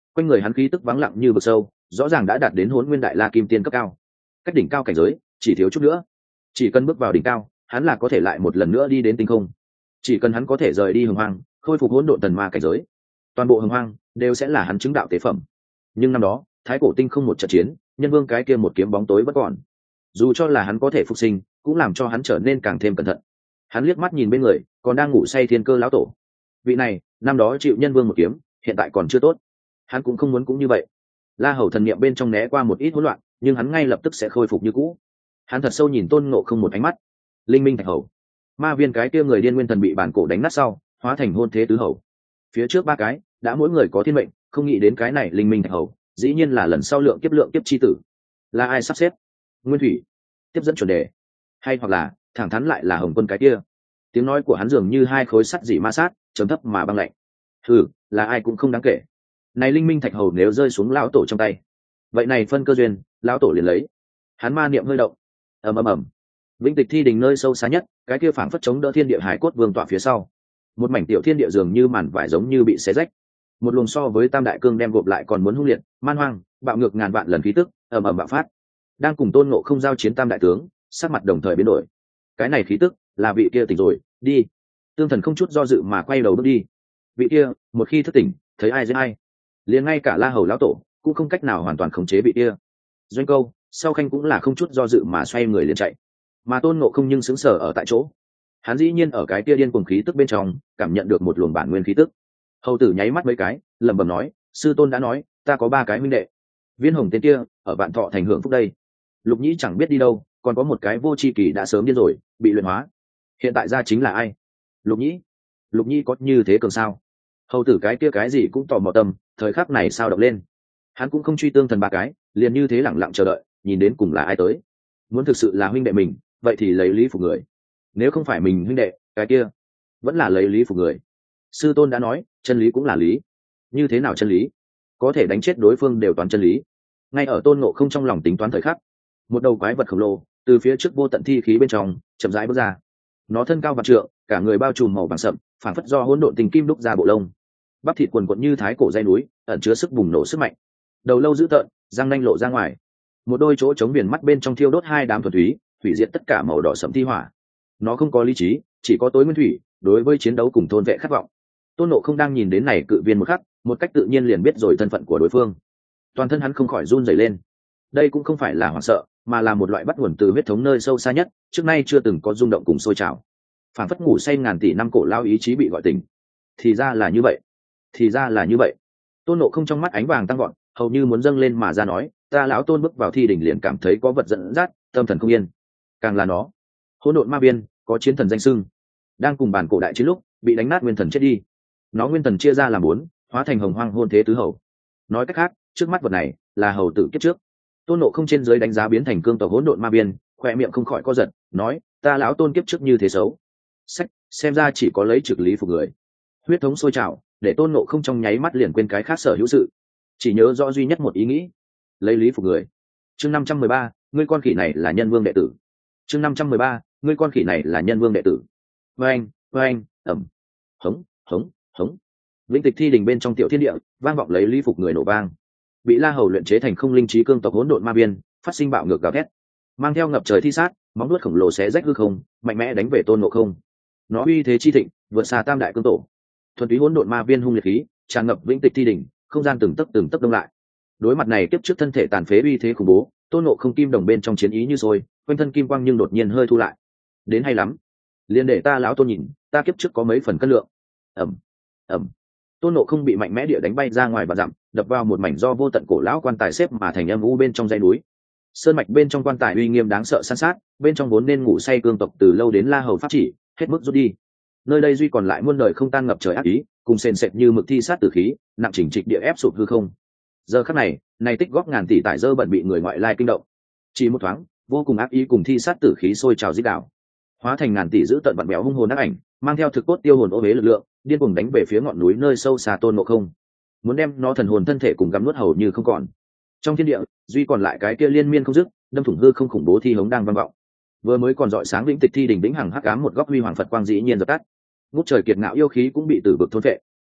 S1: quanh người hắn khí tức vắng lặng như vực sâu, rõ ràng đã đạt đến Hỗn Nguyên Đại La Kim Tiên cấp cao. Cách đỉnh cao cảnh giới chỉ thiếu chút nữa, chỉ cần bước vào đỉnh cao, hắn là có thể lại một lần nữa đi đến tinh không. Chỉ cần hắn có thể rời đi Hồng Hoang, khôi phục hỗn độn tần ma cảnh giới, toàn bộ Hồng Hoang đều sẽ là hắn chứng đạo tế phẩm. Nhưng năm đó, Thái Cổ Tinh không một trận chiến, Nhân Vương cái kia một kiếm bóng tối vẫn còn. Dù cho là hắn có thể phục sinh, cũng làm cho hắn trở nên càng thêm cẩn thận. Hắn liếc mắt nhìn bên người, còn đang ngủ say Thiên Cơ lão tổ. Vị này, năm đó chịu Nhân Vương một kiếm, hiện tại còn chưa tốt. Hắn cũng không muốn cũng như vậy. La Hầu thần niệm bên trong né qua một ít hỗn loạn, nhưng hắn ngay lập tức sẽ khôi phục như cũ. Hắn thật sâu nhìn Tôn Ngộ Không một ánh mắt. Linh Minh Thạch Hầu, ma viên cái kia người điên nguyên thần bị bản cổ đánh nát sau, hóa thành hôn thế tứ hầu. Phía trước ba cái đã mỗi người có thiên mệnh, không nghĩ đến cái này Linh Minh Thạch Hầu, dĩ nhiên là lần sau lượng kiếp lượng kiếp chi tử. Là ai sắp xếp? Nguyên Thủy tiếp dẫn chuẩn đề, hay hoặc là thẳng thắn lại là Hồng Quân cái kia? Tiếng nói của hắn dường như hai khối sắt dị ma sát, trầm thấp mà băng lạnh. Ừ, là ai cũng không đáng kể. Này Linh Minh Thạch Hầu nếu rơi xuống lão tổ trong tay, vậy này phân cơ duyên, lão tổ liền lấy. Hắn ma niệm hơi động, ầm ầm ầm. Vĩnh Tịch Thi Đình nơi sâu xa nhất, cái kia phảng phất chống đỡ thiên địa hải cốt vương tọa phía sau, một mảnh tiểu thiên địa dường như màn vải giống như bị xé rách. Một luồng so với Tam Đại Cương đem gộp lại còn muốn hung liệt, man hoang, bạo ngược ngàn vạn lần khí tức, ầm ầm bạo phát. Đang cùng Tôn Ngộ Không giao chiến Tam Đại Tướng, sắc mặt đồng thời biến đổi. Cái này khí tức, là vị kia tỉnh rồi, đi. Tương Thần không chút do dự mà quay đầu bước đi. Vị kia, một khi thức tỉnh, thấy ai giết ai. Liền ngay cả La Hầu lão tổ cũng không cách nào hoàn toàn khống chế vị kia. Doanh Câu, Sau Khanh cũng là không chút do dự mà xoay người liền chạy. Mà Tôn Ngộ Không nhưng sững sờ ở tại chỗ. Hắn dĩ nhiên ở cái kia điên cuồng khí tức bên trong, cảm nhận được một luồng bản nguyên khí tức. Hầu tử nháy mắt mấy cái, lẩm bẩm nói, sư tôn đã nói, ta có ba cái huynh đệ. Viên Hồng tên kia, ở Vạn Thọ thành hưởng phúc đây. Lục Nhĩ chẳng biết đi đâu, còn có một cái Vô Chi Kỳ đã sớm điên rồi, bị luyện hóa. Hiện tại ra chính là ai? Lục Nhĩ. Lục Nhĩ có như thế cường sao? Hầu tử cái kia cái gì cũng tò mò tâm, thời khắc này sao động lên. Hắn cũng không truy tương thần ba cái, liền như thế lẳng lặng chờ đợi, nhìn đến cùng là ai tới. Muốn thực sự là huynh đệ mình, vậy thì lấy lý phục người. Nếu không phải mình huynh đệ, cái kia vẫn là lấy lý phục người. Sư tôn đã nói, chân lý cũng là lý. Như thế nào chân lý? Có thể đánh chết đối phương đều toán chân lý. Ngay ở Tôn Ngộ Không trong lòng tính toán thời khắc, một đầu quái vật khổng lồ từ phía trước vô tận thi khí bên trong chậm rãi bước ra. Nó thân cao vạn trượng, cả người bao trùm màu vàng sậm, phảng phất do hỗn độn tình kim đúc ra bộ lông. Bắp thịt quần quật như thái cổ dây núi, ẩn chứa sức bùng nổ sức mạnh. Đầu lâu dữ tợn, răng nanh lộ ra ngoài. Một đôi chỗ chống biển mắt bên trong thiêu đốt hai đám thuần túy, hủy diệt tất cả màu đỏ sẫm thi hỏa. Nó không có lý trí, chỉ có tối nguyên thủy, đối với chiến đấu cùng thôn vệ khát vọng. Tôn Ngộ Không đang nhìn đến này cự viên một khắc, một cách tự nhiên liền biết rồi thân phận của đối phương. Toàn thân hắn không khỏi run rẩy lên. Đây cũng không phải là hoảng sợ, mà là một loại bắt nguồn từ huyết thống nơi sâu xa nhất, trước nay chưa từng có rung động cùng sôi trào. Phản phất ngủ say ngàn tỷ năm cổ lao ý chí bị gọi tỉnh. Thì ra là như vậy, thì ra là như vậy. Tôn Ngộ Không trong mắt ánh vàng tăng vọt, hầu như muốn dâng lên mà ra nói, ta lão Tôn bước vào thi đỉnh liền cảm thấy có vật dẫn dắt, tâm thần không yên. Càng là nó, hỗn độn ma viên, có chiến thần danh xưng, đang cùng bản cổ đại chiến lúc bị đánh nát nguyên thần chết đi. Nó nguyên thần chia ra làm bốn, hóa thành hồng hoang hôn thế tứ hầu. Nói cách khác, trước mắt vật này là hầu tử kiếp trước. Tôn Ngộ Không trên dưới đánh giá biến thành cương tộc hỗn độn ma viên, khoe miệng không khỏi co giật, nói, ta lão Tôn kiếp trước như thế xấu. Sách, xem ra chỉ có lấy trực lý phục người. Huyết thống sôi trào, để Tôn Ngộ Không trong nháy mắt liền quên cái khác sở hữu sự, chỉ nhớ rõ duy nhất một ý nghĩ, lấy lý phục người. Chương năm trăm mười ba, ngươi con khỉ này là Nhân Vương đệ tử. Chương năm trăm mười ba, ngươi con khỉ này là Nhân Vương đệ tử. Oeng, oeng, ầm. Hống, hống, hống. Vĩnh Tịch Thi Đình bên trong tiểu thiên địa, vang vọng lấy lý phục người nổ vang. Bị La Hầu luyện chế thành không linh trí cương tộc hỗn độn ma viên, phát sinh bạo ngược gào thét, mang theo ngập trời thi sát, móng vuốt khổng lồ xé rách hư không, mạnh mẽ đánh về Tôn Ngộ Không. Nó uy thế chi thịnh, vượt xa tam đại cương tổ. Thuần túy hỗn độn ma viên hung liệt khí, tràn ngập Vĩnh Tịch Thi Đình, không gian từng tấc từng tấc đông lại. Đối mặt này kiếp trước thân thể tàn phế uy thế khủng bố, Tôn Ngộ Không kim đồng bên trong chiến ý như sôi, quanh thân kim quang nhưng đột nhiên hơi thu lại. Đến hay lắm, liền để ta lão Tôn nhìn, ta kiếp trước có mấy phần cân lượng. Ầm, ầm. Tôn Ngộ Không bị mạnh mẽ địa đánh bay ra ngoài và dặm, đập vào một mảnh do vô tận cổ lão quan tài xếp mà thành âm u bên trong dãy núi. Sơn mạch bên trong quan tài uy nghiêm đáng sợ san sát, bên trong vốn nên ngủ say cương tộc từ lâu đến La Hầu pháp chỉ, hết mức rút đi. Nơi đây duy còn lại muôn đời không tan ngập trời ác ý, cùng sền sệt như mực thi sát tử khí, nặng chỉnh trịch địa ép sụp hư không. Giờ khắc này, này tích góp ngàn tỷ tải dơ bẩn bị người ngoại lai kinh động. Chỉ một thoáng, vô cùng ác ý cùng thi sát tử khí sôi trào rít đảo, hóa thành ngàn tỷ giữ tận vặn béo hung hồn ác ảnh, mang theo thực cốt tiêu hồn ô hế lực lượng, điên cuồng đánh về phía ngọn núi nơi sâu xa Tôn Ngộ Không, muốn đem nó thần hồn thân thể cùng gắm nuốt hầu như không còn. Trong thiên địa, duy còn lại cái kia liên miên không dứt, đâm thủng hư không khủng bố thi hống đang vang vọng. Vừa mới còn rọi sáng Vĩnh Tịch Thi Đình vĩnh hằng hắc ám một góc huy hoàng Phật quang dĩ nhiên dập tắt. Ngút trời kiệt ngạo yêu khí cũng bị tử vực thôn phệ.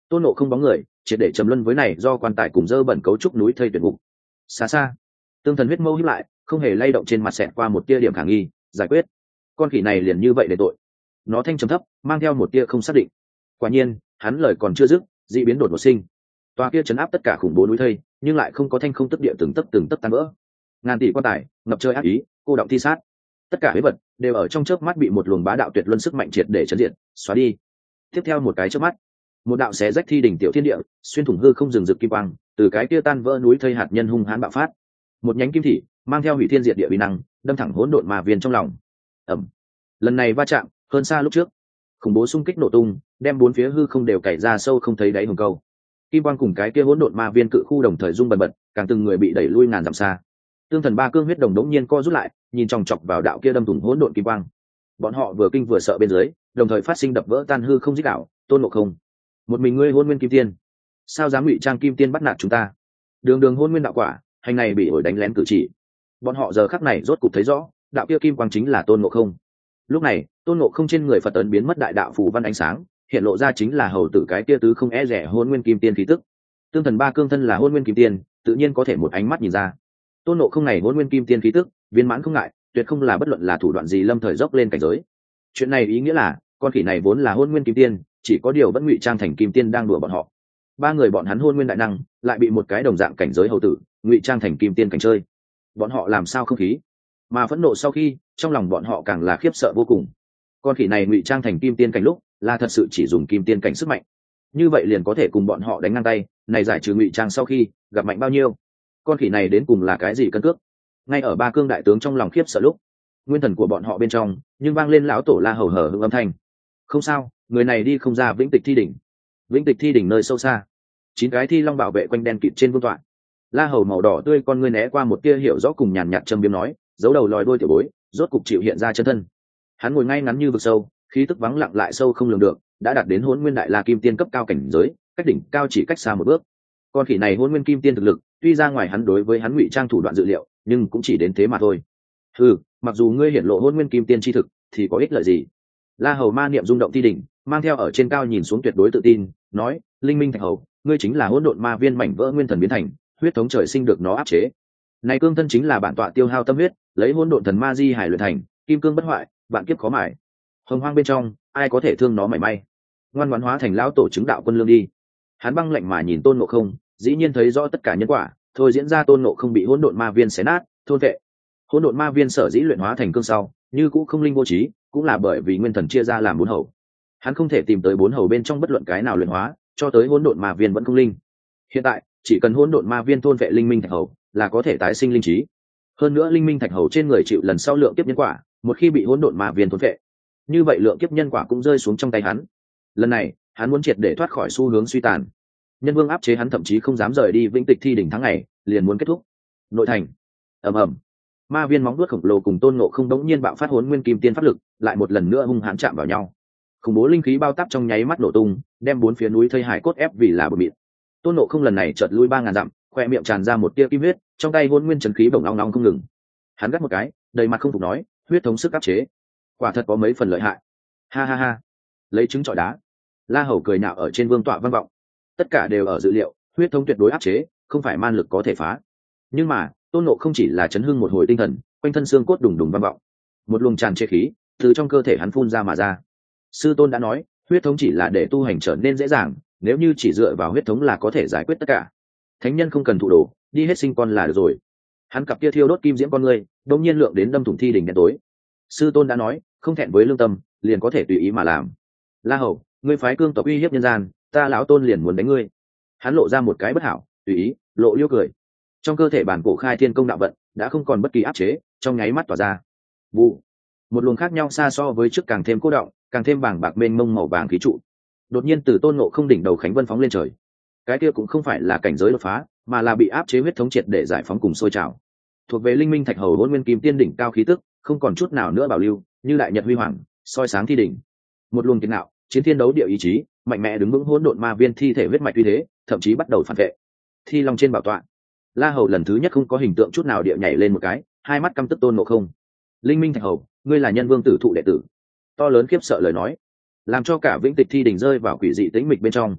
S1: Tôn Ngộ Không bóng người triệt để trầm luân với này do quan tài cùng dơ bẩn cấu trúc núi thây tuyệt ngục. Xa xa, tương thần huyết mâu hiếp lại, không hề lay động trên mặt xẹt qua một tia điểm khả nghi. Giải quyết con khỉ này liền như vậy để tội. Nó thanh trầm thấp, mang theo một tia không xác định. Quả nhiên, hắn lời còn chưa dứt, dị biến đột ngột sinh. Tòa kia chấn áp tất cả khủng bố núi thây, nhưng lại không có thanh không tức địa từng tấc từng tấc tan vỡ. Ngàn tỷ quan tài, ngập trời ác ý, cô động thi sát. Tất cả huyết vật đều ở trong chớp mắt bị một luồng bá đạo tuyệt luân sức mạnh triệt để chấn diệt, xóa đi. Tiếp theo một cái chớp mắt, một đạo xé rách thi đỉnh tiểu thiên địa, xuyên thủng hư không dừng rực kim quang, từ cái kia tan vỡ núi thây hạt nhân hung hãn bạo phát. Một nhánh kim thị mang theo hủy thiên diệt địa uy năng, đâm thẳng hỗn độn ma viên trong lòng. Ầm. Lần này va chạm hơn xa lúc trước, khủng bố xung kích nổ tung, đem bốn phía hư không đều cày ra sâu không thấy đáy hồng câu. Kim quang cùng cái kia hỗn độn ma viên cự khu đồng thời rung bần bật, càng từng người bị đẩy lui ngàn dặm xa. Tương thần ba cương huyết đồng đống nhiên co rút lại, nhìn chòng chọc vào đạo kia đâm thủng hỗn độn kim quang. Bọn họ vừa kinh vừa sợ bên dưới, đồng thời phát sinh đập vỡ tan hư không dích đạo. Tôn Ngộ Không, một mình ngươi hôn nguyên kim tiên, sao dám ngụy trang kim tiên bắt nạt chúng ta? Đường đường hôn nguyên đạo quả, hành này bị ổi đánh lén cử chỉ. Bọn họ giờ khắc này rốt cục thấy rõ, đạo kia kim quang chính là Tôn Ngộ Không. Lúc này, Tôn Ngộ Không trên người Phật ấn biến mất đại đạo phù văn ánh sáng, hiện lộ ra chính là hầu tử cái kia tứ không e rẻ hôn nguyên kim tiên khí tức. Tương thần ba cương thân là hôn nguyên kim tiên, tự nhiên có thể một ánh mắt nhìn ra. Tôn Ngộ Không này hôn nguyên kim tiên khí tức, viên mãn không ngại, tuyệt không là bất luận là thủ đoạn gì lâm thời dốc lên cảnh giới. Chuyện này ý nghĩa là, con khỉ này vốn là hôn nguyên kim tiên, chỉ có điều vẫn ngụy trang thành kim tiên đang đùa bọn họ. Ba người bọn hắn hôn nguyên đại năng, lại bị một cái đồng dạng cảnh giới hầu tử ngụy trang thành kim tiên cảnh chơi. Bọn họ làm sao không khí? Mà phẫn nộ sau khi, trong lòng bọn họ càng là khiếp sợ vô cùng. Con khỉ này ngụy trang thành kim tiên cảnh lúc, là thật sự chỉ dùng kim tiên cảnh sức mạnh. Như vậy liền có thể cùng bọn họ đánh ngang tay, này giải trừ ngụy trang sau khi, gặp mạnh bao nhiêu? Con khỉ này đến cùng là cái gì cân cước? Ngay ở ba cương đại tướng trong lòng khiếp sợ lúc, nguyên thần của bọn họ bên trong, nhưng vang lên lão tổ La Hầu hở hững âm thanh. Không sao, người này đi không ra Vĩnh Tịch Thi đỉnh. Vĩnh Tịch Thi đỉnh nơi sâu xa, chín cái thi long bảo vệ quanh đen kịt trên vương tọa. La Hầu màu đỏ tươi con ngươi né qua một tia hiểu rõ cùng nhàn nhạt châm biếm nói, giấu đầu lòi đuôi tiểu bối, rốt cục chịu hiện ra chân thân. Hắn ngồi ngay ngắn như vực sâu, khí tức vắng lặng lại sâu không lường được, đã đạt đến Hỗn Nguyên Đại La Kim Tiên cấp cao cảnh giới, cách đỉnh cao chỉ cách xa một bước. Con khỉ này Hỗn Nguyên Kim Tiên thực lực, tuy ra ngoài hắn đối với hắn ngụy trang thủ đoạn dự liệu, nhưng cũng chỉ đến thế mà thôi. Ừ, mặc dù ngươi hiển lộ Hỗn Nguyên Kim Tiên chi thực, thì có ích lợi gì? La Hầu ma niệm rung động thi đỉnh, mang theo ở trên cao nhìn xuống tuyệt đối tự tin, nói, Linh Minh Thạch Hầu, ngươi chính là hỗn độn ma viên mảnh vỡ nguyên thần biến thành, huyết thống trời sinh được nó áp chế. Này cương thân chính là bản tọa tiêu hao tâm huyết, lấy hỗn độn thần ma di hải luyện thành, kim cương bất hoại, vạn kiếp khó mài. Hồng hoang bên trong, ai có thể thương nó mảy may? Ngoan ngoãn hóa thành lão tổ chứng đạo quân lương đi. Hắn băng lạnh mà nhìn Tôn Ngộ Không, dĩ nhiên thấy rõ tất cả nhân quả, thôi diễn ra Tôn Ngộ Không bị hỗn độn ma viên xé nát, thôn vệ. Hỗn độn ma viên sở dĩ luyện hóa thành cương sau, như cũng không linh vô trí, cũng là bởi vì nguyên thần chia ra làm bốn hầu. Hắn không thể tìm tới bốn hầu bên trong bất luận cái nào luyện hóa, cho tới hỗn độn ma viên vẫn không linh. Hiện tại, chỉ cần hỗn độn ma viên thôn vệ linh minh thạch hầu, là có thể tái sinh linh trí. Hơn nữa linh minh thạch hầu trên người chịu lần sau lượng kiếp nhân quả, một khi bị hỗn độn ma viên thôn vệ, như vậy lượng kiếp nhân quả cũng rơi xuống trong tay hắn. Lần này, hắn muốn triệt để thoát khỏi xu hướng suy tàn. Nhân vương áp chế hắn thậm chí không dám rời đi Vĩnh Tịch Thi đỉnh tháng ngày, liền muốn kết thúc. Nội thành, ầm ầm, ma viên móng vuốt khổng lồ cùng Tôn Ngộ Không đống nhiên bạo phát hỗn nguyên kim tiên pháp lực, lại một lần nữa hung hãn chạm vào nhau. Khủng bố linh khí bao táp trong nháy mắt nổ tung, đem bốn phía núi thây hải cốt ép vì là bờ mịn. Tôn Ngộ Không lần này chợt lui ba ngàn dặm, khoe miệng tràn ra một tia kim huyết, trong tay hỗn nguyên trần khí bổng long long không ngừng. Hắn gắt một cái, đầy mặt không phục nói, huyết thống sức áp chế, quả thật có mấy phần lợi hại. Ha ha ha, lấy trứng trọi đá. La Hầu cười nhạo ở trên vương tọa vang vọng. Tất cả đều ở dự liệu, huyết thống tuyệt đối áp chế, không phải man lực có thể phá. Nhưng mà, Tôn Ngộ Không chỉ là chấn hưng một hồi tinh thần, quanh thân xương cốt đùng đùng vang vọng. Một luồng tràn chế khí từ trong cơ thể hắn phun ra mà ra. Sư tôn đã nói, huyết thống chỉ là để tu hành trở nên dễ dàng, nếu như chỉ dựa vào huyết thống là có thể giải quyết tất cả. Thánh nhân không cần thụ đồ, đi hết sinh con là được rồi. Hắn cặp kia thiêu đốt kim diễm con người, đột nhiên lượng đến đâm thủng thi đỉnh đen tối. Sư tôn đã nói, không thẹn với lương tâm, liền có thể tùy ý mà làm. La Hầu, ngươi phái cương tộc uy hiếp nhân gian, ta lão tôn liền muốn đánh ngươi. Hắn lộ ra một cái bất hảo, tùy ý, lộ liêu cười. Trong cơ thể bản cổ khai thiên công đạo vận đã không còn bất kỳ áp chế, trong nháy mắt tỏa ra. Vụ, một luồng khác nhau xa so với trước càng thêm cố động, càng thêm bàng bạc mênh mông màu vàng khí trụ. Đột nhiên từ Tôn Ngộ Không đỉnh đầu khánh vân phóng lên trời. Cái kia cũng không phải là cảnh giới đột phá, mà là bị áp chế huyết thống triệt để giải phóng cùng sôi trào. Thuộc về linh minh thạch hầu hỗn nguyên kim tiên đỉnh cao khí tức, không còn chút nào nữa bảo lưu, như đại nhật huy hoàng, soi sáng thi đỉnh. Một luồng kiến nạo, chiến thiên đấu địa ý chí, mạnh mẽ đứng vững hỗn độn ma viên thi thể huyết mạch uy thế, thậm chí bắt đầu phản vệ. Thi long trên bảo tọa, La Hầu lần thứ nhất không có hình tượng chút nào địa nhảy lên một cái, hai mắt căm tức Tôn Ngộ Không. Linh minh thạch hầu, ngươi là nhân vương tử thụ đệ tử. To lớn khiếp sợ lời nói, làm cho cả Vĩnh Tịch Thi đỉnh rơi vào quỷ dị tĩnh mịch bên trong.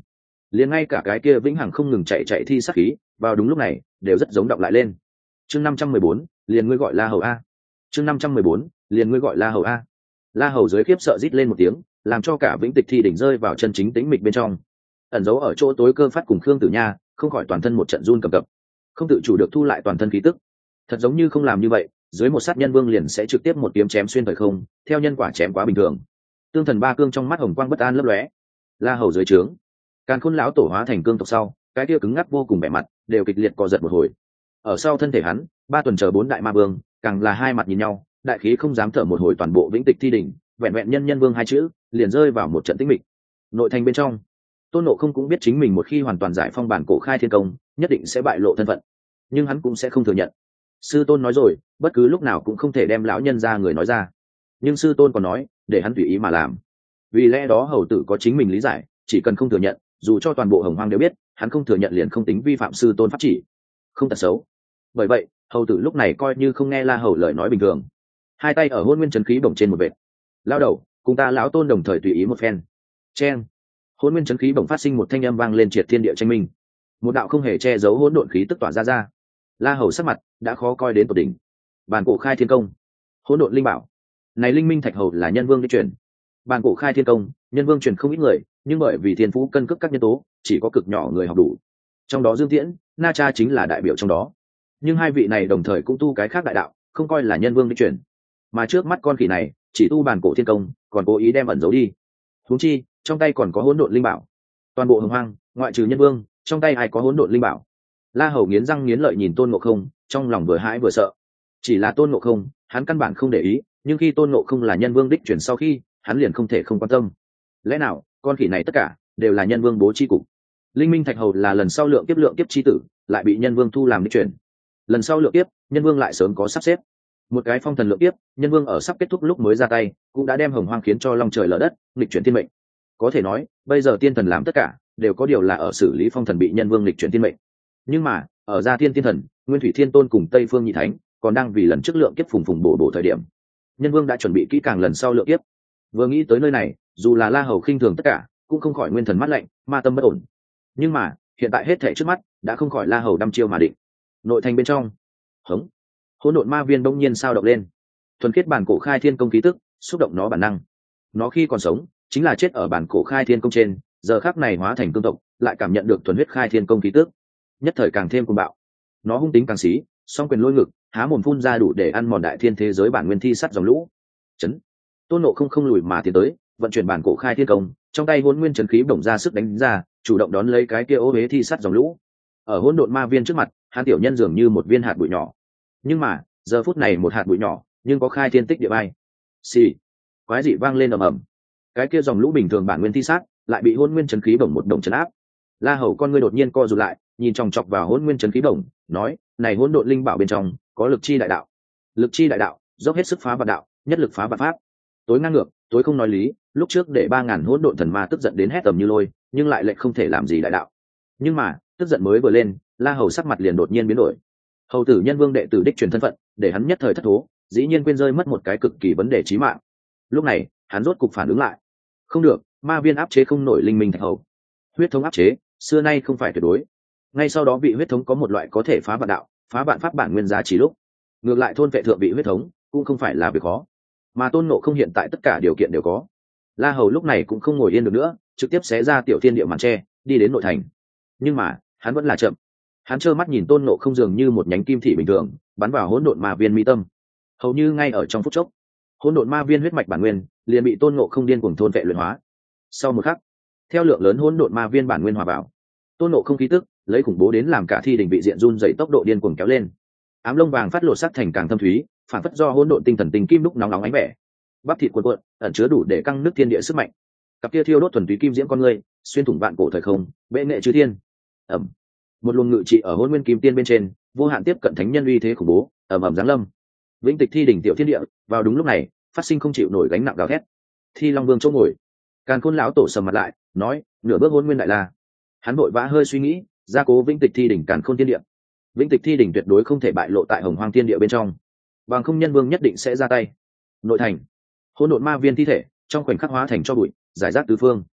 S1: liền ngay cả cái kia vĩnh hằng không ngừng chạy chạy thi sát khí vào đúng lúc này đều rất giống động lại lên. Chương năm trăm mười bốn, liền ngươi gọi La Hầu a. Chương năm trăm mười bốn, liền ngươi gọi La Hầu a. La Hầu dưới khiếp sợ rít lên một tiếng, làm cho cả vĩnh tịch thi đỉnh rơi vào chân chính tĩnh mịch bên trong. Ẩn giấu ở chỗ tối Cơ Phát cùng Khương Tử Nha không khỏi toàn thân một trận run cầm cập, không tự chủ được thu lại toàn thân khí tức. Thật giống như không làm như vậy, dưới một sát nhân vương liền sẽ trực tiếp một kiếm chém xuyên thời không, theo nhân quả chém quá bình thường. Tương thần ba cương trong mắt hồng quang bất an lấp lóe. La Hầu dưới trướng, Càn Khôn lão tổ hóa thành cương tộc sau, cái kia cứng ngắc vô cùng vẻ mặt, đều kịch liệt co giật một hồi. Ở sau thân thể hắn, ba tuần chờ bốn đại ma vương, càng là hai mặt nhìn nhau, đại khí không dám thở một hồi, toàn bộ vĩnh tịch thi đỉnh, vẹn vẹn nhân nhân vương hai chữ, liền rơi vào một trận tĩnh mịch. Nội thành bên trong, Tôn Ngộ Không cũng biết chính mình một khi hoàn toàn giải phong bản cổ khai thiên công, nhất định sẽ bại lộ thân phận, nhưng hắn cũng sẽ không thừa nhận. Sư tôn nói rồi, bất cứ lúc nào cũng không thể đem lão nhân ra người nói ra, nhưng sư tôn còn nói để hắn tùy ý mà làm. Vì lẽ đó hầu tử có chính mình lý giải, chỉ cần không thừa nhận, dù cho toàn bộ hồng hoang đều biết hắn không thừa nhận liền không tính vi phạm sư tôn pháp chỉ, không tật xấu. Bởi vậy hầu tử lúc này coi như không nghe La Hầu lời nói bình thường, hai tay ở hôn nguyên trấn khí bổng trên một vệt. Lao đầu, cùng ta lão tôn đồng thời tùy ý một phen. Chen, hôn nguyên trấn khí bổng phát sinh một thanh âm vang lên triệt thiên địa tranh minh, một đạo không hề che giấu hỗn độn khí tức tỏa ra ra. La Hầu sắc mặt đã khó coi đến tột đỉnh. Bàn cổ khai thiên công, hỗn độn linh bảo, này linh minh thạch hầu là nhân vương đi truyền. Bàn cổ khai thiên công, nhân vương truyền không ít người, nhưng bởi vì thiên phú cân cước các nhân tố, chỉ có cực nhỏ người học đủ. Trong đó Dương Tiễn, Na Cha chính là đại biểu trong đó. Nhưng hai vị này đồng thời cũng tu cái khác đại đạo, không coi là nhân vương đi truyền. Mà trước mắt con khỉ này, chỉ tu bàn cổ thiên công, còn cố ý đem ẩn giấu đi. Huống chi, trong tay còn có hỗn độn linh bảo. Toàn bộ hồng hoang, ngoại trừ nhân vương, trong tay ai có hỗn độn linh bảo? La Hầu nghiến răng nghiến lợi nhìn Tôn Ngộ Không, trong lòng vừa hãi vừa sợ. Chỉ là Tôn Ngộ Không, hắn căn bản không để ý, nhưng khi Tôn Ngộ Không là nhân vương đích chuyển sau khi, hắn liền không thể không quan tâm. Lẽ nào, con khỉ này tất cả đều là nhân vương bố chi cục? Linh Minh Thạch Hầu là lần sau lượng kiếp lượng kiếp chi tử, lại bị nhân vương thu làm đích chuyển. Lần sau lượng kiếp, nhân vương lại sớm có sắp xếp. Một cái phong thần lượng kiếp, nhân vương ở sắp kết thúc lúc mới ra tay, cũng đã đem hồng hoang khiến cho long trời lở đất, nghịch chuyển thiên mệnh. Có thể nói, bây giờ tiên thần làm tất cả, đều có điều là ở xử lý phong thần bị nhân vương nghịch chuyển thiên mệnh. Nhưng mà ở gia thiên tiên thần, nguyên thủy thiên tôn cùng tây phương nhị thánh còn đang vì lần trước lượng kiếp phùng phùng bổ bổ thời điểm, nhân vương đã chuẩn bị kỹ càng lần sau lượng kiếp. Vừa nghĩ tới nơi này, dù là La Hầu khinh thường tất cả, cũng không khỏi nguyên thần mắt lạnh, ma tâm bất ổn. Nhưng mà hiện tại hết thảy trước mắt đã không khỏi La Hầu đăm chiêu mà định. Nội thành bên trong, hống, hỗn độn ma viên bỗng nhiên sao động lên, thuần khiết bản cổ khai thiên công khí tức xúc động nó bản năng. Nó khi còn sống chính là chết ở bản cổ khai thiên công trên, giờ khắc này hóa thành cương tộc, lại cảm nhận được thuần huyết khai thiên công khí tức, nhất thời càng thêm cuồng bạo. Nó hung tính càng xí, song quyền lôi ngực, há mồm phun ra đủ để ăn mòn đại thiên thế giới bản nguyên thi sắt dòng lũ. Chấn. Tôn Ngộ không không lùi mà tiến tới, vận chuyển bản cổ khai thiên công, trong tay hỗn nguyên trấn khí bổng ra sức đánh ra, chủ động đón lấy cái kia ô uế thi sắt dòng lũ. Ở hỗn độn ma viên trước mặt, hắn tiểu nhân dường như một viên hạt bụi nhỏ. Nhưng mà giờ phút này một hạt bụi nhỏ, nhưng có khai thiên tích địa bay. Xì. Quái dị vang lên ầm ầm. Cái kia dòng lũ bình thường bản nguyên thi sát, lại bị hỗn nguyên trấn khí bổng một đồng chấn áp. La Hầu con ngươi đột nhiên co rụt lại, nhìn chòng chọc vào hỗn nguyên trấn khí bổng, nói: "Này hỗn độn linh bảo bên trong có lực chi đại đạo, lực chi đại đạo, dốc hết sức phá vạn đạo, nhất lực phá vạn pháp." Tối ngang ngược, tối không nói lý, lúc trước để ba ngàn hỗn độn thần ma tức giận đến hét tầm như lôi, nhưng lại lệnh không thể làm gì đại đạo. Nhưng mà tức giận mới vừa lên, La Hầu sắc mặt liền đột nhiên biến đổi. Hầu tử nhân vương đệ tử đích truyền thân phận, để hắn nhất thời thất thố, dĩ nhiên quên rơi mất một cái cực kỳ vấn đề chí mạng. Lúc này hắn rốt cục phản ứng lại. Không được, ma viên áp chế không nổi linh minh thạch hầu, huyết thống áp chế xưa nay không phải tuyệt đối. Ngay sau đó vị huyết thống có một loại có thể phá vạn đạo, phá vạn pháp bản nguyên giá trị lúc, ngược lại thôn vệ thượng vị huyết thống cũng không phải là việc khó. Mà Tôn Ngộ không hiện tại tất cả điều kiện đều có. La Hầu lúc này cũng không ngồi yên được nữa, trực tiếp xé ra tiểu thiên địa màn tre, đi đến nội thành. Nhưng mà hắn vẫn là chậm. Hắn trơ mắt nhìn Tôn Ngộ không dường như một nhánh kim thị bình thường bắn vào hỗn độn ma viên mi tâm. Hầu như ngay ở trong phút chốc, hỗn độn ma viên huyết mạch bản nguyên liền bị Tôn Ngộ không điên cuồng thôn vệ luyện hóa. Sau một khắc, theo lượng lớn hỗn độn ma viên bản nguyên hòa vào, Tôn Ngộ không khí tức lấy khủng bố đến làm cả thi đình vị diện run dày tốc độ điên cuồng kéo lên. Ám lông vàng phát lộ sắc thành càng thâm thúy, phản phất do hỗn độn tinh thần tinh kim đúc nóng nóng ánh vẻ. Bắp thịt cuộn cuộn, ẩn chứa đủ để căng nước thiên địa sức mạnh. Cặp kia thiêu đốt thuần túy kim diễm con người, xuyên thủng vạn cổ thời không, bệ nghệ chư thiên. Ầm. Một luồng ngự trị ở hỗn nguyên kim tiên bên trên, vô hạn tiếp cận thánh nhân uy thế khủng bố, ầm ầm giáng lâm. Vĩnh tịch thi đỉnh tiểu thiên địa, vào đúng lúc này, phát sinh không chịu nổi gánh nặng gào thét. Thi Long Vương chỗ ngồi, Càn Khôn lão tổ sầm mặt lại, nói: "Nửa bước hỗn nguyên đại la." Hắn vội vã hơi suy nghĩ, gia cố Vĩnh tịch thi đỉnh Càn Khôn thiên địa. Vĩnh tịch thi đỉnh tuyệt đối không thể bại lộ tại Hồng Hoang thiên địa bên trong, bằng không nhân vương nhất định sẽ ra tay. Nội thành, hỗn độn ma viên thi thể trong khoảnh khắc hóa thành cho bụi, giải rác tứ phương.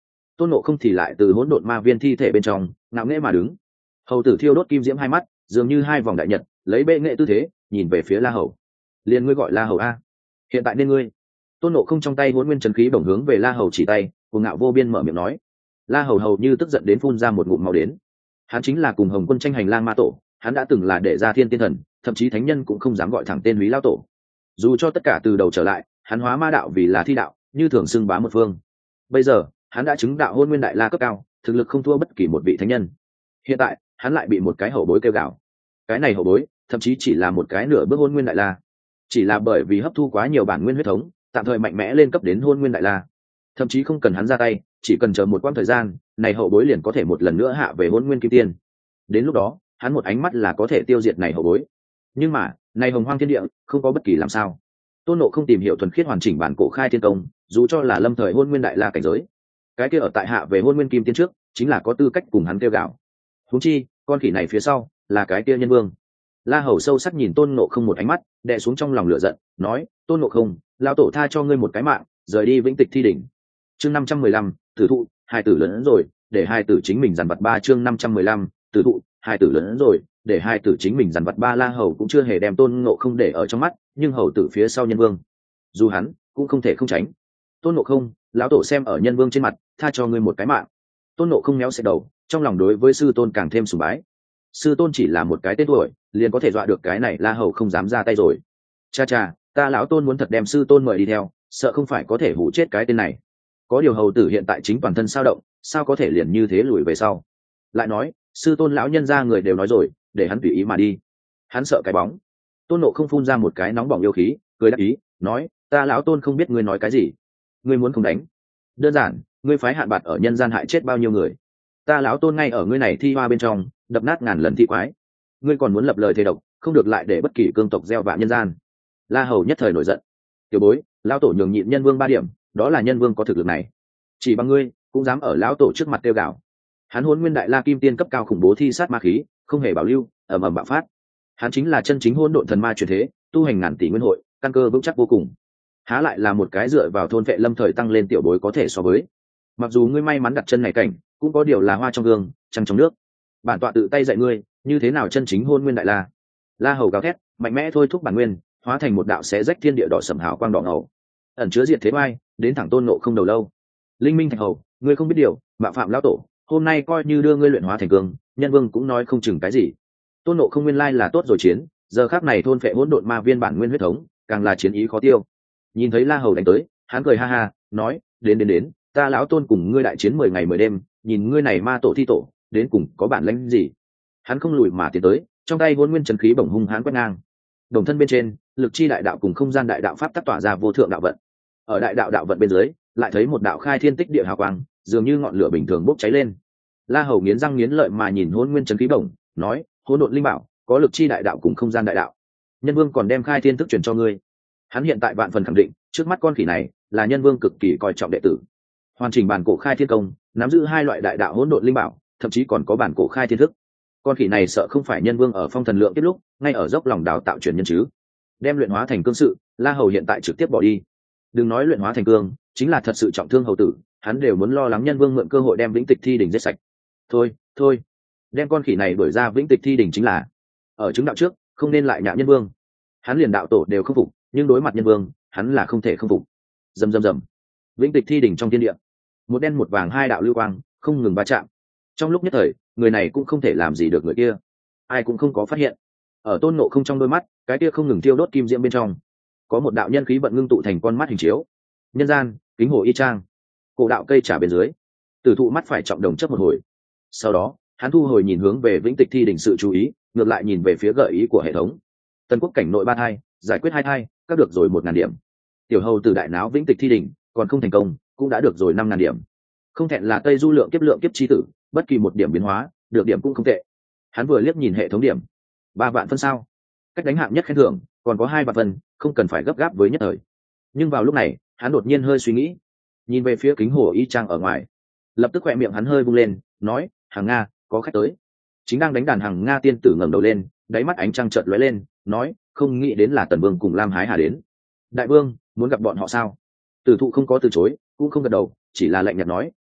S1: Tôn Ngộ Không thì lại từ hỗn độn ma viên thi thể bên trong ngạo nghễ mà đứng. Hầu tử thiêu đốt kim diễm hai mắt, dường như hai vòng đại nhật, lấy bệ nghệ tư thế nhìn về phía La Hầu. Liền ngươi gọi La Hầu a, hiện tại nên ngươi. Tôn Ngộ Không trong tay hỗn nguyên chân khí bổng hướng về La Hầu chỉ tay, cuồng ngạo vô biên mở miệng nói. La Hầu hầu như tức giận đến phun ra một ngụm máu đến. Hắn chính là cùng Hồng Quân tranh hành lang ma tổ, hắn đã từng là đệ gia thiên tiên thần, thậm chí thánh nhân cũng không dám gọi thẳng tên Húy lao tổ. Dù cho tất cả từ đầu trở lại, hắn hóa ma đạo vì là thi đạo, như thường xưng bá một phương. Bây giờ, hắn đã chứng đạo hôn nguyên đại la cấp cao, thực lực không thua bất kỳ một vị thánh nhân. Hiện tại, hắn lại bị một cái hậu bối kêu gào. Cái này hậu bối, thậm chí chỉ là một cái nửa bước hôn nguyên đại la, chỉ là bởi vì hấp thu quá nhiều bản nguyên huyết thống, tạm thời mạnh mẽ lên cấp đến hôn nguyên đại la. Thậm chí không cần hắn ra tay, chỉ cần chờ một quãng thời gian, này hậu bối liền có thể một lần nữa hạ về hôn nguyên kim tiên. Đến lúc đó, hắn một ánh mắt là có thể tiêu diệt này hậu bối. Nhưng mà, này hồng hoang thiên địa, không có bất kỳ làm sao. Tôn Ngộ Không tìm hiểu thuần khiết hoàn chỉnh bản cổ khai thiên công, dù cho là lâm thời hôn nguyên đại la cảnh giới, cái kia ở tại hạ về hôn nguyên kim tiên trước, chính là có tư cách cùng hắn kêu gạo. Huống chi, con khỉ này phía sau là cái kia nhân vương. La Hầu sâu sắc nhìn Tôn Ngộ Không một ánh mắt, đè xuống trong lòng lửa giận, nói: Tôn Ngộ Không, lão tổ tha cho ngươi một cái mạng, rời đi vĩnh tịch thi đỉnh. Chương năm trăm mười lăm, tử thụ, hai tử lớn rồi, để hai tử chính mình dằn vặt ba. Chương năm trăm mười lăm, tử thụ, hai tử lớn rồi, để hai tử chính mình dằn vặt ba. La Hầu cũng chưa hề đem Tôn Ngộ Không để ở trong mắt, nhưng hầu tử phía sau nhân vương, dù hắn cũng không thể không tránh. Tôn Ngộ Không, lão tổ xem ở nhân vương trên mặt, tha cho ngươi một cái mạng. Tôn Ngộ Không méo xẹt đầu, trong lòng đối với sư tôn càng thêm sùng bái. Sư tôn chỉ là một cái tên tuổi, liền có thể dọa được cái này La Hầu không dám ra tay rồi. Cha cha, ta lão tôn muốn thật đem sư tôn mời đi theo, sợ không phải có thể hủ chết cái tên này. Có điều hầu tử hiện tại chính toàn thân sao động, sao có thể liền như thế lùi về sau. Lại nói, sư tôn lão nhân gia người đều nói rồi, để hắn tùy ý mà đi. Hắn sợ cái bóng. Tôn Ngộ Không phun ra một cái nóng bỏng yêu khí, cười đáp ý, nói: ta lão tôn không biết ngươi nói cái gì, ngươi muốn không đánh. Đơn giản, ngươi phái hạn bạt ở nhân gian hại chết bao nhiêu người, ta lão tôn ngay ở ngươi này thi hoa bên trong đập nát ngàn lần thi quái. Ngươi còn muốn lập lời thề độc, không được lại để bất kỳ cương tộc gieo vạ nhân gian. La Hầu nhất thời nổi giận. Tiểu bối, lão tổ nhường nhịn nhân vương ba điểm, đó là nhân vương có thực lực này, chỉ bằng ngươi cũng dám ở lão tổ trước mặt tiêu gạo. Hắn hôn nguyên đại la kim tiên cấp cao khủng bố thi sát ma khí, không hề bảo lưu, ầm ầm bạo phát. Hắn chính là chân chính hôn độn thần ma truyền thế, tu hành ngàn tỷ nguyên hội, căn cơ vững chắc vô cùng. Há lại là một cái dựa vào thôn vệ lâm thời tăng lên tiểu bối có thể so với. Mặc dù ngươi may mắn đặt chân này cảnh, cũng có điều là hoa trong gương, trăng trong nước. Bản tọa tự tay dạy ngươi, như thế nào chân chính hôn nguyên đại la. La Hầu gào thét, mạnh mẽ thôi thúc bản nguyên, hóa thành một đạo xé rách thiên địa đỏ sẫm hào quang đỏ ngầu, ẩn chứa diệt thế oai, đến thẳng Tôn Ngộ Không đầu lâu. Linh Minh Thạch Hầu, ngươi không biết điều, mạo phạm lão tổ, hôm nay coi như đưa ngươi luyện hóa thành cương, nhân vương cũng nói không chừng cái gì. Tôn Ngộ Không nguyên lai là tốt rồi chiến, giờ khắc này thôn phệ hỗn độn ma viên bản nguyên huyết thống, càng là chiến ý khó tiêu. Nhìn thấy La Hầu đánh tới, hắn cười ha ha, nói: đến đến đến, ta lão tôn cùng ngươi đại chiến mười ngày mười đêm, nhìn ngươi này ma tổ thi tổ, đến cùng có bản lĩnh gì. Hắn không lùi mà tiến tới, trong tay hỗn nguyên chân khí bổng hung hãn quét ngang. Đồng thân bên trên, lực chi đại đạo cùng không gian đại đạo pháp tác tỏa ra vô thượng đạo vận. Ở đại đạo đạo vận bên dưới, lại thấy một đạo khai thiên tích địa hào quang, dường như ngọn lửa bình thường bốc cháy lên. La Hầu nghiến răng nghiến lợi mà nhìn hỗn nguyên chân khí bổng, nói: hỗn độn linh bảo, có lực chi đại đạo cùng không gian đại đạo, nhân vương còn đem khai thiên thức truyền cho ngươi. Hắn hiện tại vạn phần khẳng định, trước mắt con khỉ này là nhân vương cực kỳ coi trọng đệ tử. Hoàn chỉnh bản cổ khai thiên công, nắm giữ hai loại đại đạo hỗn độn linh bảo, thậm chí còn có bản cổ khai thiên thức. Con khỉ này sợ không phải nhân vương ở phong thần lượng tiếp lúc, ngay ở dốc lòng đào tạo truyền nhân chứ. Đem luyện hóa thành cương sự, La Hầu hiện tại trực tiếp bỏ đi. Đừng nói luyện hóa thành cương, chính là thật sự trọng thương hầu tử, hắn đều muốn lo lắng nhân vương mượn cơ hội đem vĩnh tịch thi đỉnh giết sạch. Thôi, thôi, đem con khỉ này đuổi ra vĩnh tịch thi đỉnh chính là. Ở chứng đạo trước, không nên lại nhạo nhân vương. Hắn liền đạo tổ đều không phục, nhưng đối mặt nhân vương, hắn là không thể không phục. Rầm rầm rầm. Vĩnh tịch thi đỉnh trong thiên địa, một đen một vàng hai đạo lưu quang không ngừng va chạm. Trong lúc nhất thời, người này cũng không thể làm gì được người kia, ai cũng không có phát hiện. Ở Tôn Ngộ Không trong đôi mắt, cái kia không ngừng tiêu đốt kim diễm bên trong, có một đạo nhân khí vận ngưng tụ thành con mắt hình chiếu. Nhân gian, kính hồ y trang, cổ đạo cây trả bên dưới, tử thụ mắt phải trọng đồng chấp một hồi. Sau đó, hắn thu hồi nhìn hướng về vĩnh tịch thi đỉnh sự chú ý, ngược lại nhìn về phía gợi ý của hệ thống. Tần quốc cảnh nội ba thai, giải quyết hai thai, các được rồi một ngàn điểm. Tiểu hầu từ đại náo vĩnh tịch thi đỉnh, còn không thành công, cũng đã được rồi năm ngàn điểm. Không thẹn là Tây Du lượng kiếp lượng kiếp chi tử, bất kỳ một điểm biến hóa, được điểm cũng không tệ. Hắn vừa liếc nhìn hệ thống điểm, ba vạn phân sao? Cách đánh hạng nhất khen thưởng, còn có hai vạn phân, không cần phải gấp gáp với nhất thời. Nhưng vào lúc này, hắn đột nhiên hơi suy nghĩ, nhìn về phía kính hồ y trang ở ngoài, lập tức khỏe miệng hắn hơi vung lên, nói: Hằng Nga, có khách tới. Chính đang đánh đàn Hằng Nga tiên tử ngẩng đầu lên, đáy mắt ánh trăng chợt lóe lên, nói: không nghĩ đến là Tần Vương cùng Lam Hái Hà đến. Đại vương, muốn gặp bọn họ sao? Tử thụ không có từ chối, cũng không gật đầu, chỉ là lạnh nhạt nói: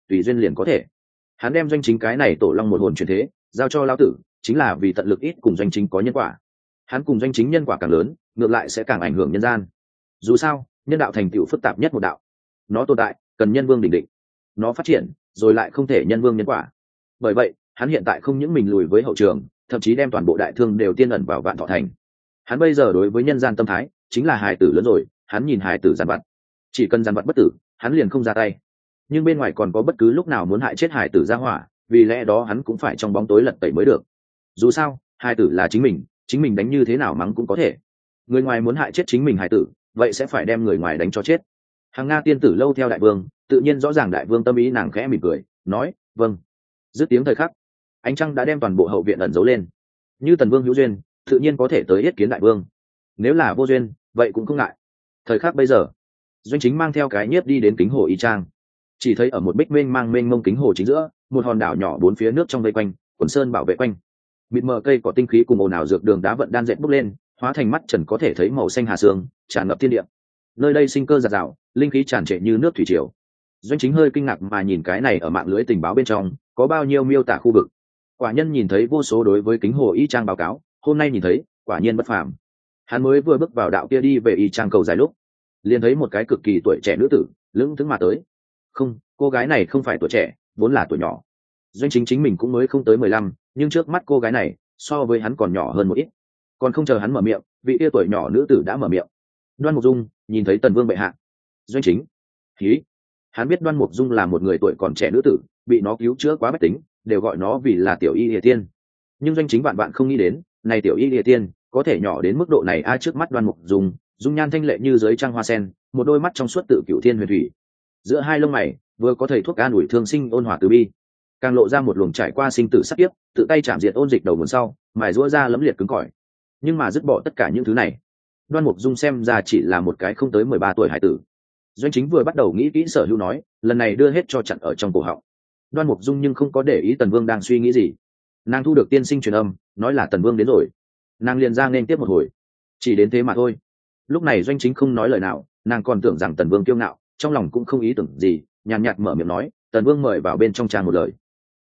S1: tùy duyên liền có thể. Hắn đem doanh chính cái này tổ long một hồn truyền thế giao cho lão tử, chính là vì tận lực ít cùng doanh chính có nhân quả. Hắn cùng doanh chính nhân quả càng lớn, ngược lại sẽ càng ảnh hưởng nhân gian. Dù sao nhân đạo thành tựu phức tạp nhất một đạo, nó tồn tại cần nhân vương đỉnh định, nó phát triển rồi lại không thể nhân vương nhân quả. Bởi vậy hắn hiện tại không những mình lùi với hậu trường, thậm chí đem toàn bộ đại thương đều tiên ẩn vào Vạn Thọ thành. Hắn bây giờ đối với nhân gian tâm thái chính là hài tử lớn rồi, hắn nhìn hài tử giàn vặt, chỉ cần giàn vặt bất tử hắn liền không ra tay. Nhưng bên ngoài còn có bất cứ lúc nào muốn hại chết hài tử ra hỏa, vì lẽ đó hắn cũng phải trong bóng tối lật tẩy mới được. Dù sao hài tử là chính mình, chính mình đánh như thế nào mắng cũng có thể. Người ngoài muốn hại chết chính mình hài tử, vậy sẽ phải đem người ngoài đánh cho chết. Hằng Nga tiên tử lâu theo đại vương, tự nhiên rõ ràng đại vương tâm ý, nàng khẽ mỉm cười nói vâng. Dứt tiếng thời khắc, ánh trăng đã đem toàn bộ hậu viện ẩn giấu lên. Như tần vương hữu duyên tự nhiên có thể tới yết kiến đại vương, nếu là vô duyên vậy cũng không ngại. Thời khắc bây giờ doanh chính mang theo cái nhiếp đi đến kính hồ y trang, chỉ thấy ở một bích mênh mang mênh mông kính hồ chính giữa, một hòn đảo nhỏ bốn phía nước trong vây quanh, quần sơn bảo vệ quanh, mịt mờ cây cỏ tinh khí cùng ồn ào dược đường đá vận đan dệt bốc lên, hóa thành mắt trần có thể thấy màu xanh hà sương tràn ngập thiên địa. Nơi đây sinh cơ giạt rào, linh khí tràn trề như nước thủy triều. Doanh chính hơi kinh ngạc mà nhìn cái này ở mạng lưới tình báo bên trong có bao nhiêu miêu tả khu vực. Quả nhân nhìn thấy vô số đối với kính hồ y trang báo cáo, hôm nay nhìn thấy quả nhiên bất phàm. Hắn mới vừa bước vào đạo kia đi về y trang cầu dài lúc, liền thấy một cái cực kỳ tuổi trẻ nữ tử lững thững mà tới. Không, cô gái này không phải tuổi trẻ, vốn là tuổi nhỏ. Doanh chính chính mình cũng mới không tới mười lăm, nhưng trước mắt cô gái này so với hắn còn nhỏ hơn một ít. Còn không chờ hắn mở miệng, vị kia tuổi nhỏ nữ tử đã mở miệng. Đoan Mục Dung nhìn thấy tần vương bệ hạ. Doanh chính khí, hắn biết Đoan Mục Dung là một người tuổi còn trẻ nữ tử, bị nó cứu chữa quá bách tính, đều gọi nó vì là tiểu y lìa tiên. Nhưng doanh chính bạn bạn không nghĩ đến, này tiểu y lìa tiên có thể nhỏ đến mức độ này a. Trước mắt Đoan Mục Dung dung nhan thanh lệ như dưới trăng hoa sen, một đôi mắt trong suốt tự cửu thiên huyền thủy, giữa hai lông mày vừa có thầy thuốc an ủi thương sinh ôn hòa từ bi, càng lộ ra một luồng trải qua sinh tử sắc kiếp, tự tay chạm diệt ôn dịch đầu nguồn sau, mài rũa ra lấm liệt cứng cỏi. Nhưng mà dứt bỏ tất cả những thứ này, Đoan Mục Dung xem ra chỉ là một cái không tới mười ba tuổi hải tử. Doanh chính vừa bắt đầu nghĩ kỹ Sở Hữu nói, lần này đưa hết cho chặn ở trong cổ họng. Đoan Mục Dung nhưng không có để ý Tần Vương đang suy nghĩ gì. Nàng thu được tiên sinh truyền âm, nói là Tần Vương đến rồi. Nàng liền ra nên tiếp một hồi, chỉ đến thế mà thôi. Lúc này doanh chính không nói lời nào, nàng còn tưởng rằng Tần Vương kiêu ngạo, trong lòng cũng không ý tưởng gì, nhàn nhạt mở miệng nói, Tần Vương mời vào bên trong trang một lời.